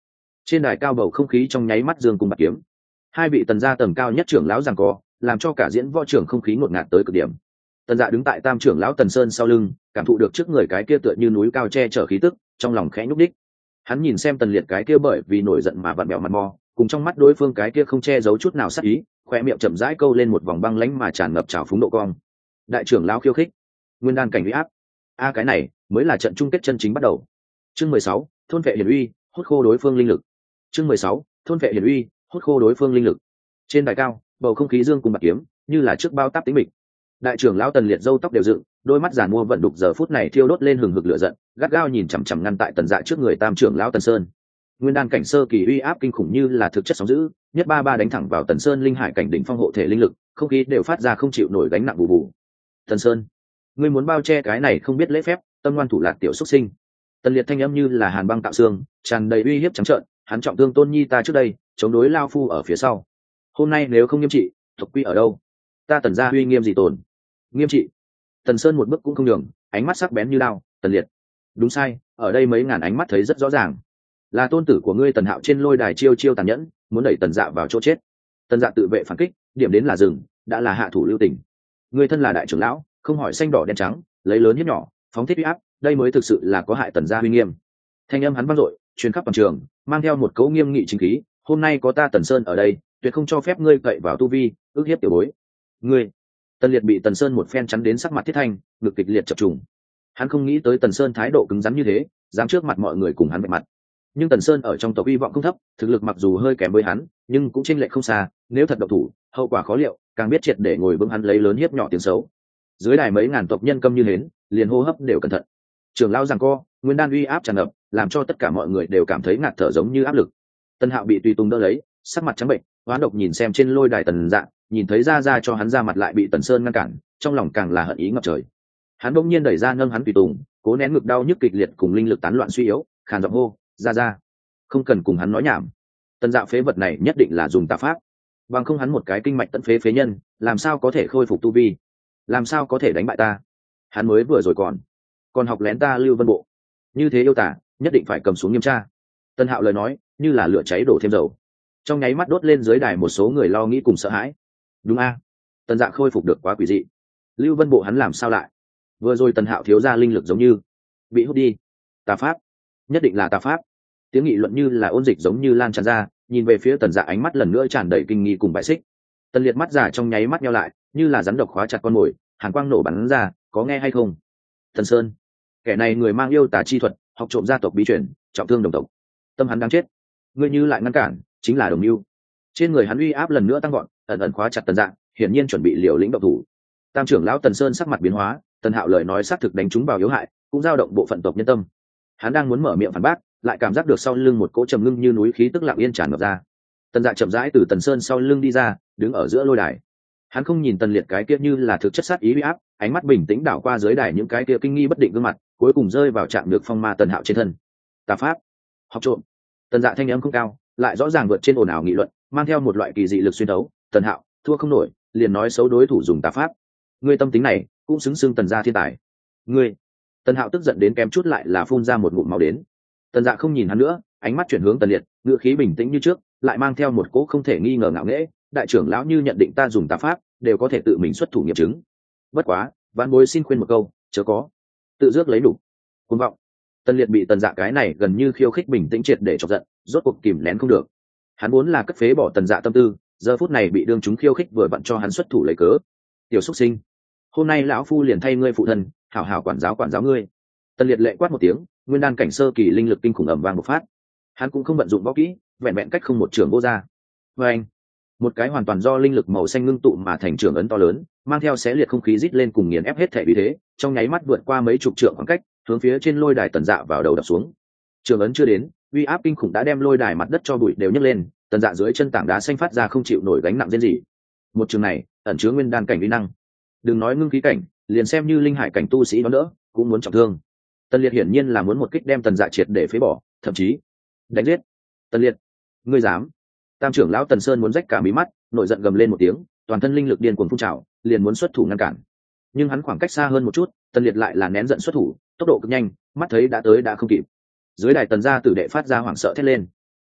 Speaker 1: Trên đài cao bầu không khí trong nháy mắt dương cùng bạc kiếm, hai vị tần gia tầng cao nhất trưởng lão giằng co, làm cho cả diễn võ trưởng không khí ngột ngạt tới cực điểm. Tần Dạ đứng tại tam trưởng lão Tần Sơn sau lưng, cảm thụ được trước người cái kia tựa như núi cao che chở khí tức, trong lòng khẽ nhúc đích. Hắn nhìn xem Tần Liệt cái kia bởi vì nổi giận mà vặn bẹo mặt mò, cùng trong mắt đối phương cái kia không che giấu chút nào sát ý, khoe miệng chậm rãi câu lên một vòng băng lãnh mà tràn ngập trào phúng độ cong. Đại trưởng lão khiêu khích, nguyên đan cảnh uy áp. Cái này mới là trận chung kết chân chính bắt đầu. Chương 16, thôn vệ hiển uy, hút khô đối phương linh lực. Chương 16, thôn vệ hiển uy, hút khô đối phương linh lực. Trên đài cao, bầu không khí dương cùng bạc kiếm, như là trước bao táp tĩnh mịch. Đại trưởng lão Tần Liệt râu tóc đều dựng, đôi mắt giàn mua vận đục giờ phút này thiêu đốt lên hừng hực lửa giận, gắt gao nhìn chằm chằm ngăn tại Tần Dạ trước người tam trưởng lão Tần Sơn. Nguyên đan cảnh sơ kỳ uy áp kinh khủng như là thực chất sóng dữ, nhất ba ba đánh thẳng vào Tần Sơn linh hải cảnh đỉnh phong hộ thể linh lực, không khí đều phát ra không chịu nổi gánh nặng bù bù. Tần Sơn, ngươi muốn bao che cái này không biết lễ phép, tâm ngoan thủ lạt tiểu xuất sinh. Tần Liệt thanh âm như là hàn băng tạo xương, tràn đầy uy hiếp trắng trợn, hắn trọng thương Tôn Nhi ta trước đây, chống đối lao phu ở phía sau. Hôm nay nếu không nghiêm trị, thuộc quy ở đâu? Ta Tần gia uy nghiêm gì tồn? Nghiêm trị. Tần Sơn một bước cũng không nhường, ánh mắt sắc bén như đao. Tần Liệt, đúng sai, ở đây mấy ngàn ánh mắt thấy rất rõ ràng, là tôn tử của ngươi Tần Hạo trên lôi đài chiêu chiêu tàn nhẫn, muốn đẩy Tần Dạ vào chỗ chết. Tần Dạ tự vệ phản kích, điểm đến là dừng, đã là hạ thủ lưu tình. Ngươi thân là đại trưởng lão, không hỏi xanh đỏ đen trắng, lấy lớn hiếp nhỏ, phóng thích uy áp, đây mới thực sự là có hại Tần gia uy nghiêm. Thanh âm hắn vang dội, truyền khắp toàn trường, mang theo một cấu nghiêm nghị chính khí. Hôm nay có ta Tần Sơn ở đây, tuyệt không cho phép ngươi cậy vào tu vi, ức hiếp tiểu bối. Ngươi. Tần Liệt bị Tần Sơn một phen chắn đến sắc mặt thiết thanh, ngực kịch liệt chập trùng. Hắn không nghĩ tới Tần Sơn thái độ cứng rắn như thế, dám trước mặt mọi người cùng hắn vạch mặt. Nhưng Tần Sơn ở trong tộc hy vọng không thấp, thực lực mặc dù hơi kém với hắn, nhưng cũng chênh lệch không xa, nếu thật độc thủ, hậu quả khó liệu, càng biết triệt để ngồi vững hắn lấy lớn hiếp nhỏ tiếng xấu. Dưới đài mấy ngàn tộc nhân câm như hến, liền hô hấp đều cẩn thận. Trưởng lão giằng co, nguyên đan uy áp tràn ngập, làm cho tất cả mọi người đều cảm thấy ngạt thở giống như áp lực. Tần Hạo bị tùy tùng đỡ lấy, sắc mặt trắng bệnh, hoán độc nhìn xem trên lôi đài Tần Dạ, nhìn thấy ra cho hắn ra mặt lại bị Tần Sơn ngăn cản, trong lòng càng là hận ý ngập trời. Hắn bỗng nhiên đẩy ra nâng hắn tùy tùng, cố nén ngực đau nhức kịch liệt cùng linh lực tán loạn suy yếu, khàn giọng hô, ra, không cần cùng hắn nói nhảm. Tần Dạ phế vật này nhất định là dùng tà pháp, bằng không hắn một cái kinh mạch tận phế nhân, làm sao có thể khôi phục tu vi, làm sao có thể đánh bại ta? Hắn mới vừa rồi còn học lén ta Lưu Vân Bộ, như thế yêu tả, nhất định phải cầm xuống nghiêm tra. Tần Hạo lời nói như là lửa cháy đổ thêm dầu, trong nháy mắt đốt lên dưới đài một số người lo nghĩ cùng sợ hãi. Đúng a, Tần Dạ khôi phục được quá quỷ dị. Lưu Vân Bộ hắn làm sao lại? Vừa rồi Tần Hạo thiếu ra linh lực giống như bị hút đi. Tà pháp, nhất định là tà pháp. Tiếng nghị luận như là ôn dịch giống như lan tràn ra, nhìn về phía Tần Dạ ánh mắt lần nữa tràn đầy kinh nghi cùng bại xích. Tần Liệt mắt giả trong nháy mắt nhau lại, như là rắn độc khóa chặt con mồi, hàn quang nổ bắn ra, có nghe hay không? Tần Sơn, kẻ này người mang yêu tà chi thuật, học trộm gia tộc bí truyền, trọng thương đồng tộc, tâm hắn đang chết, ngươi như lại ngăn cản, chính là đồng mưu. Trên người hắn uy áp lần nữa tăng gọn, ẩn ẩn khóa chặt Tần Dạ, hiển nhiên chuẩn bị liều lĩnh động thủ. Tam trưởng lão Tần Sơn sắc mặt biến hóa, Tần Hạo lời nói xác thực đánh trúng vào yếu hại, cũng dao động bộ phận tộc nhân tâm. Hắn đang muốn mở miệng phản bác, lại cảm giác được sau lưng một cỗ trầm ngưng như núi khí tức lặng yên tràn ngập ra. Tần Dạ chậm rãi từ Tần Sơn sau lưng đi ra, đứng ở giữa lôi đài. Hắn không nhìn Tần Liệt cái kia như là thực chất sát ý uy áp, ánh mắt bình tĩnh đảo qua dưới đài những cái kia kinh nghi bất định gương mặt, cuối cùng rơi vào chạm được phong ma Tần Hạo trên thân. Tà pháp, học trộm. Tần Dạ thanh âm không cao, lại rõ ràng vượt trên ồn ào nghị luận, mang theo một loại kỳ dị lực xuyên thấu. Tần Hạo thua không nổi, liền nói xấu đối thủ dùng tà pháp. Ngươi tâm tính này cũng xứng xưng Tần gia thiên tài. Ngươi. Tần Hạo tức giận đến kém chút lại là phun ra một ngụm máu đến. Tần Dạ không nhìn hắn nữa, ánh mắt chuyển hướng Tần Liệt, ngữ khí bình tĩnh như trước, lại mang theo một cỗ không thể nghi ngờ ngạo nghễ. Đại trưởng lão như nhận định ta dùng tà pháp, đều có thể tự mình xuất thủ nghiệm chứng. Bất quá, vạn bối xin khuyên một câu, chớ có tự dước lấy đủ. Cuồng vọng. Tần Liệt bị Tần Dạ cái này gần như khiêu khích bình tĩnh triệt để chọc giận, rốt cuộc kìm nén không được. Hắn muốn là cất phế bỏ Tần Dạ tâm tư, giờ phút này bị đương chúng khiêu khích vừa vặn cho hắn xuất thủ lấy cớ. Tiểu xuất sinh, hôm nay lão phu liền thay ngươi phụ thân, hảo hảo quản giáo ngươi. Tần Liệt lệ quát một tiếng, nguyên đan cảnh sơ kỳ linh lực kinh khủng ầm vang một phát. Hắn cũng không vận dụng võ kỹ, vẹn vẹn cách không một trường vô ra. Và anh, một cái hoàn toàn do linh lực màu xanh ngưng tụ mà thành trường ấn to lớn, mang theo xé liệt không khí rít lên cùng nghiền ép hết thể vì thế, trong nháy mắt vượt qua mấy chục trượng khoảng cách, hướng phía trên lôi đài Tần Dạ vào đầu đập xuống. Trường ấn chưa đến, uy áp kinh khủng đã đem lôi đài mặt đất cho bụi đều nhấc lên, Tần Dạ dưới chân tảng đá xanh phát ra không chịu nổi gánh nặng riêng gì. Một trường này ẩn chứa nguyên đan cảnh uy năng, đừng nói ngưng khí cảnh, liền xem như linh hải cảnh tu sĩ đó nữa cũng muốn trọng thương. Tần Liệt hiển nhiên là muốn một kích đem Tần Dạ triệt để phế bỏ, thậm chí đánh giết. Tần Liệt, ngươi dám? Tam trưởng lão Tần Sơn muốn rách cả mí mắt, nổi giận gầm lên một tiếng, toàn thân linh lực điên cuồng phun trào, liền muốn xuất thủ ngăn cản. Nhưng hắn khoảng cách xa hơn một chút, Tần Liệt lại là nén giận xuất thủ, tốc độ cực nhanh, mắt thấy đã tới đã không kịp. Dưới đài Tần gia tử đệ phát ra hoảng sợ thét lên.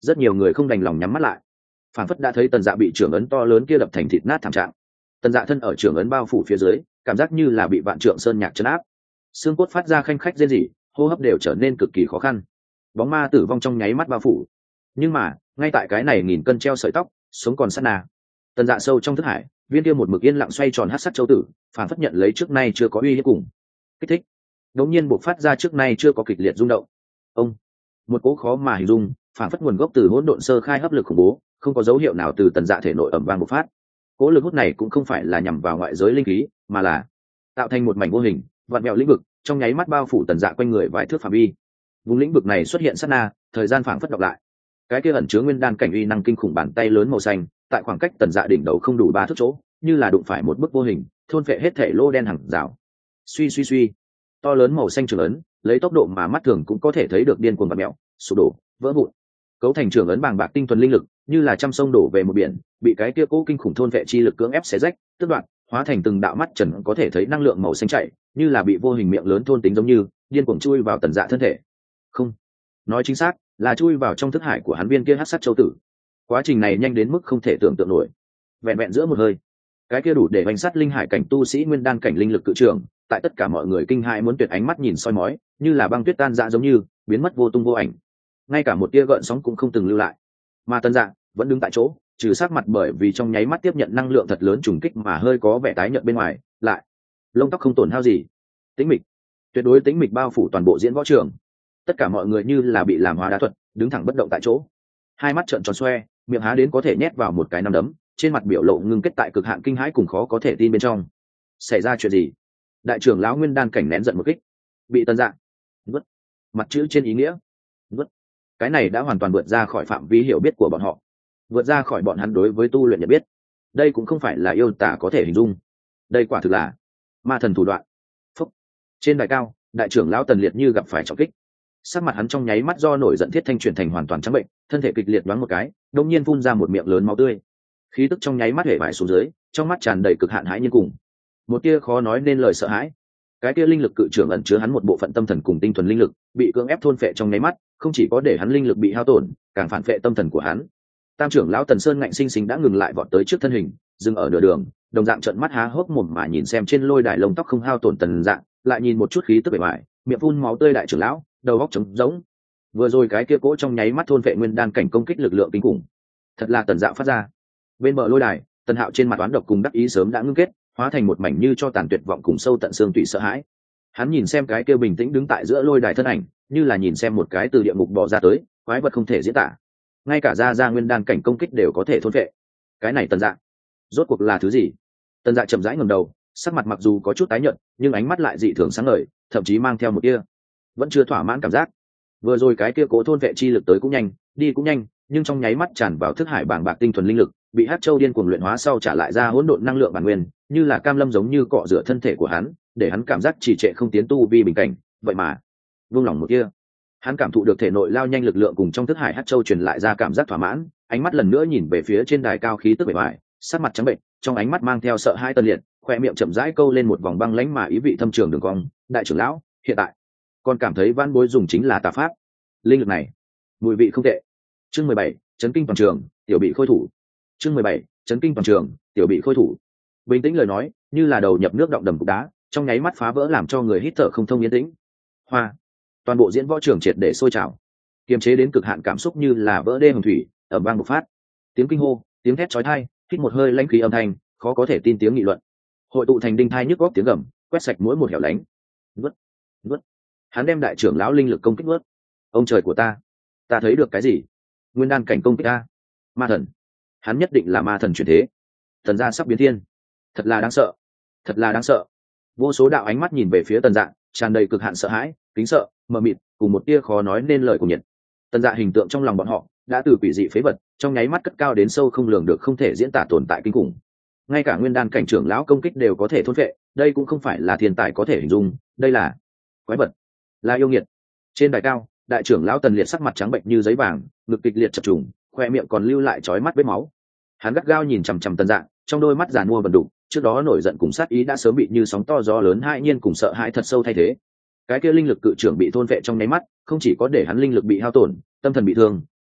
Speaker 1: rất nhiều người không đành lòng nhắm mắt lại, phản phất đã thấy tần dạ bị trưởng ấn to lớn kia đập thành thịt nát thảm trạng. Tần dạ thân ở trưởng ấn bao phủ phía dưới, cảm giác như là bị vạn trượng sơn nhạc chấn áp, xương cốt phát ra khanh khách rên rỉ, hô hấp đều trở nên cực kỳ khó khăn. Bóng ma tử vong trong nháy mắt bao phủ. Nhưng mà ngay tại cái này nghìn cân treo sợi tóc, sống còn sát na, tần dạ sâu trong thức hải, viên kia một mực yên lặng xoay tròn hắc sắc châu tử phản phất nhận lấy trước nay chưa có uy hiếp cùng kích thích, đột nhiên buộc phát ra trước nay chưa có kịch liệt rung động. Ông, một cỗ khó mà hình dung, phản phất nguồn gốc từ hỗn độn sơ khai hấp lực khủng bố, không có dấu hiệu nào từ tần dạ thể nội ẩm vang bộc phát. Cỗ lực hút này cũng không phải là nhằm vào ngoại giới linh khí, mà là tạo thành một mảnh vô hình vặn vẹo lĩnh vực, trong nháy mắt bao phủ tần dạ quanh người vài thước phạm vi. Vùng lĩnh vực này xuất hiện sát na, thời gian phảng phất đọc lại. Cái kia ẩn chứa nguyên đan cảnh uy năng kinh khủng bàn tay lớn màu xanh, tại khoảng cách tần dạ đỉnh đầu không đủ 3 thước chỗ, như là đụng phải một bức vô hình, thôn phệ hết thể lô đen hàng rào. Suy suy suy, to lớn màu xanh trường ấn, lấy tốc độ mà mắt thường cũng có thể thấy được điên cuồng vặn mèo, sụp đổ, vỡ vụn. Cấu thành trường ấn bàng bạc tinh thuần linh lực, như là trăm sông đổ về một biển, bị cái kia cố kinh khủng thôn phệ chi lực cưỡng ép xé rách, tước đoạn, hóa thành từng đạo mắt trần có thể thấy năng lượng màu xanh chảy, như là bị vô hình miệng lớn thôn tính giống như, điên cuồng chui vào tần dạ thân thể. Không, nói chính xác là chui vào trong thức hải của hắn viên kia hắc sắc châu tử. Quá trình này nhanh đến mức không thể tưởng tượng nổi. Vẹn vẹn giữa một hơi, cái kia đủ để bánh sát linh hải cảnh tu sĩ nguyên đan cảnh linh lực cự trường, tại tất cả mọi người kinh hãi muốn tuyệt ánh mắt nhìn soi mói, như là băng tuyết tan rã giống như biến mất vô tung vô ảnh, ngay cả một tia gợn sóng cũng không từng lưu lại. Mà tần dạ vẫn đứng tại chỗ, trừ sắc mặt bởi vì trong nháy mắt tiếp nhận năng lượng thật lớn trùng kích mà hơi có vẻ tái nhợt bên ngoài, lại lông tóc không tổn hao gì. Tĩnh mịch, tuyệt đối tĩnh mịch bao phủ toàn bộ diễn võ trường. Tất cả mọi người như là bị làm hóa đá thuật, đứng thẳng bất động tại chỗ, hai mắt trợn tròn xoe, miệng há đến có thể nhét vào một cái nắm đấm, trên mặt biểu lộ ngưng kết tại cực hạn kinh hãi cùng khó có thể tin bên trong. Xảy ra chuyện gì? Đại trưởng lão nguyên đan cảnh nén giận một kích, bị tần dạ vứt, mặt chữ trên ý nghĩa vứt, cái này đã hoàn toàn vượt ra khỏi phạm vi hiểu biết của bọn họ, vượt ra khỏi bọn hắn đối với tu luyện nhận biết. Đây cũng không phải là yêu tả có thể hình dung, đây quả thực là ma thần thủ đoạn. Phúc. Trên đài cao, đại trưởng lão tần liệt như gặp phải trọng kích, sắc mặt hắn trong nháy mắt do nổi giận thiết thanh chuyển thành hoàn toàn trắng bệnh, thân thể kịch liệt đoán một cái, đột nhiên phun ra một miệng lớn máu tươi, khí tức trong nháy mắt hể vải xuống dưới, trong mắt tràn đầy cực hạn hãi nhiên cùng một tia khó nói nên lời sợ hãi. Cái tia linh lực cự trưởng ẩn chứa hắn một bộ phận tâm thần cùng tinh thuần linh lực, bị cưỡng ép thôn phệ trong nháy mắt, không chỉ có để hắn linh lực bị hao tổn, càng phản phệ tâm thần của hắn. Tam trưởng lão Tần Sơn ngạnh sinh sinh đã ngừng lại vọt tới trước thân hình, dừng ở nửa đường, đồng dạng trợn mắt há hốc mồm mà nhìn xem trên lôi đài lông tóc không hao tổn tần dạng, lại nhìn một chút khí tức bề ngoài, miệng phun máu tươi đại trưởng lão, đầu óc trống rỗng. Vừa rồi cái kia cỗ trong nháy mắt thôn vệ nguyên đan cảnh công kích lực lượng kinh khủng, thật là tần dạ phát ra. Bên bờ lôi đài, Tần Hạo trên mặt toán độc cùng đắc ý sớm đã ngưng kết, hóa thành một mảnh như cho tàn tuyệt vọng cùng sâu tận xương tủy sợ hãi. Hắn nhìn xem cái kia bình tĩnh đứng tại giữa lôi đài thân ảnh, như là nhìn xem một cái từ địa ngục bò ra tới quái vật không thể diễn tả, ngay cả ra nguyên đan cảnh công kích đều có thể thôn vệ. Cái này tần dạ rốt cuộc là thứ gì? Tần dạ chậm rãi ngẩng đầu, sắc mặt mặc dù có chút tái nhợt, nhưng ánh mắt lại dị thường sáng ngời, thậm chí mang theo một tia vẫn chưa thỏa mãn cảm giác. Vừa rồi cái kia cố thôn vệ chi lực tới cũng nhanh, đi cũng nhanh, nhưng trong nháy mắt tràn vào thức hải bảng bạc tinh thuần linh lực, bị Hắc Châu điên cuồng luyện hóa sau trả lại ra hỗn độn năng lượng bản nguyên, như là cam lâm giống như cọ rửa thân thể của hắn, để hắn cảm giác trì trệ không tiến tu vi bình cảnh. Vậy mà vương lòng một kia, hắn cảm thụ được thể nội lao nhanh lực lượng cùng trong thức hải Hắc Châu truyền lại ra cảm giác thỏa mãn, ánh mắt lần nữa nhìn về phía trên đài cao khí tức bề ngoài, sắc mặt trắng bệnh, trong ánh mắt mang theo sợ hãi tân liệt, khoe miệng chậm rãi câu lên một vòng băng lãnh mà ý vị thâm trường đường cong. Đại trưởng lão, hiện tại còn cảm thấy van bối dùng chính là tà pháp, linh lực này mùi vị không tệ. Chương 17, chấn kinh toàn trường, tiểu bị khôi thủ. Chương 17, chấn kinh toàn trường, tiểu bị khôi thủ. Bình tĩnh lời nói, như là đầu nhập nước động đầm cục đá, trong nháy mắt phá vỡ làm cho người hít thở không thông yên tĩnh. Hoa, toàn bộ diễn võ trường triệt để sôi trào, kiềm chế đến cực hạn cảm xúc như là vỡ đê hồng thủy, ầm vang bộc phát. Tiếng kinh hô, tiếng thét chói tai, hít một hơi lãnh khí âm thanh, khó có thể tin tiếng nghị luận, hội tụ thành đinh thai nhức góc tiếng gầm, quét sạch mỗi một hẻo lánh. Vứt, vứt. Hắn đem đại trưởng lão linh lực công kích vớt. Ông trời của ta thấy được cái gì? Nguyên đan cảnh công kích ta, ma thần, hắn nhất định là ma thần chuyển thế, thần gia sắp biến thiên, thật là đáng sợ, thật là đáng sợ. Vô số đạo ánh mắt nhìn về phía tần dạ, tràn đầy cực hạn sợ hãi, kính sợ, mờ mịt, cùng một tia khó nói nên lời của nhiệt. Tần dạ hình tượng trong lòng bọn họ đã từ quỷ dị phế vật, trong nháy mắt cất cao đến sâu không lường được, không thể diễn tả tồn tại kinh khủng. Ngay cả nguyên đan cảnh trưởng lão công kích đều có thể thôn vệ, đây cũng không phải là thiên tài có thể hình dung, đây là quái vật, là yêu nghiệt. Trên đài cao, đại trưởng lão Tần Liệt sắc mặt trắng bệnh như giấy vàng, ngực kịch liệt chập trùng, khoe miệng còn lưu lại chói mắt vết máu. Hắn gắt gao nhìn chằm chằm Tần Dạ, trong đôi mắt giàn mua vần đục, trước đó nổi giận cùng sát ý đã sớm bị như sóng to gió lớn hãi nhiên cùng sợ hãi thật sâu thay thế. Cái kia linh lực cự trưởng bị thôn vệ trong nháy mắt, không chỉ có để hắn linh lực bị hao tổn, tâm thần bị thương,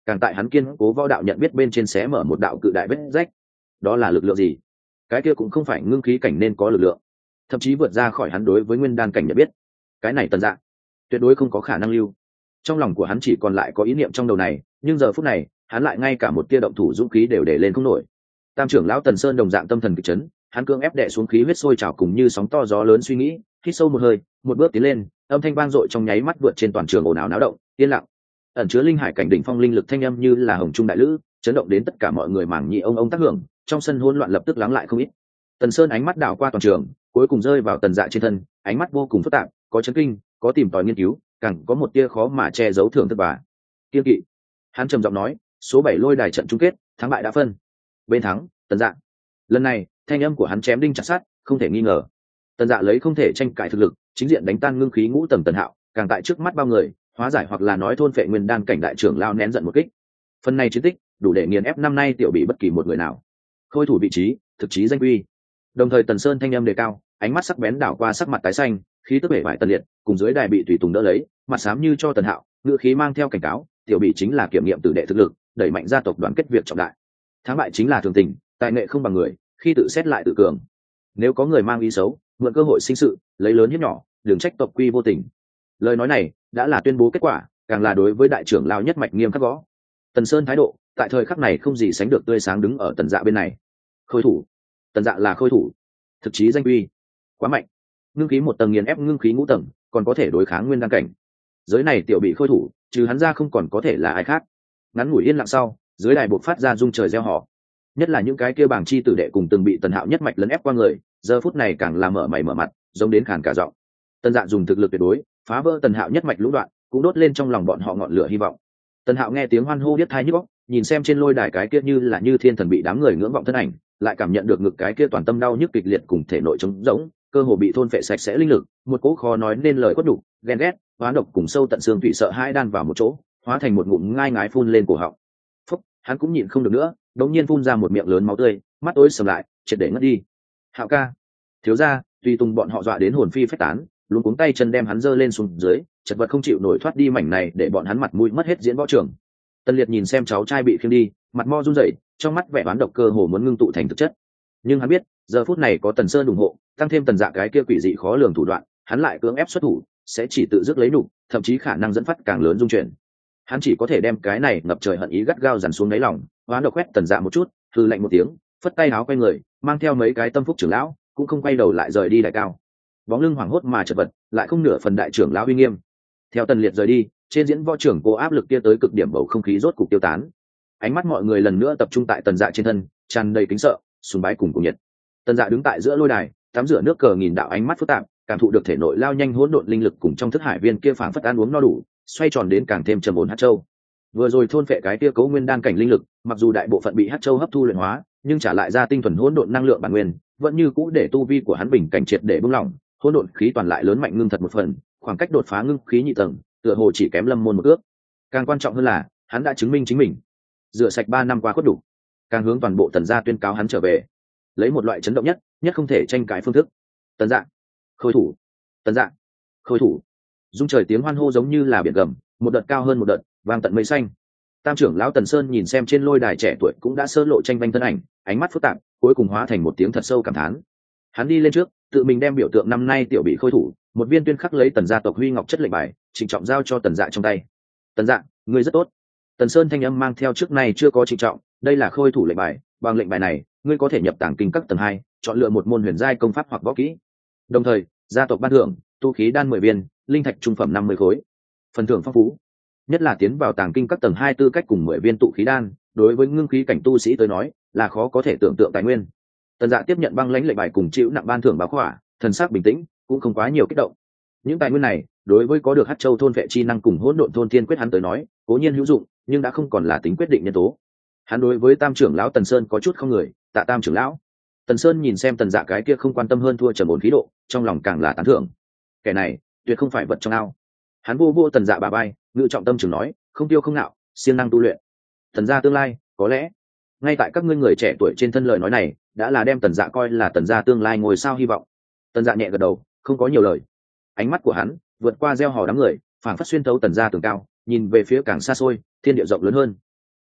Speaker 1: càng tại hắn kiên cố võ đạo nhận biết bên trên xé mở một đạo cự đại vết rách. Đó là lực lượng gì? Cái kia cũng không phải ngưng khí cảnh nên có lực lượng, thậm chí vượt ra khỏi hắn đối với nguyên đan cảnh nhận biết. Cái này Tần Dạ tuyệt đối không có khả năng lưu. Trong lòng của hắn chỉ còn lại có ý niệm trong đầu này, nhưng giờ phút này hắn lại ngay cả một tia động thủ dũng khí đều để lên không nổi. Tam trưởng lão Tần Sơn đồng dạng tâm thần kịch chấn, hắn cương ép đè xuống khí huyết sôi trào cùng như sóng to gió lớn suy nghĩ, hít sâu một hơi, một bước tiến lên, âm thanh vang dội trong nháy mắt vượt trên toàn trường ồn ào náo động, yên lặng. Ẩn chứa linh hải cảnh đỉnh phong linh lực thanh âm như là hồng trung đại lữ, chấn động đến tất cả mọi người màng nhĩ ông tác hưởng, trong sân hỗn loạn lập tức lắng lại không ít. Tần Sơn ánh mắt đảo qua toàn trường, cuối cùng rơi vào Tần Dạ trên thân, ánh mắt vô cùng phức tạp, có chấn kinh, có tìm tòi nghiên cứu, càng có một tia khó mà che giấu thưởng thức và kiên kỵ. Hắn trầm giọng nói, số 7 lôi đài trận chung kết, thắng bại đã phân. Bên thắng, Tần Dạ. Lần này, thanh âm của hắn chém đinh chặt sắt, không thể nghi ngờ. Tần Dạ lấy không thể tranh cãi thực lực, chính diện đánh tan ngưng khí ngũ tầng Tần Hạo, càng tại trước mắt bao người, hóa giải hoặc là nói thôn phệ nguyên đan cảnh đại trưởng lao nén giận một kích. Phần này chiến tích, đủ để nghiền ép năm nay tiểu bị bất kỳ một người nào. Khôi thủ vị trí, thực chí danh quy. Đồng thời Tần Sơn thanh âm đề cao, ánh mắt sắc bén đảo qua sắc mặt tái xanh, khí tức bể bại Tần Liệt, cùng dưới đài bị tùy tùng đỡ lấy, mặt xám như cho Tần Hạo, ngữ khí mang theo cảnh cáo, tiểu bị chính là kiểm nghiệm tử đệ thực lực, đẩy mạnh gia tộc đoàn kết việc trọng đại. Thắng bại chính là thường tình, tài nghệ không bằng người, khi tự xét lại tự cường. Nếu có người mang ý xấu, mượn cơ hội sinh sự, lấy lớn hiếp nhỏ, đừng trách tộc quy vô tình. Lời nói này đã là tuyên bố kết quả, càng là đối với đại trưởng lao nhất mạch nghiêm khắc gõ. Tần Sơn thái độ tại thời khắc này không gì sánh được tươi sáng đứng ở Tần Dạ bên này. Khôi thủ, Tần Dạ là khôi thủ, thực chí danh uy, quá mạnh. Ngưng khí một tầng nghiền ép ngưng khí ngũ tầng, còn có thể đối kháng nguyên đan cảnh. Giới này tiểu bị khôi thủ, trừ hắn ra không còn có thể là ai khác. Ngắn ngủi yên lặng sau, dưới đài buộc phát ra rung trời reo hò. Nhất là những cái kia bảng chi tử đệ cùng từng bị Tần Hạo nhất mạch lấn ép qua người, giờ phút này càng là mở mày mở mặt, giống đến khàn cả giọng. Tần Dạ dùng thực lực tuyệt đối phá vỡ Tần Hạo nhất mạch lũ đoạn, cũng đốt lên trong lòng bọn họ ngọn lửa hy vọng. Tần Hạo nghe tiếng hoan hô biết thai nhức óc, nhìn xem trên lôi đài cái kia như là như thiên thần bị đám người ngưỡng vọng thân ảnh, lại cảm nhận được ngực cái kia toàn tâm đau nhức kịch liệt cùng thể nội trống rỗng, cơ hồ bị thôn phệ sạch sẽ linh lực, một cỗ khó nói nên lời quất đủ, ghen ghét, hóa độc cùng sâu tận xương thủy sợ hãi đan vào một chỗ, hóa thành một ngụm ngai ngái phun lên cổ họng. Phúc, hắn cũng nhịn không được nữa, đột nhiên phun ra một miệng lớn máu tươi, mắt tối sầm lại, triệt để ngất đi. Hạo ca, thiếu gia, tùy tùng bọn họ dọa đến hồn phi phách tán, luôn cuống tay chân đem hắn giơ lên xuống dưới, chật vật không chịu nổi thoát đi mảnh này để bọn hắn mặt mũi mất hết diễn võ trường. Tân Liệt nhìn xem cháu trai bị khiêng đi, mặt mo run rẩy, trong mắt vẻ oán độc cơ hồ muốn ngưng tụ thành thực chất. Nhưng hắn biết, giờ phút này có Tần Sơn ủng hộ, tăng thêm Tần Dạ cái kia quỷ dị khó lường thủ đoạn, hắn lại cưỡng ép xuất thủ, sẽ chỉ tự dứt lấy đủ, thậm chí khả năng dẫn phát càng lớn dung chuyển. Hắn chỉ có thể đem cái này ngập trời hận ý gắt gao dằn xuống đáy lòng, oán độc quét Tần Dạ một chút, hừ lạnh một tiếng, phất tay áo quay người, mang theo mấy cái tâm phúc trưởng lão, cũng không quay đầu lại rời đi đại cao. Bóng lưng hoảng hốt mà chật vật, lại không nửa phần đại trưởng lão uy nghiêm. Theo Tần Liệt rời đi, trên diễn võ trưởng cô áp lực kia tới cực điểm, bầu không khí rốt cục tiêu tán. Ánh mắt mọi người lần nữa tập trung tại Tần Dạ trên thân, tràn đầy kính sợ, sùng bái cùng nhiệt. Tần Dạ đứng tại giữa lôi đài, tắm rửa nước cờ nghìn đạo ánh mắt phức tạp, cảm thụ được thể nội lao nhanh hỗn độn linh lực cùng trong thức hải viên kia phảng phất ăn uống no đủ, xoay tròn đến càng thêm trầm ổn hắc châu. Vừa rồi thôn phệ cái kia cấu nguyên đan cảnh linh lực, mặc dù đại bộ phận bị hắc châu hấp thu luyện hóa, nhưng trả lại ra tinh thuần hỗn độn năng lượng bản nguyên, vẫn như cũ để tu vi của hắn bình cảnh triệt để bung lỏng, hỗn độn khí toàn lại lớn mạnh ngưng thật một phần, khoảng cách đột phá ngưng khí nhị tầng, tựa hồ chỉ kém Lâm Môn một ước. Càng quan trọng hơn là, hắn đã chứng minh chính mình, rửa sạch 3 năm qua khuất đủ, càng hướng toàn bộ Tần Gia tuyên cáo hắn trở về, lấy một loại chấn động nhất không thể tranh cãi phương thức. Tần Dạ, khôi thủ, Tần Dạ, khôi thủ. Dung trời tiếng hoan hô giống như là biển gầm, một đợt cao hơn một đợt, vang tận mây xanh. Tam trưởng lão Tần Sơn nhìn xem trên lôi đài trẻ tuổi cũng đã sơ lộ tranh vanh thân ảnh, ánh mắt phức tạp, cuối cùng hóa thành một tiếng thật sâu cảm thán. Hắn đi lên trước, tự mình đem biểu tượng năm nay tiểu bị khôi thủ, một viên tuyên khắc lấy Tần gia tộc huy ngọc chất lệnh bài, trịnh trọng giao cho Tần Dạ trong tay. Tần Dạ, ngươi rất tốt. Tần Sơn thanh âm mang theo trước này chưa có trịnh trọng, đây là khôi thủ lệnh bài, bằng lệnh bài này, ngươi có thể nhập tàng kinh các tầng 2, chọn lựa một môn huyền giai công pháp hoặc võ kỹ. Đồng thời, gia tộc ban thưởng, tu khí đan 10 viên, linh thạch trung phẩm 50 khối. Phần thưởng phong phú, nhất là tiến vào tàng kinh các tầng 2 tư cách cùng 10 viên tụ khí đan, đối với ngưng khí cảnh tu sĩ tới nói, là khó có thể tưởng tượng tài nguyên. Tần Dạ tiếp nhận băng lãnh lệnh bài cùng chịu nặng ban thưởng báo khỏa, thần sắc bình tĩnh, cũng không quá nhiều kích động. Những tài nguyên này, đối với có được Hắc Châu thôn vệ chi năng cùng hỗn độn thôn thiên quyết hắn tới nói, cố nhiên hữu dụng, nhưng đã không còn là tính quyết định nhân tố. Hắn đối với Tam trưởng lão Tần Sơn có chút không người, tạ Tam trưởng lão. Tần Sơn nhìn xem Tần Dạ cái kia không quan tâm hơn thua trầm ổn khí độ, trong lòng càng là tán thưởng. Kẻ này, tuyệt không phải vật trong ao. Hắn vô Tần Dạ bà bay, ngự trọng tâm trường nói, không tiêu không nạo, siêng năng tu luyện. Tần gia tương lai, có lẽ ngay tại các ngươi người trẻ tuổi trên thân lời nói này, đã là đem Tần Dạ coi là Tần gia tương lai ngôi sao hy vọng. Tần Dạ nhẹ gật đầu, không có nhiều lời. Ánh mắt của hắn vượt qua gieo hò đám người, phảng phất xuyên thấu Tần gia tường cao, nhìn về phía càng xa xôi, thiên địa rộng lớn hơn.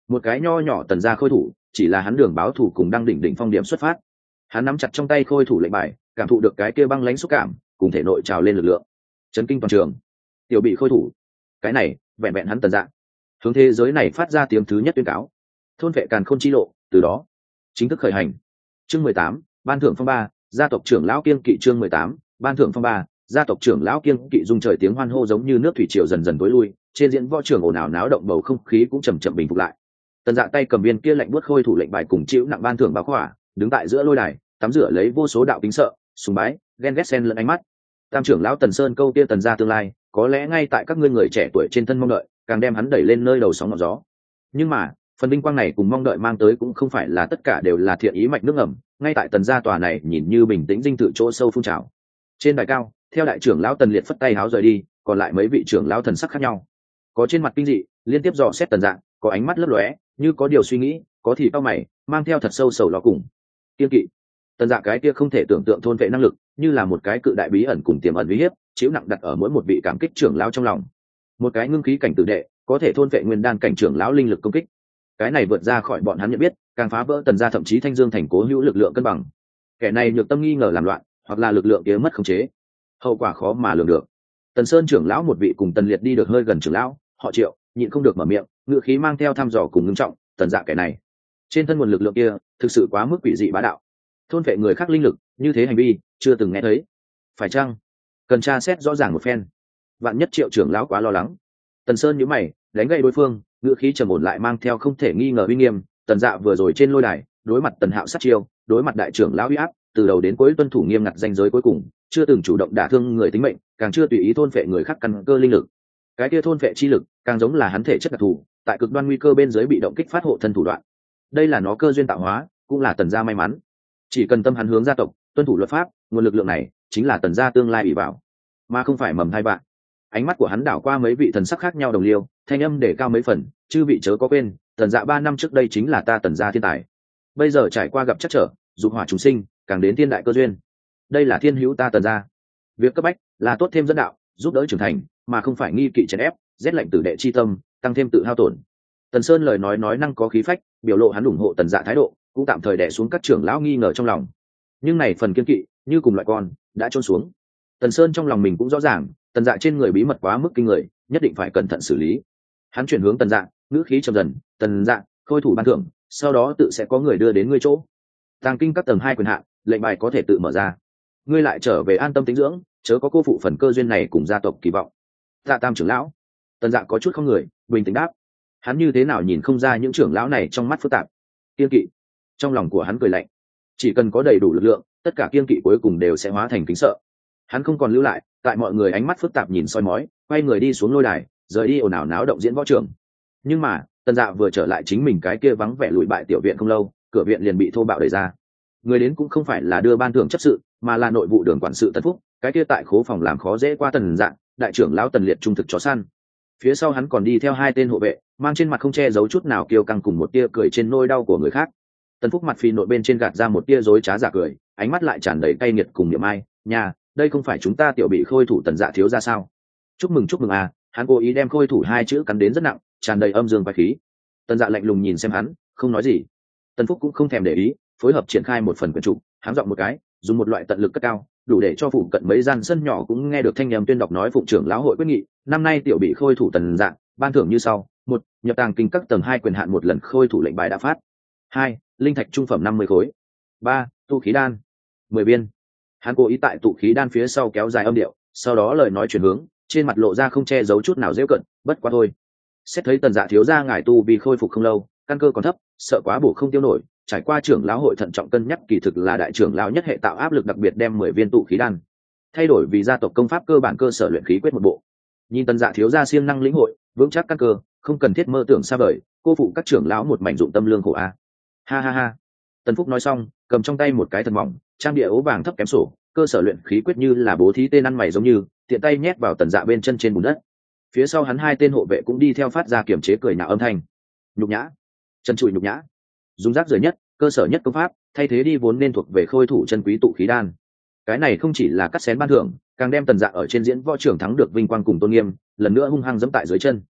Speaker 1: một cái nho nhỏ tần gia khôi thủ chỉ là hắn đường báo thủ cùng đăng đỉnh phong điểm xuất phát. Hắn nắm chặt trong tay khôi thủ lệnh bài, cảm thụ được cái kia băng lãnh xúc cảm cùng thể nội trào lên lực lượng, chấn kinh toàn trường. Tiểu bị khôi thủ, cái này vẹn vẹn hắn tần dạ hướng thế giới này phát ra tiếng thứ nhất tuyên cáo, thôn vệ càn khôn chi lộ từ đó chính thức khởi hành. Chương 18, ban thưởng phong ba, gia tộc trưởng lão kiêng kỵ. Chương 18, ban thưởng phong ba, gia tộc trưởng lão kiêng kỵ. Dung trời tiếng hoan hô giống như nước thủy triều dần dần tối lui, trên diễn võ trường ồn ào náo động, bầu không khí cũng chậm chậm bình phục lại. Tần dạ tay cầm viên kia lạnh buốt khôi thủ lệnh bài cùng chịu nặng ban thưởng báo khỏa, đứng tại giữa lôi đài, tắm rửa lấy vô số đạo kính sợ, sùng bái, ghen ghét xen lẫn ánh mắt. Tam trưởng lão Tần Sơn câu kia tần gia tương lai, có lẽ ngay tại các ngươi người trẻ tuổi trên thân mong đợi, càng đem hắn đẩy lên nơi đầu sóng ngọn gió. Nhưng mà phần vinh quang này cùng mong đợi mang tới cũng không phải là tất cả đều là thiện ý mạch nước ẩm. Ngay tại tần gia tòa này nhìn như bình tĩnh dinh thự chỗ sâu phun trào, trên đài cao, theo đại trưởng lão Tần Liệt phất tay háo rời đi, còn lại mấy vị trưởng lão thần sắc khác nhau, có trên mặt kinh dị liên tiếp dò xét tần dạng, có ánh mắt lấp lóe như có điều suy nghĩ, có thì cao mày mang theo thật sâu sầu lo cùng kiên kỵ. Tần dạ cái kia không thể tưởng tượng thôn vệ năng lực, như là một cái cự đại bí ẩn cùng tiềm ẩn uy hiếp, chiếu nặng đặt ở mỗi một vị cảm kích trưởng lão trong lòng. Một cái ngưng khí cảnh tử đệ có thể thôn vệ nguyên đan cảnh trưởng lão linh lực công kích, cái này vượt ra khỏi bọn hắn nhận biết, càng phá vỡ tần gia thậm chí Thanh Dương thành cố hữu lực lượng cân bằng. Kẻ này nhược tâm nghi ngờ làm loạn, hoặc là lực lượng kia mất khống chế, hậu quả khó mà lường được. Tần Sơn trưởng lão một vị cùng Tần Liệt đi được hơi gần trưởng lão, họ Triệu, nhịn không được mở miệng, ngựa khí mang theo thăm dò cùng ngưng trọng. Tần dạ kẻ này trên thân nguồn lực lượng kia thực sự quá mức quỷ dị bá đạo, thôn vệ người khác linh lực, như thế hành vi chưa từng nghe thấy, phải chăng cần tra xét rõ ràng một phen? Vạn nhất Triệu trưởng lão quá lo lắng. Tần Sơn nhíu mày, đánh gậy đối phương, ngựa khí trầm ổn lại mang theo không thể nghi ngờ uy nghiêm. Tần dạ vừa rồi trên lôi đài đối mặt Tần Hạo sát chiêu, đối mặt đại trưởng lão uy áp, từ đầu đến cuối tuân thủ nghiêm ngặt ranh giới cuối cùng, chưa từng chủ động đả thương người tính mệnh, càng chưa tùy ý thôn phệ người khác căn cơ linh lực. Cái kia thôn phệ chi lực càng giống là hắn thể chất đặc thù, tại cực đoan nguy cơ bên dưới bị động kích phát hộ thân thủ đoạn. Đây là nó cơ duyên tạo hóa, cũng là Tần gia may mắn. Chỉ cần tâm hắn hướng gia tộc, tuân thủ luật pháp, nguồn lực lượng này chính là Tần gia tương lai ủy bảo, mà không phải mầm thai vạ. Ánh mắt của hắn đảo qua mấy vị thần sắc khác nhau đồng liêu, thanh âm để cao mấy phần, chư vị chớ có quên, Tần dạ 3 năm trước đây chính là ta Tần gia thiên tài. Bây giờ trải qua gặp trắc trở, dục hỏa chúng sinh, càng đến thiên đại cơ duyên. Đây là thiên hữu ta Tần gia. Việc cấp bách là tốt thêm dẫn đạo, giúp đỡ trưởng thành, mà không phải nghi kỵ chèn ép, rét lạnh tử đệ chi tâm, tăng thêm tự hao tổn. Tần Sơn lời nói năng có khí phách, biểu lộ hắn ủng hộ Tần dạ thái độ, cũng tạm thời đè xuống các trưởng lão nghi ngờ trong lòng. Nhưng này phần kiên kỵ, như cùng loại con, đã trôn xuống. Tần Sơn trong lòng mình cũng rõ ràng, Tần dạ trên người bí mật quá mức kinh người, nhất định phải cẩn thận xử lý. Hắn chuyển hướng Tần dạ, ngữ khí trầm dần, Tần dạ, khôi thủ ban thưởng, sau đó tự sẽ có người đưa đến ngươi chỗ. Tàng kinh các tầng 2 quyền hạn, lệnh bài có thể tự mở ra. Ngươi lại trở về an tâm tĩnh dưỡng, chớ có cô phụ phần cơ duyên này cùng gia tộc kỳ vọng. Dạ Tam trưởng lão. Tần dạ có chút không người, bình tĩnh đáp. Hắn như thế nào nhìn không ra những trưởng lão này trong mắt phức tạp, kiên kỵ. Trong lòng của hắn cười lạnh, chỉ cần có đầy đủ lực lượng, tất cả kiên kỵ cuối cùng đều sẽ hóa thành kính sợ. Hắn không còn lưu lại, tại mọi người ánh mắt phức tạp nhìn soi mói, quay người đi xuống lôi đài, rời đi ồn ào náo động diễn võ trường. Nhưng mà Tần dạ vừa trở lại chính mình cái kia vắng vẻ lùi bại tiểu viện không lâu, cửa viện liền bị thô bạo đẩy ra. Người đến cũng không phải là đưa ban thưởng chấp sự, mà là nội vụ đường quản sự Tần Phúc, cái kia tại khố phòng làm khó dễ qua Tần dạ, đại trưởng lão Tần Liệt trung thực chó săn. Phía sau hắn còn đi theo 2 tên hộ vệ, mang trên mặt không che giấu chút nào kiêu căng cùng một tia cười trên nỗi đau của người khác. Tần Phúc mặt phì nội bên trên gạt ra một tia dối trá giả cười, ánh mắt lại tràn đầy cay nghiệt cùng niệm ai. Nhà, đây không phải chúng ta tiểu bị khôi thủ Tần dạ thiếu ra sao? Chúc mừng à! Hắn cố ý đem khôi thủ 2 chữ cắn đến rất nặng, tràn đầy âm dương và khí. Tần dạ lạnh lùng nhìn xem hắn, không nói gì. Tần Phúc cũng không thèm để ý, phối hợp triển khai một phần quyển trục, háng giọng một cái, dùng một loại tận lực cất cao, đủ để cho phụ cận mấy gian sân nhỏ cũng nghe được thanh âm tuyên đọc nói phụng trưởng lão hội quyết nghị, năm nay tiểu bị khôi thủ Tần dạ, ban thưởng như sau: 1. Nhập tàng kinh các tầng 2 quyền hạn một lần khôi thủ lệnh bài đã phát. 2. Linh thạch trung phẩm 50 khối. 3. Tu khí đan 10 viên. Hắn cố ý tại tụ khí đan phía sau kéo dài âm điệu, sau đó lời nói chuyển hướng, trên mặt lộ ra không che giấu chút nào giễu cận, bất quá thôi. Xét thấy Tần dạ thiếu gia ngài tu vì khôi phục không lâu, căn cơ còn thấp, sợ quá bổ không tiêu nổi, trải qua trưởng lão hội thận trọng cân nhắc, kỳ thực là đại trưởng lão nhất hệ tạo áp lực đặc biệt đem 10 viên tụ khí đan thay đổi vì gia tộc công pháp cơ bản cơ sở luyện khí quyết một bộ. Nhìn Tần dạ thiếu gia siêng năng lĩnh hội, vững chắc căn cơ, không cần thiết mơ tưởng xa vời, cô phụ các trưởng lão một mảnh dụng tâm lương khổ a. Ha ha ha. Tần Phúc nói xong, cầm trong tay một cái thần mỏng, trang địa ố vàng thấp kém sổ, cơ sở luyện khí quyết như là bố thí tên ăn mày giống như, tiện tay nhét vào Tần dạ bên chân trên bùn đất. Phía sau hắn 2 tên hộ vệ cũng đi theo phát ra kiểm chế cười nhạo âm thanh. Nhục nhã, chân trụi nhục nhã. Dùng rác rưởi nhất, cơ sở nhất công pháp, thay thế đi vốn nên thuộc về khôi thủ chân quý tụ khí đan. Cái này không chỉ là cắt xén ban thưởng, càng đem Tần dạ ở trên diễn võ trường thắng được vinh quang cùng tôn nghiêm, lần nữa hung hăng giẫm tại dưới chân.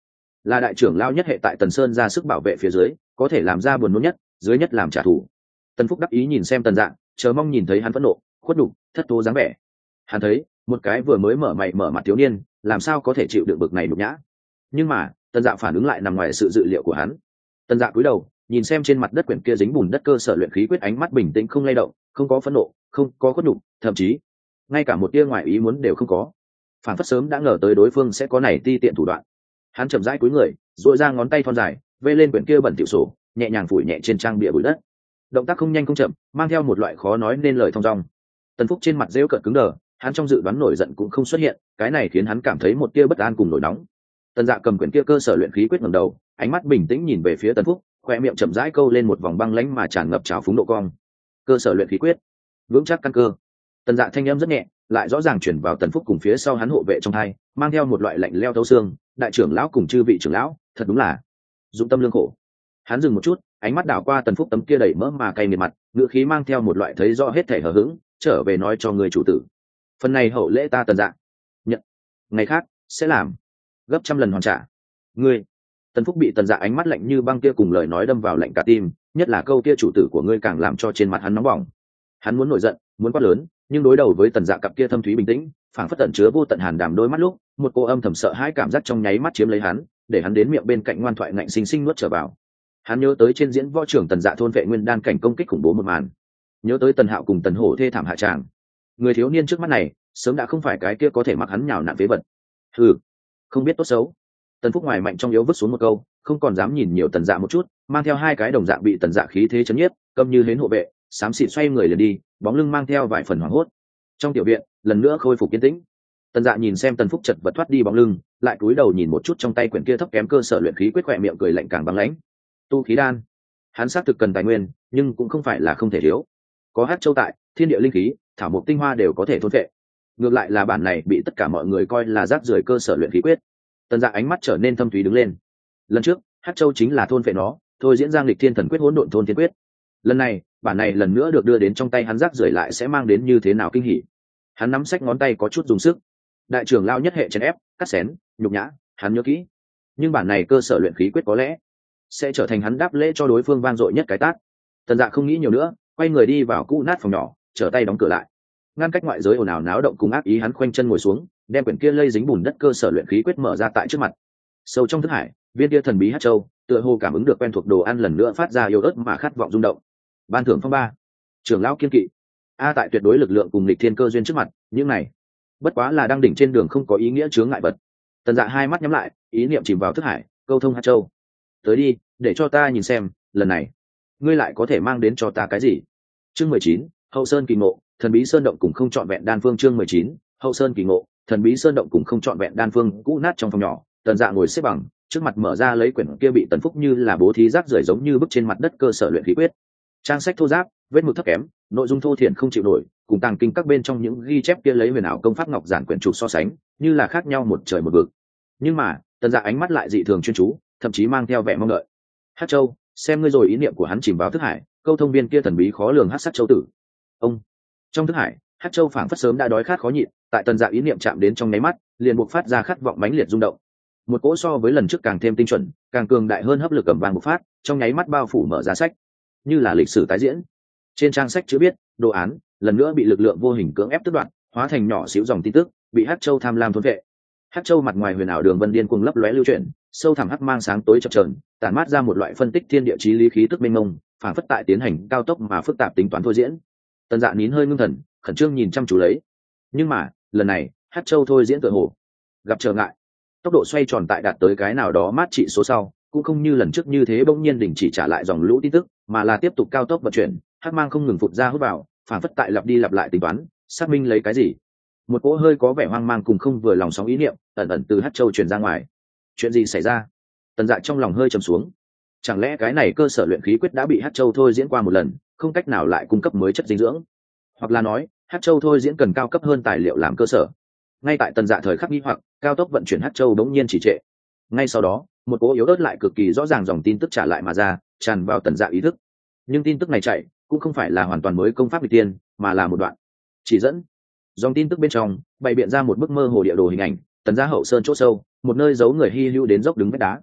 Speaker 1: là đại trưởng lao nhất hệ tại Tần Sơn ra sức bảo vệ phía dưới có thể làm ra buồn nôn nhất, dưới nhất làm trả thù. Tần Phúc đắc ý nhìn xem Tần Dạ, chờ mong nhìn thấy hắn phẫn nộ, khuất nhục, thất thố dáng vẻ. Hắn thấy một cái vừa mới mở mày mở mặt thiếu niên làm sao có thể chịu đựng bực này nhục nhã. Nhưng mà Tần Dạ phản ứng lại nằm ngoài sự dự liệu của hắn. Tần Dạ cúi đầu nhìn xem trên mặt đất quyển kia dính bùn đất cơ sở luyện khí quyết, ánh mắt bình tĩnh không lay động, không có phẫn nộ, không có khuất nhục, thậm chí ngay cả một tia ngoại ý muốn đều không có. Phản phất sớm đã ngờ tới đối phương sẽ có này ti tiện thủ đoạn. Hắn chậm rãi cúi người, duỗi ra ngón tay thon dài, vê lên quyển kia bẩn tiểu sổ, nhẹ nhàng phủi nhẹ trên trang bìa bụi đất. Động tác không nhanh không chậm, mang theo một loại khó nói nên lời thong dong. Tần Phúc trên mặt rêu cợt cứng đờ, hắn trong dự đoán nổi giận cũng không xuất hiện, cái này khiến hắn cảm thấy một tia bất an cùng nổi nóng. Tần Dạ cầm quyển kia cơ sở luyện khí quyết ngẩng đầu, ánh mắt bình tĩnh nhìn về phía Tần Phúc, khoe miệng chậm rãi câu lên một vòng băng lãnh mà tràn ngập trào phúng độ cong. Cơ sở luyện khí quyết, vững chắc căn cơ. Tần Dạ thanh âm rất nhẹ, lại rõ ràng chuyển vào Tần Phúc cùng phía sau hắn hộ vệ trong hai, mang theo một loại lạnh leo thấu xương. Đại trưởng lão cùng chư vị trưởng lão, thật đúng là dụng tâm lương khổ. Hắn dừng một chút, ánh mắt đảo qua Tần Phúc tấm kia đầy mỡ mà cay nghiệt mặt, ngữ khí mang theo một loại thấy rõ hết thể hờ hững, trở về nói cho người chủ tử. Phần này hậu lễ ta Tần Dạ nhận, ngày khác sẽ làm gấp trăm lần hoàn trả. Ngươi. Tần Phúc bị Tần Dạ ánh mắt lạnh như băng kia cùng lời nói đâm vào lạnh cả tim, nhất là câu kia chủ tử của ngươi càng làm cho trên mặt hắn nóng bỏng. Hắn muốn nổi giận, muốn quát lớn, nhưng đối đầu với Tần Dạ cặp kia thâm thúy bình tĩnh, phảng phất tận chứa vô tận hàn đàm đôi mắt lúc, một cô âm thầm sợ hãi cảm giác trong nháy mắt chiếm lấy hắn, để hắn đến miệng bên cạnh ngoan thoại ngạnh sinh sinh nuốt trở vào. Hắn nhớ tới trên diễn võ trưởng Tần Dạ thôn vệ nguyên đan cảnh công kích khủng bố một màn, nhớ tới Tần Hạo cùng Tần Hổ thê thảm hạ tràng. Người thiếu niên trước mắt này, sớm đã không phải cái kia có thể mặc hắn nhào nặn phế vật. Hừ, không biết tốt xấu. Tần Phúc ngoài mạnh trong yếu vứt xuống một câu, không còn dám nhìn nhiều Tần Dạ một chút, mang theo hai cái đồng dạng bị Tần Dạ khí thế chấn nhiếp, câm như hến hộ vệ, xám xịt xoay người liền đi, bóng lưng mang theo vài phần hoảng hốt. Trong tiểu viện lần nữa khôi phục yên tĩnh. Tần Dạ nhìn xem Tần Phúc chật vật thoát đi bóng lưng, lại cúi đầu nhìn một chút trong tay quyển kia thấp kém cơ sở luyện khí quyết, khỏe miệng cười lạnh càng băng lãnh. Tu khí đan, hắn xác thực cần tài nguyên, nhưng cũng không phải là không thể thiếu. Có Hắc Châu tại, thiên địa linh khí, thảo mộc tinh hoa đều có thể thôn phệ. Ngược lại là bản này bị tất cả mọi người coi là rác rưởi cơ sở luyện khí quyết. Tần Dạ ánh mắt trở nên thâm thúy đứng lên. Lần trước, Hắc Châu chính là thôn phệ nó, thôi diễn ra nghịch thiên thần quyết hỗn độn thôn thiên quyết. Lần này, bản này lần nữa được đưa đến trong tay hắn, rác rưởi lại sẽ mang đến như thế nào kinh hỉ. Hắn nắm sách ngón tay có chút dùng sức. Đại trưởng lao nhất hệ chèn ép, cắt xén, nhục nhã, hắn nhớ kỹ. Nhưng bản này cơ sở luyện khí quyết có lẽ sẽ trở thành hắn đáp lễ cho đối phương vang dội nhất cái tát. Tần Dạ không nghĩ nhiều nữa, quay người đi vào cũ nát phòng nhỏ, trở tay đóng cửa lại. Ngăn cách ngoại giới ồn ào náo động cùng ác ý, hắn khoanh chân ngồi xuống, đem quyển kia lây dính bùn đất cơ sở luyện khí quyết mở ra tại trước mặt. Sâu trong thức hải, viên kia thần bí Hắc Châu tựa hồ cảm ứng được quen thuộc đồ ăn lần nữa phát ra yếu ớt mà khát vọng rung động. Ban thưởng phong ba, trưởng lão kiên kỵ. Tại tuyệt đối lực lượng cùng lịch thiên cơ duyên trước mặt, những này bất quá là đang đỉnh trên đường không có ý nghĩa chướng ngại vật. Tần Dạ hai mắt nhắm lại, ý niệm chìm vào thức hải, câu thông Hắc Châu. Tới đi, để cho ta nhìn xem, lần này ngươi lại có thể mang đến cho ta cái gì. Chương 19, Hậu Sơn kỳ ngộ, thần bí sơn động cùng không trọn vẹn đan phương. Chương 19, Hậu Sơn kỳ ngộ, thần bí sơn động cùng không trọn vẹn đan phương. Cũ nát trong phòng nhỏ, Tần Dạ ngồi xếp bằng, trước mặt mở ra lấy quyển kia bị Tần Phúc như là bố thí rác rưởi giống như bức trên mặt đất cơ sở luyện khí quyết. Trang sách thô ráp, vết mực thấp kém, nội dung thô thiển không chịu nổi, cùng tàng kinh các bên trong những ghi chép kia lấy huyền ảo công pháp ngọc giản quyển trục so sánh, như là khác nhau một trời một vực. Nhưng mà, Tần Dạ ánh mắt lại dị thường chuyên chú, thậm chí mang theo vẻ mong đợi. Hắc Châu, xem ngươi rồi. Ý niệm của hắn chìm vào thức hải, câu thông viên kia thần bí khó lường Hắc Sắc Châu tử. Ông. Trong thức hải, Hắc Châu phảng phất sớm đã đói khát khó nhịn, tại Tần Dạ ý niệm chạm đến trong nháy mắt, liền buộc phát ra khát vọng mãnh liệt rung động. Một cỗ so với lần trước càng thêm tinh chuẩn, càng cường đại hơn hấp lực cầm vàng bộc phát, trong nháy mắt bao phủ mở ra sách, như là lịch sử tái diễn. Trên trang sách chữ viết, đồ án lần nữa bị lực lượng vô hình cưỡng ép tước đoạt, hóa thành nhỏ xíu dòng tin tức, bị Hắc Châu tham lam thôn vệ. Hắc Châu mặt ngoài huyền ảo đường vân điên cuồng lấp lóe lưu chuyển, sâu thẳm hắc mang sáng tối chập chờn, tản mát ra một loại phân tích thiên địa chí lý khí tức mênh mông, phản phất tại tiến hành cao tốc mà phức tạp tính toán thôi diễn. Tần Dạ nín hơi ngưng thần, khẩn trương nhìn chăm chú lấy. Nhưng mà, lần này, Hắc Châu thôi diễn tựa hồ gặp trở ngại. Tốc độ xoay tròn tại đạt tới cái nào đó mát trị số sau, cũng không như lần trước như thế bỗng nhiên đình chỉ trả lại dòng lũ tin tức, mà là tiếp tục cao tốc vận chuyển, hắc mang không ngừng phụt ra hút vào, phản phất tại lặp đi lặp lại tính toán, xác minh lấy cái gì. Một cỗ hơi có vẻ hoang mang cùng không vừa lòng sóng ý niệm ẩn ẩn từ Hắc Châu truyền ra ngoài. Chuyện gì xảy ra? Tần Dạ trong lòng hơi trầm xuống. Chẳng lẽ cái này cơ sở luyện khí quyết đã bị Hắc Châu thôi diễn qua một lần, không cách nào lại cung cấp mới chất dinh dưỡng? Hoặc là nói, Hắc Châu thôi diễn cần cao cấp hơn tài liệu làm cơ sở? Ngay tại Tần Dạ thời khắc nghi hoặc, cao tốc vận chuyển Hắc Châu đống nhiên chỉ trệ. Ngay sau đó, một cỗ yếu ớt lại cực kỳ rõ ràng dòng tin tức trả lại mà ra, tràn vào Tần Dạ ý thức. Nhưng tin tức này chạy cũng không phải là hoàn toàn mới công pháp vị tiên, mà là một đoạn chỉ dẫn. Dòng tin tức bên trong bày biện ra một bức mơ hồ địa đồ hình ảnh, Tần Gia Hậu Sơn chỗ sâu, một nơi giấu người hi hữu đến dốc đứng vách đá,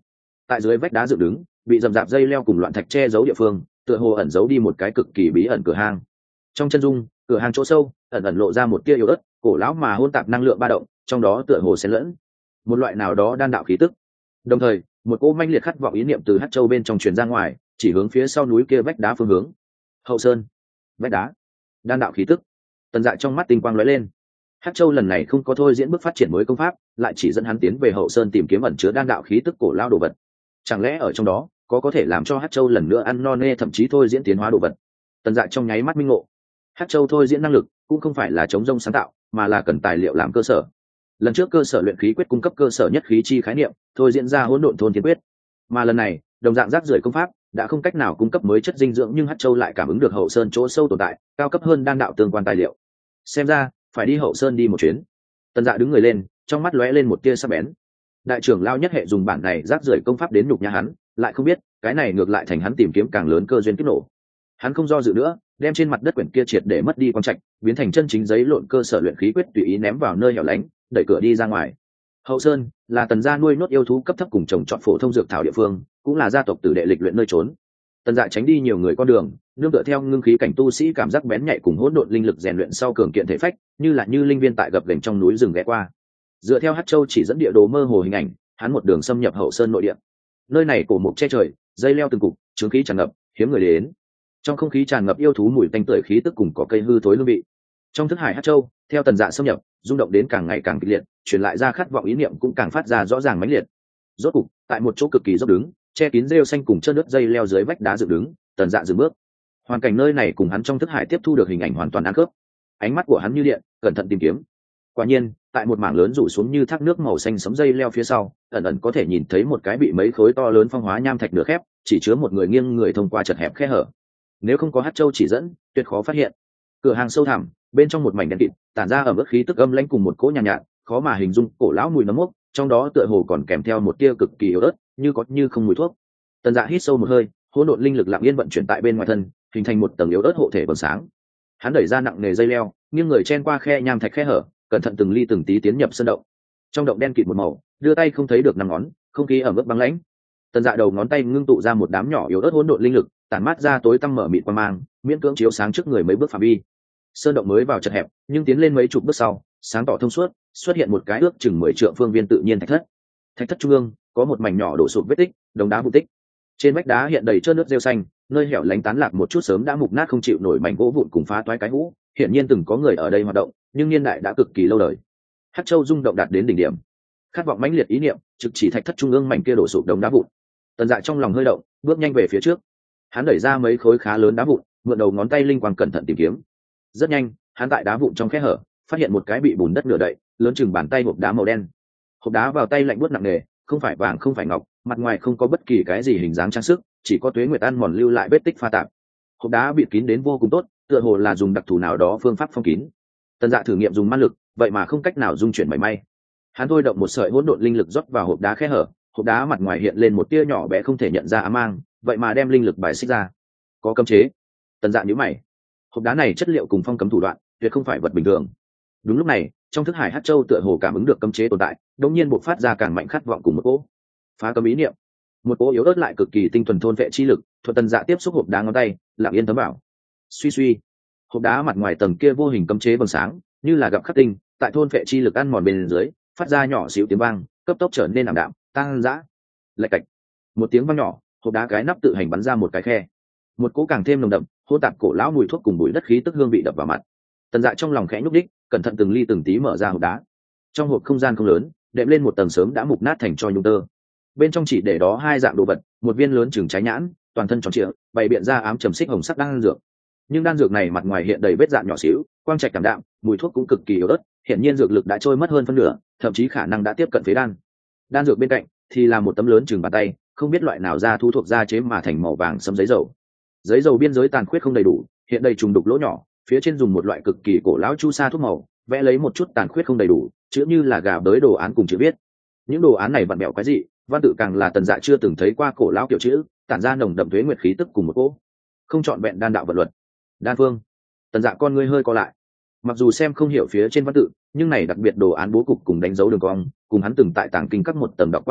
Speaker 1: Tại dưới vách đá dựng đứng, bị rậm rạp dây leo cùng loạn thạch che giấu địa phương, tựa hồ ẩn giấu đi một cái cực kỳ bí ẩn cửa hang. Trong chân dung, cửa hang chỗ sâu ẩn ẩn lộ ra một tia yếu ớt, cổ lão mà hôn tạp năng lượng ba động, trong đó tựa hồ xen lẫn một loại nào đó đan đạo khí tức. Đồng thời, một cỗ manh liệt khát vọng ý niệm từ Hắc Châu bên trong truyền ra ngoài, chỉ hướng phía sau núi kia vách đá phương hướng. Hậu Sơn, vách đá, đan đạo khí tức. Tần Dạ trong mắt tinh quang lóe lên. Hắc Châu lần này không có thôi diễn bước phát triển mới công pháp, lại chỉ dẫn hắn tiến về Hậu Sơn tìm kiếm ẩn chứa đan đạo khí tức cổ lao đồ vật. Chẳng lẽ ở trong đó có thể làm cho Hắc Châu lần nữa ăn no nê, thậm chí thôi diễn tiến hóa đồ vật? Tần Dạ trong nháy mắt minh ngộ. Hắc Châu thôi diễn năng lực cũng không phải là chống rông sáng tạo, mà là cần tài liệu làm cơ sở. Lần trước cơ sở luyện khí quyết cung cấp cơ sở nhất khí chi khái niệm, thôi diễn ra hỗn độn thôn thiên quyết. Mà lần này, đồng dạng rác rưởi công pháp đã không cách nào cung cấp mới chất dinh dưỡng, nhưng Hắc Châu lại cảm ứng được Hậu Sơn chỗ sâu tồn tại cao cấp hơn đan đạo tương quan tài liệu. Xem ra phải đi Hậu Sơn đi một chuyến. Tần Dạ đứng người lên, trong mắt lóe lên một tia sắc bén. Đại trưởng lao nhất hệ dùng bản này rác rưởi công pháp đến nhục nhã hắn, lại không biết cái này ngược lại thành hắn tìm kiếm càng lớn cơ duyên kích nổ. Hắn không do dự nữa, đem trên mặt đất quyển kia triệt để mất đi quang trạch, biến thành chân chính giấy lộn cơ sở luyện khí quyết, tùy ý ném vào nơi hẻo lánh, đẩy cửa đi ra ngoài. Hậu Sơn là Tần gia nuôi nốt yêu thú cấp thấp cùng trồng trọt phổ thông dược thảo địa phương, cũng là gia tộc tử đệ lịch luyện nơi trốn. Tần Dạ tránh đi nhiều người con đường, nương tựa theo ngưng khí cảnh tu sĩ cảm giác bén nhạy cùng hỗn độn linh lực rèn luyện sau cường kiện thể phách, như linh viên tại gập ghềnh trong núi rừng ghé qua. Dựa theo Hắc Châu chỉ dẫn địa đồ mơ hồ hình ảnh, hắn một đường xâm nhập Hậu Sơn nội địa. Nơi này cổ mục che trời, dây leo từng cục, chứng khí tràn ngập, hiếm người đến. Trong không khí tràn ngập yêu thú mùi tanh tưởi khí tức cùng có cây hư thối hương vị. Trong thức hải Hắc Châu, theo Tần Dạ xâm nhập, rung động đến càng ngày càng kịch liệt, truyền lại ra khát vọng ý niệm cũng càng phát ra rõ ràng mãnh liệt. Rốt cục, tại một chỗ cực kỳ dốc đứng, che kín rêu xanh cùng trơn nước dây leo dưới vách đá dựng đứng, Tần Dạ dừng bước. Hoàn cảnh nơi này cùng hắn trong thức hải tiếp thu được hình ảnh hoàn toàn ăn khớp. Ánh mắt của hắn như điện, cẩn thận tìm kiếm. Quả nhiên, tại một mảng lớn rủ xuống như thác nước màu xanh sẫm dây leo phía sau, ẩn ẩn có thể nhìn thấy một cái bị mấy khối to lớn phong hóa nham thạch nửa khép, chỉ chứa một người nghiêng người thông qua chật hẹp khe hở. Nếu không có Hắc Châu chỉ dẫn, tuyệt khó phát hiện. Cửa hàng sâu thẳm, bên trong một mảnh đen kịt, tản ra ẩm ướt khí tức âm lãnh cùng một cỗ nhàn nhạt, khó mà hình dung cổ lão mùi nấm mốc, trong đó tựa hồ còn kèm theo một tia cực kỳ yếu ớt, như có như không mùi thuốc. Tần Dạ hít sâu một hơi, hỗn độn linh lực lặng yên vận chuyển tại bên ngoài thân, hình thành một tầng yếu ớt hộ thể vầng sáng. Hắn đẩy ra nặng nề dây leo, nghiêng người chen qua khe nham thạch khe hở, cẩn thận từng ly từng tí tiến nhập sơn động. Trong động đen kịt một màu, đưa tay không thấy được năm ngón, không khí ẩm ướt băng lãnh. Tần Dạ đầu ngón tay ngưng tụ ra một đám nhỏ yếu ớt hỗn độn linh lực, tản mát ra tối tăm mở mịt qua mang, miễn cưỡng chiếu sáng trước người mấy bước phạm vi. Sơn động mới vào chật hẹp, nhưng tiến lên mấy chục bước sau, sáng tỏ thông suốt, xuất hiện một cái ước chừng 10 trượng phương viên tự nhiên thạch thất. Thạch thất trung ương có một mảnh nhỏ đổ sụp vết tích, đống đá vụn tích. Trên vách đá hiện đầy trơn nước rêu xanh, nơi hẻo lánh tán lạc một chút sớm đã mục nát không chịu nổi mảnh gỗ vụn cùng phá toái cái hũ, hiện nhiên từng có người ở đây hoạt động, nhưng niên đại đã cực kỳ lâu đời. Hắc Châu rung động đạt đến đỉnh điểm, khát vọng mãnh liệt ý niệm trực chỉ thạch thất trung ương mảnh kia đổ sụp đống đá vụn. Tần Dạ trong lòng hơi động, bước nhanh về phía trước. Hắn đẩy ra mấy khối khá lớn đá vụn, mượn đầu ngón tay linh quang cẩn thận tìm kiếm. Rất nhanh, hắn tại đá vụn trong khe hở phát hiện một cái bị bùn đất nửa đậy, lớn chừng bàn tay hộp đá màu đen. Hộp đá vào tay lạnh buốt nặng nề, không phải vàng không phải ngọc, mặt ngoài không có bất kỳ cái gì hình dáng trang sức, chỉ có tuế nguyệt ăn mòn lưu lại vết tích pha tạp. Hộp đá bịt kín đến vô cùng tốt, tựa hồ là dùng đặc thù nào đó phương pháp phong kín. Tần Dạ thử nghiệm dùng ma lực, vậy mà không cách nào dung chuyển mảy may. Hắn thôi động một sợi hỗn độn linh lực rót vào hộp đá khe hở, hộp đá mặt ngoài hiện lên một tia nhỏ bé không thể nhận ra ám mang, vậy mà đem linh lực bài xích ra. Có cấm chế. Tần Dạ nhíu mày. Hộp đá này chất liệu cùng phong cấm thủ đoạn, tuyệt không phải vật bình thường. Đúng lúc này, trong thức hải Hắc Châu tựa hồ cảm ứng được cấm chế tồn tại, đột nhiên bộc phát ra càng mạnh khát vọng cùng một cỗ phá cấm ý niệm. Một cỗ yếu ớt lại cực kỳ tinh thuần thôn vệ chi lực, thuận Tần Dạ tiếp xúc hộp đá ngón tay, lặng yên thấm vào. Suy suy, hộp đá mặt ngoài tầng kia vô hình cấm chế vầng sáng, như là gặp khắc tinh, tại thôn vệ chi lực ăn mòn bên dưới, phát ra nhỏ xíu tiếng vang, cấp tốc trở nên ảm đạm, tăng dã. Lạch cạch. Một tiếng vang nhỏ, hộp đá cái nắp tự hành bắn ra một cái khe. Một cỗ càng thêm nồng đậm, hỗn tạp cổ lão mùi thuốc cùng bụi đất khí tức hương vị đập vào mặt. Tần Dạ trong lòng khẽ nhúc đích, cẩn thận từng ly từng tí mở ra hộp đá. Trong hộp không gian không lớn, đệm lên một tầng sớm đã mục nát thành tro nhung tơ. Bên trong chỉ để đó hai dạng đồ vật, một viên lớn chừng trái nhãn, toàn thân tròn trịa, bày biện ra ám trầm xích hồng sắc đan dược. Nhưng đan dược này mặt ngoài hiện đầy vết dạn nhỏ xíu, quang trạch cảm đạm, mùi thuốc cũng cực kỳ yếu ớt, hiện nhiên dược lực đã trôi mất hơn phân nửa, thậm chí khả năng đã tiếp cận phế đan. Đan dược bên cạnh thì là một tấm lớn chừng bàn tay, không biết loại nào ra thu thuộc da chế mà thành màu vàng sẫm giấy dầu. Giấy dầu biên giới tàn khuyết không đầy đủ, hiện đầy trùng đục lỗ nhỏ, phía trên dùng một loại cực kỳ cổ lão chu sa thuốc màu vẽ lấy một chút tàn khuyết không đầy đủ, chữ như là gà bới đồ án cùng chữ viết. Những đồ án này vặn vẹo cái gì, văn tự càng là Tần Dạ chưa từng thấy qua cổ lão kiểu chữ, tản ra nồng đậm tuế nguyệt khí tức cùng một cỗ không chọn vẹn đan đạo vật luật. Đan phương. Tần Dạ con ngươi hơi co lại. Mặc dù xem không hiểu phía trên văn tự, nhưng này đặc biệt đồ án bố cục cùng đánh dấu đường cong, cùng hắn từng tại tàng kinh các một tầng đọc qua,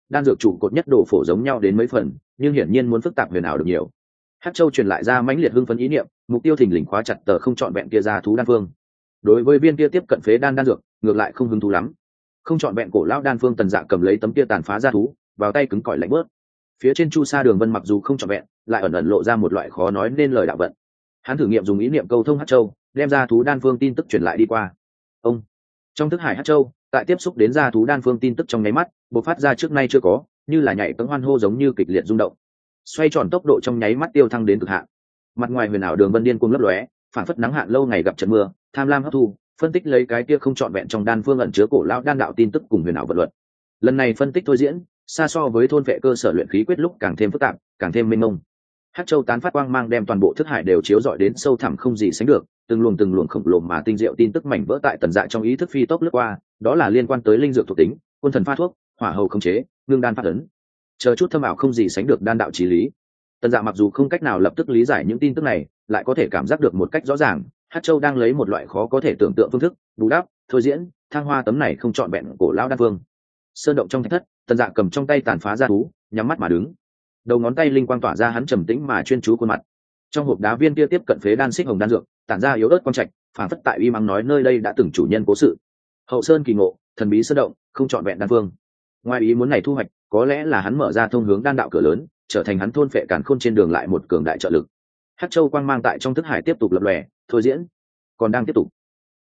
Speaker 1: đan dược trụ cột nhất đồ phổ giống nhau đến mấy phần, nhưng hiển nhiên muốn phức tạp huyền ảo được nhiều. Hắc Châu truyền lại ra mãnh liệt hưng phấn ý niệm, mục tiêu thình lình khóa chặt tờ không chọn vẹn kia ra thú đan phương. Đối với viên kia tiếp cận phế đan dược, ngược lại không hứng thú lắm. Không chọn vẹn cổ lão đan phương, Tần Dạ cầm lấy tấm kia tàn phá ra thú, vào tay cứng cỏi lạnh bớt. Phía trên chu sa đường vân mặc dù không chọn vẹn, lại ẩn ẩn lộ ra một loại khó nói nên lời đạo vận. Hắn thử nghiệm dùng ý niệm câu thông Hắc Châu, đem ra thú đan phương tin tức truyền lại đi qua. Ông trong thức hải Hắc Châu, tại tiếp xúc đến ra thú đan phương tin tức trong nháy mắt, bộc phát ra trước nay chưa có, như là nhảy cẫng hoan hô giống như kịch liệt rung động. Xoay tròn tốc độ trong nháy mắt tiêu thăng đến cực hạn. Mặt ngoài huyền ảo đường vân điên cuồng lấp lóe, phản phất nắng hạn lâu ngày gặp trận mưa, tham lam hấp thu, phân tích lấy cái kia không trọn vẹn trong đan phương ẩn chứa cổ lão đan đạo tin tức cùng huyền ảo vật luật. Lần này phân tích thôi diễn, xa so với thôn vệ cơ sở luyện khí quyết lúc càng thêm phức tạp, càng thêm mênh mông. Hắc Châu tán phát quang mang đem toàn bộ thức hải đều chiếu rọi đến sâu thẳm không gì sánh được, từng luồng khổng lồ mà tinh diệu tin tức mảnh vỡ tại Tần Dạ trong ý thức phi tốc lướt qua, đó là liên quan tới linh dược thuộc tính, quân thần pha thuốc, hỏa hầu khống chế, ngưng đan phát ấn, chờ chút thâm ảo không gì sánh được đan đạo chí lý. Tần Dạ mặc dù không cách nào lập tức lý giải những tin tức này, lại có thể cảm giác được một cách rõ ràng, Hắc Châu đang lấy một loại khó có thể tưởng tượng phương thức bù đắp, thôi diễn, thăng hoa tấm này không trọn vẹn cổ lão đan phương. Sơn động trong thạch thất, Tần Dạ cầm trong tay tàn phá ra thú, nhắm mắt mà đứng. Đầu ngón tay linh quang tỏa ra, hắn trầm tĩnh mà chuyên chú khuôn mặt. Trong hộp đá viên kia tiếp cận phế đan xích hồng đan dược, tản ra yếu ớt quang trạch, phản phất tại uy mắng nói nơi đây đã từng chủ nhân cố sự. Hậu sơn kỳ ngộ, thần bí sơn động, không trọn vẹn đan phương. Ngoài ý muốn này thu hoạch, có lẽ là hắn mở ra thông hướng đan đạo cửa lớn, trở thành hắn thôn phệ càn khôn trên đường lại một cường đại trợ lực. Hắc Châu quang mang tại trong thức hải tiếp tục lập lòe, thôi diễn, còn đang tiếp tục.